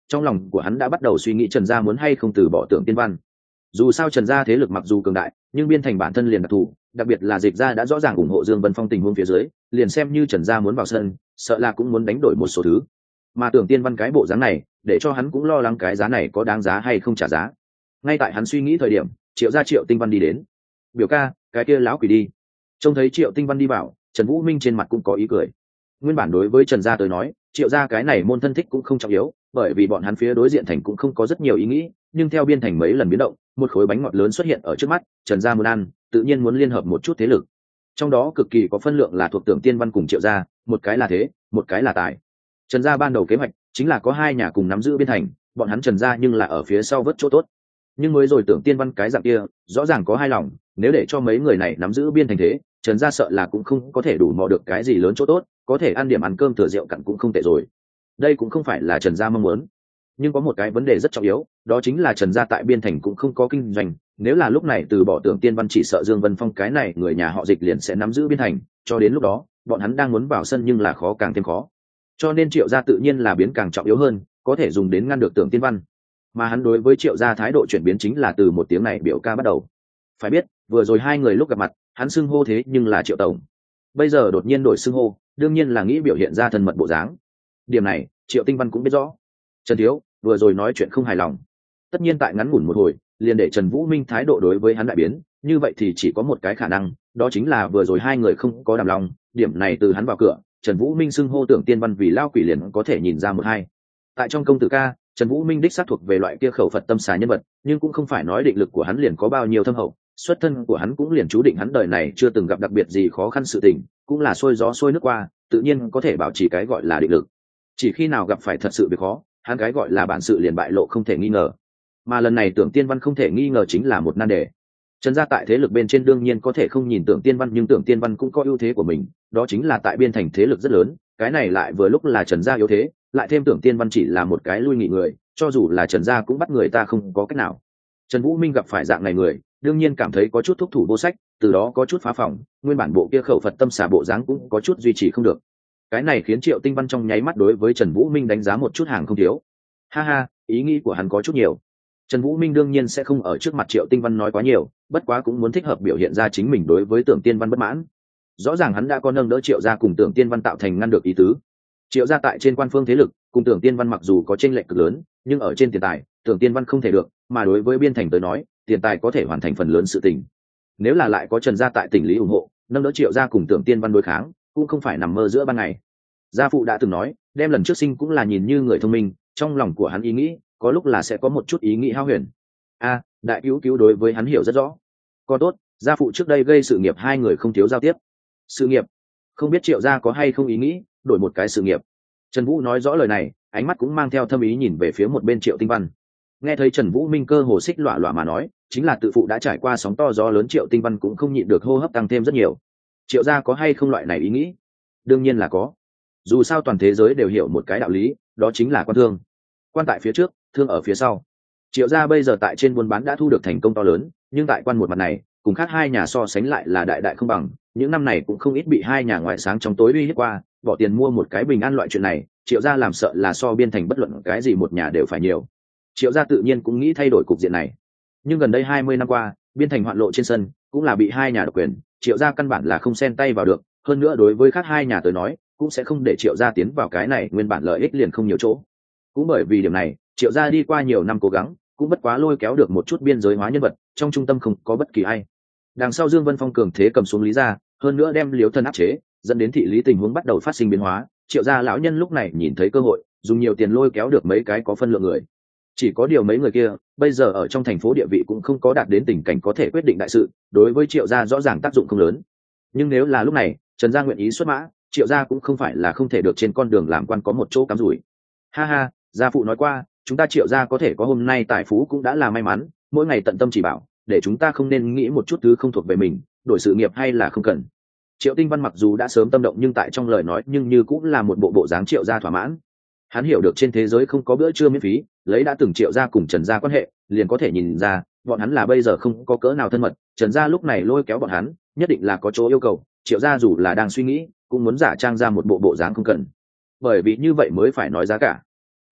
trong lòng của hắn đã bắt đầu suy nghĩ Trần gia muốn hay không từ bỏ Tưởng Tiên Văn. Dù sao Trần gia thế lực mặc dù cường đại, nhưng biên thành bản thân liền đặc thù, đặc biệt là Dịch gia đã rõ ràng ủng hộ Dương Vân Phong tình huống phía dưới, liền xem như Trần gia muốn vào sân, sợ là cũng muốn đánh đổi một số thứ. Mà Tưởng Tiên Văn cái bộ dáng này, để cho hắn cũng lo lắng cái giá này có đáng giá hay không trả giá. Ngay tại hắn suy nghĩ thời điểm, Triệu gia Triệu Tinh Văn đi đến. "Biểu ca, cái kia lão quỷ đi." Trông thấy Triệu Tinh Văn đi vào, Trần Vũ Minh trên mặt cũng có ý cười. Nguyên bản đối với Trần gia tới nói, Triệu gia cái này môn thân thích cũng không trọng yếu, bởi vì bọn hắn phía đối diện thành cũng không có rất nhiều ý nghĩ, nhưng theo biên thành mấy lần biến động, một khối bánh ngọt lớn xuất hiện ở trước mắt, Trần gia muốn ăn, tự nhiên muốn liên hợp một chút thế lực. Trong đó cực kỳ có phân lượng là thuộc Tưởng Tiên Văn cùng Triệu gia, một cái là thế, một cái là tài. Trần gia ban đầu kế hoạch chính là có hai nhà cùng nắm giữ biên thành, bọn hắn Trần gia nhưng là ở phía sau vớt chỗ tốt. Nhưng mới rồi Tưởng Tiên Văn cái dạng kia, rõ ràng có hai lòng, nếu để cho mấy người này nắm giữ biên thành thế, Trần gia sợ là cũng không có thể đủ mò được cái gì lớn chỗ tốt, có thể ăn điểm ăn cơm thừa rượu cặn cũng không tệ rồi. Đây cũng không phải là Trần gia mong muốn. Nhưng có một cái vấn đề rất trọng yếu, đó chính là Trần gia tại biên thành cũng không có kinh doanh, nếu là lúc này từ bỏ Tưởng Tiên Văn, chỉ sợ Dương Vân Phong cái này người nhà họ Dịch liền sẽ nắm giữ biên thành, cho đến lúc đó, bọn hắn đang muốn vào sân nhưng là khó càng thêm khó. Cho nên Triệu gia tự nhiên là biến càng trọng yếu hơn, có thể dùng đến ngăn được Tưởng Tiên Văn. Mà hắn đối với Triệu gia thái độ chuyển biến chính là từ một tiếng này biểu ca bắt đầu. Phải biết, vừa rồi hai người lúc gặp mặt, hắn xưng hô thế nhưng là Triệu tổng. Bây giờ đột nhiên đổi xưng hô, đương nhiên là nghĩ biểu hiện ra thân mật bộ dáng. Điểm này, Triệu Tinh Văn cũng biết rõ. Trần thiếu, vừa rồi nói chuyện không hài lòng. Tất nhiên tại ngắn ngủn một hồi, liền để Trần Vũ Minh thái độ đối với hắn đại biến, như vậy thì chỉ có một cái khả năng, đó chính là vừa rồi hai người không có đàm lòng, điểm này từ hắn vào cửa, Trần Vũ Minh xưng hô Tưởng Tiên Văn vì lao quỷ liền có thể nhìn ra một hai. Tại trong công tử ca, Trần Vũ Minh đích xác thuộc về loại kia khẩu Phật tâm xà nhân vật, nhưng cũng không phải nói định lực của hắn liền có bao nhiêu thâm hậu, xuất thân của hắn cũng liền chú định hắn đời này chưa từng gặp đặc biệt gì khó khăn sự tình, cũng là xuôi gió xuôi nước qua, tự nhiên có thể bảo trì cái gọi là định lực. Chỉ khi nào gặp phải thật sự việc khó, hắn cái gọi là bản sự liền bại lộ không thể nghi ngờ. Mà lần này Tưởng Tiên Văn không thể nghi ngờ chính là một nan đề. Trần gia tại thế lực bên trên đương nhiên có thể không nhìn Tưởng Tiên Văn, nhưng Tưởng Tiên Văn cũng có ưu thế của mình, đó chính là tại biên thành thế lực rất lớn, cái này lại vừa lúc là Trần gia yếu thế, lại thêm Tưởng Tiên Văn chỉ là một cái lui nghị người, cho dù là Trần gia cũng bắt người ta không có cách nào. Trần Vũ Minh gặp phải dạng này người, đương nhiên cảm thấy có chút thúc thủ vô sách, từ đó có chút phá phòng, nguyên bản bộ kia khẩu Phật tâm xà bộ dáng cũng có chút duy trì không được. Cái này khiến Triệu Tinh Văn trong nháy mắt đối với Trần Vũ Minh đánh giá một chút hàng không thiếu. Ha ha, ý nghĩ của hắn có chút nhiều. Trần Vũ Minh đương nhiên sẽ không ở trước mặt Triệu Tinh Văn nói quá nhiều, bất quá cũng muốn thích hợp biểu hiện ra chính mình đối với Tưởng Tiên Văn bất mãn. Rõ ràng hắn đã có nâng đỡ Triệu gia cùng Tưởng Tiên Văn tạo thành ngăn được ý tứ. Triệu gia tại trên quan phương thế lực, cùng Tưởng Tiên Văn mặc dù có chênh lệch cực lớn, nhưng ở trên tiền tài, Tưởng Tiên Văn không thể được, mà đối với biên thành tới nói, tiền tài có thể hoàn thành phần lớn sự tình. Nếu là lại có Trần gia tại tỉnh lý ủng hộ, nâng đỡ Triệu gia cùng Tưởng Tiên Văn đối kháng, cũng không phải nằm mơ giữa ban ngày. Gia phụ đã từng nói, đem lần trước sinh cũng là nhìn như người thông minh, trong lòng của hắn ý nghĩ, có lúc là sẽ có một chút ý nghĩ hao huyền. A, đại cứu cứu đối với hắn hiểu rất rõ. Còn tốt, gia phụ trước đây gây sự nghiệp hai người không thiếu giao tiếp. Sự nghiệp? Không biết Triệu gia có hay không ý nghĩ đổi một cái sự nghiệp. Trần Vũ nói rõ lời này, ánh mắt cũng mang theo thâm ý nhìn về phía một bên Triệu Tinh Văn. Nghe thấy Trần Vũ Minh cơ hồ xích lọa lọa mà nói, chính là tự phụ đã trải qua sóng to gió lớn, Triệu Tinh Văn cũng không nhịn được hô hấp tăng thêm rất nhiều. Triệu gia có hay không loại này ý nghĩ? Đương nhiên là có. Dù sao toàn thế giới đều hiểu một cái đạo lý, đó chính là quan thương. Quan tại phía trước, thương ở phía sau. Triệu gia bây giờ tại trên buôn bán đã thu được thành công to lớn, nhưng tại quan một mặt này, cùng khác hai nhà so sánh lại là đại đại không bằng. Những năm này cũng không ít bị hai nhà ngoại sáng trong tối uy hiếp qua, bỏ tiền mua một cái bình an loại chuyện này, Triệu gia làm sợ là so biên thành bất luận cái gì một nhà đều phải nhiều. Triệu gia tự nhiên cũng nghĩ thay đổi cục diện này, nhưng gần đây hai mươi năm qua, biên thành hoạn lộ trên sân cũng là bị hai nhà độc quyền, Triệu gia căn bản là không xen tay vào được, hơn nữa đối với khác hai nhà tới nói, cũng sẽ không để Triệu gia tiến vào cái này, nguyên bản lợi ích liền không nhiều chỗ. Cũng bởi vì điểm này, Triệu gia đi qua nhiều năm cố gắng, cũng bất quá lôi kéo được một chút biên giới hóa nhân vật, trong trung tâm không có bất kỳ ai. Đằng sau Dương Vân Phong cường thế cầm xuống Lý gia, hơn nữa đem Liễu Thân áp chế, dẫn đến thị lý tình huống bắt đầu phát sinh biến hóa. Triệu gia lão nhân lúc này nhìn thấy cơ hội, dùng nhiều tiền lôi kéo được mấy cái có phân lượng người. Chỉ có điều mấy người kia, bây giờ ở trong thành phố địa vị cũng không có đạt đến tình cảnh có thể quyết định đại sự, đối với Triệu gia rõ ràng tác dụng không lớn. Nhưng nếu là lúc này, Trần gia nguyện ý xuất mã, Triệu gia cũng không phải là không thể được trên con đường làm quan có một chỗ cắm rủi. Ha ha, gia phụ nói qua, chúng ta Triệu gia có thể có hôm nay tài phú cũng đã là may mắn, mỗi ngày tận tâm chỉ bảo, để chúng ta không nên nghĩ một chút thứ không thuộc về mình, đổi sự nghiệp hay là không cần. Triệu Tinh Văn mặc dù đã sớm tâm động, nhưng tại trong lời nói nhưng như cũng là một bộ bộ dáng Triệu gia thỏa mãn. Hắn hiểu được trên thế giới không có bữa trưa miễn phí, lấy đã từng Triệu gia cùng Trần gia quan hệ, liền có thể nhìn ra, bọn hắn là bây giờ không có cỡ nào thân mật. Trần gia lúc này lôi kéo bọn hắn, nhất định là có chỗ yêu cầu. Triệu gia dù là đang suy nghĩ, cũng muốn giả trang ra một bộ bộ dáng không cần, bởi vì như vậy mới phải nói giá cả. A,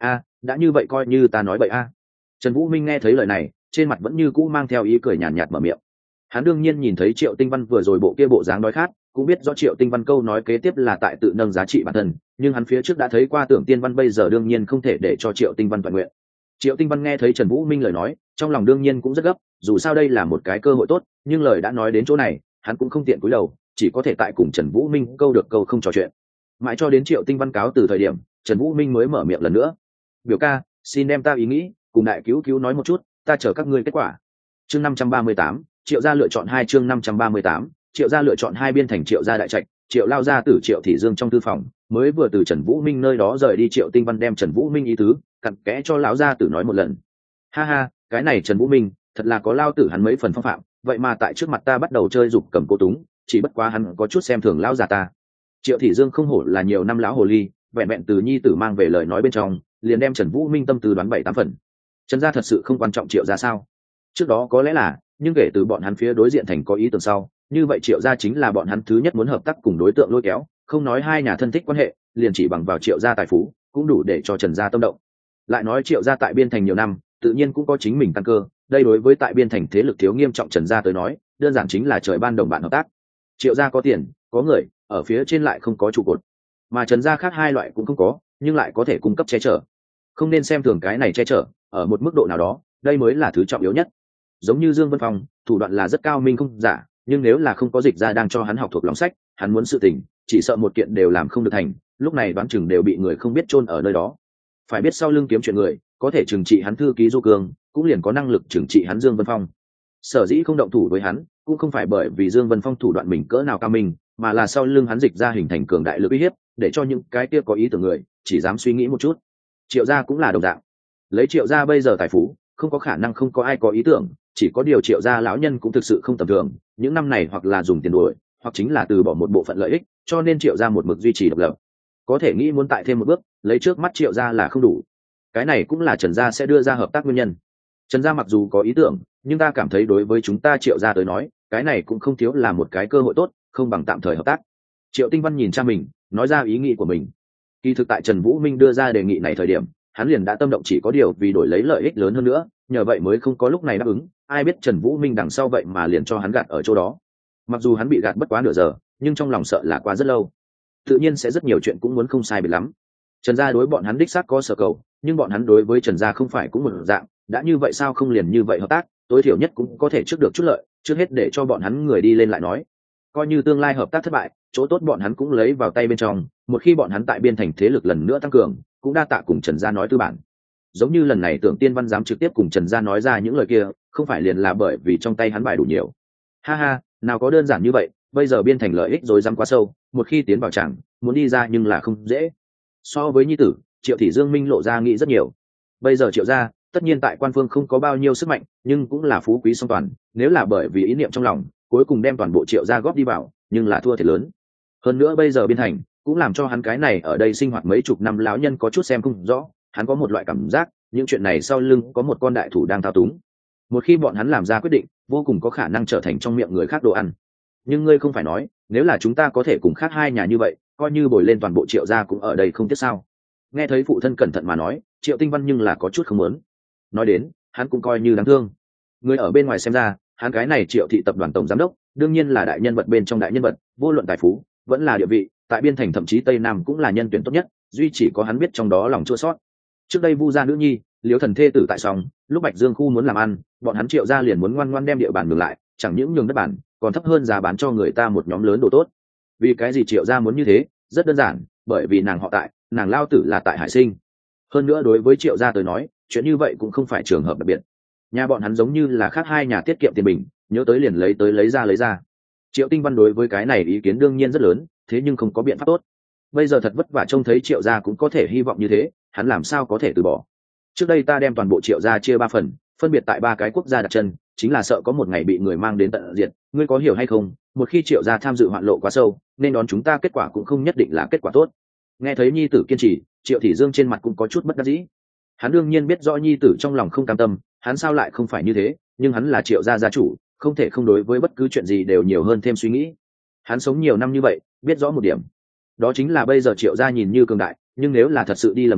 đã như vậy coi như ta nói vậy a. Trần Vũ Minh nghe thấy lời này, trên mặt vẫn như cũ mang theo ý cười nhàn nhạt, nhạt mở miệng. Hắn đương nhiên nhìn thấy Triệu Tinh Văn vừa rồi bộ kia bộ dáng đói khát, cũng biết rõ Triệu Tinh Văn câu nói kế tiếp là tại tự nâng giá trị bản thân, nhưng hắn phía trước đã thấy qua Tưởng Tiên Văn, bây giờ đương nhiên không thể để cho Triệu Tinh Văn toàn nguyện. Triệu Tinh Văn nghe thấy Trần Vũ Minh lời nói, trong lòng đương nhiên cũng rất gấp, dù sao đây là một cái cơ hội tốt, nhưng lời đã nói đến chỗ này, hắn cũng không tiện cúi đầu, chỉ có thể tại cùng Trần Vũ Minh câu được câu không trò chuyện. Mãi cho đến Triệu Tinh Văn cáo từ thời điểm, Trần Vũ Minh mới mở miệng lần nữa. "Biểu ca, xin đem ta ý nghĩ cùng đại cứu cứu nói một chút, ta chờ các ngươi kết quả." Chương năm trăm ba mươi tám, Triệu gia lựa chọn hai chương năm trăm ba mươi tám, Triệu gia lựa chọn hai biên thành Triệu gia đại trạch, Triệu lao gia tử Triệu Thị Dương trong thư phòng, mới vừa từ Trần Vũ Minh nơi đó rời đi, Triệu Tinh Văn đem Trần Vũ Minh ý tứ cặn kẽ cho lão gia tử nói một lần. "Ha ha, cái này Trần Vũ Minh, thật là có lao tử hắn mấy phần phong phạm, vậy mà tại trước mặt ta bắt đầu chơi dục cầm cô túng, chỉ bất quá hắn có chút xem thường lão già ta." Triệu Thị Dương không hổ là nhiều năm lão hồ ly, vẹn vẹn từ nhi tử mang về lời nói bên trong, liền đem Trần Vũ Minh tâm tư đoán bảy tám phần. Trần gia thật sự không quan trọng Triệu gia sao? Trước đó có lẽ là, nhưng kể từ bọn hắn phía đối diện thành có ý tưởng sau, như vậy Triệu gia chính là bọn hắn thứ nhất muốn hợp tác cùng đối tượng lôi kéo, không nói hai nhà thân thích quan hệ, liền chỉ bằng vào Triệu gia tài phú, cũng đủ để cho Trần gia tâm động. Lại nói Triệu gia tại biên thành nhiều năm, tự nhiên cũng có chính mình căn cơ, đây đối với tại biên thành thế lực thiếu nghiêm trọng Trần gia tới nói, đơn giản chính là trời ban đồng bạn hợp tác. Triệu gia có tiền, có người, ở phía trên lại không có trụ cột, mà Trần gia khác hai loại cũng không có, nhưng lại có thể cung cấp che chở. Không nên xem thường cái này che chở, ở một mức độ nào đó, đây mới là thứ trọng yếu nhất. Giống như Dương Vân Phong, thủ đoạn là rất cao minh không giả, nhưng nếu là không có dịch ra đang cho hắn học thuộc lòng sách, hắn muốn sự tình, chỉ sợ một kiện đều làm không được thành, lúc này đoán chừng đều bị người không biết chôn ở nơi đó. Phải biết sau lưng kiếm chuyện người, có thể trừng trị hắn thư ký Du Cương, cũng liền có năng lực trừng trị hắn Dương Vân Phong. Sở dĩ không động thủ với hắn, cũng không phải bởi vì Dương Vân Phong thủ đoạn mình cỡ nào cao minh, mà là sau lưng hắn dịch ra hình thành cường đại lực uy hiếp, để cho những cái kia có ý tưởng người chỉ dám suy nghĩ một chút. Triệu gia cũng là đồng dạng, lấy Triệu gia bây giờ tài phú, không có khả năng không có ai có ý tưởng, chỉ có điều Triệu gia lão nhân cũng thực sự không tầm thường, những năm này hoặc là dùng tiền đuổi, hoặc chính là từ bỏ một bộ phận lợi ích, cho nên Triệu gia một mực duy trì độc lập. Có thể nghĩ muốn tại thêm một bước, lấy trước mắt Triệu gia là không đủ. Cái này cũng là Trần gia sẽ đưa ra hợp tác nguyên nhân. Trần gia mặc dù có ý tưởng, nhưng ta cảm thấy đối với chúng ta Triệu gia tới nói, cái này cũng không thiếu là một cái cơ hội tốt, không bằng tạm thời hợp tác. Triệu Tinh Văn nhìn cha mình, nói ra ý nghĩ của mình. Kỳ thực tại Trần Vũ Minh đưa ra đề nghị này thời điểm, hắn liền đã tâm động, chỉ có điều vì đổi lấy lợi ích lớn hơn nữa, nhờ vậy mới không có lúc này đáp ứng. Ai biết Trần Vũ Minh đằng sau vậy mà liền cho hắn gạt ở chỗ đó. Mặc dù hắn bị gạt bất quá nửa giờ, nhưng trong lòng sợ là qua rất lâu, tự nhiên sẽ rất nhiều chuyện cũng muốn không sai biệt lắm. Trần gia đối bọn hắn đích xác có sở cầu, nhưng bọn hắn đối với Trần gia không phải cũng một dạng, đã như vậy sao không liền như vậy hợp tác, tối thiểu nhất cũng có thể trước được chút lợi, trước hết để cho bọn hắn người đi lên lại nói. Coi như tương lai hợp tác thất bại, chỗ tốt bọn hắn cũng lấy vào tay bên trong, một khi bọn hắn tại biên thành thế lực lần nữa tăng cường, cũng đa tạ cùng Trần gia nói tư bản. Giống như lần này Tưởng Tiên Văn dám trực tiếp cùng Trần gia nói ra những lời kia, không phải liền là bởi vì trong tay hắn bài đủ nhiều. Ha ha, nào có đơn giản như vậy, bây giờ biên thành lợi ích rồi dám quá sâu, một khi tiến vào chẳng, muốn đi ra nhưng là không dễ. So với nhi tử, Triệu Thị Dương Minh lộ ra nghĩ rất nhiều. Bây giờ Triệu gia, tất nhiên tại quan phương không có bao nhiêu sức mạnh, nhưng cũng là phú quý song toàn, nếu là bởi vì ý niệm trong lòng, cuối cùng đem toàn bộ Triệu gia góp đi vào, nhưng là thua thiệt lớn. Hơn nữa bây giờ biên thành, cũng làm cho hắn cái này ở đây sinh hoạt mấy chục năm lão nhân có chút xem không rõ, hắn có một loại cảm giác, những chuyện này sau lưng có một con đại thủ đang thao túng. Một khi bọn hắn làm ra quyết định, vô cùng có khả năng trở thành trong miệng người khác đồ ăn. Nhưng ngươi không phải nói, nếu là chúng ta có thể cùng khác hai nhà như vậy, coi như bồi lên toàn bộ Triệu gia cũng ở đây không tiếc sao? Nghe thấy phụ thân cẩn thận mà nói, Triệu Tinh Văn nhưng là có chút không muốn. Nói đến, hắn cũng coi như đáng thương. Người ở bên ngoài xem ra, hắn cái này Triệu thị tập đoàn tổng giám đốc, đương nhiên là đại nhân vật bên trong đại nhân vật, vô luận tài phú, vẫn là địa vị, tại biên thành thậm chí Tây Nam cũng là nhân tuyển tốt nhất, duy chỉ có hắn biết trong đó lòng chua sót. Trước đây Vu gia nữ nhi, Liễu Thần thê tử tại xong, lúc Bạch Dương khu muốn làm ăn, bọn hắn Triệu gia liền muốn ngoan ngoãn đem địa bàn ngừng lại, chẳng những nhường đất bản, còn thấp hơn giá bán cho người ta một nhóm lớn đồ tốt. Vì cái gì Triệu gia muốn như thế? Rất đơn giản, bởi vì nàng họ tại, nàng lao tử là tại Hải Sinh. Hơn nữa đối với Triệu gia tới nói, chuyện như vậy cũng không phải trường hợp đặc biệt. Nhà bọn hắn giống như là khác hai nhà tiết kiệm tiền bình, nhớ tới liền lấy tới lấy ra lấy ra. Triệu Tinh Văn đối với cái này ý kiến đương nhiên rất lớn, thế nhưng không có biện pháp tốt. Bây giờ thật vất vả trông thấy Triệu gia cũng có thể hy vọng như thế, hắn làm sao có thể từ bỏ. Trước đây ta đem toàn bộ Triệu gia chia ba phần, phân biệt tại ba cái quốc gia đặt chân, chính là sợ có một ngày bị người mang đến tận diệt, ngươi có hiểu hay không? Một khi Triệu gia tham dự hoạn lộ quá sâu, nên đón chúng ta kết quả cũng không nhất định là kết quả tốt. Nghe thấy nhi tử kiên trì, Triệu Thị Dương trên mặt cũng có chút bất đắc dĩ. Hắn đương nhiên biết rõ nhi tử trong lòng không cam tâm, hắn sao lại không phải như thế, nhưng hắn là Triệu gia gia chủ, không thể không đối với bất cứ chuyện gì đều nhiều hơn thêm suy nghĩ. Hắn sống nhiều năm như vậy, biết rõ một điểm, đó chính là bây giờ Triệu gia nhìn như cường đại, nhưng nếu là thật sự đi lầm đường,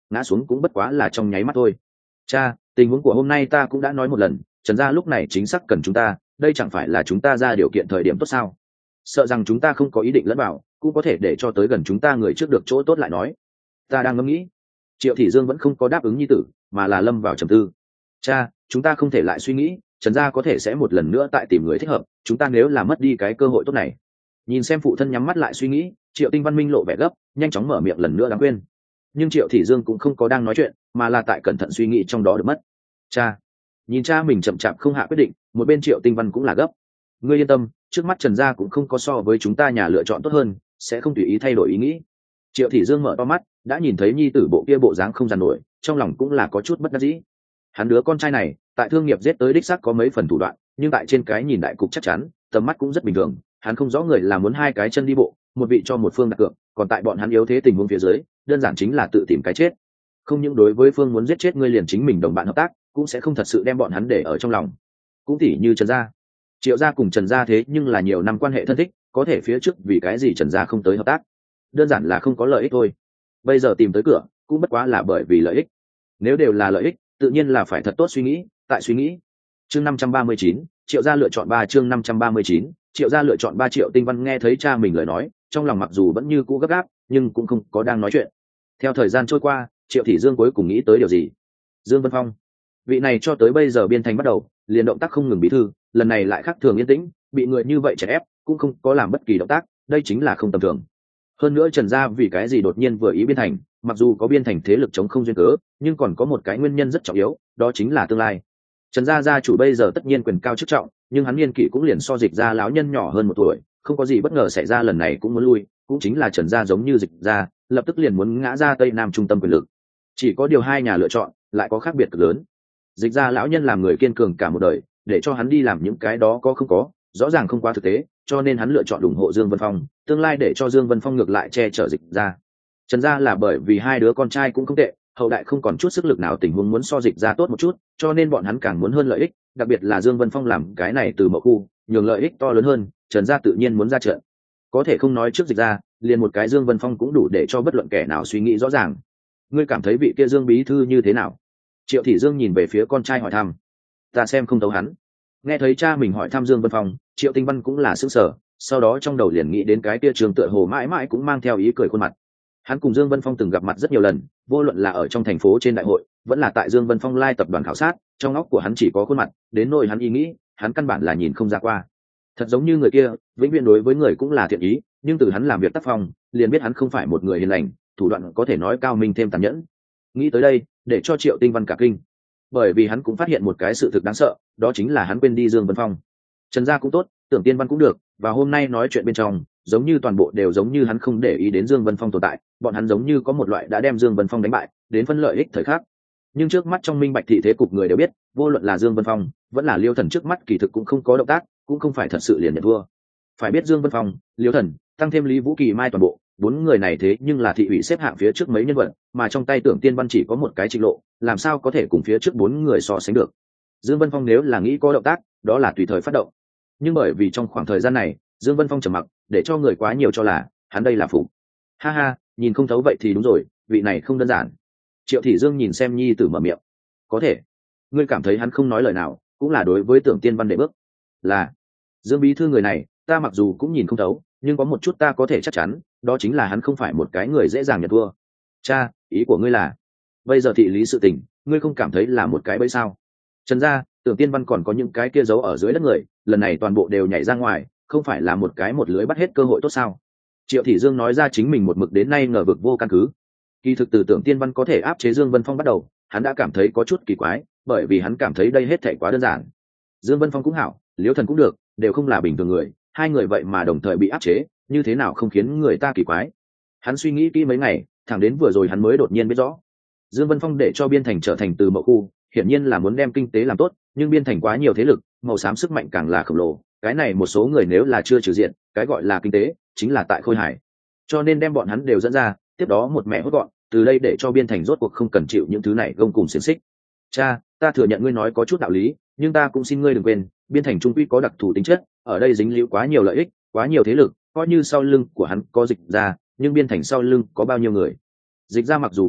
ngã xuống cũng bất quá là trong nháy mắt thôi. Cha, tình huống của hôm nay ta cũng đã nói một lần, Trần gia lúc này chính xác cần chúng ta, đây chẳng phải là chúng ta ra điều kiện thời điểm tốt sao? Sợ rằng chúng ta không có ý định lẫn vào, cũng có thể để cho tới gần chúng ta người trước được chỗ tốt lại nói. Ta đang ngẫm nghĩ. Triệu Thị Dương vẫn không có đáp ứng nhi tử, mà là lâm vào trầm tư. Cha, chúng ta không thể lại suy nghĩ, Trần gia có thể sẽ một lần nữa tại tìm người thích hợp, chúng ta nếu là mất đi cái cơ hội tốt này. Nhìn xem phụ thân nhắm mắt lại suy nghĩ, Triệu Tinh Văn minh lộ vẻ gấp, nhanh chóng mở miệng lần nữa đáng quên. Nhưng Triệu Thị Dương cũng không có đang nói chuyện, mà là tại cẩn thận suy nghĩ trong đó được mất. Cha, nhìn cha mình chậm chạp không hạ quyết định, một bên Triệu Tinh Văn cũng là gấp. Ngươi yên tâm, trước mắt Trần gia cũng không có so với chúng ta nhà lựa chọn tốt hơn, sẽ không tùy ý thay đổi ý nghĩ. Triệu Thị Dương mở to mắt, đã nhìn thấy nhi tử bộ kia bộ dáng không giàn nổi, trong lòng cũng là có chút bất đắc dĩ. Hắn đứa con trai này, tại thương nghiệp giết tới đích xác có mấy phần thủ đoạn, nhưng tại trên cái nhìn đại cục chắc chắn, tầm mắt cũng rất bình thường. Hắn không rõ người là muốn hai cái chân đi bộ, một vị cho một phương đặt cược, còn tại bọn hắn yếu thế tình huống phía dưới, đơn giản chính là tự tìm cái chết. Không những đối với phương muốn giết chết ngươi liền chính mình đồng bạn hợp tác, cũng sẽ không thật sự đem bọn hắn để ở trong lòng. Cũng tỉ như Trần gia, Triệu gia cùng Trần gia thế nhưng là nhiều năm quan hệ thân thích, có thể phía trước vì cái gì Trần gia không tới hợp tác? Đơn giản là không có lợi ích thôi. Bây giờ tìm tới cửa, cũng bất quá là bởi vì lợi ích. Nếu đều là lợi ích, tự nhiên là phải thật tốt suy nghĩ, tại suy nghĩ. Chương năm trăm ba mươi chín, Triệu gia lựa chọn ba chương năm trăm ba mươi chín, Triệu gia lựa chọn ba. Triệu Tinh Văn nghe thấy cha mình lời nói, trong lòng mặc dù vẫn như cũ gấp gáp, nhưng cũng không có đang nói chuyện. Theo thời gian trôi qua, Triệu Thị Dương cuối cùng nghĩ tới điều gì? Dương Vân Phong, vị này cho tới bây giờ biên thành bắt đầu, liền động tác không ngừng bí thư, lần này lại khác thường yên tĩnh, bị người như vậy chèn ép, cũng không có làm bất kỳ động tác, đây chính là không tầm thường. Hơn nữa Trần gia vì cái gì đột nhiên vừa ý biên thành, mặc dù có biên thành thế lực chống không duyên cớ, nhưng còn có một cái nguyên nhân rất trọng yếu, đó chính là tương lai. Trần gia gia chủ bây giờ tất nhiên quyền cao chức trọng, nhưng hắn niên kỷ cũng liền so Dịch gia lão nhân nhỏ hơn một tuổi, không có gì bất ngờ xảy ra lần này cũng muốn lui, cũng chính là Trần gia giống như Dịch gia, lập tức liền muốn ngã ra Tây Nam trung tâm quyền lực. Chỉ có điều hai nhà lựa chọn lại có khác biệt cực lớn. Dịch gia lão nhân làm người kiên cường cả một đời, để cho hắn đi làm những cái đó có không có, rõ ràng không quá thực tế, cho nên hắn lựa chọn ủng hộ Dương Vân Phong, tương lai để cho Dương Vân Phong ngược lại che chở Dịch gia. Trần gia là bởi vì hai đứa con trai cũng không tệ, hậu đại không còn chút sức lực nào, tình huống muốn so Dịch gia tốt một chút, cho nên bọn hắn càng muốn hơn lợi ích, đặc biệt là Dương Vân Phong làm cái này từ mậu khu, nhường lợi ích to lớn hơn, Trần gia tự nhiên muốn ra trận. Có thể không nói trước Dịch gia, liền một cái Dương Vân Phong cũng đủ để cho bất luận kẻ nào suy nghĩ rõ ràng. Ngươi cảm thấy vị kia Dương bí thư như thế nào? Triệu Thị Dương nhìn về phía con trai hỏi thăm. Ta xem không thấu hắn. Nghe thấy cha mình hỏi thăm Dương Vân Phong, Triệu Tinh Văn cũng là sững sờ, sau đó trong đầu liền nghĩ đến cái kia Trường tựa hồ mãi mãi cũng mang theo ý cười khuôn mặt. Hắn cùng Dương Vân Phong từng gặp mặt rất nhiều lần, vô luận là ở trong thành phố trên đại hội, vẫn là tại Dương Vân Phong lai tập đoàn khảo sát, trong óc của hắn chỉ có khuôn mặt, đến nỗi hắn ý nghĩ, hắn căn bản là nhìn không ra qua. Thật giống như người kia, vĩnh viễn đối với người cũng là thiện ý, nhưng từ hắn làm việc tác phong, liền biết hắn không phải một người hiền lành, thủ đoạn có thể nói cao minh thêm tàn nhẫn. Nghĩ tới đây, để cho Triệu Tinh Văn cả kinh, bởi vì hắn cũng phát hiện một cái sự thực đáng sợ, đó chính là hắn quên đi Dương Vân Phong. Trần gia cũng tốt, Tưởng Tiên Văn cũng được, và hôm nay nói chuyện bên trong, giống như toàn bộ đều giống như hắn không để ý đến Dương Vân Phong tồn tại, bọn hắn giống như có một loại đã đem Dương Vân Phong đánh bại, đến phân lợi ích thời khắc. Nhưng trước mắt trong minh bạch thị thế cục người đều biết, vô luận là Dương Vân Phong, vẫn là Liêu Thần trước mắt kỳ thực cũng không có động tác, cũng không phải thật sự liền nhận thua. Phải biết Dương Vân Phong, Liêu Thần, tăng thêm Lý Vũ Kỳ Mai toàn bộ, bốn người này thế nhưng là thị ủy xếp hạng phía trước mấy nhân vật, mà trong tay Tưởng Tiên Văn chỉ có một cái Trịnh Lộ, làm sao có thể cùng phía trước bốn người so sánh được. Dương Vân Phong nếu là nghĩ có động tác, đó là tùy thời phát động. Nhưng bởi vì trong khoảng thời gian này, Dương Vân Phong trầm mặc, để cho người quá nhiều cho là hắn đây là phục. Ha ha, nhìn không thấu vậy thì đúng rồi, vị này không đơn giản. Triệu Thị Dương nhìn xem nhi tử mở miệng. Có thể, ngươi cảm thấy hắn không nói lời nào, cũng là đối với Tưởng Tiên Văn đệ bước. Là, Dương bí thư người này, ta mặc dù cũng nhìn không thấu, nhưng có một chút ta có thể chắc chắn, đó chính là hắn không phải một cái người dễ dàng nhận thua. Cha, ý của ngươi là, bây giờ thị lý sự tình, ngươi không cảm thấy là một cái bẫy sao? Trần gia, Tưởng Tiên Văn còn có những cái kia giấu ở dưới đất người, lần này toàn bộ đều nhảy ra ngoài, không phải là một cái một lưới bắt hết cơ hội tốt sao? Triệu Thị Dương nói ra chính mình một mực đến nay ngờ vực vô căn cứ. Kỳ thực từ Tưởng Tiên Văn có thể áp chế Dương Vân Phong bắt đầu, hắn đã cảm thấy có chút kỳ quái, bởi vì hắn cảm thấy đây hết thảy quá đơn giản. Dương Vân Phong cũng hảo, Liễu Thần cũng được, đều không là bình thường người, hai người vậy mà đồng thời bị áp chế, như thế nào không khiến người ta kỳ quái. Hắn suy nghĩ kỹ mấy ngày, thẳng đến vừa rồi hắn mới đột nhiên biết rõ. Dương Vân Phong để cho biên thành trở thành từ mậu khu, hiển nhiên là muốn đem kinh tế làm tốt, nhưng biên thành quá nhiều thế lực, màu xám sức mạnh càng là khổng lồ, cái này một số người nếu là chưa trừ diện, cái gọi là kinh tế chính là tại Khôi Hải. Cho nên đem bọn hắn đều dẫn ra, tiếp đó một mẹ hốt gọn, từ đây để cho biên thành rốt cuộc không cần chịu những thứ này gông cùng xiềng xích. Cha, ta thừa nhận ngươi nói có chút đạo lý, nhưng ta cũng xin ngươi đừng quên, biên thành trung quy có đặc thù tính chất, ở đây dính líu quá nhiều lợi ích, quá nhiều thế lực, coi như sau lưng của hắn có Dịch gia, nhưng biên thành sau lưng có bao nhiêu người? Dịch gia mặc dù cường đại,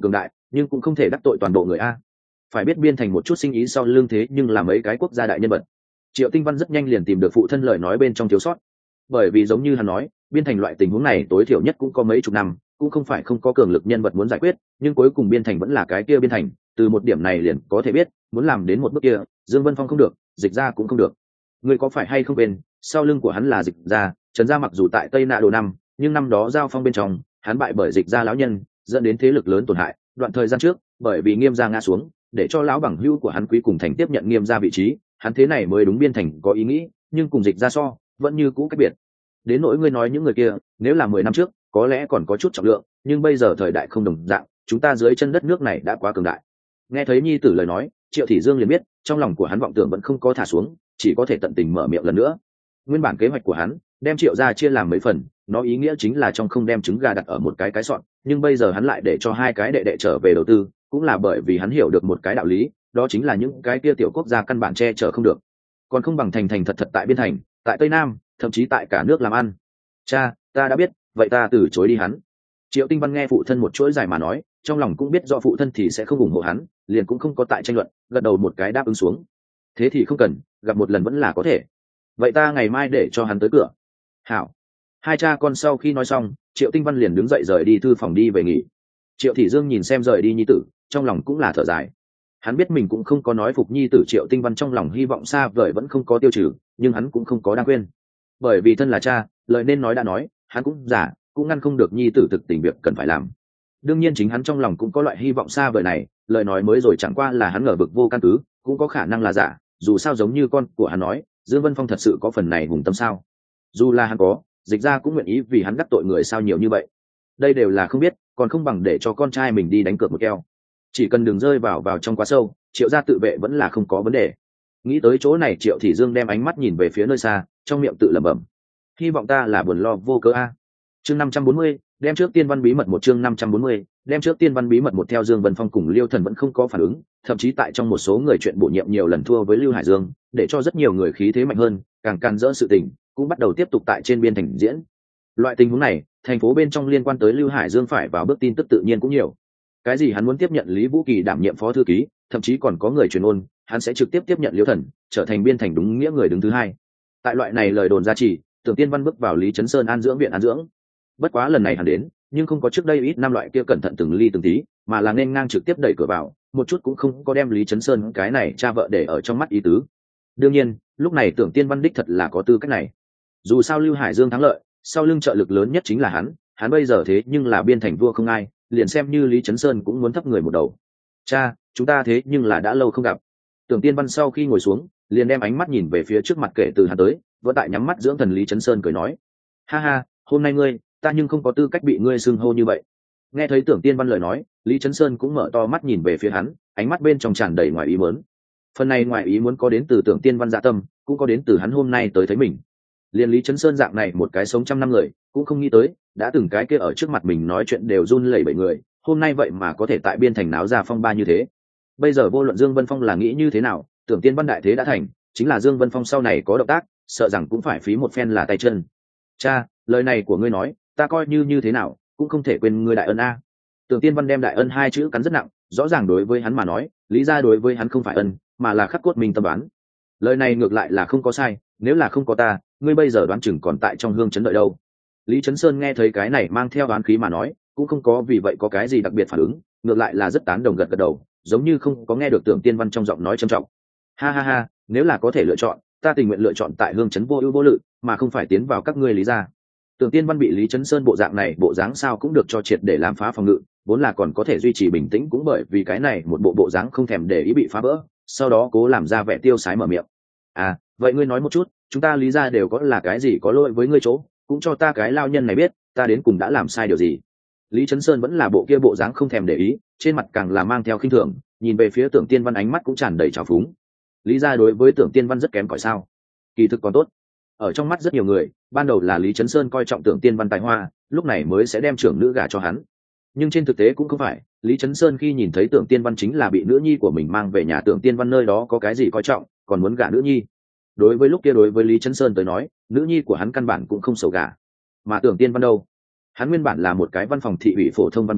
nhưng cũng không thể đắc tội toàn bộ người a. Phải biết biên thành một chút sinh ý sau lưng thế nhưng là mấy cái quốc gia đại nhân vật. Triệu Tinh Văn rất nhanh liền tìm được phụ thân lời nói bên trong thiếu sót, bởi vì giống như hắn nói, biên thành loại tình huống này tối thiểu nhất cũng có mấy chục năm, cũng không phải không có cường lực nhân vật muốn giải quyết, nhưng cuối cùng biên thành vẫn là cái kia biên thành. Từ một điểm này liền có thể biết, muốn làm đến một bước kia, Dương Vân Phong không được, Dịch Gia cũng không được. Người có phải hay không quên, sau lưng của hắn là Dịch Gia, Trần Gia mặc dù tại Tây Nạ Đồ năm, nhưng năm đó giao phong bên trong, hắn bại bởi Dịch Gia lão nhân, dẫn đến thế lực lớn tổn hại. Đoạn thời gian trước, bởi vì Nghiêm gia ngã xuống, để cho lão bằng hữu của hắn Quý cùng Thành tiếp nhận Nghiêm gia vị trí, hắn thế này mới đúng biên thành có ý nghĩ, nhưng cùng Dịch Gia so, vẫn như cũ cách biệt. Đến nỗi ngươi nói những người kia, nếu là mười năm trước, có lẽ còn có chút trọng lượng, nhưng bây giờ thời đại không đồng dạng, chúng ta dưới chân đất nước này đã quá cường đại. Nghe thấy nhi tử lời nói, Triệu Thị Dương liền biết, trong lòng của hắn vọng tưởng vẫn không có thả xuống, chỉ có thể tận tình mở miệng lần nữa. Nguyên bản kế hoạch của hắn, đem Triệu gia chia làm mấy phần, nó ý nghĩa chính là trong không đem trứng gà đặt ở một cái cái sọn, nhưng bây giờ hắn lại để cho hai cái đệ đệ trở về đầu tư, cũng là bởi vì hắn hiểu được một cái đạo lý, đó chính là những cái kia tiểu quốc gia căn bản che chở không được, còn không bằng thành thành thật thật tại biên thành, tại Tây Nam, thậm chí tại cả nước làm ăn. Cha, ta đã biết, vậy ta từ chối đi hắn. Triệu Tinh Văn nghe phụ thân một chuỗi dài mà nói, trong lòng cũng biết do phụ thân thì sẽ không ủng hộ hắn, liền cũng không có tại tranh luận, gật đầu một cái đáp ứng xuống. Thế thì không cần, gặp một lần vẫn là có thể. Vậy ta ngày mai để cho hắn tới cửa. Hảo. Hai cha con sau khi nói xong, Triệu Tinh Văn liền đứng dậy rời đi thư phòng đi về nghỉ. Triệu Thị Dương nhìn xem rời đi nhi tử, trong lòng cũng là thở dài. Hắn biết mình cũng không có nói phục nhi tử, Triệu Tinh Văn trong lòng hy vọng xa vời vẫn không có tiêu trừ, nhưng hắn cũng không có đang quên. Bởi vì thân là cha, lời nên nói đã nói, hắn cũng giả, cũng ngăn không được nhi tử thực tình việc cần phải làm. Đương nhiên chính hắn trong lòng cũng có loại hy vọng xa vời này, lời nói mới rồi chẳng qua là hắn ngờ vực vô căn cứ, cũng có khả năng là giả, dù sao giống như con của hắn nói, Dương Vân Phong thật sự có phần này hùng tâm sao? Dù là hắn có, Dịch Gia cũng nguyện ý vì hắn đắc tội người sao nhiều như vậy? Đây đều là không biết, còn không bằng để cho con trai mình đi đánh cược một keo. Chỉ cần đừng rơi vào vào trong quá sâu, Triệu gia tự vệ vẫn là không có vấn đề. Nghĩ tới chỗ này, Triệu Thị Dương đem ánh mắt nhìn về phía nơi xa, trong miệng tự lẩm bẩm: hy vọng ta là buồn lo vô cớ a. Chương năm trăm bốn mươi, đem trước tiên văn bí mật một chương năm trăm bốn mươi, đem trước tiên văn bí mật một. Theo Dương Vân Phong cùng Liêu Thần vẫn không có phản ứng, thậm chí tại trong một số người chuyện bổ nhiệm nhiều lần thua với Lưu Hải Dương, để cho rất nhiều người khí thế mạnh hơn, càng can dỡ sự tình, cũng bắt đầu tiếp tục tại trên biên thành diễn. Loại tình huống này, thành phố bên trong liên quan tới Lưu Hải Dương phải vào bước tin tức tự nhiên cũng nhiều. Cái gì hắn muốn tiếp nhận Lý Vũ Kỳ đảm nhiệm phó thư ký, thậm chí còn có người truyền ôn, hắn sẽ trực tiếp tiếp nhận Liêu Thần, trở thành biên thành đúng nghĩa người đứng thứ hai. Tại loại này lời đồn ra chỉ, Tưởng Tiên Văn bước vào Lý Chấn Sơn an dưỡng viện an dưỡng. Bất quá lần này hắn đến, nhưng không có trước đây ít năm loại kia cẩn thận từng ly từng tí, mà là nên ngang trực tiếp đẩy cửa vào, một chút cũng không có đem Lý Chấn Sơn cái này cha vợ để ở trong mắt ý tứ. Đương nhiên, lúc này Tưởng Tiên Văn đích thật là có tư cách này. Dù sao Lưu Hải Dương thắng lợi, sau lưng trợ lực lớn nhất chính là hắn, hắn bây giờ thế nhưng là biên thành vua không ai, liền xem như Lý Chấn Sơn cũng muốn thấp người một đầu. Cha, chúng ta thế nhưng là đã lâu không gặp. Tưởng Tiên Văn sau khi ngồi xuống, liền đem ánh mắt nhìn về phía trước mặt kể từ hắn tới, vẫn tại nhắm mắt dưỡng thần. Lý Chấn Sơn cười nói: ha ha, hôm nay ngươi, ta nhưng không có tư cách bị ngươi xưng hô như vậy. Nghe thấy Tưởng Tiên Văn lời nói, Lý Chấn Sơn cũng mở to mắt nhìn về phía hắn, ánh mắt bên trong tràn đầy ngoài ý muốn. Phần này ngoài ý muốn có đến từ Tưởng Tiên Văn dạ tâm, cũng có đến từ hắn hôm nay tới thấy mình. Liên Lý Chấn Sơn dạng này một cái sống trăm năm người, cũng không nghĩ tới, đã từng cái kia ở trước mặt mình nói chuyện đều run lẩy bẩy người, hôm nay vậy mà có thể tại biên thành náo ra phong ba như thế. Bây giờ vô luận Dương Vân Phong là nghĩ như thế nào, Tưởng Tiên Văn đại thế đã thành, chính là Dương Vân Phong sau này có động tác, sợ rằng cũng phải phí một phen là tay chân. Cha, lời này của ngươi nói, ta coi như như thế nào cũng không thể quên ngươi đại ân a. Tưởng Tiên Văn đem đại ân hai chữ cắn rất nặng, rõ ràng đối với hắn mà nói, lý ra đối với hắn không phải ân, mà là khắc cốt mình tâm đoán. Lời này ngược lại là không có sai, nếu là không có ta, ngươi bây giờ đoán chừng còn tại trong hương chấn đợi đâu. Lý Chấn Sơn nghe thấy cái này mang theo đoán khí mà nói, cũng không có vì vậy có cái gì đặc biệt phản ứng, ngược lại là rất tán đồng gật gật đầu, giống như không có nghe được Tưởng Tiên Văn trong giọng nói trầm trọng. Ha ha ha, nếu là có thể lựa chọn, ta tình nguyện lựa chọn tại hương chấn vô ưu vô lự, mà không phải tiến vào các ngươi lý gia. Tưởng Tiên Văn bị Lý Chấn Sơn bộ dạng này bộ dáng sao cũng được cho triệt để làm phá phòng ngự, vốn là còn có thể duy trì bình tĩnh, cũng bởi vì cái này một bộ bộ dáng không thèm để ý bị phá vỡ, sau đó cố làm ra vẻ tiêu sái mở miệng. À, vậy ngươi nói một chút, chúng ta lý gia đều có là cái gì có lỗi với ngươi chỗ, cũng cho ta cái lao nhân này biết, ta đến cùng đã làm sai điều gì. Lý Chấn Sơn vẫn là bộ kia bộ dáng không thèm để ý, trên mặt càng là mang theo khinh thường, nhìn về phía Tưởng Tiên Văn ánh mắt cũng tràn đầy trào phúng. Lý gia đối với Tưởng Tiên Văn rất kém cỏi sao? Kỳ thực còn tốt. Ở trong mắt rất nhiều người, ban đầu là Lý Chấn Sơn coi trọng Tưởng Tiên Văn tài hoa, lúc này mới sẽ đem trưởng nữ gả cho hắn. Nhưng trên thực tế cũng không phải, Lý Chấn Sơn khi nhìn thấy Tưởng Tiên Văn chính là bị nữ nhi của mình mang về nhà Tưởng Tiên Văn nơi đó có cái gì coi trọng, còn muốn gả nữ nhi. Đối với lúc kia đối với Lý Chấn Sơn tới nói, nữ nhi của hắn căn bản cũng không xấu gả. Mà Tưởng Tiên Văn đâu? Hắn nguyên bản là một cái văn phòng thị ủy phổ thông văn bí,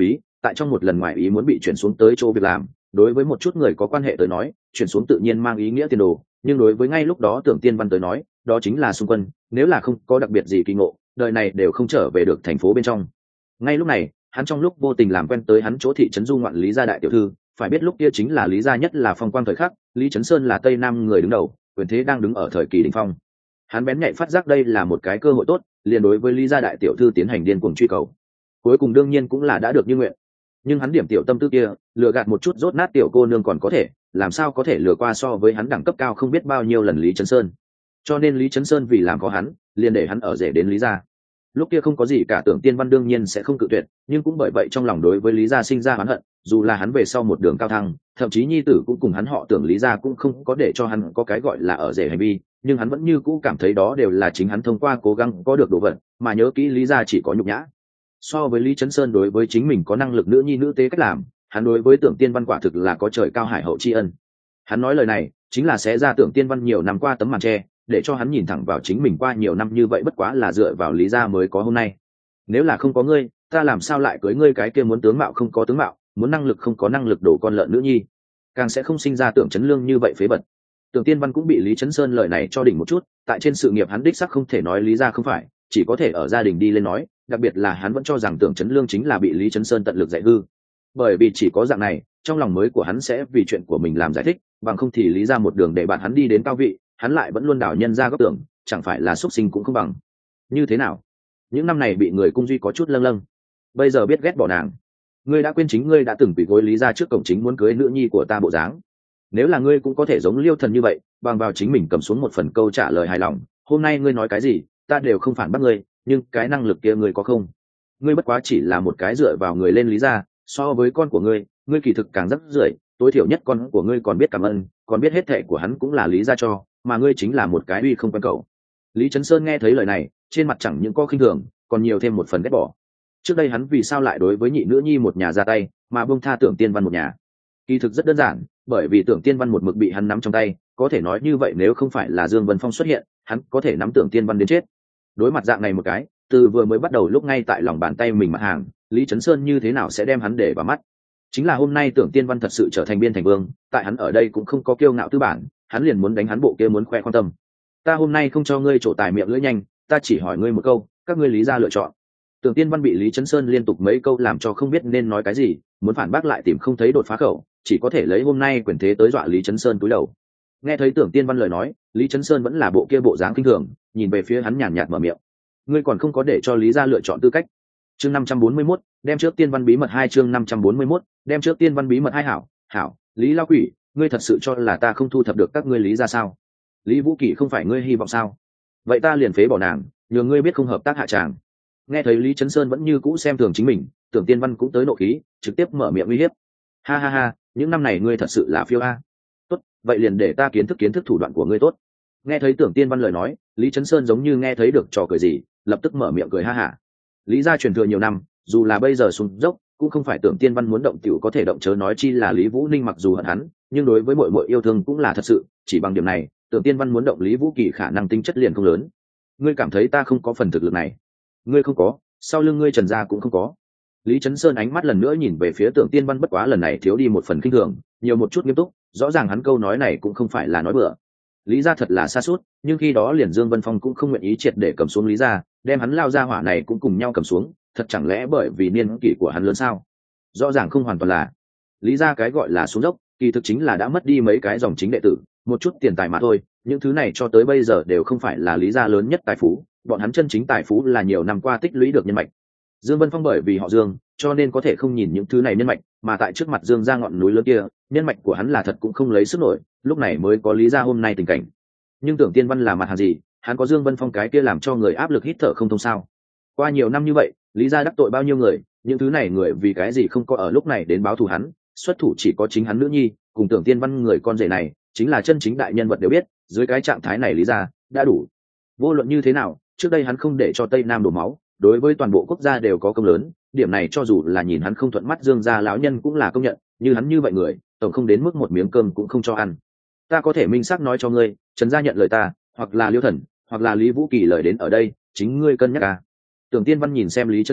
tại trong một lần ngoại ý muốn bị chuyển xuống tới chỗ việc làm. Đối với một chút người có quan hệ tới nói, chuyển xuống tự nhiên mang ý nghĩa tiền đồ, nhưng đối với ngay lúc đó Tưởng Tiên Văn tới nói, đó chính là xung quân, nếu là không có đặc biệt gì kỳ ngộ, đời này đều không trở về được thành phố bên trong. Ngay lúc này, hắn trong lúc vô tình làm quen tới hắn chỗ thị trấn du ngoạn Lý gia đại tiểu thư, phải biết lúc kia chính là Lý gia nhất là phong quang thời khắc, Lý Chấn Sơn là Tây Nam người đứng đầu, quyền thế đang đứng ở thời kỳ đỉnh phong. Hắn bén nhạy phát giác đây là một cái cơ hội tốt, liền đối với Lý gia đại tiểu thư tiến hành điên cuồng truy cầu. Cuối cùng đương nhiên cũng là đã được như nguyện. Nhưng hắn điểm tiểu tâm tư kia, lừa gạt một chút rốt nát tiểu cô nương còn có thể, làm sao có thể lừa qua so với hắn đẳng cấp cao không biết bao nhiêu lần Lý Chấn Sơn. Cho nên Lý Chấn Sơn vì làm có hắn, liền để hắn ở rể đến Lý gia. Lúc kia không có gì cả, Tưởng Tiên Văn đương nhiên sẽ không cự tuyệt, nhưng cũng bởi vậy trong lòng đối với Lý gia sinh ra oán hận, dù là hắn về sau một đường cao thăng, thậm chí nhi tử cũng cùng hắn họ Tưởng Lý gia cũng không có để cho hắn có cái gọi là ở rể hành vi, nhưng hắn vẫn như cũ cảm thấy đó đều là chính hắn thông qua cố gắng có được đồ vật, mà nhớ kỹ Lý gia chỉ có nhục nhã. So với Lý Chấn Sơn đối với chính mình có năng lực nữ nhi nữ tế cách làm, hắn đối với Tưởng Tiên Văn quả thực là có trời cao hải hậu tri ân. Hắn nói lời này chính là sẽ ra Tưởng Tiên Văn nhiều năm qua tấm màn tre, để cho hắn nhìn thẳng vào chính mình qua nhiều năm như vậy bất quá là dựa vào Lý gia mới có hôm nay. Nếu là không có ngươi, ta làm sao lại cưới ngươi cái kia muốn tướng mạo không có tướng mạo, muốn năng lực không có năng lực đổ con lợn nữ nhi, càng sẽ không sinh ra Tưởng Chấn Lương như vậy phế vật. Tưởng Tiên Văn cũng bị Lý Chấn Sơn lời này cho đỉnh một chút, tại trên sự nghiệp hắn đích xác không thể nói Lý gia không phải, chỉ có thể ở gia đình đi lên nói, đặc biệt là hắn vẫn cho rằng Tưởng Chấn Lương chính là bị Lý Chấn Sơn tận lực dạy hư. Bởi vì chỉ có dạng này, trong lòng mới của hắn sẽ vì chuyện của mình làm giải thích, bằng không thì Lý gia một đường để bạn hắn đi đến cao vị, hắn lại vẫn luôn đảo nhân ra góc tưởng, chẳng phải là xuất sinh cũng không bằng. Như thế nào? Những năm này bị người cung duy có chút lâng lâng, bây giờ biết ghét bỏ nàng. Ngươi đã quên chính ngươi đã từng bị gối Lý gia trước cổng chính muốn cưới nữ nhi của ta bộ dáng. Nếu là ngươi cũng có thể giống Liêu Thần như vậy, bằng vào chính mình cầm xuống một phần câu trả lời hài lòng, hôm nay ngươi nói cái gì, ta đều không phản bác ngươi, nhưng cái năng lực kia ngươi có không? Ngươi bất quá chỉ là một cái dựa vào người lên Lý gia, so với con của ngươi, ngươi kỳ thực càng rất rưởi, tối thiểu nhất con của ngươi còn biết cảm ơn, còn biết hết thệ của hắn cũng là Lý gia cho, mà ngươi chính là một cái uy không quen cậu. Lý Chấn Sơn nghe thấy lời này, trên mặt chẳng những có khinh thường, còn nhiều thêm một phần ghét bỏ. Trước đây hắn vì sao lại đối với nhị nữ nhi một nhà ra tay, mà buông tha Tưởng Tiên Văn một nhà? Kỳ thực rất đơn giản, bởi vì Tưởng Tiên Văn một mực bị hắn nắm trong tay, có thể nói như vậy nếu không phải là Dương Vân Phong xuất hiện, hắn có thể nắm Tưởng Tiên Văn đến chết. Đối mặt dạng này một cái, từ vừa mới bắt đầu lúc ngay tại lòng bàn tay mình mặt hàng, Lý Chấn Sơn như thế nào sẽ đem hắn để vào mắt? Chính là hôm nay Tưởng Tiên Văn thật sự trở thành biên thành vương, tại hắn ở đây cũng không có kiêu ngạo tư bản, hắn liền muốn đánh hắn bộ kia muốn khoe quan tâm. Ta hôm nay không cho ngươi trổ tài miệng lưỡi nhanh, ta chỉ hỏi ngươi một câu, các ngươi Lý gia lựa chọn. Tưởng Tiên Văn bị Lý Chấn Sơn liên tục mấy câu làm cho không biết nên nói cái gì, muốn phản bác lại tìm không thấy đột phá khẩu, chỉ có thể lấy hôm nay quyền thế tới dọa Lý Chấn Sơn cúi đầu. Nghe thấy Tưởng Tiên Văn lời nói, Lý Chấn Sơn vẫn là bộ kia bộ dáng kinh thường, nhìn về phía hắn nhàn nhạt mở miệng. Ngươi còn không có để cho Lý gia lựa chọn tư cách. Chương năm trăm bốn mươi mốt, đem trước Tiên Văn bí mật hai chương năm trăm bốn mươi mốt, đem trước Tiên Văn bí mật hai hảo, hảo, Lý lão quỷ, ngươi thật sự cho là ta không thu thập được các ngươi Lý gia sao? Lý Vũ Kỷ không phải ngươi hy vọng sao? Vậy ta liền phế bỏ nàng, nhờ ngươi biết không hợp tác hạ tràng. Nghe thấy Lý Chấn Sơn vẫn như cũ xem thường chính mình, Tưởng Tiên Văn cũng tới nộ khí, trực tiếp mở miệng uy hiếp. Ha ha ha, những năm này ngươi thật sự là phiêu a. Tốt, vậy liền để ta kiến thức kiến thức thủ đoạn của ngươi tốt. Nghe thấy Tưởng Tiên Văn lời nói, Lý Chấn Sơn giống như nghe thấy được trò cười gì, lập tức mở miệng cười ha hả. Lý gia truyền thừa nhiều năm, dù là bây giờ xuống dốc, cũng không phải Tưởng Tiên Văn muốn động tiểu có thể động, chớ nói chi là Lý Vũ Ninh mặc dù hận hắn, nhưng đối với muội muội yêu thương cũng là thật sự, chỉ bằng điểm này, Tưởng Tiên Văn muốn động Lý Vũ Kỳ khả năng tính chất liền không lớn. Ngươi cảm thấy ta không có phần thực lực này? Ngươi không có, sau lưng ngươi Trần gia cũng không có. Lý Chấn Sơn ánh mắt lần nữa nhìn về phía Tưởng Tiên Văn, bất quá lần này thiếu đi một phần kinh thường, nhiều một chút nghiêm túc, rõ ràng hắn câu nói này cũng không phải là nói bừa. Lý gia thật là xa suốt, nhưng khi đó liền Dương Vân Phong cũng không nguyện ý triệt để cầm xuống Lý gia, đem hắn lao ra hỏa này cũng cùng nhau cầm xuống, thật chẳng lẽ bởi vì niên kỷ của hắn lớn sao? Rõ ràng không hoàn toàn là. Lý gia cái gọi là xuống dốc, kỳ thực chính là đã mất đi mấy cái dòng chính đệ tử, một chút tiền tài mà thôi, những thứ này cho tới bây giờ đều không phải là Lý gia lớn nhất tài phú, bọn hắn chân chính tài phú là nhiều năm qua tích lũy được nhân mạch. Dương Vân Phong bởi vì họ Dương, cho nên có thể không nhìn những thứ này nhân mạch, mà tại trước mặt Dương gia ngọn núi lớn kia, nhân mạch của hắn là thật cũng không lấy sức nổi, lúc này mới có Lý gia hôm nay tình cảnh. Nhưng Tưởng Tiên Văn là mặt hàng gì, hắn có Dương Vân Phong cái kia làm cho người áp lực hít thở không thông sao? Qua nhiều năm như vậy, Lý gia đắc tội bao nhiêu người, những thứ này người vì cái gì không có ở lúc này đến báo thù hắn, xuất thủ chỉ có chính hắn nữ nhi, cùng Tưởng Tiên Văn người con rể này, chính là chân chính đại nhân vật đều biết, dưới cái trạng thái này Lý gia đã đủ. Vô luận như thế nào, trước đây hắn không để cho Tây Nam đổ máu, đối với toàn bộ quốc gia đều có công lớn, điểm này cho dù là nhìn hắn không thuận mắt Dương gia lão nhân cũng là công nhận, như hắn như vậy người, tổng không đến mức một miếng cơm cũng không cho ăn. Ta có thể minh xác nói cho ngươi, Trần gia nhận lời ta, hoặc là Liêu Thần, hoặc là Lý Vũ Kỳ lời đến ở đây, chính ngươi cân nhắc à. Tưởng Tiên Văn nhìn xem Lý Chấn Sơn,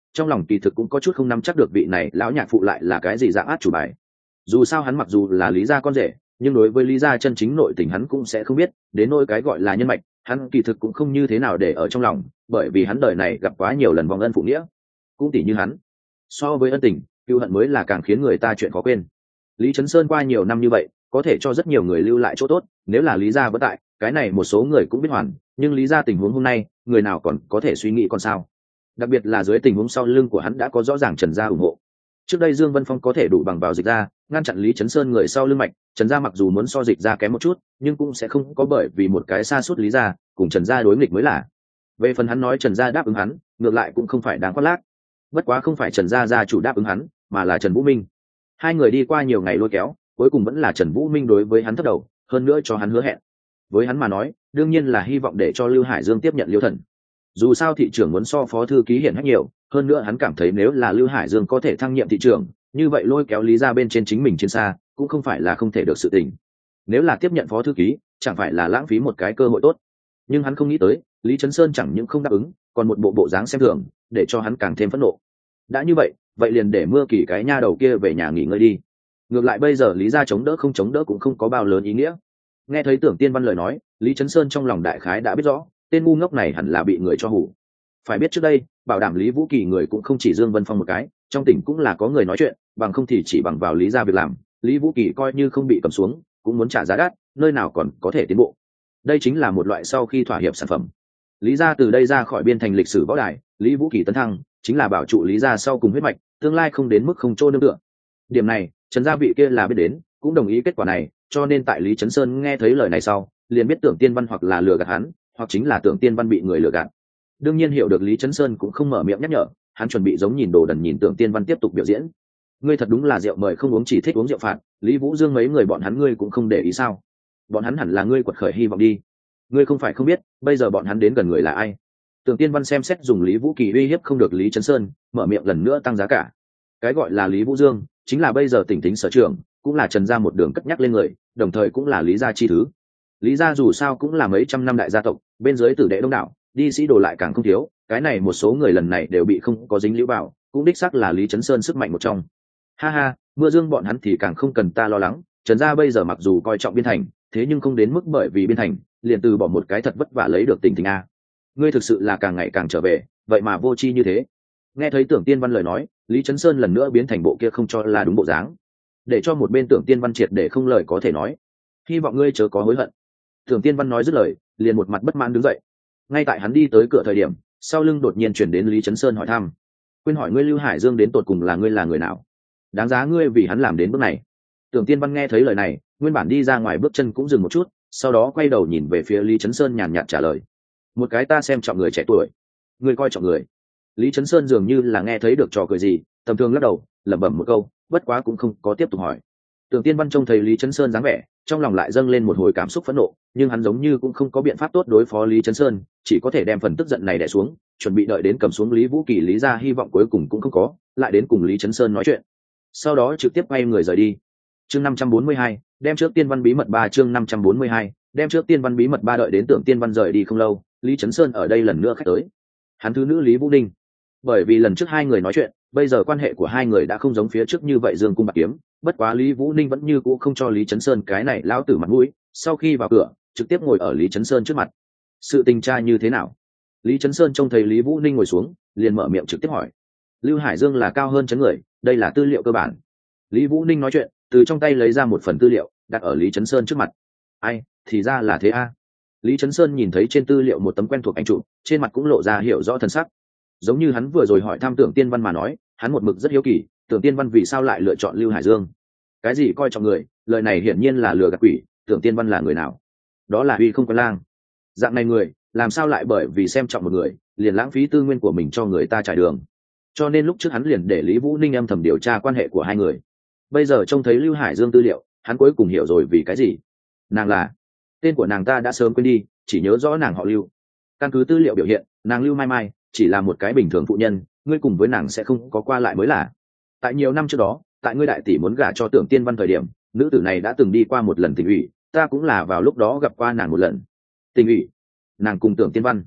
trong lòng kỳ thực cũng có chút không nắm chắc được vị này lão nhạc phụ lại là cái gì dạng át chủ bài. Dù sao hắn mặc dù là Lý gia con rể, nhưng đối với Lý gia chân chính nội tình hắn cũng sẽ không biết, đến nỗi cái gọi là nhân mạch hắn kỳ thực cũng không như thế nào để ở trong lòng, bởi vì hắn đời này gặp quá nhiều lần vòng ân phụ nghĩa. Cũng tỷ như hắn, so với ân tình, cựu hận mới là càng khiến người ta chuyện khó quên. Lý Chấn Sơn qua nhiều năm như vậy có thể cho rất nhiều người lưu lại chỗ tốt, nếu là Lý gia vẫn tại, cái này một số người cũng biết hoàn, nhưng Lý gia tình huống hôm nay người nào còn có thể suy nghĩ còn sao. Đặc biệt là dưới tình huống sau lưng của hắn đã có rõ ràng Trần gia ủng hộ. Trước đây Dương Vân Phong có thể đủ bằng vào Dịch gia ngăn chặn Lý Chấn Sơn người sau lưng mạch, Trần gia mặc dù muốn so Dịch gia kém một chút, nhưng cũng sẽ không có bởi vì một cái xa suốt Lý gia cùng Trần gia đối nghịch mới là. Về phần hắn nói Trần gia đáp ứng hắn, ngược lại cũng không phải đáng khoác lác. Bất quá không phải Trần gia gia chủ đáp ứng hắn, mà là Trần Vũ Minh. Hai người đi qua nhiều ngày lôi kéo, cuối cùng vẫn là Trần Vũ Minh đối với hắn thấp đầu, hơn nữa cho hắn hứa hẹn. Với hắn mà nói, đương nhiên là hy vọng để cho Lưu Hải Dương tiếp nhận Liêu Thần. Dù sao thị trưởng muốn so phó thư ký hiển hách nhiều, hơn nữa hắn cảm thấy nếu là Lưu Hải Dương có thể thăng nhiệm thị trưởng, như vậy lôi kéo Lý gia bên trên chính mình trên xa, cũng không phải là không thể được sự tình. Nếu là tiếp nhận phó thư ký, chẳng phải là lãng phí một cái cơ hội tốt. Nhưng hắn không nghĩ tới, Lý Chấn Sơn chẳng những không đáp ứng, còn một bộ bộ dáng xem thường, để cho hắn càng thêm phẫn nộ. Đã như vậy, vậy liền để Mưa Kỳ cái nha đầu kia về nhà nghỉ ngơi đi. Ngược lại bây giờ Lý gia chống đỡ không chống đỡ cũng không có bao lớn ý nghĩa. Nghe thấy Tưởng Tiên Văn lời nói, Lý Chấn Sơn trong lòng đại khái đã biết rõ, tên ngu ngốc này hẳn là bị người cho hủ. Phải biết trước đây, bảo đảm Lý Vũ Kỳ người cũng không chỉ Dương Vân Phong một cái, trong tỉnh cũng là có người nói chuyện, bằng không thì chỉ bằng vào Lý gia việc làm, Lý Vũ Kỳ coi như không bị cầm xuống, cũng muốn trả giá đắt, nơi nào còn có thể tiến bộ. Đây chính là một loại sau khi thỏa hiệp sản phẩm. Lý gia từ đây ra khỏi biên thành lịch sử võ đài, Lý Vũ Kỳ tấn thăng, chính là bảo trụ Lý gia sau cùng huyết mạch, tương lai không đến mức không trô nương tựa. Điểm này, Trần gia vị kia là biết đến, cũng đồng ý kết quả này, cho nên tại Lý Chấn Sơn nghe thấy lời này sau, liền biết Tưởng Tiên Văn hoặc là lừa gạt hắn, hoặc chính là Tưởng Tiên Văn bị người lừa gạt. Đương nhiên hiểu được Lý Chấn Sơn cũng không mở miệng nhắc nhở, hắn chuẩn bị giống nhìn đồ đần nhìn Tưởng Tiên Văn tiếp tục biểu diễn. Ngươi thật đúng là rượu mời không uống chỉ thích uống rượu phạt, Lý Vũ Dương mấy người bọn hắn ngươi cũng không để ý sao? Bọn hắn hẳn là ngươi quật khởi hy vọng đi. Ngươi không phải không biết, bây giờ bọn hắn đến gần người là ai? Tưởng Tiên Văn xem xét dùng Lý Vũ Kỳ uy hiếp không được Lý Chấn Sơn, mở miệng lần nữa tăng giá cả. Cái gọi là Lý Vũ Dương, chính là bây giờ tỉnh tính sở trưởng, cũng là Trần gia một đường cất nhắc lên người, đồng thời cũng là Lý gia chi thứ. Lý gia dù sao cũng là mấy trăm năm đại gia tộc, bên dưới tử đệ đông đảo, đi sĩ đồ lại càng không thiếu, cái này một số người lần này đều bị không có dính liễu vào, cũng đích xác là Lý Chấn Sơn sức mạnh một trong. Ha ha, Mưa Dương bọn hắn thì càng không cần ta lo lắng, Trần gia bây giờ mặc dù coi trọng biên thành, thế nhưng không đến mức bởi vì biên thành, liền từ bỏ một cái thật vất vả lấy được tỉnh tình a. Ngươi thực sự là càng ngày càng trở về, vậy mà vô tri như thế. Nghe thấy Tưởng Tiên Văn lời nói, Lý Chấn Sơn lần nữa biến thành bộ kia không cho là đúng bộ dáng, để cho một bên Tưởng Tiên Văn triệt để không lời có thể nói. Hy vọng ngươi chớ có hối hận. Tưởng Tiên Văn nói dứt lời, liền một mặt bất mãn đứng dậy. Ngay tại hắn đi tới cửa thời điểm, sau lưng đột nhiên chuyển đến Lý Chấn Sơn hỏi thăm. Quên hỏi ngươi Lưu Hải Dương đến tột cùng là ngươi là người nào? Đáng giá ngươi vì hắn làm đến bước này. Tưởng Tiên Văn nghe thấy lời này, nguyên bản đi ra ngoài bước chân cũng dừng một chút, sau đó quay đầu nhìn về phía Lý Chấn Sơn nhàn nhạt trả lời. Một cái ta xem trọng người trẻ tuổi. Ngươi coi trọng người. Lý Chấn Sơn dường như là nghe thấy được trò cười gì, tầm thường lắc đầu, lẩm bẩm một câu, bất quá cũng không có tiếp tục hỏi. Tưởng Tiên Văn trông thấy Lý Chấn Sơn dáng vẻ, trong lòng lại dâng lên một hồi cảm xúc phẫn nộ, nhưng hắn giống như cũng không có biện pháp tốt đối phó Lý Chấn Sơn, chỉ có thể đem phần tức giận này đè xuống, chuẩn bị đợi đến cầm xuống Lý Vũ Kỳ Lý gia hy vọng cuối cùng cũng không có, lại đến cùng Lý Chấn Sơn nói chuyện. Sau đó trực tiếp quay người rời đi. Chương năm trăm bốn mươi hai, đem trước Tiên Văn bí mật ba chương năm trăm bốn mươi hai, đem trước Tiên Văn bí mật ba đợi đến Tưởng Tiên Văn rời đi không lâu, Lý Chấn Sơn ở đây lần nữa khách tới. Hắn thứ nữ Lý Vũ Ninh. Bởi vì lần trước hai người nói chuyện, bây giờ quan hệ của hai người đã không giống phía trước như vậy dương cung bạc kiếm, bất quá Lý Vũ Ninh vẫn như cũ không cho Lý Chấn Sơn cái này lão tử mặt mũi, sau khi vào cửa, trực tiếp ngồi ở Lý Chấn Sơn trước mặt. Sự tình tra như thế nào? Lý Chấn Sơn trông thấy Lý Vũ Ninh ngồi xuống, liền mở miệng trực tiếp hỏi. Lưu Hải Dương là cao hơn chấn người, đây là tư liệu cơ bản. Lý Vũ Ninh nói chuyện, từ trong tay lấy ra một phần tư liệu, đặt ở Lý Chấn Sơn trước mặt. Ai, thì ra là thế a. Lý Chấn Sơn nhìn thấy trên tư liệu một tấm quen thuộc ảnh chụp, trên mặt cũng lộ ra hiểu rõ thân sắc. Giống như hắn vừa rồi hỏi thăm Tưởng Tiên Văn mà nói, hắn một mực rất hiếu kỳ, Tưởng Tiên Văn vì sao lại lựa chọn Lưu Hải Dương? Cái gì coi trọng người, lời này hiển nhiên là lừa gạt quỷ, Tưởng Tiên Văn là người nào? Đó là Uy Không Quân Lang. Dạng này người, làm sao lại bởi vì xem trọng một người, liền lãng phí tư nguyên của mình cho người ta trải đường? Cho nên lúc trước hắn liền để Lý Vũ Ninh âm thầm điều tra quan hệ của hai người. Bây giờ trông thấy Lưu Hải Dương tư liệu, hắn cuối cùng hiểu rồi vì cái gì. Nàng là, tên của nàng ta đã sớm quên đi, chỉ nhớ rõ nàng họ Lưu. Căn cứ tư liệu biểu hiện, nàng Lưu Mai Mai chỉ là một cái bình thường phụ nhân, ngươi cùng với nàng sẽ không có qua lại mới là. Tại nhiều năm trước đó, tại ngươi đại tỷ muốn gả cho Tưởng Tiên Văn thời điểm, nữ tử này đã từng đi qua một lần tỉnh ủy, ta cũng là vào lúc đó gặp qua nàng một lần. Tỉnh ủy? Nàng cùng Tưởng Tiên Văn?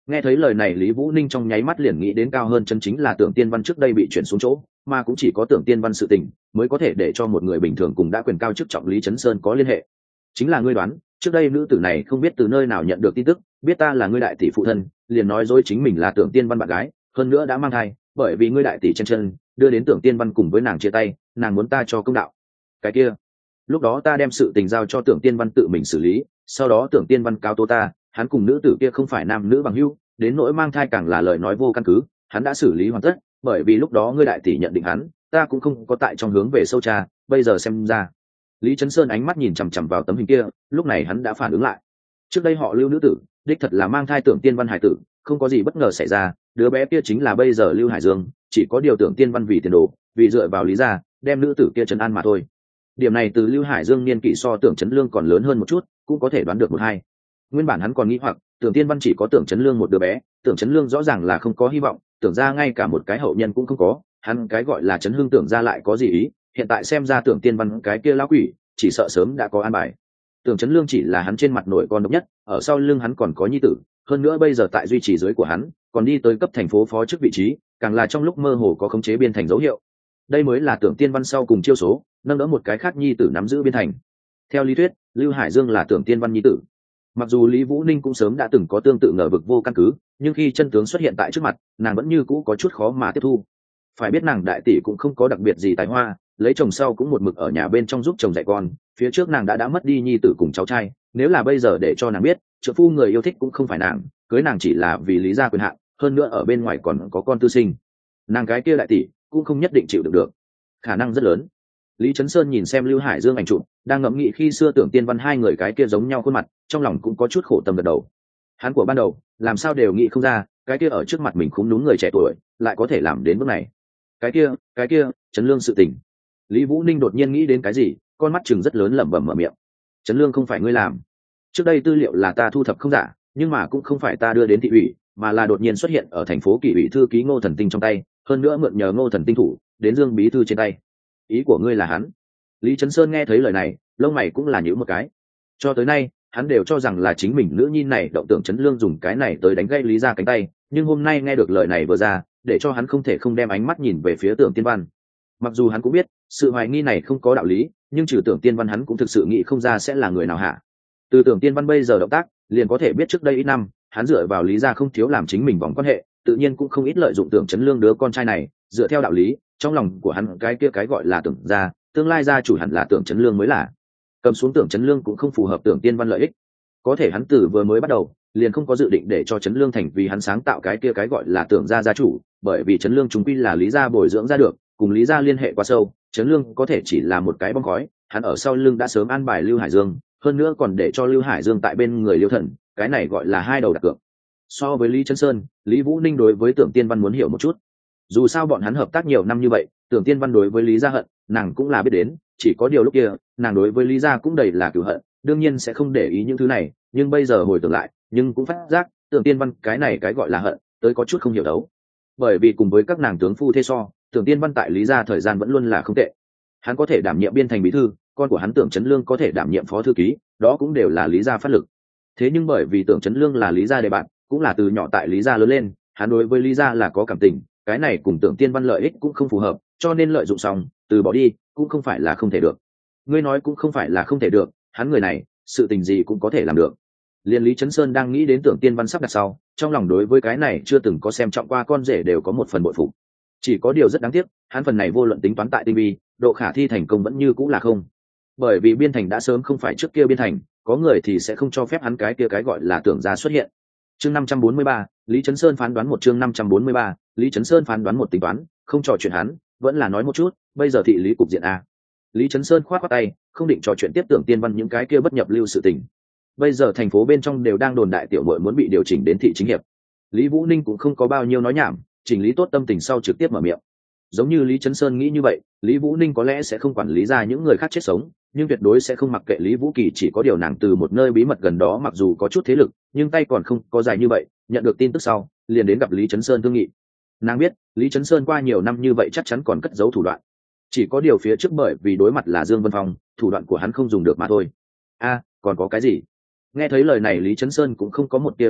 Nghe thấy lời này Lý Vũ Ninh trong nháy mắt liền nghĩ đến cao hơn chân chính là Tưởng Tiên Văn trước đây bị chuyển xuống chỗ, mà cũng chỉ có Tưởng Tiên Văn sự tình mới có thể để cho một người bình thường cùng đã quyền cao chức trọng Lý Chấn Sơn có liên hệ. Chính là ngươi đoán, trước đây nữ tử này không biết từ nơi nào nhận được tin tức, biết ta là ngươi đại tỷ phụ thân, liền nói dối chính mình là Tưởng Tiên Văn bạn gái, hơn nữa đã mang thai, bởi vì ngươi đại tỷ chen chân, đưa đến Tưởng Tiên Văn cùng với nàng chia tay, nàng muốn ta cho công đạo. Cái kia, lúc đó ta đem sự tình giao cho Tưởng Tiên Văn tự mình xử lý, sau đó Tưởng Tiên Văn cáo tố ta, hắn cùng nữ tử kia không phải nam nữ bằng hữu, đến nỗi mang thai càng là lời nói vô căn cứ, hắn đã xử lý hoàn tất, bởi vì lúc đó ngươi đại tỷ nhận định hắn, ta cũng không có tại trong hướng về sâu tra, bây giờ xem ra. Lý Chấn Sơn ánh mắt nhìn chằm chằm vào tấm hình kia, lúc này hắn đã phản ứng lại. Trước đây họ Lưu nữ tử, đích thật là mang thai Tưởng Tiên Văn hải tử, không có gì bất ngờ xảy ra, đứa bé kia chính là bây giờ Lưu Hải Dương, chỉ có điều Tưởng Tiên Văn vì tiền đồ, vì dựa vào lý gia, đem nữ tử kia trấn an mà thôi. Điểm này từ Lưu Hải Dương niên kỷ so Tưởng Chấn Lương còn lớn hơn một chút, cũng có thể đoán được một hai. Nguyên bản hắn còn nghĩ hoặc Tưởng Tiên Văn chỉ có Tưởng Chấn Lương một đứa bé, Tưởng Chấn Lương rõ ràng là không có hy vọng, tưởng ra ngay cả một cái hậu nhân cũng không có, hắn cái gọi là Chấn Hưng tưởng ra lại có gì ý, hiện tại xem ra Tưởng Tiên Văn cái kia lão quỷ chỉ sợ sớm đã có an bài. Tưởng Chấn Lương chỉ là hắn trên mặt nổi con độc nhất, ở sau lưng hắn còn có nhi tử, hơn nữa bây giờ tại duy trì dưới của hắn, còn đi tới cấp thành phố phó chức vị trí, càng là trong lúc mơ hồ có khống chế biên thành dấu hiệu. Đây mới là Tưởng Tiên Văn sau cùng chiêu số, nâng đỡ một cái khác nhi tử nắm giữ biên thành. Theo lý thuyết, Lưu Hải Dương là Tưởng Tiên Văn nhi tử. Mặc dù Lý Vũ Ninh cũng sớm đã từng có tương tự ngờ vực vô căn cứ, nhưng khi chân tướng xuất hiện tại trước mặt, nàng vẫn như cũ có chút khó mà tiếp thu. Phải biết nàng đại tỷ cũng không có đặc biệt gì tài hoa, lấy chồng sau cũng một mực ở nhà bên trong giúp chồng dạy con, phía trước nàng đã đã mất đi nhi tử cùng cháu trai, nếu là bây giờ để cho nàng biết trợ phu người yêu thích cũng không phải nàng, cưới nàng chỉ là vì lý gia quyền hạn, hơn nữa ở bên ngoài còn có con tư sinh, nàng cái kia đại tỷ cũng không nhất định chịu được được, khả năng rất lớn. Lý Chấn Sơn nhìn xem Lưu Hải Dương ảnh chụp, đang ngẫm nghĩ khi xưa Tưởng Tiên Văn hai người cái kia giống nhau khuôn mặt, trong lòng cũng có chút khổ tâm gật đầu. Hắn của ban đầu làm sao đều nghĩ không ra, cái kia ở trước mặt mình khúm núm người trẻ tuổi lại có thể làm đến bước này. Cái kia, cái kia, Trấn Lương sự tình. Lý Vũ Ninh đột nhiên nghĩ đến cái gì, con mắt chừng rất lớn lẩm bẩm mở miệng. Trấn Lương không phải ngươi làm. Trước đây tư liệu là ta thu thập không giả, nhưng mà cũng không phải ta đưa đến thị ủy, mà là đột nhiên xuất hiện ở thành phố Kỷ ủy thư ký Ngô Thần Tinh trong tay, hơn nữa mượn nhờ Ngô Thần Tinh thủ đến Dương bí thư trên tay. Ý của ngươi là hắn? Lý Chấn Sơn nghe thấy lời này, lông mày cũng là nhíu một cái. Cho tới nay, hắn đều cho rằng là chính mình nữ nhi này động Tưởng Chấn Lương dùng cái này tới đánh gây Lý gia cánh tay, nhưng hôm nay nghe được lời này vừa ra, để cho hắn không thể không đem ánh mắt nhìn về phía Tưởng Tiên Văn. Mặc dù hắn cũng biết, sự hoài nghi này không có đạo lý, nhưng trừ Tưởng Tiên Văn hắn cũng thực sự nghĩ không ra sẽ là người nào hạ. Từ Tưởng Tiên Văn bây giờ động tác, liền có thể biết trước đây ít năm, hắn dựa vào Lý gia không thiếu làm chính mình vòng quan hệ, tự nhiên cũng không ít lợi dụng Tưởng Chấn Lương đứa con trai này, dựa theo đạo lý, trong lòng của hắn cái kia cái gọi là Tưởng gia, tương lai gia chủ hẳn là Tưởng Chấn Lương mới là. Cầm xuống Tưởng Chấn Lương cũng không phù hợp Tưởng Tiên Văn lợi ích. Có thể hắn từ vừa mới bắt đầu, liền không có dự định để cho Chấn Lương thành vì hắn sáng tạo cái kia cái gọi là Tưởng gia gia chủ, bởi vì Chấn Lương chúng quy là Lý gia bồi dưỡng ra được, cùng Lý gia liên hệ quá sâu, Chấn Lương có thể chỉ là một cái bong khói, hắn ở sau lưng đã sớm an bài Lưu Hải Dương, hơn nữa còn để cho Lưu Hải Dương tại bên người Liêu Thần, cái này gọi là hai đầu đặt cược. So với Lý Chấn Sơn, Lý Vũ Ninh đối với Tưởng Tiên Văn muốn hiểu một chút. Dù sao bọn hắn hợp tác nhiều năm như vậy, Tưởng Tiên Văn đối với Lý gia hận, nàng cũng là biết đến, chỉ có điều lúc kia, nàng đối với Lý gia cũng đầy là cừu hận, đương nhiên sẽ không để ý những thứ này, nhưng bây giờ hồi tưởng lại, nhưng cũng phát giác, Tưởng Tiên Văn cái này cái gọi là hận, tới có chút không hiểu đấu. Bởi vì cùng với các nàng tướng phu thê so, Tưởng Tiên Văn tại Lý gia thời gian vẫn luôn là không tệ. Hắn có thể đảm nhiệm biên thành bí thư, con của hắn Tưởng Chấn Lương có thể đảm nhiệm phó thư ký, đó cũng đều là Lý gia phát lực. Thế nhưng bởi vì Tưởng Chấn Lương là Lý gia đề bạn, cũng là từ nhỏ tại Lý gia lớn lên, hắn đối với Lý gia là có cảm tình, cái này cùng Tưởng Tiên Văn lợi ích cũng không phù hợp, cho nên lợi dụng xong, từ bỏ đi, cũng không phải là không thể được. Ngươi nói cũng không phải là không thể được, hắn người này, sự tình gì cũng có thể làm được. Liên Lý Chấn Sơn đang nghĩ đến Tưởng Tiên Văn sắp đặt sau, trong lòng đối với cái này chưa từng có xem trọng qua con rể đều có một phần bội phục. Chỉ có điều rất đáng tiếc, hắn phần này vô luận tính toán tại tinh vi, độ khả thi thành công vẫn như cũng là không. Bởi vì biên thành đã sớm không phải trước kia biên thành, có người thì sẽ không cho phép hắn cái kia cái gọi là tưởng gia xuất hiện. Chương năm trăm bốn mươi ba, Lý Chấn Sơn phán đoán một chương năm trăm bốn mươi ba, Lý Chấn Sơn phán đoán một tính toán, không trò chuyện hắn, vẫn là nói một chút, bây giờ thị lý cục diện a. Lý Chấn Sơn khoát khoát tay, không định trò chuyện tiếp Tưởng Tiên Văn những cái kia bất nhập lưu sự tình. Bây giờ thành phố bên trong đều đang đồn đại tiểu muội muốn bị điều chỉnh đến thị chính hiệp. Lý Vũ Ninh cũng không có bao nhiêu nói nhảm, chỉnh lý tốt tâm tình sau trực tiếp mở miệng. Giống như Lý Chấn Sơn nghĩ như vậy, Lý Vũ Ninh có lẽ sẽ không quản lý ra những người khác chết sống, nhưng tuyệt đối sẽ không mặc kệ Lý Vũ Kỳ, chỉ có điều nàng từ một nơi bí mật gần đó mặc dù có chút thế lực, nhưng tay còn không có dài như vậy, nhận được tin tức sau, liền đến gặp Lý Chấn Sơn thương nghị. Nàng biết, Lý Chấn Sơn qua nhiều năm như vậy chắc chắn còn cất giấu thủ đoạn. Chỉ có điều phía trước bởi vì đối mặt là Dương Vân Phong, thủ đoạn của hắn không dùng được mà thôi. A, còn có cái gì? Nghe thấy lời này Lý Chấn Sơn cũng không có một tia lo lắng,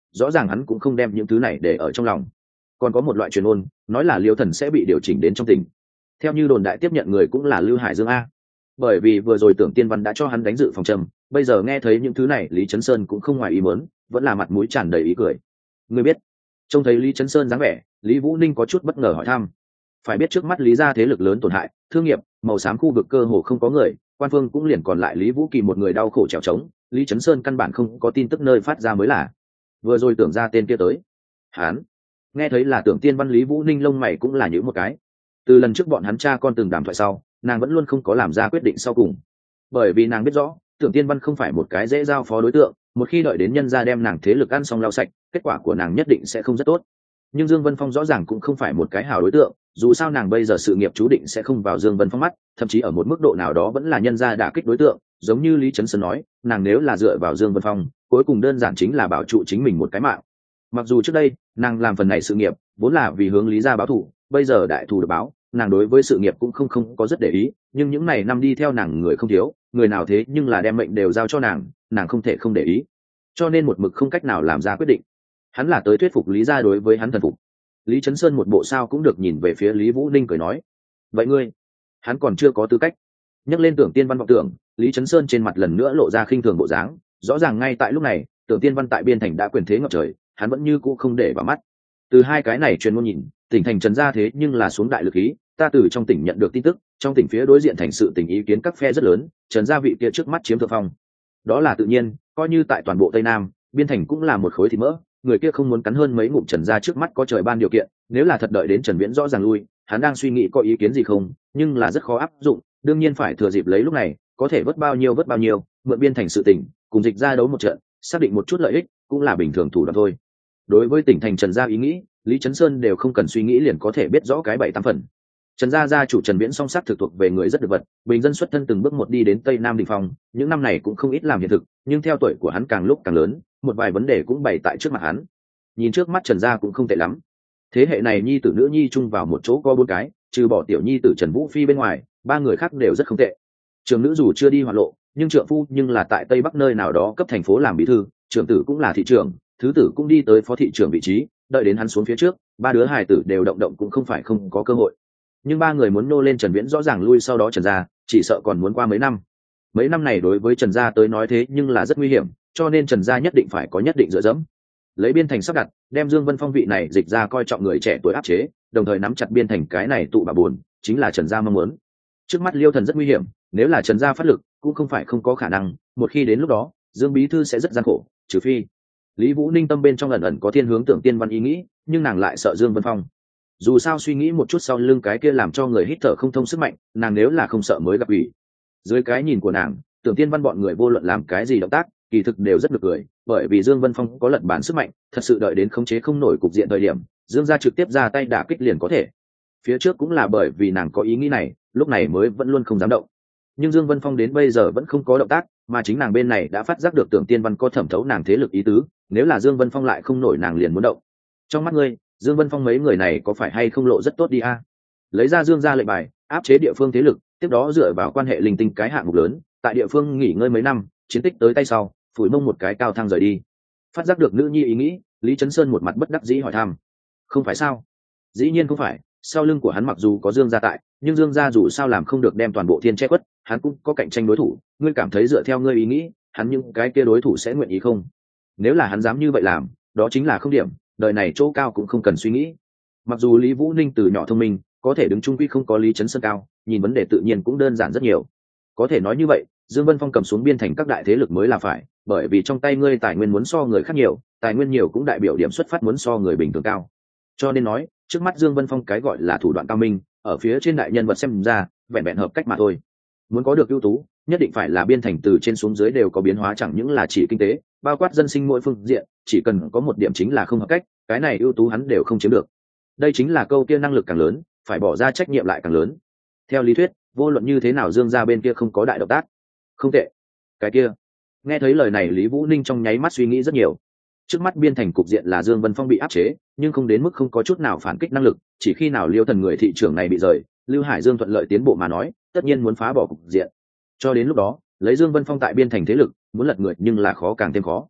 rõ ràng hắn cũng không đem những thứ này để ở trong lòng. Còn có một loại truyền ôn nói là Liêu Thần sẽ bị điều chỉnh đến trong tỉnh, theo như đồn đại tiếp nhận người cũng là Lưu Hải Dương a. Bởi vì vừa rồi Tưởng Tiên Văn đã cho hắn đánh dự phòng trầm, bây giờ nghe thấy những thứ này Lý Chấn Sơn cũng không ngoài ý muốn, vẫn là mặt mũi tràn đầy ý cười. Ngươi biết? Trông thấy Lý Chấn Sơn dáng vẻ, Lý Vũ Ninh có chút bất ngờ hỏi thăm. Phải biết trước mắt Lý gia thế lực lớn tổn hại, thương nghiệp màu xám khu vực cơ hồ không có người, quan phương cũng liền còn lại Lý Vũ Kỳ một người đau khổ trèo trống, Lý Chấn Sơn căn bản không có tin tức nơi phát ra mới là. Vừa rồi Tưởng ra tên kia tới. Hán. Nghe thấy là Tưởng Tiên Văn, Lý Vũ Ninh lông mày cũng là nhíu một cái. Từ lần trước bọn hắn cha con từng đàm thoại sau, nàng vẫn luôn không có làm ra quyết định sau cùng, bởi vì nàng biết rõ Tưởng Tiên Văn không phải một cái dễ giao phó đối tượng, một khi đợi đến nhân gia đem nàng thế lực ăn xong lau sạch, kết quả của nàng nhất định sẽ không rất tốt. Nhưng Dương Vân Phong rõ ràng cũng không phải một cái hảo đối tượng, dù sao nàng bây giờ sự nghiệp chú định sẽ không vào Dương Vân Phong mắt, thậm chí ở một mức độ nào đó vẫn là nhân gia đả kích đối tượng, giống như Lý Chấn Sơn nói, nàng nếu là dựa vào Dương Vân Phong, cuối cùng đơn giản chính là bảo trụ chính mình một cái mạng. Mặc dù trước đây nàng làm phần này sự nghiệp vốn là vì hướng Lý gia báo thù, bây giờ đại thù được báo, nàng đối với sự nghiệp cũng không không có rất để ý, nhưng những này năm đi theo nàng người không thiếu, người nào thế nhưng là đem mệnh đều giao cho nàng, nàng không thể không để ý, cho nên một mực không cách nào làm ra quyết định. Hắn là tới thuyết phục Lý gia đối với hắn thần phục. Lý Chấn Sơn một bộ sao cũng được nhìn về phía Lý Vũ Ninh cười nói, vậy ngươi? Hắn còn chưa có tư cách. Nhắc lên Tưởng Tiên Văn vọng tưởng, Lý Chấn Sơn trên mặt lần nữa lộ ra khinh thường bộ dáng, rõ ràng ngay tại lúc này Tưởng Tiên Văn tại biên thành đã quyền thế ngập trời, hắn vẫn như cũ không để vào mắt. Từ hai cái này truyền ngôn nhìn, tỉnh thành Trần gia thế nhưng là xuống đại lực ý, ta từ trong tỉnh nhận được tin tức, trong tỉnh phía đối diện thành sự tình ý kiến các phe rất lớn, Trần gia vị kia trước mắt chiếm thượng phong. Đó là tự nhiên, coi như tại toàn bộ Tây Nam, biên thành cũng là một khối thịt mỡ, người kia không muốn cắn hơn mấy ngụm Trần gia trước mắt có trời ban điều kiện, nếu là thật đợi đến Trần Viễn rõ ràng lui, hắn đang suy nghĩ có ý kiến gì không, nhưng là rất khó áp dụng, đương nhiên phải thừa dịp lấy lúc này, có thể vớt bao nhiêu vớt bao nhiêu, mượn biên thành sự tình, cùng dịch ra đấu một trận, xác định một chút lợi ích, cũng là bình thường thủ đoạn thôi. Đối với tỉnh thành Trần gia ý nghĩ, Lý Chấn Sơn đều không cần suy nghĩ liền có thể biết rõ cái bảy tám phần. Trần gia gia chủ Trần Viễn song sắc thực thuộc về người rất được vật, bình dân xuất thân từng bước một đi đến Tây Nam đỉnh phong, những năm này cũng không ít làm hiện thực, nhưng theo tuổi của hắn càng lúc càng lớn, một vài vấn đề cũng bày tại trước mặt hắn. Nhìn trước mắt Trần gia cũng không tệ lắm. Thế hệ này nhi tử nữ nhi chung vào một chỗ có bốn cái, trừ bỏ tiểu nhi tử Trần Vũ Phi bên ngoài, ba người khác đều rất không tệ. Trường nữ dù chưa đi hoạt lộ, nhưng trượng phu nhưng là tại Tây Bắc nơi nào đó cấp thành phố làm bí thư, trưởng tử cũng là thị trưởng, thứ tử cũng đi tới phó thị trưởng vị trí, đợi đến hắn xuống phía trước, ba đứa hài tử đều động động cũng không phải không có cơ hội. Nhưng ba người muốn nô lên Trần Viễn rõ ràng lui sau đó Trần gia, chỉ sợ còn muốn qua mấy năm. Mấy năm này đối với Trần gia tới nói thế nhưng là rất nguy hiểm, cho nên Trần gia nhất định phải có nhất định dựa dẫm. Lấy biên thành sắp đặt, đem Dương Vân Phong vị này dịch ra coi trọng người trẻ tuổi áp chế, đồng thời nắm chặt biên thành cái này tụ bà buồn, chính là Trần gia mong muốn. Trước mắt Liêu Thần rất nguy hiểm, nếu là Trần gia phát lực, cũng không phải không có khả năng, một khi đến lúc đó, Dương bí thư sẽ rất gian khổ, trừ phi. Lý Vũ Ninh tâm bên trong ẩn ẩn có thiên hướng Tưởng Tiên Văn ý nghĩ, nhưng nàng lại sợ Dương Vân Phong. Dù sao suy nghĩ một chút sau lưng cái kia làm cho người hít thở không thông sức mạnh, nàng nếu là không sợ mới gặp ủy. Dưới cái nhìn của nàng, Tưởng Tiên Văn bọn người vô luận làm cái gì động tác, kỳ thực đều rất được cười, bởi vì Dương Vân Phong có lật bản sức mạnh, thật sự đợi đến khống chế không nổi cục diện thời điểm, Dương gia trực tiếp ra tay đả kích liền có thể. Phía trước cũng là bởi vì nàng có ý nghĩ này, lúc này mới vẫn luôn không dám động. Nhưng Dương Vân Phong đến bây giờ vẫn không có động tác, mà chính nàng bên này đã phát giác được Tưởng Tiên Văn có thẩm thấu nàng thế lực ý tứ, nếu là Dương Vân Phong lại không nổi nàng liền muốn động. Trong mắt ngươi, Dương Vân Phong mấy người này có phải hay không lộ rất tốt đi a? Lấy ra Dương gia lệnh bài, áp chế địa phương thế lực, tiếp đó dựa vào quan hệ linh tinh cái hạng mục lớn, tại địa phương nghỉ ngơi mấy năm, chiến tích tới tay sau, phủi mông một cái cao thang rời đi. Phát giác được nữ nhi ý nghĩ, Lý Chấn Sơn một mặt bất đắc dĩ hỏi thăm. Không phải sao? Dĩ nhiên không phải, sau lưng của hắn mặc dù có Dương gia tại, nhưng Dương gia dù sao làm không được đem toàn bộ thiên che quất, hắn cũng có cạnh tranh đối thủ, ngươi cảm thấy dựa theo ngươi ý nghĩ, hắn những cái kia đối thủ sẽ nguyện ý không? Nếu là hắn dám như vậy làm, đó chính là không điểm, đời này chỗ cao cũng không cần suy nghĩ. Mặc dù Lý Vũ Ninh từ nhỏ thông minh, có thể đứng chung quy không có Lý Chấn Sơn cao, nhìn vấn đề tự nhiên cũng đơn giản rất nhiều. Có thể nói như vậy, Dương Vân Phong cầm xuống biên thành các đại thế lực mới là phải, bởi vì trong tay ngươi tài nguyên muốn so người khác nhiều, tài nguyên nhiều cũng đại biểu điểm xuất phát muốn so người bình thường cao. Cho nên nói, trước mắt Dương Vân Phong cái gọi là thủ đoạn cao minh, ở phía trên đại nhân vật xem ra, vẹn vẹn hợp cách mà thôi. Muốn có được ưu tú, nhất định phải là biên thành từ trên xuống dưới đều có biến hóa, chẳng những là chỉ kinh tế, bao quát dân sinh mỗi phương diện, chỉ cần có một điểm chính là không hợp cách, cái này ưu tú hắn đều không chiếm được. Đây chính là câu kia năng lực càng lớn, phải bỏ ra trách nhiệm lại càng lớn. Theo lý thuyết, vô luận như thế nào Dương gia bên kia không có đại động tác. Không tệ. Cái kia. Nghe thấy lời này Lý Vũ Ninh trong nháy mắt suy nghĩ rất nhiều. Trước mắt biên thành cục diện là Dương Vân Phong bị áp chế, nhưng không đến mức không có chút nào phản kích năng lực, chỉ khi nào Liêu Thần người thị trưởng này bị rời, Lưu Hải Dương thuận lợi tiến bộ mà nói, tất nhiên muốn phá bỏ cục diện. Cho đến lúc đó, lấy Dương Vân Phong tại biên thành thế lực, muốn lật người nhưng là khó càng thêm khó.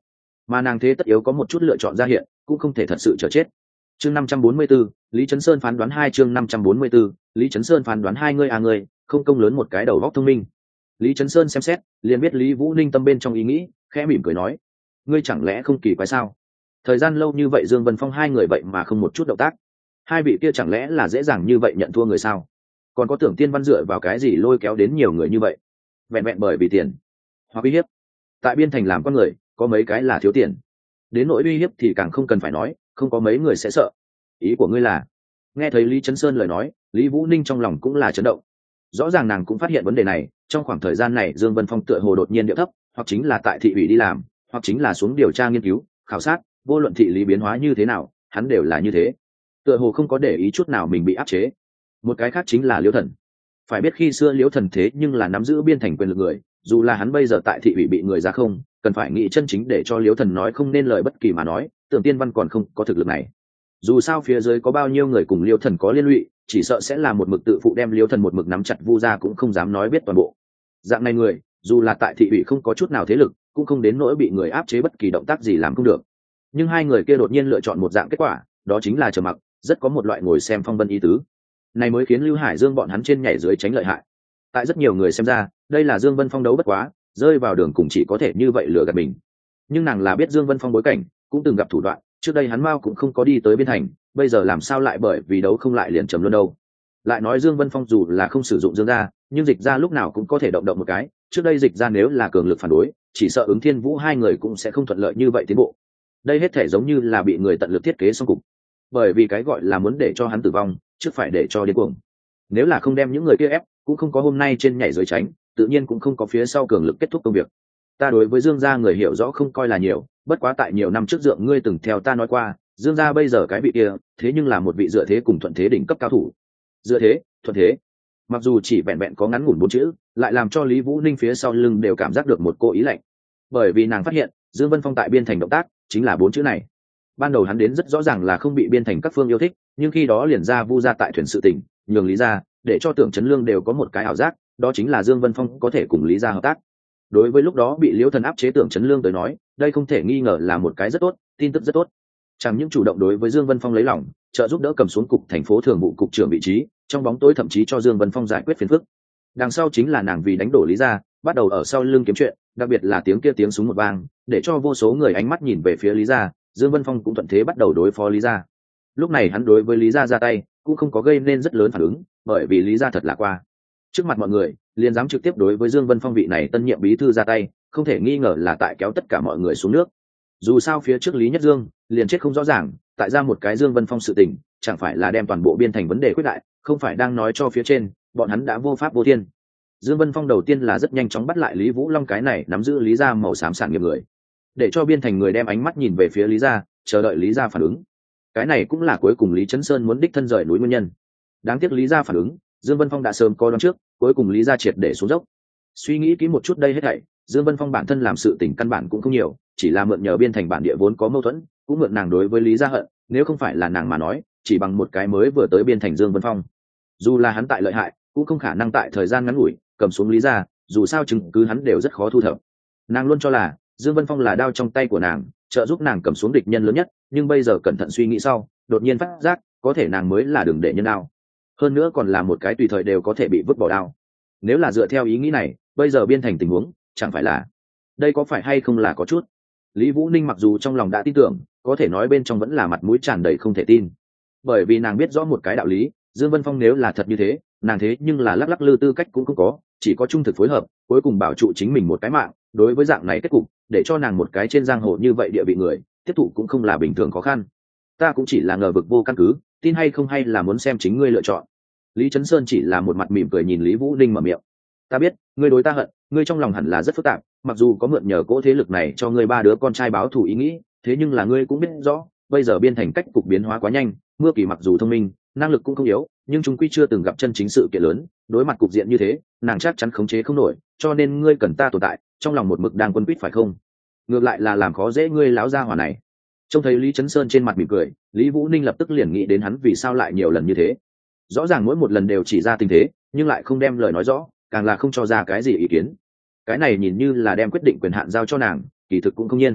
mà nàng thế tất yếu có một chút lựa chọn ra hiện, cũng không thể thật sự chờ chết. Chương năm trăm bốn mươi 544, Lý Chấn Sơn phán đoán hai chương năm trăm bốn mươi 544, Lý Chấn Sơn phán đoán hai ngươi à ngươi, không công lớn một cái đầu óc thông minh. Lý Chấn Sơn xem xét, liền biết Lý Vũ Ninh tâm bên trong ý nghĩ, khẽ mỉm cười nói: "Ngươi chẳng lẽ không kỳ quái sao? Thời gian lâu như vậy Dương Vân Phong hai người vậy mà không một chút động tác. Hai vị kia chẳng lẽ là dễ dàng như vậy nhận thua người sao? Còn có tưởng Tiên Văn dựa vào cái gì lôi kéo đến nhiều người như vậy? Vẹn vẹn bởi vì tiền hoặc uy hiếp. Tại biên thành làm con người, có mấy cái là thiếu tiền. Đến nỗi uy hiếp thì càng không cần phải nói, không có mấy người sẽ sợ. Ý của ngươi là?" Nghe thấy Lý Chấn Sơn lời nói, Lý Vũ Ninh trong lòng cũng là chấn động. Rõ ràng nàng cũng phát hiện vấn đề này, trong khoảng thời gian này Dương Vân Phong tựa hồ đột nhiên điệu thấp, hoặc chính là tại thị ủy đi làm, hoặc chính là xuống điều tra nghiên cứu, khảo sát, vô luận thị lý biến hóa như thế nào, hắn đều là như thế. Tựa hồ không có để ý chút nào mình bị áp chế. Một cái khác chính là Liễu Thần. Phải biết khi xưa Liễu Thần thế nhưng là nắm giữ biên thành quyền lực người, dù là hắn bây giờ tại thị ủy bị người ra không, cần phải nghĩ chân chính để cho Liễu Thần nói không nên lời bất kỳ mà nói, Tưởng Tiên Văn còn không có thực lực này. Dù sao phía dưới có bao nhiêu người cùng Liễu Thần có liên lụy, chỉ sợ sẽ là một mực tự phụ đem Liễu Thần một mực nắm chặt vu ra cũng không dám nói biết toàn bộ. Dạng này người, dù là tại thị ủy không có chút nào thế lực, cũng không đến nỗi bị người áp chế bất kỳ động tác gì làm không được. Nhưng hai người kia đột nhiên lựa chọn một dạng kết quả, đó chính là trầm mặc, rất có một loại ngồi xem phong vân ý tứ. Này mới khiến Lưu Hải Dương bọn hắn trên nhảy dưới tránh lợi hại. Tại rất nhiều người xem ra, đây là Dương Vân Phong đấu bất quá, rơi vào đường cùng chỉ có thể như vậy lừa gạt mình. Nhưng nàng là biết Dương Vân Phong bối cảnh, cũng từng gặp thủ đoạn, trước đây hắn Mao cũng không có đi tới biên thành, bây giờ làm sao lại bởi vì đấu không lại liền trầm luôn đâu. Lại nói Dương Vân Phong dù là không sử dụng Dương gia, nhưng Dịch gia lúc nào cũng có thể động động một cái, trước đây Dịch gia nếu là cường lực phản đối, chỉ sợ Ứng Thiên Vũ hai người cũng sẽ không thuận lợi như vậy tiến bộ. Đây hết thể giống như là bị người tận lực thiết kế xong cục. Bởi vì cái gọi là muốn để cho hắn tử vong, trước phải để cho điên cuồng. Nếu là không đem những người kia ép, cũng không có hôm nay trên nhảy dưới tránh, tự nhiên cũng không có phía sau cường lực kết thúc công việc. Ta đối với Dương gia người hiểu rõ không coi là nhiều, bất quá tại nhiều năm trước Dượng ngươi từng theo ta nói qua, Dương gia bây giờ cái vị kia, thế nhưng là một vị dựa thế cùng thuận thế đỉnh cấp cao thủ. Dựa thế, thuận thế. Mặc dù chỉ vẹn vẹn có ngắn ngủn bốn chữ, lại làm cho Lý Vũ Ninh phía sau lưng đều cảm giác được một cô ý lạnh. Bởi vì nàng phát hiện, Dương Vân Phong tại biên thành động tác, chính là bốn chữ này. Ban đầu hắn đến rất rõ ràng là không bị biên thành các phương yêu thích, nhưng khi đó liền ra vu ra tại thuyền sự tỉnh, nhường Lý gia, để cho Tưởng Chấn Lương đều có một cái ảo giác, đó chính là Dương Vân Phong có thể cùng Lý gia hợp tác. Đối với lúc đó bị Liễu Thần áp chế Tưởng Chấn Lương tới nói, đây không thể nghi ngờ là một cái rất tốt, tin tức rất tốt. Chẳng những chủ động đối với Dương Vân Phong lấy lòng, trợ giúp đỡ cầm xuống cục thành phố thường vụ cục trưởng vị trí, trong bóng tối thậm chí cho Dương Vân Phong giải quyết phiền phức. Đằng sau chính là nàng vì đánh đổ Lý gia, bắt đầu ở sau lưng kiếm chuyện, đặc biệt là tiếng kia tiếng súng một vang, để cho vô số người ánh mắt nhìn về phía Lý gia, Dương Vân Phong cũng thuận thế bắt đầu đối phó Lý gia. Lúc này hắn đối với Lý gia ra tay, cũng không có gây nên rất lớn phản ứng, bởi vì Lý gia thật là qua. Trước mặt mọi người, liền dám trực tiếp đối với Dương Vân Phong vị này tân nhiệm bí thư ra tay, không thể nghi ngờ là tại kéo tất cả mọi người xuống nước. Dù sao phía trước Lý Nhất Dương liền chết không rõ ràng, tại ra một cái Dương Vân Phong sự tình, chẳng phải là đem toàn bộ biên thành vấn đề quyết đại, không phải đang nói cho phía trên, bọn hắn đã vô pháp vô thiên. Dương Vân Phong đầu tiên là rất nhanh chóng bắt lại Lý Vũ Long cái này nắm giữ Lý gia màu xám sản nghiệp người, để cho biên thành người đem ánh mắt nhìn về phía Lý gia, chờ đợi Lý gia phản ứng. Cái này cũng là cuối cùng Lý Chấn Sơn muốn đích thân rời núi nguyên nhân. Đáng tiếc Lý gia phản ứng, Dương Vân Phong đã sớm có đoán trước, cuối cùng Lý gia triệt để xuống dốc. Suy nghĩ kỹ một chút đây hết thảy, Dương Vân Phong bản thân làm sự tình căn bản cũng không nhiều, chỉ là mượn nhờ biên thành bản địa vốn có mâu thuẫn, cũng mượn nàng đối với Lý gia hận, nếu không phải là nàng mà nói, chỉ bằng một cái mới vừa tới biên thành Dương Vân Phong. Dù là hắn tại lợi hại, cũng không khả năng tại thời gian ngắn ngủi cầm xuống Lý gia, dù sao chứng cứ hắn đều rất khó thu thập. Nàng luôn cho là Dương Vân Phong là đao trong tay của nàng, trợ giúp nàng cầm xuống địch nhân lớn nhất, nhưng bây giờ cẩn thận suy nghĩ sau, đột nhiên phát giác, có thể nàng mới là đường để nhân đao. Hơn nữa còn là một cái tùy thời đều có thể bị vứt bỏ đao. Nếu là dựa theo ý nghĩ này, bây giờ biên thành tình huống, chẳng phải là đây có phải hay không là có chút. Lý Vũ Ninh mặc dù trong lòng đã tin tưởng, có thể nói bên trong vẫn là mặt mũi tràn đầy không thể tin. Bởi vì nàng biết rõ một cái đạo lý, Dương Vân Phong nếu là thật như thế, nàng thế nhưng là lắc lắc lư tư cách cũng không có, chỉ có trung thực phối hợp, cuối cùng bảo trụ chính mình một cái mạng. Đối với dạng này kết cục, để cho nàng một cái trên giang hồ như vậy địa vị người tiếp thụ cũng không là bình thường khó khăn. Ta cũng chỉ là ngờ vực vô căn cứ, tin hay không hay là muốn xem chính ngươi lựa chọn. Lý Chấn Sơn chỉ là một mặt mỉm cười nhìn Lý Vũ Ninh mở miệng. Ta biết, ngươi đối ta hận, ngươi trong lòng hẳn là rất phức tạp, mặc dù có mượn nhờ cỗ thế lực này cho ngươi ba đứa con trai báo thù ý nghĩ, thế nhưng là ngươi cũng biết rõ, bây giờ biên thành cách cục biến hóa quá nhanh, Mưa Kỳ mặc dù thông minh, năng lực cũng không yếu, nhưng chúng quy chưa từng gặp chân chính sự kiện lớn, đối mặt cục diện như thế, nàng chắc chắn khống chế không nổi, cho nên ngươi cần ta tồn tại, trong lòng một mực đang quân quýt phải không? Ngược lại là làm khó dễ ngươi láo gia hỏa này. Trông thấy Lý Chấn Sơn trên mặt mỉm cười, Lý Vũ Ninh lập tức liền nghĩ đến hắn vì sao lại nhiều lần như thế. Rõ ràng mỗi một lần đều chỉ ra tình thế, nhưng lại không đem lời nói rõ, càng là không cho ra cái gì ý kiến. Cái này nhìn như là đem quyết định quyền hạn giao cho nàng, kỳ thực cũng không nhiên.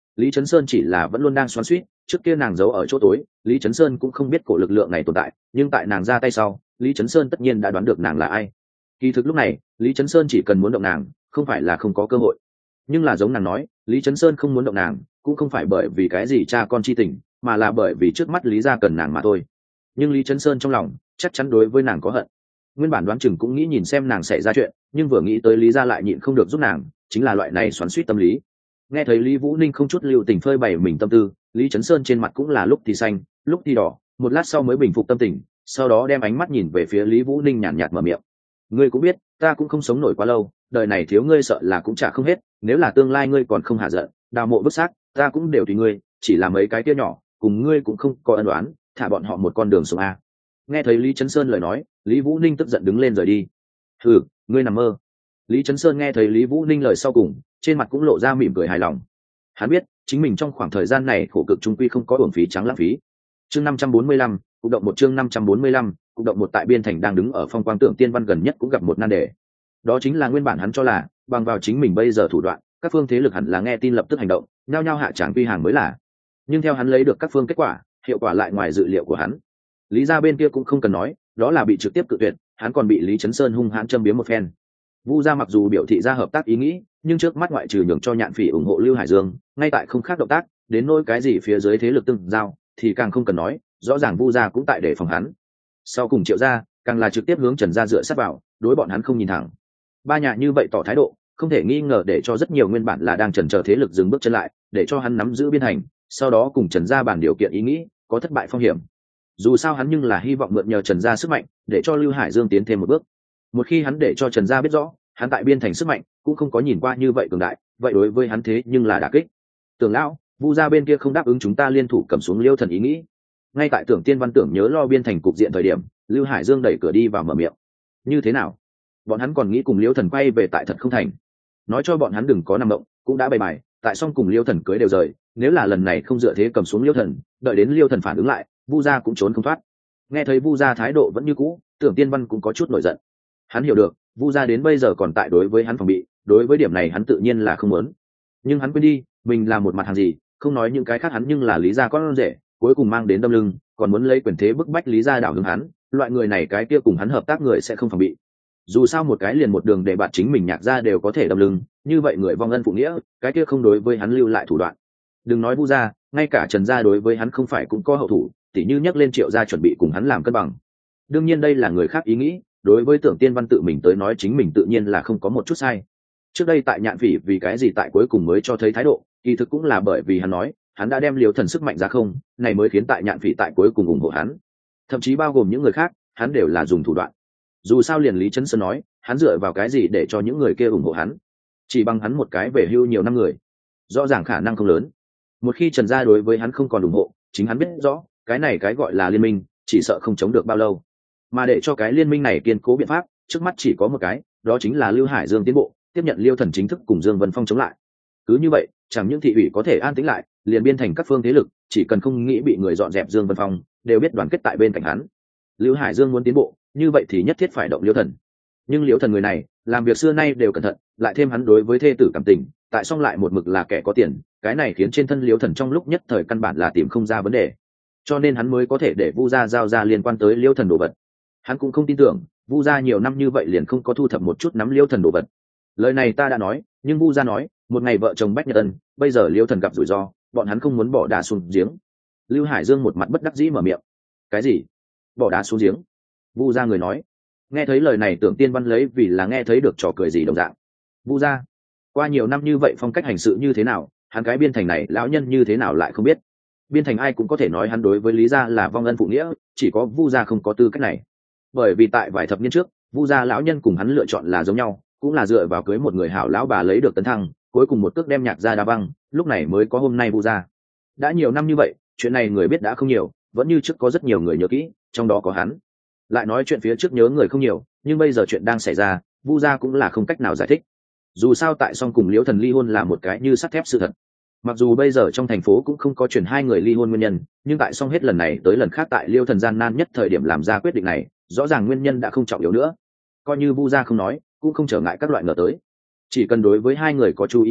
Lý Chấn Sơn chỉ là vẫn luôn đang xoắn xuýt, trước kia nàng giấu ở chỗ tối, Lý Chấn Sơn cũng không biết cổ lực lượng này tồn tại, nhưng tại nàng ra tay sau, Lý Chấn Sơn tất nhiên đã đoán được nàng là ai. Kỳ thực lúc này, Lý Chấn Sơn chỉ cần muốn động nàng, không phải là không có cơ hội. Nhưng là giống nàng nói, Lý Chấn Sơn không muốn động nàng, cũng không phải bởi vì cái gì cha con chi tình, mà là bởi vì trước mắt Lý gia cần nàng mà thôi. Nhưng Lý Chấn Sơn trong lòng chắc chắn đối với nàng có hận. Nguyên bản đoán chừng cũng nghĩ nhìn xem nàng xảy ra chuyện, nhưng vừa nghĩ tới Lý gia lại nhịn không được giúp nàng, chính là loại này xoắn xuýt tâm lý. Nghe thấy Lý Vũ Ninh không chút lưu tình phơi bày mình tâm tư, Lý Chấn Sơn trên mặt cũng là lúc thì xanh, lúc thì đỏ, một lát sau mới bình phục tâm tình, sau đó đem ánh mắt nhìn về phía Lý Vũ Ninh nhàn nhạt mở miệng. Ngươi cũng biết, ta cũng không sống nổi quá lâu, đời này thiếu ngươi sợ là cũng trả không hết, nếu là tương lai ngươi còn không hạ giận, đào mộ vứt xác, ta cũng đều tùy ngươi, chỉ là mấy cái kia nhỏ, cùng ngươi cũng không có ân oán, thả bọn họ một con đường sống a. Nghe thấy Lý Chấn Sơn lời nói, Lý Vũ Ninh tức giận đứng lên rời đi. Hừ, ngươi nằm mơ. Lý Chấn Sơn nghe thấy Lý Vũ Ninh lời sau cùng, trên mặt cũng lộ ra mỉm cười hài lòng. Hắn biết, chính mình trong khoảng thời gian này khổ cực trung quy không có uổng phí trắng lãng phí. Chương năm trăm bốn mươi lăm, cục động một chương năm trăm bốn mươi lăm, cục động một tại biên thành đang đứng ở phong quang tượng tiên văn gần nhất cũng gặp một nan đề. Đó chính là nguyên bản hắn cho là, bằng vào chính mình bây giờ thủ đoạn, các phương thế lực hẳn là nghe tin lập tức hành động, nhao nhao hạ tràng quy hàng mới là. Nhưng theo hắn lấy được các phương kết quả, hiệu quả lại ngoài dự liệu của hắn. Lý gia bên kia cũng không cần nói, đó là bị trực tiếp cự tuyệt, hắn còn bị Lý Chấn Sơn hung hãn châm biếm một phen. Vu gia mặc dù biểu thị ra hợp tác ý nghĩ, nhưng trước mắt ngoại trừ nhường cho Nhạn Phỉ ủng hộ Lưu Hải Dương, ngay tại không khác động tác, đến nỗi cái gì phía dưới thế lực tương giao, thì càng không cần nói, rõ ràng Vu gia cũng tại để phòng hắn. Sau cùng Triệu gia, càng là trực tiếp hướng Trần gia dựa sát vào, đối bọn hắn không nhìn thẳng. Ba nhà như vậy tỏ thái độ, không thể nghi ngờ để cho rất nhiều nguyên bản là đang chần chờ thế lực dừng bước chân lại, để cho hắn nắm giữ biên hành, sau đó cùng Trần gia bàn điều kiện ý nghĩ, có thất bại phong hiểm. Dù sao hắn nhưng là hy vọng mượn nhờ Trần gia sức mạnh, để cho Lưu Hải Dương tiến thêm một bước. Một khi hắn để cho Trần gia biết rõ, hắn tại biên thành sức mạnh cũng không có nhìn qua như vậy cường đại, vậy đối với hắn thế nhưng là đả kích. Tưởng lão, Vu gia bên kia không đáp ứng chúng ta liên thủ cầm xuống Liêu Thần ý nghĩ. Ngay tại Tưởng Tiên Văn tưởng nhớ lo biên thành cục diện thời điểm, Lưu Hải Dương đẩy cửa đi vào mở miệng. Như thế nào? Bọn hắn còn nghĩ cùng Liêu Thần quay về tại thật không thành. Nói cho bọn hắn đừng có nằm động, cũng đã bày bài, tại xong cùng Liêu Thần cưới đều rời, nếu là lần này không dựa thế cầm xuống Liêu Thần, đợi đến Liêu Thần phản ứng lại, Vu gia cũng trốn không thoát. Nghe thấy Vu gia thái độ vẫn như cũ, Tưởng Tiên Văn cũng có chút nổi giận. Hắn hiểu được, Vu gia đến bây giờ còn tại đối với hắn phòng bị, đối với điểm này hắn tự nhiên là không muốn. Nhưng hắn quên đi, mình là một mặt hàng gì, không nói những cái khác, hắn nhưng là Lý gia con rể, cuối cùng mang đến đâm lưng, còn muốn lấy quyền thế bức bách Lý gia đảo hướng hắn, loại người này cái kia cùng hắn hợp tác người sẽ không phòng bị. Dù sao một cái liền một đường để bạn chính mình Nhạc gia đều có thể đâm lưng, như vậy người vong ân phụ nghĩa, cái kia không đối với hắn lưu lại thủ đoạn. Đừng nói Vu gia, ngay cả Trần gia đối với hắn không phải cũng có hậu thủ, tỉ như nhắc lên Triệu gia chuẩn bị cùng hắn làm cân bằng. Đương nhiên đây là người khác ý nghĩ, đối với Tưởng Tiên Văn tự mình tới nói chính mình tự nhiên là không có một chút sai. Trước đây tại Nhạn Phỉ vì cái gì tại cuối cùng mới cho thấy thái độ, kỳ thực cũng là bởi vì hắn nói hắn đã đem Liêu Thần sức mạnh ra không, này mới khiến tại Nhạn Phỉ tại cuối cùng ủng hộ hắn. Thậm chí bao gồm những người khác, hắn đều là dùng thủ đoạn. Dù sao liền Lý Chấn Sơn nói, hắn dựa vào cái gì để cho những người kia ủng hộ hắn? Chỉ bằng hắn một cái về hưu nhiều năm người, rõ ràng khả năng không lớn. Một khi Trần gia đối với hắn không còn ủng hộ, chính hắn biết rõ, cái này cái gọi là liên minh, chỉ sợ không chống được bao lâu. Mà để cho cái liên minh này kiên cố biện pháp, trước mắt chỉ có một cái, đó chính là Lưu Hải Dương tiến bộ, tiếp nhận Liêu Thần chính thức cùng Dương Vân Phong chống lại. Cứ như vậy, chẳng những thị ủy có thể an tĩnh lại, liền biên thành các phương thế lực, chỉ cần không nghĩ bị người dọn dẹp Dương Vân Phong, đều biết đoàn kết tại bên cạnh hắn. Lưu Hải Dương muốn tiến bộ, như vậy thì nhất thiết phải động Liêu Thần. Nhưng Liêu Thần người này, làm việc xưa nay đều cẩn thận, lại thêm hắn đối với thê tử cảm tình, tại song lại một mực là kẻ có tiền, cái này khiến trên thân Liêu Thần trong lúc nhất thời căn bản là tìm không ra vấn đề. Cho nên hắn mới có thể để Vu gia giao ra liên quan tới Liêu Thần đồ vật. Hắn cũng không tin tưởng Vu gia nhiều năm như vậy liền không có thu thập một chút nắm Liêu Thần đồ vật. Lời này ta đã nói, nhưng Vu gia nói một ngày vợ chồng bách nhật ân, bây giờ Liêu Thần gặp rủi ro, bọn hắn không muốn bỏ đá xuống giếng. Lưu Hải Dương một mặt bất đắc dĩ mở miệng. Cái gì? Bỏ đá xuống giếng? Vu gia người nói. Nghe thấy lời này Tưởng Tiên Văn lấy vì là nghe thấy được trò cười gì đồng dạng. Vu gia qua nhiều năm như vậy phong cách hành sự như thế nào, hắn cái biên thành này lão nhân như thế nào lại không biết. Biên thành ai cũng có thể nói hắn đối với Lý gia là vong ân phụ nghĩa, chỉ có Vu gia không có tư cách này. Bởi vì tại vài thập niên trước, Vu gia lão nhân cùng hắn lựa chọn là giống nhau, cũng là dựa vào cưới một người hảo lão bà lấy được tấn thăng, cuối cùng một cước đem Nhạc gia đá văng, lúc này mới có hôm nay Vu gia. Đã nhiều năm như vậy, chuyện này người biết đã không nhiều, vẫn như trước có rất nhiều người nhớ kỹ, trong đó có hắn. Lại nói chuyện phía trước nhớ người không nhiều, nhưng bây giờ chuyện đang xảy ra, Vu gia cũng là không cách nào giải thích. Dù sao tại song cùng Liễu Thần ly hôn là một cái như sắt thép sự thật. Mặc dù bây giờ trong thành phố cũng không có chuyển hai người ly hôn nguyên nhân, nhưng tại song hết lần này tới lần khác tại Liêu Thần gian nan nhất thời điểm làm ra quyết định này, rõ ràng nguyên nhân đã không trọng yếu nữa. Coi như Vu gia không nói, cũng không trở ngại các loại ngờ tới. Chỉ cần đối với hai người có chú ý người,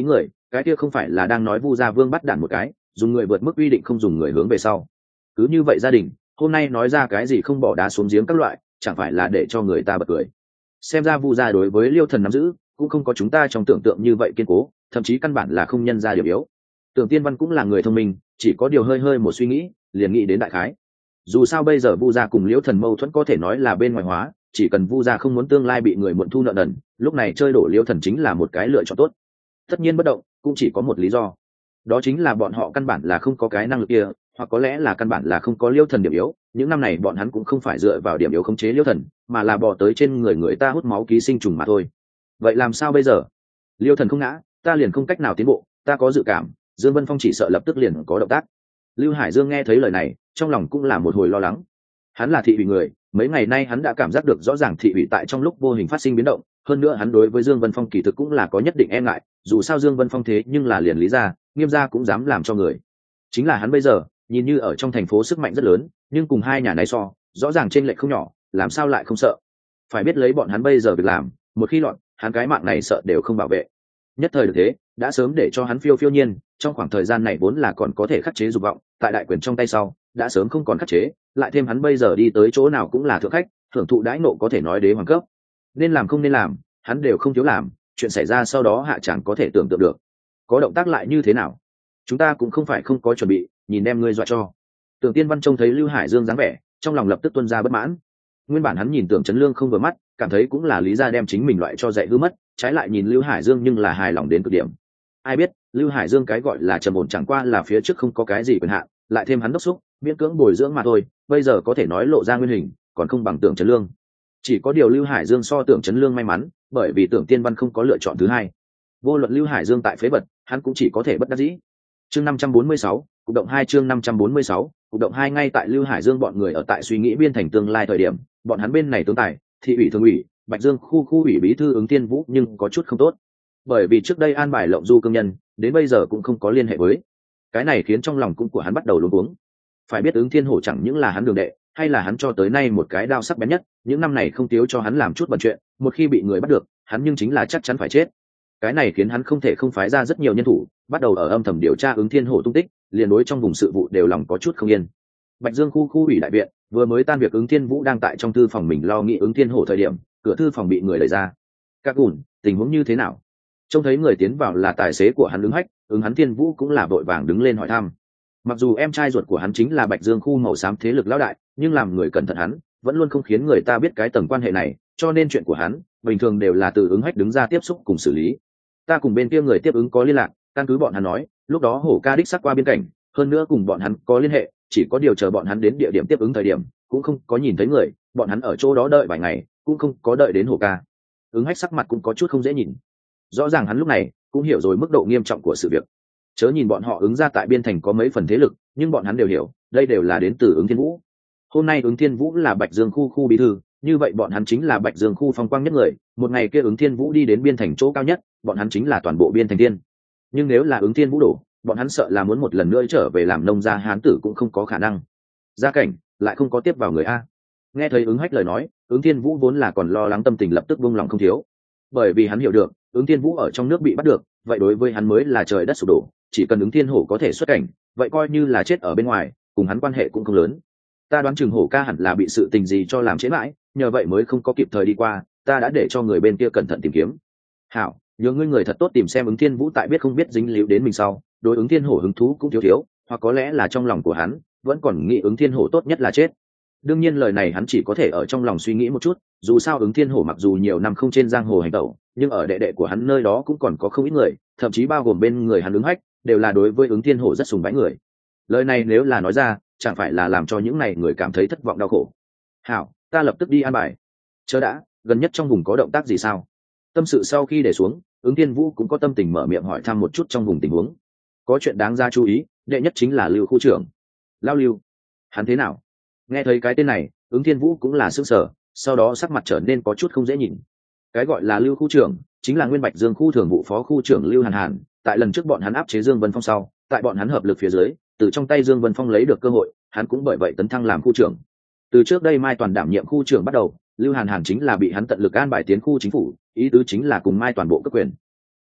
cái kia không phải là đang nói Vu Gia Vương bắt đản một cái, dùng người vượt mức quy định không dùng người hướng về sau. Cứ như vậy gia đình, hôm nay nói ra cái gì không bỏ đá xuống giếng các loại, chẳng phải là để cho người ta bật cười. Xem ra Vu Gia đối với Liêu Thần nắm giữ, cũng không có chúng ta trong tưởng tượng như vậy kiên cố, thậm chí căn bản là không nhân ra điểm yếu. Tưởng Tiên Văn cũng là người thông minh, chỉ có điều hơi hơi một suy nghĩ, liền nghĩ đến đại khái. Dù sao bây giờ Vu Gia cùng Liễu Thần mâu thuẫn có thể nói là bên ngoài hóa, chỉ cần Vu Gia không muốn tương lai bị người muộn thu nợ nần, lúc này chơi đổ Liễu Thần chính là một cái lựa chọn tốt. Tất nhiên bất động, cũng chỉ có một lý do, đó chính là bọn họ căn bản là không có cái năng lực kia, hoặc có lẽ là căn bản là không có Liễu Thần điểm yếu. Những năm này bọn hắn cũng không phải dựa vào điểm yếu khống chế Liễu Thần, mà là bò tới trên người người ta hút máu ký sinh trùng mà thôi. Vậy làm sao bây giờ? Liễu Thần không ngã, ta liền không cách nào tiến bộ, ta có dự cảm Dương Vân Phong chỉ sợ lập tức liền có động tác. Lưu Hải Dương nghe thấy lời này, trong lòng cũng là một hồi lo lắng. Hắn là thị ủy người, mấy ngày nay hắn đã cảm giác được rõ ràng thị ủy tại trong lúc vô hình phát sinh biến động, hơn nữa hắn đối với Dương Vân Phong kỳ thực cũng là có nhất định e ngại, dù sao Dương Vân Phong thế nhưng là liền lý gia, Nghiêm gia cũng dám làm cho người. Chính là hắn bây giờ, nhìn như ở trong thành phố sức mạnh rất lớn, nhưng cùng hai nhà này so, rõ ràng chênh lệch không nhỏ, làm sao lại không sợ? Phải biết lấy bọn hắn bây giờ việc làm, một khi loạn, hắn cái mạng này sợ đều không bảo vệ. Nhất thời được thế, đã sớm để cho hắn phiêu phiêu nhiên, trong khoảng thời gian này vốn là còn có thể khắc chế dục vọng, tại đại quyền trong tay sau, đã sớm không còn khắc chế, lại thêm hắn bây giờ đi tới chỗ nào cũng là thượng khách, thưởng thụ đãi nộ có thể nói đế hoàng cấp. Nên làm không nên làm, hắn đều không thiếu làm, chuyện xảy ra sau đó hạ chẳng có thể tưởng tượng được. Có động tác lại như thế nào? Chúng ta cũng không phải không có chuẩn bị, nhìn đem ngươi dọa cho. Tưởng Tiên Văn trông thấy Lưu Hải Dương dáng vẻ, trong lòng lập tức tuôn ra bất mãn. Nguyên bản hắn nhìn Tưởng Chấn Lương không vừa mắt, cảm thấy cũng là lý ra đem chính mình loại cho dạy hư mất, trái lại nhìn Lưu Hải Dương nhưng là hài lòng đến cực điểm. Ai biết Lưu Hải Dương cái gọi là trầm ổn chẳng qua là phía trước không có cái gì quyền hạn, lại thêm hắn đốc xúc miễn cưỡng bồi dưỡng mà thôi, bây giờ có thể nói lộ ra nguyên hình còn không bằng Tưởng Chấn Lương. Chỉ có điều Lưu Hải Dương so Tưởng Chấn Lương may mắn, bởi vì Tưởng Tiên Văn không có lựa chọn thứ hai. Vô luận Lưu Hải Dương tại phế bật, hắn cũng chỉ có thể bất đắc dĩ. Chương năm trăm bốn mươi sáu, cục động hai chương năm trăm bốn mươi sáu, cục động hai ngay tại Lưu Hải Dương bọn người ở tại suy nghĩ biên thành tương lai thời điểm, bọn hắn bên này tướng tài, thị ủy thường ủy, Bạch Dương khu khu ủy bí thư Ứng Thiên Vũ nhưng có chút không tốt. Bởi vì trước đây an bài lộng du cương nhân, đến bây giờ cũng không có liên hệ với. Cái này khiến trong lòng cũng của hắn bắt đầu luống cuống. Phải biết Ứng Thiên Hổ chẳng những là hắn đường đệ, hay là hắn cho tới nay một cái đao sắc bén nhất, những năm này không thiếu cho hắn làm chút bận chuyện, một khi bị người bắt được, hắn nhưng chính là chắc chắn phải chết. Cái này khiến hắn không thể không phái ra rất nhiều nhân thủ, bắt đầu ở âm thầm điều tra Ứng Thiên Hổ tung tích, liền đối trong vùng sự vụ đều lòng có chút không yên. Bạch Dương khu khu ủy đại viện vừa mới tan việc, Ứng Thiên Vũ đang tại trong thư phòng mình lo nghĩ Ứng Thiên Hổ thời điểm, cửa thư phòng bị người đẩy ra. Các gùn, tình huống như thế nào? Trông thấy người tiến vào là tài xế của hắn Ứng Hách, Ứng hắn Thiên Vũ cũng là vội vàng đứng lên hỏi thăm. Mặc dù em trai ruột của hắn chính là Bạch Dương khu màu xám thế lực lão đại, nhưng làm người cẩn thận hắn vẫn luôn không khiến người ta biết cái tầng quan hệ này, cho nên chuyện của hắn bình thường đều là từ Ứng Hách đứng ra tiếp xúc cùng xử lý. Ta cùng bên kia người tiếp ứng có liên lạc, căn cứ bọn hắn nói, lúc đó Hổ ca đích xác qua biên cảnh, hơn nữa cùng bọn hắn có liên hệ, chỉ có điều chờ bọn hắn đến địa điểm tiếp ứng thời điểm, cũng không có nhìn thấy người, bọn hắn ở chỗ đó đợi vài ngày, cũng không có đợi đến Hổ ca. Ứng Hách sắc mặt cũng có chút không dễ nhìn. Rõ ràng hắn lúc này cũng hiểu rồi mức độ nghiêm trọng của sự việc. Chớ nhìn bọn họ Ứng ra tại biên thành có mấy phần thế lực, nhưng bọn hắn đều hiểu, đây đều là đến từ Ứng Thiên Vũ. Hôm nay Ứng Thiên Vũ là Bạch Dương khu khu bí thư, như vậy bọn hắn chính là Bạch Dương khu phong quang nhất người, một ngày kia Ứng Thiên Vũ đi đến biên thành chỗ cao nhất, bọn hắn chính là toàn bộ biên thành tiên. Nhưng nếu là Ứng Thiên Vũ đổ, bọn hắn sợ là muốn một lần nữa trở về làm nông gia hán tử cũng không có khả năng. Gia cảnh lại không có tiếp vào người a. Nghe thấy Ứng Hách lời nói, Ứng Thiên Vũ vốn là còn lo lắng, tâm tình lập tức buông lòng không thiếu. Bởi vì hắn hiểu được, Ứng Thiên Vũ ở trong nước bị bắt được, vậy đối với hắn mới là trời đất sụp đổ, chỉ cần Ứng Thiên Hổ có thể xuất cảnh, vậy coi như là chết ở bên ngoài, cùng hắn quan hệ cũng không lớn. Ta đoán chừng Hổ ca hẳn là bị sự tình gì cho làm trễ mãi, nhờ vậy mới không có kịp thời đi qua, ta đã để cho người bên kia cẩn thận tìm kiếm. Hảo, nhờ ngươi người thật tốt tìm xem Ứng Thiên Vũ tại biết không biết dính líu đến mình sau, đối Ứng Thiên Hổ hứng thú cũng thiếu thiếu, hoặc có lẽ là trong lòng của hắn vẫn còn nghĩ Ứng Thiên Hổ tốt nhất là chết. Đương nhiên lời này hắn chỉ có thể ở trong lòng suy nghĩ một chút, dù sao Ứng Thiên Hổ mặc dù nhiều năm không trên giang hồ hành tẩu, nhưng ở đệ đệ của hắn nơi đó cũng còn có không ít người, thậm chí bao gồm bên người hắn Ứng Hách, đều là đối với Ứng Thiên Hổ rất sùng bái người. Lời này nếu là nói ra, chẳng phải là làm cho những này người cảm thấy thất vọng đau khổ. Hảo, ta lập tức đi an bài. Chớ đã, gần nhất trong vùng có động tác gì sao? Tâm sự sau khi để xuống, Ứng Thiên Vũ cũng có tâm tình mở miệng hỏi thăm một chút trong vùng tình huống. Có chuyện đáng ra chú ý, đệ nhất chính là Lưu khu trưởng. Lao Lưu, hắn thế nào? Nghe thấy cái tên này, Ứng Thiên Vũ cũng là sững sờ, sau đó sắc mặt trở nên có chút không dễ nhìn. Cái gọi là Lưu khu trưởng chính là nguyên Bạch Dương khu thường vụ phó khu trưởng Lưu Hàn Hàn, tại lần trước bọn hắn áp chế Dương Vân Phong sau, tại bọn hắn hợp lực phía dưới, từ trong tay Dương Vân Phong lấy được cơ hội, hắn cũng bởi vậy tấn thăng làm khu trưởng. Từ trước đây Mai Toàn đảm nhiệm khu trưởng bắt đầu, Lưu Hàn Hàn chính là bị hắn tận lực an bài tiến khu chính phủ, ý tứ chính là cùng Mai Toàn bộ cấp quyền.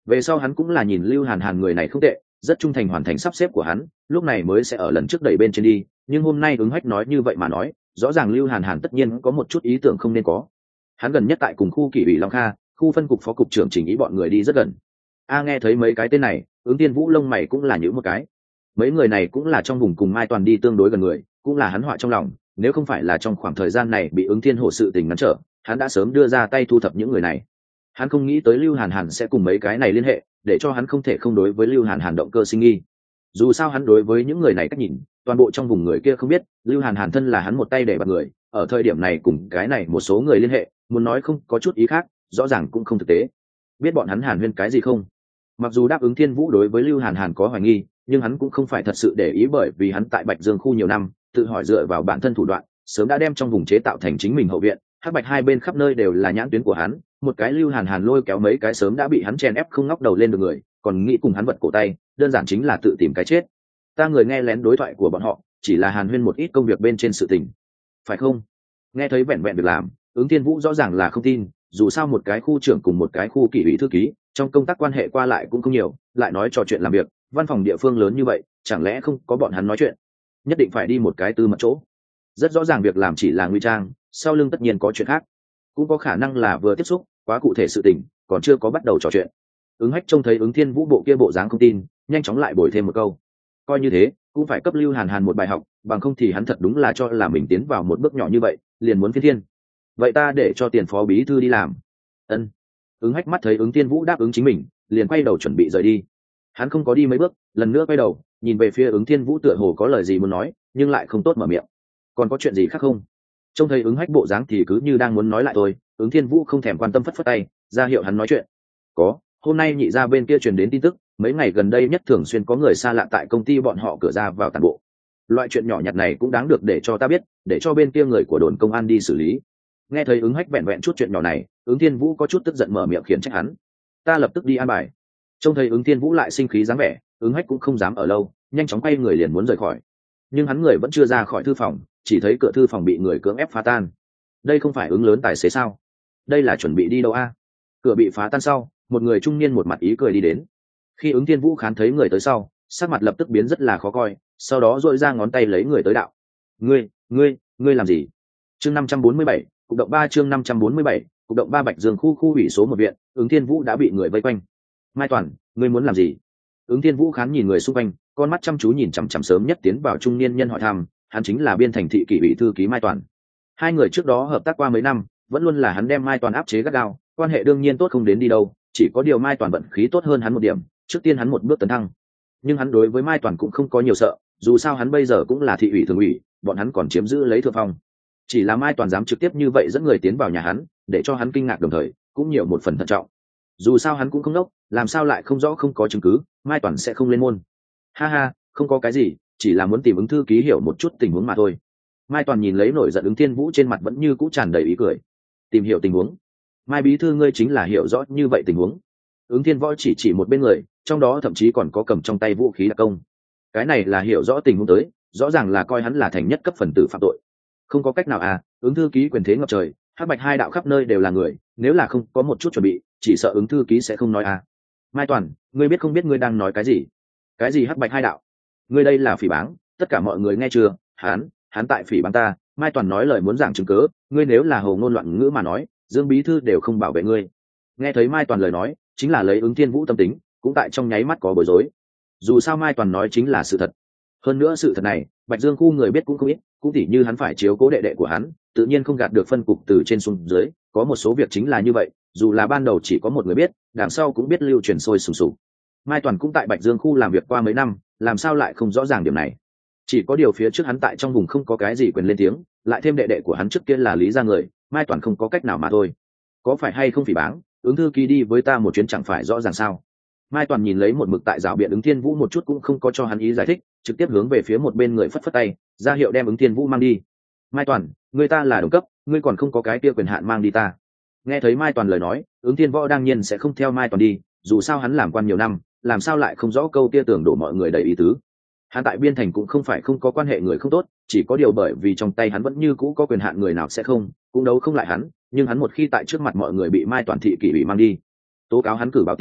Về sau hắn cũng là nhìn Lưu Hàn Hàn người này không tệ, rất trung thành hoàn thành sắp xếp của hắn, lúc này mới sẽ ở lần trước đẩy bên trên đi, nhưng hôm nay ứng hách nói như vậy mà nói, rõ ràng Lưu Hàn Hàn tất nhiên có một chút ý tưởng không nên có. Hắn gần nhất tại cùng khu kỷ ủy Long Kha, khu phân cục phó cục trưởng Trình Ý bọn người đi rất gần. A nghe thấy mấy cái tên này, Ứng Tiên Vũ lông mày cũng là nhíu một cái. Mấy người này cũng là trong vùng cùng Mai Toàn đi tương đối gần người, cũng là hắn họa trong lòng, nếu không phải là trong khoảng thời gian này bị Ứng Thiên Hổ sự tình ngăn trở, hắn đã sớm đưa ra tay thu thập những người này. Hắn không nghĩ tới Lưu Hàn Hàn sẽ cùng mấy cái này liên hệ, để cho hắn không thể không đối với Lưu Hàn Hàn động cơ sinh nghi. Dù sao hắn đối với những người này cách nhìn, toàn bộ trong vùng người kia không biết, Lưu Hàn Hàn thân là hắn một tay để bạt người, ở thời điểm này cùng cái này một số người liên hệ, muốn nói không có chút ý khác, rõ ràng cũng không thực tế. Biết bọn hắn Hàn Huyên cái gì không? Mặc dù đáp ứng Thiên Vũ đối với Lưu Hàn Hàn có hoài nghi, nhưng hắn cũng không phải thật sự để ý, bởi vì hắn tại Bạch Dương khu nhiều năm, tự hỏi dựa vào bản thân thủ đoạn, sớm đã đem trong vùng chế tạo thành chính mình hậu viện, hắc bạch hai bên khắp nơi đều là nhãn tuyến của hắn, một cái Lưu Hàn Hàn lôi kéo mấy cái sớm đã bị hắn chèn ép không ngóc đầu lên được người, còn nghĩ cùng hắn vật cổ tay, đơn giản chính là tự tìm cái chết. Ta người nghe lén đối thoại của bọn họ, chỉ là Hàn Huyên một ít công việc bên trên sự tình, phải không? Nghe thấy vẹn vẹn việc làm, Ứng Thiên Vũ rõ ràng là không tin, dù sao một cái khu trưởng cùng một cái khu kỷ ủy thư ký, trong công tác quan hệ qua lại cũng không nhiều, lại nói trò chuyện làm việc, văn phòng địa phương lớn như vậy, chẳng lẽ không có bọn hắn nói chuyện? Nhất định phải đi một cái tư mật chỗ. Rất rõ ràng việc làm chỉ là nguy trang, sau lưng tất nhiên có chuyện khác, cũng có khả năng là vừa tiếp xúc, quá cụ thể sự tình, còn chưa có bắt đầu trò chuyện. Ứng Hách trông thấy Ứng Thiên Vũ bộ kia bộ dáng không tin, nhanh chóng lại bồi thêm một câu. Coi như thế, cũng phải cấp Lưu Hàn Hàn một bài học, bằng không thì hắn thật đúng là cho là mình tiến vào một bước nhỏ như vậy, liền muốn phi thiên. Vậy ta để cho tiền phó bí thư đi làm. Ân. Ứng Hách mắt thấy Ứng Thiên Vũ đáp ứng chính mình, liền quay đầu chuẩn bị rời đi. Hắn không có đi mấy bước, lần nữa quay đầu, nhìn về phía Ứng Thiên Vũ tựa hồ có lời gì muốn nói, nhưng lại không tốt mở miệng. Còn có chuyện gì khác không? Trông thấy Ứng Hách bộ dáng thì cứ như đang muốn nói lại thôi, Ứng Thiên Vũ không thèm quan tâm phất phất tay, ra hiệu hắn nói chuyện. Có, hôm nay nhị gia bên kia truyền đến tin tức, mấy ngày gần đây nhất thường xuyên có người xa lạ tại công ty bọn họ cửa ra vào toàn bộ. Loại chuyện nhỏ nhặt này cũng đáng được để cho ta biết, để cho bên kia người của đồn công an đi xử lý. Nghe thấy Ứng Hách vẹn vẹn chút chuyện nhỏ này, Ứng Thiên Vũ có chút tức giận mở miệng khiển trách hắn. Ta lập tức đi an bài. Trông thấy Ứng Thiên Vũ lại sinh khí dáng vẻ, Ứng Hách cũng không dám ở lâu, nhanh chóng quay người liền muốn rời khỏi. Nhưng hắn người vẫn chưa ra khỏi thư phòng, chỉ thấy cửa thư phòng bị người cưỡng ép phá tan. Đây không phải Ứng lớn tài xế sao? Đây là chuẩn bị đi đâu a? Cửa bị phá tan sau, một người trung niên một mặt ý cười đi đến. Khi Ứng Thiên Vũ khán thấy người tới sau, sắc mặt lập tức biến rất là khó coi, sau đó dội ra ngón tay lấy người tới đạo. Ngươi, ngươi, ngươi làm gì? Chương năm trăm bốn mươi bảy, cục động ba chương năm trăm bốn mươi bảy, cục động ba Bạch Dương khu khu ủy số một viện, Ứng Thiên Vũ đã bị người vây quanh. Mai Toàn, ngươi muốn làm gì? Ứng Thiên Vũ khán nhìn người xung quanh, con mắt chăm chú nhìn chằm chằm sớm nhất tiến vào trung niên nhân hỏi thăm, hắn chính là Biên Thành thị kỷ ủy thư ký Mai Toàn. Hai người trước đó hợp tác qua mấy năm, vẫn luôn là hắn đem Mai Toàn áp chế gắt gao, quan hệ đương nhiên tốt không đến đi đâu, chỉ có điều Mai Toàn vận khí tốt hơn hắn một điểm, trước tiên hắn một bước tấn thăng. Nhưng hắn đối với Mai Toàn cũng không có nhiều sợ, dù sao hắn bây giờ cũng là thị ủy thường ủy, bọn hắn còn chiếm giữ lấy thượng phong. Chỉ là Mai Toàn dám trực tiếp như vậy dẫn người tiến vào nhà hắn, để cho hắn kinh ngạc đồng thời cũng nhiều một phần thận trọng. Dù sao hắn cũng không đốc, làm sao lại không rõ không có chứng cứ, Mai Toàn sẽ không lên môn. Ha ha, không có cái gì, chỉ là muốn tìm Ứng thư ký hiểu một chút tình huống mà thôi. Mai Toàn nhìn lấy nổi giận Ứng Thiên Vũ trên mặt vẫn như cũ tràn đầy ý cười. Tìm hiểu tình huống? Mai bí thư ngươi chính là hiểu rõ như vậy tình huống. Ứng Thiên Võ chỉ chỉ một bên người, trong đó thậm chí còn có cầm trong tay vũ khí đặc công. Cái này là hiểu rõ tình huống tới, rõ ràng là coi hắn là thành nhất cấp phần tử phạm tội. Không có cách nào à, Ứng thư ký quyền thế ngập trời, hắc bạch hai đạo khắp nơi đều là người, nếu là không có một chút chuẩn bị, chỉ sợ Ứng thư ký sẽ không nói à. Mai Toàn, ngươi biết không biết ngươi đang nói cái gì? Cái gì hắc bạch hai đạo? Ngươi đây là phỉ báng, tất cả mọi người nghe chưa? Hắn, hắn tại phỉ báng ta. Mai Toàn nói lời muốn giảng chứng cớ, ngươi nếu là hồ ngôn loạn ngữ mà nói, Dương bí thư đều không bảo vệ ngươi. Nghe thấy Mai Toàn lời nói, chính là lấy Ứng Thiên Vũ tâm tính, cũng tại trong nháy mắt có bối rối. Dù sao Mai Toàn nói chính là sự thật. Hơn nữa sự thật này, Bạch Dương khu người biết cũng không ít, cũng tỉ như hắn phải chiếu cố đệ đệ của hắn, tự nhiên không gạt được phân cục từ trên xuống dưới, có một số việc chính là như vậy, dù là ban đầu chỉ có một người biết, đằng sau cũng biết lưu truyền sôi sùng sục. Mai Toàn cũng tại Bạch Dương khu làm việc qua mấy năm, làm sao lại không rõ ràng điểm này. Chỉ có điều phía trước hắn tại trong vùng không có cái gì quyền lên tiếng, lại thêm đệ đệ của hắn trước kia là Lý gia người, Mai Toàn không có cách nào mà thôi. Có phải hay không phỉ báng, Ứng thư ký đi với ta một chuyến chẳng phải rõ ràng sao? Mai Toàn nhìn lấy một mực tại rào biện Ứng Thiên Vũ một chút cũng không có cho hắn ý giải thích, trực tiếp hướng về phía một bên người phất phất tay, ra hiệu đem Ứng Thiên Vũ mang đi. Mai Toàn, người ta là đồng cấp, ngươi còn không có cái kia quyền hạn mang đi ta. Nghe thấy Mai Toàn lời nói, Ứng Thiên Võ đương nhiên sẽ không theo Mai Toàn đi, dù sao hắn làm quan nhiều năm, làm sao lại không rõ câu kia tưởng đổ mọi người đầy ý tứ. Hắn tại Biên Thành cũng không phải không có quan hệ người không tốt, chỉ có điều bởi vì trong tay hắn vẫn như cũ có quyền hạn người nào sẽ không, cũng đấu không lại hắn, nhưng hắn một khi tại trước mặt mọi người bị Mai Toàn thị kỷ ủy mang đi, tố cáo hắn cử báo tín,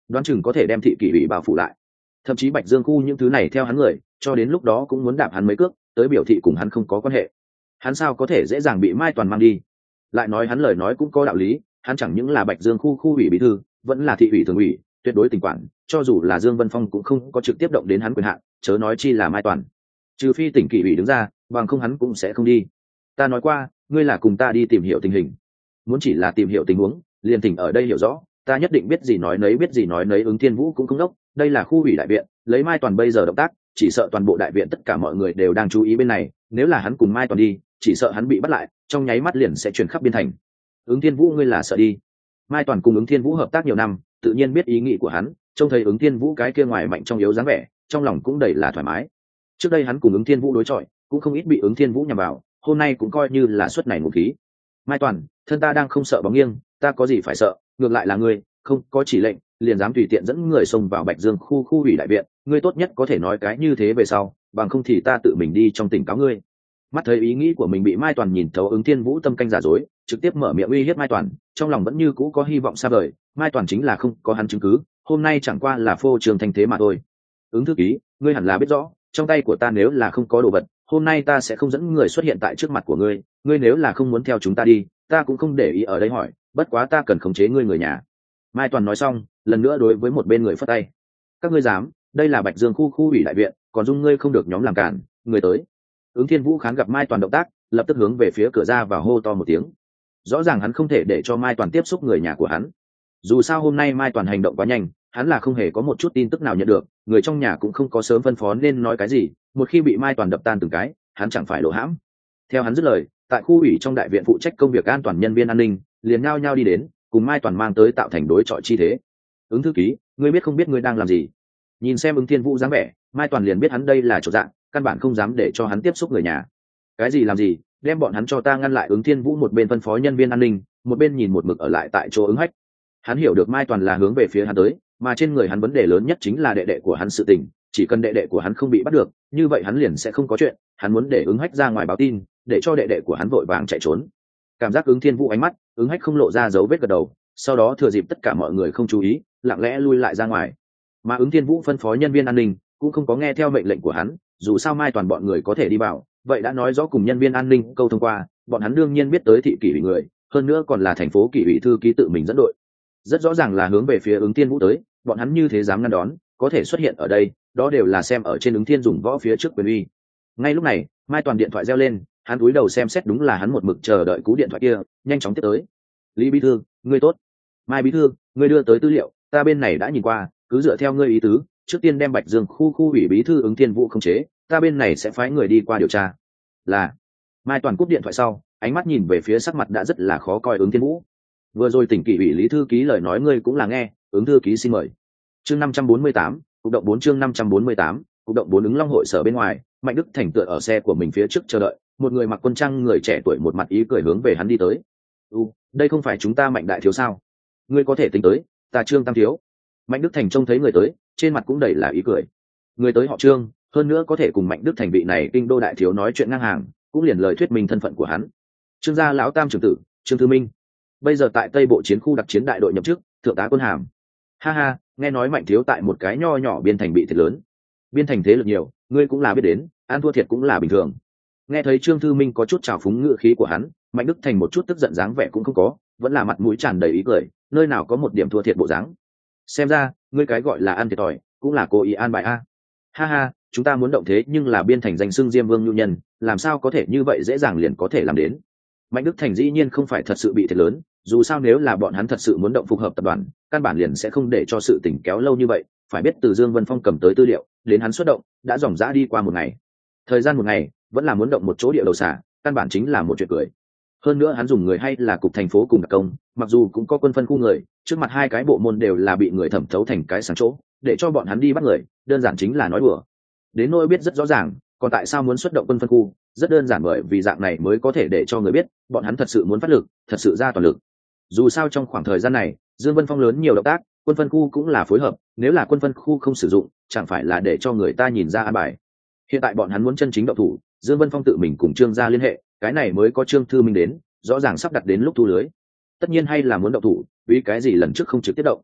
đoán chừng có thể đem thị kỷ ủy bao phủ lại. Thậm chí Bạch Dương khu những thứ này theo hắn người, cho đến lúc đó cũng muốn đạp hắn mấy cước, tới biểu thị cùng hắn không có quan hệ. Hắn sao có thể dễ dàng bị Mai Toàn mang đi? Lại nói hắn lời nói cũng có đạo lý, hắn chẳng những là Bạch Dương khu khu ủy bí thư, vẫn là thị ủy thường ủy, tuyệt đối tình quản, cho dù là Dương Vân Phong cũng không có trực tiếp động đến hắn quyền hạn, chớ nói chi là Mai Toàn. Trừ phi tỉnh kỷ ủy đứng ra, bằng không hắn cũng sẽ không đi. Ta nói qua, ngươi là cùng ta đi tìm hiểu tình hình. Muốn chỉ là tìm hiểu tình huống, liền tỉnh ở đây hiểu rõ, ta nhất định biết gì nói nấy biết gì nói nấy. Ứng Thiên Vũ cũng không đốc, đây là khu ủy đại viện, lấy Mai Toàn bây giờ động tác, chỉ sợ toàn bộ đại viện tất cả mọi người đều đang chú ý bên này, nếu là hắn cùng Mai Toàn đi, chỉ sợ hắn bị bắt lại, trong nháy mắt liền sẽ truyền khắp biên thành. Ứng Thiên Vũ ngươi là sợ đi? Mai Toàn cùng Ứng Thiên Vũ hợp tác nhiều năm, tự nhiên biết ý nghĩ của hắn, trông thấy Ứng Thiên Vũ cái kia ngoài mạnh trong yếu dáng vẻ, trong lòng cũng đầy là thoải mái. Trước đây hắn cùng Ứng Thiên Vũ đối chọi, cũng không ít bị Ứng Thiên Vũ nhằm vào, hôm nay cũng coi như là suất này một khí. Mai Toàn, thân ta đang không sợ bóng nghiêng, ta có gì phải sợ, ngược lại là ngươi, không có chỉ lệnh, liền dám tùy tiện dẫn người xông vào Bạch Dương khu khu ủy đại viện, ngươi tốt nhất có thể nói cái như thế về sau, bằng không thì ta tự mình đi trong tỉnh cáo ngươi. Mắt thấy ý nghĩ của mình bị Mai Toàn nhìn thấu, Ứng Thiên Vũ tâm canh giả dối, trực tiếp mở miệng uy hiếp Mai Toàn, trong lòng vẫn như cũ có hy vọng xa vời. Mai Toàn chính là không có hắn chứng cứ, hôm nay chẳng qua là phô trường thanh thế mà thôi. Ứng thư ký, ngươi hẳn là biết rõ, trong tay của ta nếu là không có đồ vật, hôm nay ta sẽ không dẫn người xuất hiện tại trước mặt của ngươi. Ngươi nếu là không muốn theo chúng ta đi, ta cũng không để ý ở đây hỏi, bất quá ta cần khống chế ngươi người nhà. Mai Toàn nói xong, lần nữa đối với một bên người phất tay. Các ngươi dám, đây là Bạch Dương khu khu ủy đại viện, còn dung ngươi không được nhóm làm cản, người tới. Ứng Thiên Vũ khán gặp Mai Toàn động tác, lập tức hướng về phía cửa ra và hô to một tiếng. Rõ ràng hắn không thể để cho Mai Toàn tiếp xúc người nhà của hắn. Dù sao hôm nay Mai Toàn hành động quá nhanh, hắn là không hề có một chút tin tức nào nhận được, người trong nhà cũng không có sớm phân phó nên nói cái gì, một khi bị Mai Toàn đập tan từng cái, hắn chẳng phải lộ hãm. Theo hắn dứt lời, tại khu ủy trong đại viện phụ trách công việc an toàn nhân viên an ninh, liền nhao nhao đi đến, cùng Mai Toàn mang tới tạo thành đối chọi chi thế. Ứng thư ký, ngươi biết không biết ngươi đang làm gì? Nhìn xem Ứng Thiên Vũ dáng vẻ, Mai Toàn liền biết hắn đây là chỗ dạng, căn bản không dám để cho hắn tiếp xúc người nhà. Cái gì làm gì, đem bọn hắn cho ta ngăn lại. Ứng Thiên Vũ một bên phân phó nhân viên an ninh, một bên nhìn một mực ở lại tại chỗ Ứng Hách. Hắn hiểu được Mai Toàn là hướng về phía hắn tới, mà trên người hắn vấn đề lớn nhất chính là đệ đệ của hắn sự tình, chỉ cần đệ đệ của hắn không bị bắt được, như vậy hắn liền sẽ không có chuyện. Hắn muốn để Ứng Hách ra ngoài báo tin, để cho đệ đệ của hắn vội vàng chạy trốn. Cảm giác Ứng Thiên Vũ ánh mắt, Ứng Hách không lộ ra dấu vết gật đầu, sau đó thừa dịp tất cả mọi người không chú ý, lặng lẽ lui lại ra ngoài. Mà Ứng Thiên Vũ phân phó nhân viên an ninh cũng không có nghe theo mệnh lệnh của hắn, dù sao Mai Toàn bọn người có thể đi vào, vậy đã nói rõ cùng nhân viên an ninh câu thông qua, bọn hắn đương nhiên biết tới thị kỷ ủy người, hơn nữa còn là thành phố kỷ ủy thư ký tự mình dẫn đội, rất rõ ràng là hướng về phía Ứng Thiên Vũ tới. Bọn hắn như thế dám ngăn đón, có thể xuất hiện ở đây, đó đều là xem ở trên Ứng Thiên dùng võ phía trước quyền uy. Ngay lúc này, Mai Toàn điện thoại reo lên, hắn cúi đầu xem xét, đúng là hắn một mực chờ đợi cú điện thoại kia, nhanh chóng tiếp tới. Lý bí thư, ngươi tốt. Mai bí thư, ngươi đưa tới tư liệu, ta bên này đã nhìn qua, cứ dựa theo ngươi ý tứ, trước tiên đem Bạch Dương khu khu ủy bí thư Ứng Thiên Vũ khống chế, ta bên này sẽ phái người đi qua điều tra. Là. Mai Toàn cúp điện thoại sau, ánh mắt nhìn về phía sắc mặt đã rất là khó coi Ứng Thiên Vũ. Vừa rồi tỉnh kỷ ủy lý thư ký lời nói ngươi cũng là nghe, Ứng thư ký xin mời. Chương năm trăm bốn mươi tám, cục động bốn chương năm trăm bốn mươi tám, cục động bốn. Ứng Long hội sở bên ngoài, Mạnh Đức Thành tựa ở xe của mình phía trước chờ đợi, một người mặc quân trang người trẻ tuổi một mặt ý cười hướng về hắn đi tới. "U, đây không phải chúng ta Mạnh đại thiếu sao? Ngươi có thể tính tới, ta Trương Tam thiếu." Mạnh Đức Thành trông thấy người tới, trên mặt cũng đầy là ý cười. Người tới họ Trương, hơn nữa có thể cùng Mạnh Đức Thành vị này kinh đô đại thiếu nói chuyện ngang hàng, cũng liền lời thuyết minh thân phận của hắn. Trương gia lão tam trưởng tử, Trương Thư Minh, bây giờ tại Tây Bộ chiến khu đặc chiến đại đội nhậm chức, thượng tá quân hàm. Ha ha, nghe nói Mạnh thiếu tại một cái nho nhỏ biên thành bị thiệt lớn. Biên thành thế lực nhiều, ngươi cũng là biết đến, ăn thua thiệt cũng là bình thường. Nghe thấy Trương Thư Minh có chút trào phúng ngựa khí của hắn, Mạnh Đức Thành một chút tức giận dáng vẻ cũng không có, vẫn là mặt mũi tràn đầy ý cười, nơi nào có một điểm thua thiệt bộ dáng. Xem ra, ngươi cái gọi là ăn thiệt thòi, cũng là cố ý an bài a. Ha ha, chúng ta muốn động thế nhưng là biên thành danh xưng Diêm Vương nhu nhân, làm sao có thể như vậy dễ dàng liền có thể làm đến. Mạnh Đức Thành dĩ nhiên không phải thật sự bị thiệt lớn, dù sao nếu là bọn hắn thật sự muốn động phục hợp tập đoàn, căn bản liền sẽ không để cho sự tình kéo lâu như vậy. Phải biết từ Dương Vân Phong cầm tới tư liệu đến hắn xuất động đã dòng dã đi qua một ngày, thời gian một ngày vẫn là muốn động một chỗ địa đầu xả, căn bản chính là một chuyện cười. Hơn nữa hắn dùng người hay là cục thành phố cùng đặc công, mặc dù cũng có quân phân khu người, trước mặt hai cái bộ môn đều là bị người thẩm thấu thành cái sáng chỗ, để cho bọn hắn đi bắt người, đơn giản chính là nói đùa. Đến nỗi biết rất rõ ràng, còn tại sao muốn xuất động quân phân khu, rất đơn giản bởi vì dạng này mới có thể để cho người biết, bọn hắn thật sự muốn phát lực, thật sự ra toàn lực. Dù sao trong khoảng thời gian này, Dương Vân Phong lớn nhiều động tác, quân phân khu cũng là phối hợp, nếu là quân phân khu không sử dụng, chẳng phải là để cho người ta nhìn ra an bài. Hiện tại bọn hắn muốn chân chính động thủ, Dương Vân Phong tự mình cùng Trương gia liên hệ, cái này mới có Trương Thư Minh đến, rõ ràng sắp đặt đến lúc thu lưới. Tất nhiên hay là muốn động thủ, vì cái gì lần trước không trực tiếp động.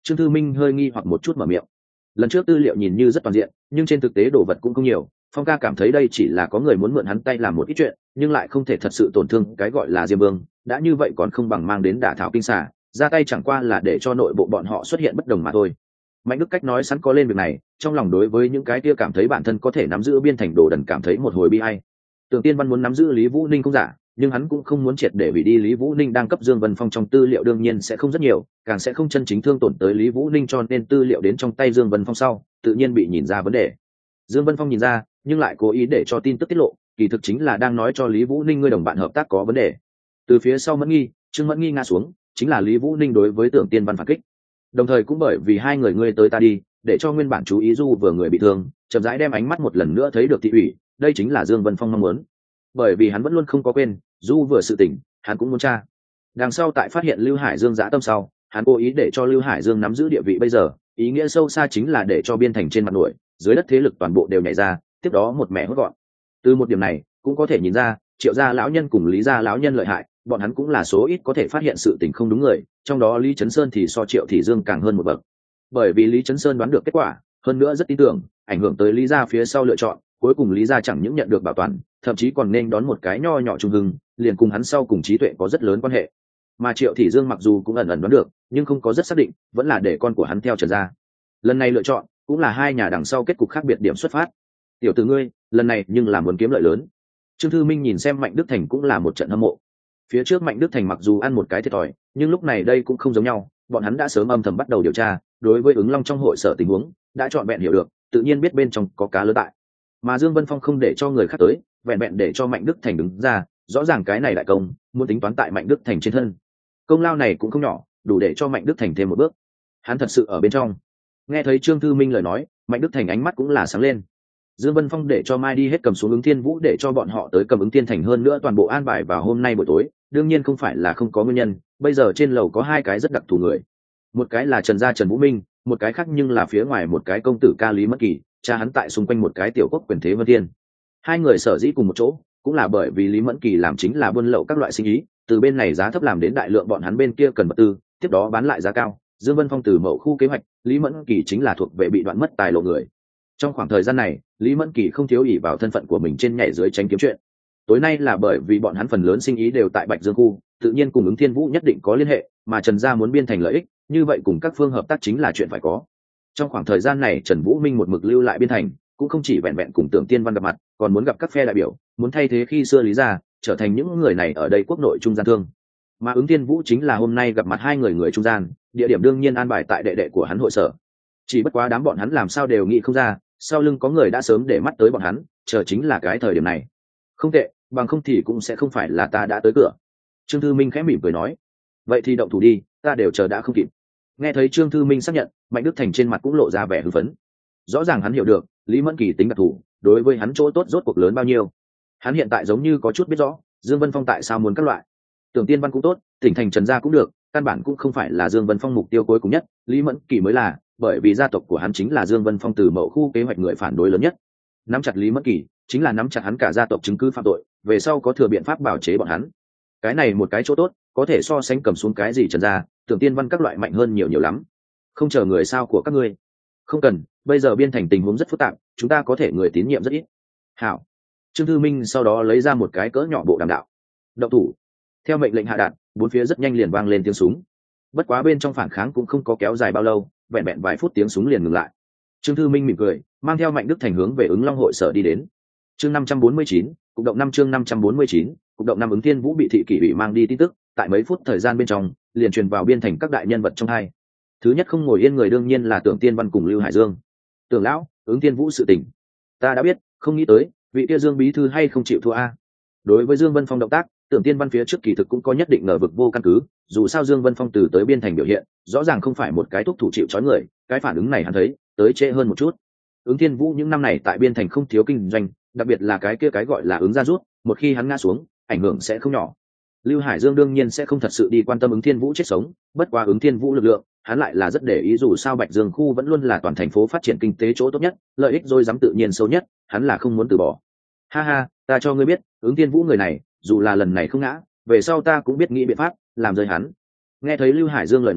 Trương Thư Minh hơi nghi hoặc một chút mở miệng. Lần trước tư liệu nhìn như rất toàn diện, nhưng trên thực tế đồ vật cũng không nhiều. Phong ca cảm thấy đây chỉ là có người muốn mượn hắn tay làm một ít chuyện, nhưng lại không thể thật sự tổn thương cái gọi là Diêm Vương. Đã như vậy còn không bằng mang đến đả thảo kinh xà, ra tay chẳng qua là để cho nội bộ bọn họ xuất hiện bất đồng mà thôi. Mạnh Đức Cách nói sẵn có lên việc này, trong lòng đối với những cái kia cảm thấy bản thân có thể nắm giữ biên thành đồ đần cảm thấy một hồi bi ai. Tưởng Tiên Văn muốn nắm giữ Lý Vũ Ninh không giả, nhưng hắn cũng không muốn triệt để hủy đi Lý Vũ Ninh đang cấp Dương Vân Phong trong tư liệu, đương nhiên sẽ không rất nhiều, càng sẽ không chân chính thương tổn tới Lý Vũ Ninh, cho nên tư liệu đến trong tay Dương Vân Phong sau, tự nhiên bị nhìn ra vấn đề. Dương Vân Phong nhìn ra, nhưng lại cố ý để cho tin tức tiết lộ, kỳ thực chính là đang nói cho Lý Vũ Ninh ngươi đồng bạn hợp tác có vấn đề. Từ phía sau Mẫn Nghi, Trương Mẫn Nghi ngã xuống, chính là Lý Vũ Ninh đối với Tưởng Tiên Văn phản kích. Đồng thời cũng bởi vì hai người ngươi tới ta đi, để cho nguyên bản chú ý Du vừa người bị thương, chậm rãi đem ánh mắt một lần nữa thấy được thị ủy, đây chính là Dương Vân Phong mong muốn. Bởi vì hắn vẫn luôn không có quên, Du vừa sự tỉnh, hắn cũng muốn tra. Đằng sau tại phát hiện Lưu Hải Dương dã tâm sau, hắn cố ý để cho Lưu Hải Dương nắm giữ địa vị bây giờ, ý nghĩa sâu xa chính là để cho biên thành trên mặt nổi, dưới đất thế lực toàn bộ đều nhảy ra, tiếp đó một mẹ hốt gọn. Từ một điểm này, cũng có thể nhìn ra, Triệu gia lão nhân cùng Lý gia lão nhân lợi hại, bọn hắn cũng là số ít có thể phát hiện sự tình không đúng người, trong đó Lý Chấn Sơn thì so Triệu Thị Dương càng hơn một bậc. Bởi vì Lý Chấn Sơn đoán được kết quả, hơn nữa rất tin tưởng, ảnh hưởng tới Lý gia phía sau lựa chọn, cuối cùng Lý gia chẳng những nhận được bảo toàn, thậm chí còn nên đón một cái nho nhỏ trung hưng, liền cùng hắn sau cùng trí tuệ có rất lớn quan hệ. Mà Triệu Thị Dương mặc dù cũng ẩn ẩn đoán được, nhưng không có rất xác định, vẫn là để con của hắn theo Trần gia. Lần này lựa chọn cũng là hai nhà đằng sau kết cục khác biệt điểm xuất phát. Tiểu tử ngươi, lần này nhưng là muốn kiếm lợi lớn. Trương Thư Minh nhìn xem Mạnh Đức Thành cũng là một trận hâm mộ. Phía trước Mạnh Đức Thành mặc dù ăn một cái thiệt thòi, nhưng lúc này đây cũng không giống nhau, bọn hắn đã sớm âm thầm bắt đầu điều tra, đối với ứng long trong hội sở tình huống đã trọn vẹn hiểu được, tự nhiên biết bên trong có cá lớn tại. Mà Dương Vân Phong không để cho người khác tới, vẹn vẹn để cho Mạnh Đức Thành đứng ra, rõ ràng cái này đại công muốn tính toán tại Mạnh Đức Thành trên thân. Công lao này cũng không nhỏ, đủ để cho Mạnh Đức Thành thêm một bước. Hắn thật sự ở bên trong. Nghe thấy Trương Thư Minh lời nói, Mạnh Đức Thành ánh mắt cũng là sáng lên. Dương Vân Phong để cho Mai đi hết cầm xuống Ứng Thiên Vũ, để cho bọn họ tới cầm Ứng Thiên Thành, hơn nữa toàn bộ an bài vào hôm nay buổi tối, đương nhiên không phải là không có nguyên nhân. Bây giờ trên lầu có hai cái rất đặc thù người, một cái là Trần gia Trần Vũ Minh, một cái khác nhưng là phía ngoài một cái công tử ca Lý Mẫn Kỳ, cha hắn tại xung quanh một cái tiểu quốc quyền thế Vân Thiên. Hai người sở dĩ cùng một chỗ, cũng là bởi vì Lý Mẫn Kỳ làm chính là buôn lậu các loại sinh ý, từ bên này giá thấp làm đến đại lượng bọn hắn bên kia cần vật tư, tiếp đó bán lại giá cao. Dương Vân Phong từ mậu khu kế hoạch, Lý Mẫn Kỳ chính là thuộc về bị đoạn mất tài lộ người. Trong khoảng thời gian này, Lý Mẫn Kỳ không thiếu ỷ vào thân phận của mình trên nhảy dưới tránh kiếm chuyện. Tối nay là bởi vì bọn hắn phần lớn sinh ý đều tại Bạch Dương khu, tự nhiên cùng Ứng Thiên Vũ nhất định có liên hệ, mà Trần gia muốn biên thành lợi ích, như vậy cùng các phương hợp tác chính là chuyện phải có. Trong khoảng thời gian này Trần Vũ Minh một mực lưu lại biên thành, cũng không chỉ vẹn vẹn cùng Tưởng Tiên Văn gặp mặt, còn muốn gặp các phe đại biểu, muốn thay thế khi xưa Lý gia, trở thành những người này ở đây quốc nội trung gian thương. Mà Ứng Thiên Vũ chính là hôm nay gặp mặt hai người người trung gian, địa điểm đương nhiên an bài tại đệ đệ của hắn hội sở. Chỉ bất quá đám bọn hắn làm sao đều nghĩ không ra, sau lưng có người đã sớm để mắt tới bọn hắn, chờ chính là cái thời điểm này. Không tệ, bằng không thì cũng sẽ không phải là ta đã tới cửa. Trương Thư Minh khẽ mỉm cười nói, vậy thì động thủ đi, ta đều chờ đã không kịp. Nghe thấy Trương Thư Minh xác nhận, Mạnh Đức Thành trên mặt cũng lộ ra vẻ hưng phấn. Rõ ràng hắn hiểu được Lý Mẫn Kỳ tính đặc thù, đối với hắn chỗ tốt rốt cuộc lớn bao nhiêu. Hắn hiện tại giống như có chút biết rõ Dương Vân Phong tại sao muốn các loại. Tưởng Tiên Văn cũng tốt, tỉnh thành Trần gia cũng được, căn bản cũng không phải là Dương Vân Phong mục tiêu cuối cùng nhất, Lý Mẫn Kỳ mới là, bởi vì gia tộc của hắn chính là Dương Vân Phong từ mậu khu kế hoạch người phản đối lớn nhất. Nắm chặt Lý Mẫn Kỳ chính là nắm chặt hắn cả gia tộc chứng cứ phạm tội, về sau có thừa biện pháp bảo chế bọn hắn. Cái này một cái chỗ tốt, có thể so sánh cầm xuống cái gì Trần gia, Tưởng Tiên Văn các loại mạnh hơn nhiều nhiều lắm. Không chờ người sao của các ngươi. Không cần, bây giờ biên thành tình huống rất phức tạp, chúng ta có thể người tín nhiệm rất ít. Hảo. Trương Thư Minh sau đó lấy ra một cái cỡ nhỏ bộ đàm đạo. Động thủ. Theo mệnh lệnh hạ đạt, bốn phía rất nhanh liền vang lên tiếng súng. Bất quá bên trong phản kháng cũng không có kéo dài bao lâu, vẹn vẹn vài phút tiếng súng liền ngừng lại. Trương Thư Minh mỉm cười, mang theo Mạnh Đức Thành hướng về Ứng Long hội sở đi đến. Chương năm trăm bốn mươi chín, cục động năm chương năm trăm bốn mươi chín, cục động năm Ứng Thiên Vũ bị thị kỷ ủy mang đi tin tức, tại mấy phút thời gian bên trong, liền truyền vào biên thành các đại nhân vật trong hai. Thứ nhất không ngồi yên người đương nhiên là Tưởng Tiên Văn cùng Lưu Hải Dương. Tưởng lão, Ứng Thiên Vũ sự tình, ta đã biết, không nghĩ tới, vị kia Dương bí thư hay không chịu thua a. Đối với Dương Vân Phong động tác, Tưởng Tiên Văn phía trước kỳ thực cũng có nhất định ngờ vực vô căn cứ, dù sao Dương Vân Phong từ tới biên thành biểu hiện, rõ ràng không phải một cái thúc thủ chịu trói người, cái phản ứng này hắn thấy, tới trễ hơn một chút. Ứng Thiên Vũ những năm này tại biên thành không thiếu kinh doanh, đặc biệt là cái kia cái gọi là ứng ra rút, một khi hắn ngã xuống, ảnh hưởng sẽ không nhỏ. Lưu Hải Dương đương nhiên sẽ không thật sự đi quan tâm Ứng Thiên Vũ chết sống, bất quá Ứng Thiên Vũ lực lượng, hắn lại là rất để ý, dù sao Bạch Dương khu vẫn luôn là toàn thành phố phát triển kinh tế chỗ tốt nhất, lợi ích rồi dám tự nhiên sâu nhất, hắn là không muốn từ bỏ. Ha ha, ta cho ngươi biết, Ứng Thiên Vũ người này, dù là lần này không ngã, về sau ta cũng biết nghĩ biện pháp làm rơi hắn. Nghe thấy Lưu Hải Dương lời nói,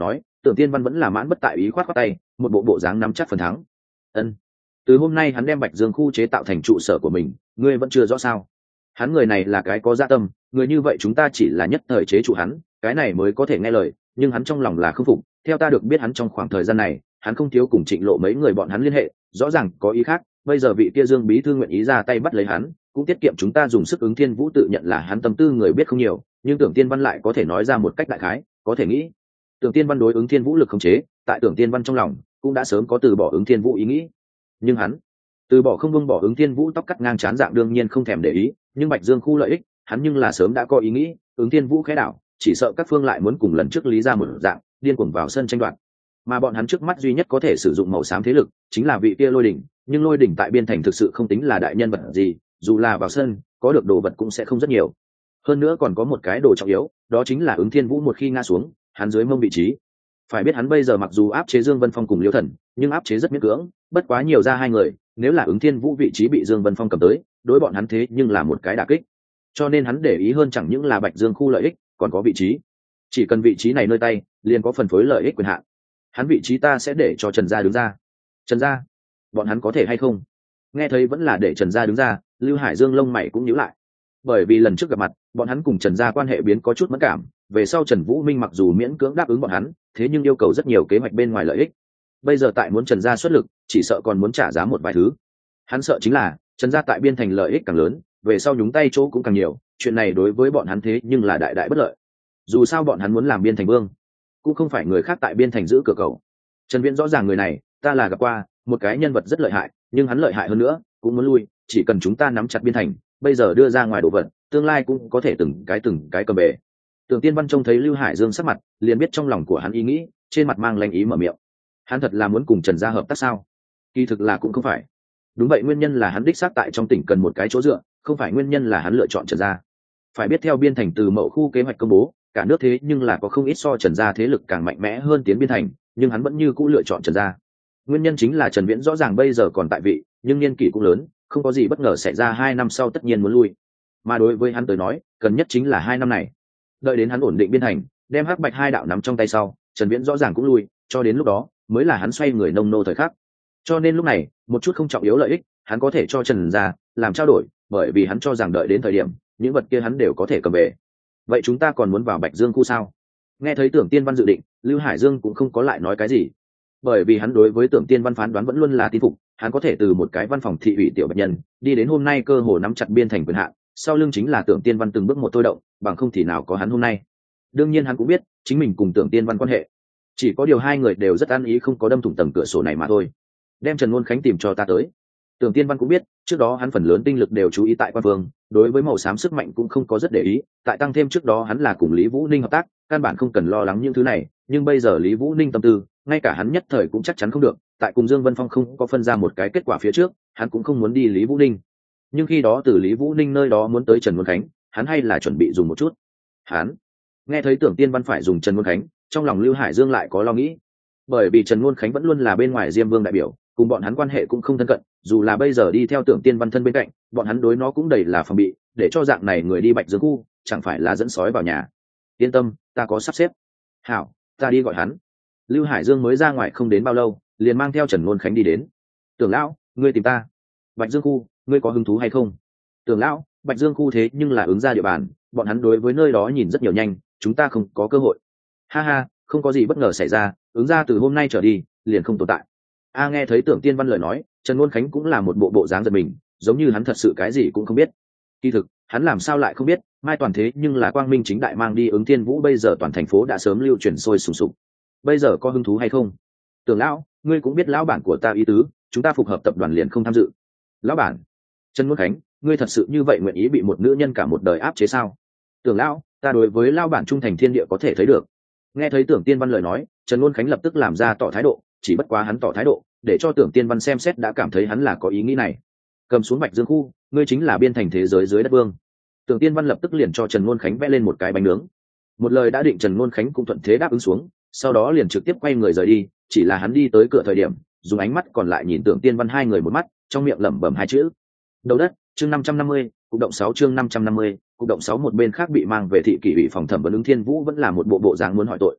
Tưởng Tiên Văn vẫn là mãn bất tại ý, khoát khoát tay, một bộ bộ dáng nắm chắc phần thắng. Ân, từ hôm nay hắn đem Bạch Dương khu chế tạo thành trụ sở của mình, ngươi vẫn chưa rõ sao? Hắn người này là cái có dạ tâm, người như vậy chúng ta chỉ là nhất thời chế trụ hắn, cái này mới có thể nghe lời, nhưng hắn trong lòng là không phục. Theo ta được biết hắn trong khoảng thời gian này, hắn không thiếu cùng Trịnh Lộ mấy người bọn hắn liên hệ, rõ ràng có ý khác. Bây giờ vị kia Dương bí thư nguyện ý ra tay bắt lấy hắn, cũng tiết kiệm chúng ta dùng sức. Ứng Thiên Vũ tự nhận là hắn tâm tư người biết không nhiều, nhưng Tưởng Tiên Văn lại có thể nói ra một cách đại khái, có thể nghĩ. Tưởng Tiên Văn đối Ứng Thiên Vũ lực khống chế, tại Tưởng Tiên Văn trong lòng cũng đã sớm có từ bỏ Ứng Thiên Vũ ý nghĩ, nhưng hắn từ bỏ không buông bỏ. Ứng Thiên Vũ tóc cắt ngang trán dạng đương nhiên không thèm để ý, nhưng Bạch Dương khu lợi ích, hắn nhưng là sớm đã có ý nghĩ. Ứng Thiên Vũ khẽ đảo, chỉ sợ các phương lại muốn cùng lần trước Lý ra một dạng, điên cuồng vào sân tranh đoạt. Mà bọn hắn trước mắt duy nhất có thể sử dụng màu xám thế lực chính là vị kia Lôi Đỉnh, nhưng Lôi Đỉnh tại biên thành thực sự không tính là đại nhân vật gì, dù là vào sân có được đồ vật cũng sẽ không rất nhiều. Hơn nữa còn có một cái đồ trọng yếu, đó chính là Ứng Thiên Vũ một khi ngã xuống, hắn dưới mông vị trí. Phải biết hắn bây giờ mặc dù áp chế Dương Vân Phong cùng Liêu Thần, nhưng áp chế rất miễn cưỡng, bất quá nhiều ra hai người, nếu là Ứng Thiên Vũ vị trí bị Dương Vân Phong cầm tới, đối bọn hắn thế nhưng là một cái đả kích. Cho nên hắn để ý hơn chẳng những là Bạch Dương khu lợi ích, còn có vị trí. Chỉ cần vị trí này nơi tay, liền có phần phối lợi ích quyền hạn. Hắn vị trí ta sẽ để cho Trần gia đứng ra. Trần gia, bọn hắn có thể hay không? Nghe thấy vẫn là để Trần gia đứng ra, Lưu Hải Dương lông mày cũng nhíu lại. Bởi vì lần trước gặp mặt, bọn hắn cùng Trần gia quan hệ biến có chút mẫn cảm, về sau Trần Vũ Minh mặc dù miễn cưỡng đáp ứng bọn hắn, thế nhưng yêu cầu rất nhiều kế hoạch bên ngoài lợi ích. Bây giờ tại muốn Trần gia xuất lực, chỉ sợ còn muốn trả giá một vài thứ. Hắn sợ chính là Trần gia tại biên thành lợi ích càng lớn, về sau nhúng tay chỗ cũng càng nhiều, chuyện này đối với bọn hắn thế nhưng là đại đại bất lợi. Dù sao bọn hắn muốn làm biên thành vương, cũng không phải người khác tại biên thành giữ cửa cầu. Trần Viễn rõ ràng người này, ta là gặp qua, một cái nhân vật rất lợi hại, nhưng hắn lợi hại hơn nữa, cũng muốn lui, chỉ cần chúng ta nắm chặt biên thành, bây giờ đưa ra ngoài đồ vật, tương lai cũng có thể từng cái từng cái cầm bể. Tưởng Tiên Văn trông thấy Lưu Hải Dương sắc mặt, liền biết trong lòng của hắn ý nghĩ, trên mặt mang lanh ý mở miệng. Hắn thật là muốn cùng Trần gia hợp tác sao? Kỳ thực là cũng không phải. Đúng vậy, nguyên nhân là hắn đích xác tại trong tỉnh cần một cái chỗ dựa, không phải nguyên nhân là hắn lựa chọn Trần gia. Phải biết theo biên thành từ mậu khu kế hoạch công bố, cả nước thế nhưng là có không ít so Trần gia thế lực càng mạnh mẽ hơn tiến biên thành, nhưng hắn vẫn như cũ lựa chọn Trần gia. Nguyên nhân chính là Trần Viễn rõ ràng bây giờ còn tại vị, nhưng niên kỷ cũng lớn, không có gì bất ngờ xảy ra hai năm sau tất nhiên muốn lui. Mà đối với hắn tới nói, cần nhất chính là hai năm này. Đợi đến hắn ổn định biên thành, đem Hắc Bạch hai đạo nắm trong tay sau, Trần Viễn rõ ràng cũng lui, cho đến lúc đó mới là hắn xoay người nông nô thời khắc. Cho nên lúc này, một chút không trọng yếu lợi ích, hắn có thể cho Trần gia làm trao đổi, bởi vì hắn cho rằng đợi đến thời điểm, những vật kia hắn đều có thể cầm về. Vậy chúng ta còn muốn vào Bạch Dương khu sao? Nghe thấy Tưởng Tiên Văn dự định, Lưu Hải Dương cũng không có lại nói cái gì, bởi vì hắn đối với Tưởng Tiên Văn phán đoán vẫn luôn là tin phục. Hắn có thể từ một cái văn phòng thị ủy tiểu bạch nhân đi đến hôm nay cơ hồ nắm chặt biên thành quyền hạn, sau lưng chính là Tưởng Tiên Văn từng bước một thôi động, bằng không thì nào có hắn hôm nay. Đương nhiên hắn cũng biết chính mình cùng Tưởng Tiên Văn quan hệ, chỉ có điều hai người đều rất ăn ý, không có đâm thủng tầng cửa sổ này mà thôi. Đem Trần Luân Khánh tìm cho ta tới. Tưởng Tiên Văn cũng biết, trước đó hắn phần lớn tinh lực đều chú ý tại quan vương, đối với màu xám sức mạnh cũng không có rất để ý, tại tăng thêm trước đó hắn là cùng Lý Vũ Ninh hợp tác, căn bản không cần lo lắng những thứ này, nhưng bây giờ Lý Vũ Ninh tâm tư, ngay cả hắn nhất thời cũng chắc chắn không được, tại cùng Dương Vân Phong không có phân ra một cái kết quả phía trước, hắn cũng không muốn đi Lý Vũ Ninh. Nhưng khi đó từ Lý Vũ Ninh nơi đó muốn tới Trần Luân Khánh, hắn hay là chuẩn bị dùng một chút. Hắn nghe thấy Tưởng Tiên Văn phải dùng Trần Luân Khánh, trong lòng Lưu Hải Dương lại có lo nghĩ, bởi vì Trần Luân Khánh vẫn luôn là bên ngoài Diêm Vương đại biểu, cùng bọn hắn quan hệ cũng không thân cận, dù là bây giờ đi theo Tưởng Tiên Văn thân bên cạnh, bọn hắn đối nó cũng đầy là phòng bị, để cho dạng này người đi Bạch Dương khu, chẳng phải là dẫn sói vào nhà. Yên tâm, ta có sắp xếp. Hảo, ta đi gọi hắn. Lưu Hải Dương mới ra ngoài không đến bao lâu, liền mang theo Trần Luân Khánh đi đến. Tưởng lão, ngươi tìm ta. Bạch Dương khu, ngươi có hứng thú hay không? Tưởng lão, Bạch Dương khu thế nhưng là ứng ra địa bàn, bọn hắn đối với nơi đó nhìn rất nhiều nhanh, chúng ta không có cơ hội. Ha ha, không có gì bất ngờ xảy ra, ứng ra từ hôm nay trở đi, liền không tồn tại. A nghe thấy Tưởng Tiên Văn lời nói, Trần Luân Khánh cũng là một bộ bộ dáng giật mình, giống như hắn thật sự cái gì cũng không biết. Kỳ thực, hắn làm sao lại không biết, Mai Toàn thế nhưng là quang minh chính đại mang đi Ứng Thiên Vũ, bây giờ toàn thành phố đã sớm lưu truyền sôi sùng sục. Bây giờ có hứng thú hay không? Tưởng lão, ngươi cũng biết lão bản của ta ý tứ, chúng ta phục hợp tập đoàn liền không tham dự. Lão bản? Trần Luân Khánh, ngươi thật sự như vậy nguyện ý bị một nữ nhân cả một đời áp chế sao? Tưởng lão, ta đối với lão bản trung thành thiên địa có thể thấy được. Nghe thấy Tưởng Tiên Văn lời nói, Trần Luân Khánh lập tức làm ra tỏ thái độ, chỉ bất quá hắn tỏ thái độ, để cho Tưởng Tiên Văn xem xét đã cảm thấy hắn là có ý nghĩ này. Cầm xuống Bạch Dương khu, ngươi chính là biên thành thế giới dưới đất vương. Tưởng Tiên Văn lập tức liền cho Trần Luân Khánh vẽ lên một cái bánh nướng. Một lời đã định, Trần Luân Khánh cũng thuận thế đáp ứng xuống, sau đó liền trực tiếp quay người rời đi. Chỉ là hắn đi tới cửa thời điểm, dùng ánh mắt còn lại nhìn Tưởng Tiên Văn hai người một mắt, trong miệng lẩm bẩm hai chữ: đầu đất. Chương năm trăm năm mươi, cục động sáu chương năm trăm năm mươi, cục động sáu. Một bên khác bị mang về thị kỷ ủy phòng thẩm vấn Ứng Thiên Vũ vẫn là một bộ bộ dáng muốn hỏi tội.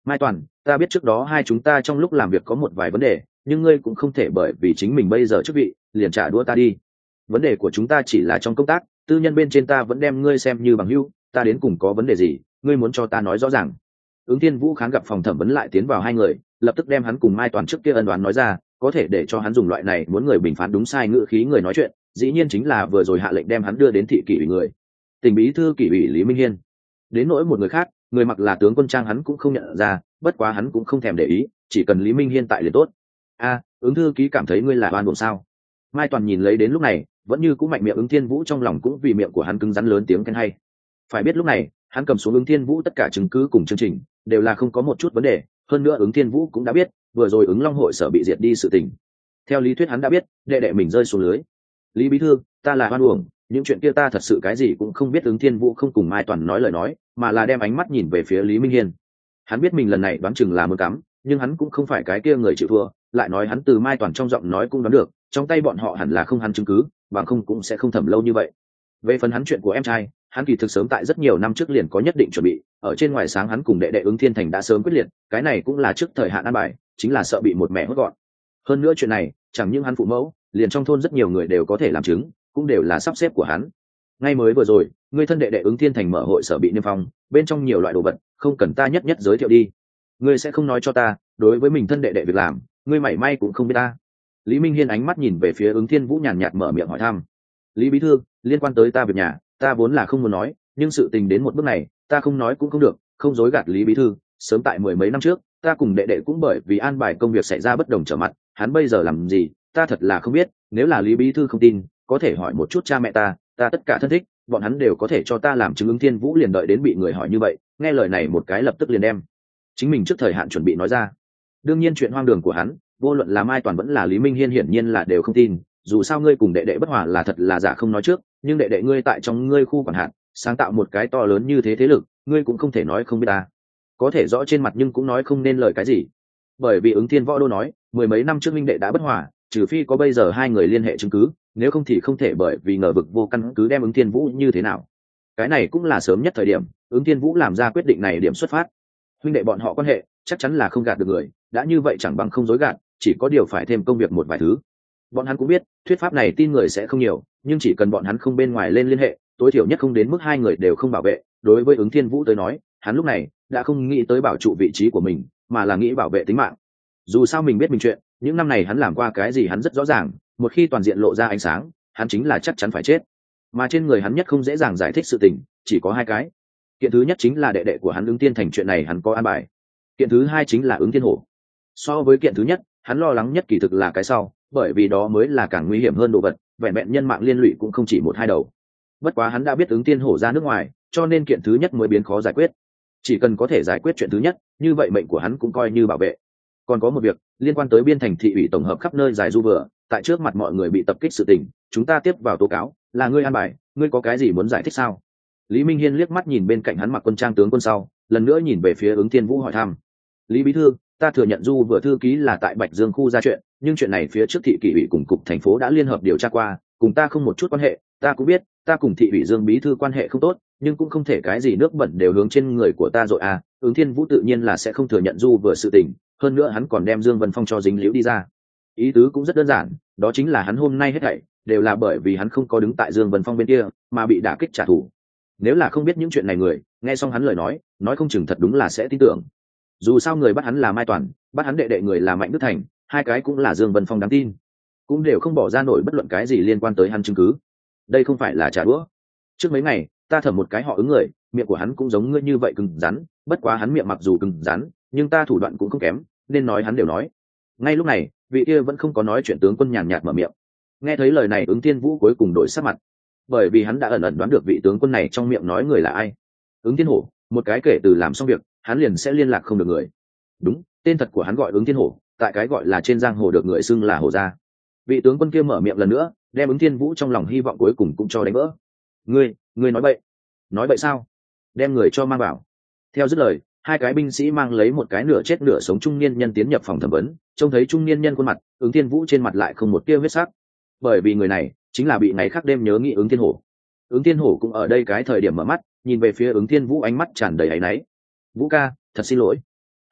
Mai Toàn, ta biết trước đó hai chúng ta trong lúc làm việc có một vài vấn đề, nhưng ngươi cũng không thể bởi vì chính mình bây giờ chức vị liền trả đũa ta đi. Vấn đề của chúng ta chỉ là trong công tác, tư nhân bên trên ta vẫn đem ngươi xem như bằng hữu, ta đến cùng có vấn đề gì, ngươi muốn cho ta nói rõ ràng. Ứng Thiên Vũ kháng gặp phòng thẩm vấn lại tiến vào hai người, lập tức đem hắn cùng Mai Toàn trước kia ân đoán nói ra, có thể để cho hắn dùng loại này muốn người bình phán đúng sai ngữ khí người nói chuyện, dĩ nhiên chính là vừa rồi hạ lệnh đem hắn đưa đến thị kỷ ủy người. Tỉnh bí thư kỷ ủy Lý Minh Hiên. Đến nỗi một người khác, người mặc là tướng quân trang hắn cũng không nhận ra, bất quá hắn cũng không thèm để ý, chỉ cần Lý Minh Hiên tại liền tốt. A, ứng thư ký cảm thấy ngươi là oan uổng sao? Mai Toàn nhìn lấy đến lúc này, vẫn như cũng mạnh miệng Ứng Thiên Vũ trong lòng cũng vì miệng của hắn cứng rắn lớn tiếng khen hay. Phải biết lúc này, hắn cầm xuống Ứng Thiên Vũ tất cả chứng cứ cùng chương trình, đều là không có một chút vấn đề, hơn nữa Ứng Thiên Vũ cũng đã biết, vừa rồi Ứng Long hội sở bị diệt đi sự tình. Theo lý thuyết hắn đã biết, đệ đệ mình rơi xuống lưới. Lý bí thư, ta là oan uổng, những chuyện kia ta thật sự cái gì cũng không biết. Ứng Thiên Vũ không cùng Mai Toàn nói lời nói, mà là đem ánh mắt nhìn về phía Lý Minh Hiên. Hắn biết mình lần này đoán chừng là mưa cắm, nhưng hắn cũng không phải cái kia người chịu thua, lại nói hắn từ Mai Toàn trong giọng nói cũng đoán được, trong tay bọn họ hẳn là không hắn chứng cứ, bằng không cũng sẽ không thẩm lâu như vậy. Về phần hắn chuyện của em trai, hắn kỳ thực sớm tại rất nhiều năm trước liền có nhất định chuẩn bị, ở trên ngoài sáng hắn cùng đệ đệ Ứng Thiên Thành đã sớm quyết liệt, cái này cũng là trước thời hạn an bài, chính là sợ bị một mẹ hốt gọn. Hơn nữa chuyện này, chẳng những hắn phụ mẫu, liền trong thôn rất nhiều người đều có thể làm chứng, cũng đều là sắp xếp của hắn. Ngay mới vừa rồi, người thân đệ đệ Ứng Thiên Thành mở hội sở bị niêm phong, bên trong nhiều loại đồ vật, không cần ta nhất nhất giới thiệu đi. Ngươi sẽ không nói cho ta, đối với mình thân đệ đệ việc làm, ngươi mảy may cũng không biết ta. Lý Minh Hiên ánh mắt nhìn về phía Ứng Thiên Vũ nhàn nhạt mở miệng hỏi thăm. Lý bí thư, liên quan tới ta việc nhà, ta vốn là không muốn nói, nhưng sự tình đến một bước này, ta không nói cũng không được, không dối gạt Lý bí thư. Sớm tại mười mấy năm trước, ta cùng đệ đệ cũng bởi vì an bài công việc xảy ra bất đồng trở mặt, hắn bây giờ làm gì, ta thật là không biết. Nếu là Lý bí thư không tin, có thể hỏi một chút cha mẹ ta, ta tất cả thân thích, bọn hắn đều có thể cho ta làm chứng. Ứng Thiên Vũ liền đợi đến bị người hỏi như vậy, nghe lời này một cái lập tức liền đem chính mình trước thời hạn chuẩn bị nói ra. Đương nhiên chuyện hoang đường của hắn, vô luận là Mai Toàn vẫn là Lý Minh Hiên hiển nhiên là đều không tin. Dù sao ngươi cùng đệ đệ bất hòa là thật là giả không nói trước, nhưng đệ đệ ngươi tại trong ngươi khu quản hạt sáng tạo một cái to lớn như thế thế lực, ngươi cũng không thể nói không biết ta. Có thể rõ trên mặt nhưng cũng nói không nên lời cái gì, bởi vì Ứng Thiên Võ Đô nói mười mấy năm trước minh đệ đã bất hòa, trừ phi có bây giờ hai người liên hệ chứng cứ, nếu không thì không thể bởi vì ngờ vực vô căn cứ đem Ứng Thiên Vũ như thế nào. Cái này cũng là sớm nhất thời điểm Ứng Thiên Vũ làm ra quyết định này điểm xuất phát. Huynh đệ bọn họ quan hệ chắc chắn là không gạt được người, đã như vậy chẳng bằng không dối gạt, chỉ có điều phải thêm công việc một vài thứ. Bọn hắn cũng biết thuyết pháp này tin người sẽ không nhiều, nhưng chỉ cần bọn hắn không bên ngoài lên liên hệ, tối thiểu nhất không đến mức hai người đều không bảo vệ. Đối với Ứng Thiên Vũ tới nói, hắn lúc này đã không nghĩ tới bảo trụ vị trí của mình, mà là nghĩ bảo vệ tính mạng. Dù sao mình biết mình chuyện, những năm này hắn làm qua cái gì hắn rất rõ ràng, một khi toàn diện lộ ra ánh sáng, hắn chính là chắc chắn phải chết. Mà trên người hắn nhất không dễ dàng giải thích sự tình, chỉ có hai cái. Kiện thứ nhất chính là đệ đệ của hắn Ứng Tiên Thành, chuyện này hắn có an bài. Kiện thứ hai chính là Ứng Thiên Hổ. So với kiện thứ nhất, hắn lo lắng nhất kỳ thực là cái sau, bởi vì đó mới là càng nguy hiểm hơn đồ vật, vẹn vẹn nhân mạng liên lụy cũng không chỉ một hai đầu. Bất quá hắn đã biết Ứng Tiên Hổ ra nước ngoài, cho nên kiện thứ nhất mới biến khó giải quyết. Chỉ cần có thể giải quyết chuyện thứ nhất, như vậy mệnh của hắn cũng coi như bảo vệ. Còn có một việc liên quan tới Biên Thành thị ủy tổng hợp khắp nơi giải du vừa, tại trước mặt mọi người bị tập kích sự tình, chúng ta tiếp vào tố cáo, là ngươi an bài, ngươi có cái gì muốn giải thích sao? Lý Minh Hiên liếc mắt nhìn bên cạnh hắn mặc quân trang tướng quân sau, lần nữa nhìn về phía Ứng Thiên Vũ hỏi thăm. Lý bí thư, ta thừa nhận du vừa thư ký là tại Bạch Dương khu ra chuyện, nhưng chuyện này phía trước thị kỷ ủy cùng cục thành phố đã liên hợp điều tra qua, cùng ta không một chút quan hệ. Ta cũng biết ta cùng thị ủy Dương bí thư quan hệ không tốt, nhưng cũng không thể cái gì nước bẩn đều hướng trên người của ta rồi à. Ứng Thiên Vũ tự nhiên là sẽ không thừa nhận du vừa sự tình, hơn nữa hắn còn đem Dương Vân Phong cho dính liễu đi ra. Ý tứ cũng rất đơn giản, đó chính là hắn hôm nay hết thảy đều là bởi vì hắn không có đứng tại Dương Vân Phong bên kia, mà bị đả kích trả thù. Nếu là không biết những chuyện này người, nghe xong hắn lời nói, nói không chừng thật đúng là sẽ tin tưởng. Dù sao người bắt hắn là Mai Toàn, bắt hắn đệ đệ người là Mạnh Đức Thành, hai cái cũng là Dương Vân Phong đáng tin, cũng đều không bỏ ra nổi bất luận cái gì liên quan tới hắn chứng cứ. Đây không phải là trả đũa. Trước mấy ngày ta thẩm một cái họ Ứng người, miệng của hắn cũng giống ngươi như vậy cứng rắn, bất quá hắn miệng mặc dù cứng rắn, nhưng ta thủ đoạn cũng không kém, nên nói hắn đều nói. Ngay lúc này vị kia vẫn không có nói chuyện tướng quân nhàn nhạt mở miệng. Nghe thấy lời này Ứng Thiên Vũ cuối cùng đổi sắc mặt, bởi vì hắn đã ẩn ẩn đoán được vị tướng quân này trong miệng nói người là ai. Ứng Thiên Hổ, một cái kể từ làm xong việc hắn liền sẽ liên lạc không được người. Đúng, tên thật của hắn gọi Ứng Thiên Hổ, tại cái gọi là trên giang hồ được người xưng là Hổ gia. Vị tướng quân kia mở miệng lần nữa, đem Ứng Thiên Vũ trong lòng hy vọng cuối cùng cũng cho đánh vỡ. Ngươi, ngươi nói bậy. Nói bậy sao? Đem người cho mang vào. Theo dứt lời, hai cái binh sĩ mang lấy một cái nửa chết nửa sống trung niên nhân tiến nhập phòng thẩm vấn. Trông thấy trung niên nhân khuôn mặt, Ứng Thiên Vũ trên mặt lại không một tia huyết sắc, bởi vì người này chính là bị ngày khác đêm nhớ nghĩ Ứng Thiên Hổ. Ứng Thiên Hổ cũng ở đây cái thời điểm mở mắt, nhìn về phía Ứng Thiên Vũ, ánh mắt tràn đầy áy náy. Vũ ca, thật xin lỗi.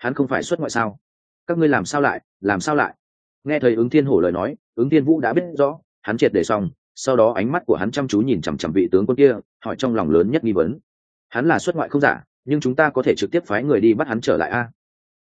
Hắn không phải xuất ngoại sao? Các ngươi làm sao lại làm sao lại? Nghe thấy ứng thiên hổ lời nói, ứng thiên vũ đã biết rõ hắn triệt để xong. Sau đó ánh mắt của hắn chăm chú nhìn chằm chằm vị tướng quân kia, hỏi trong lòng lớn nhất nghi vấn. Hắn là xuất ngoại không giả, nhưng chúng ta có thể trực tiếp phái người đi bắt hắn trở lại a?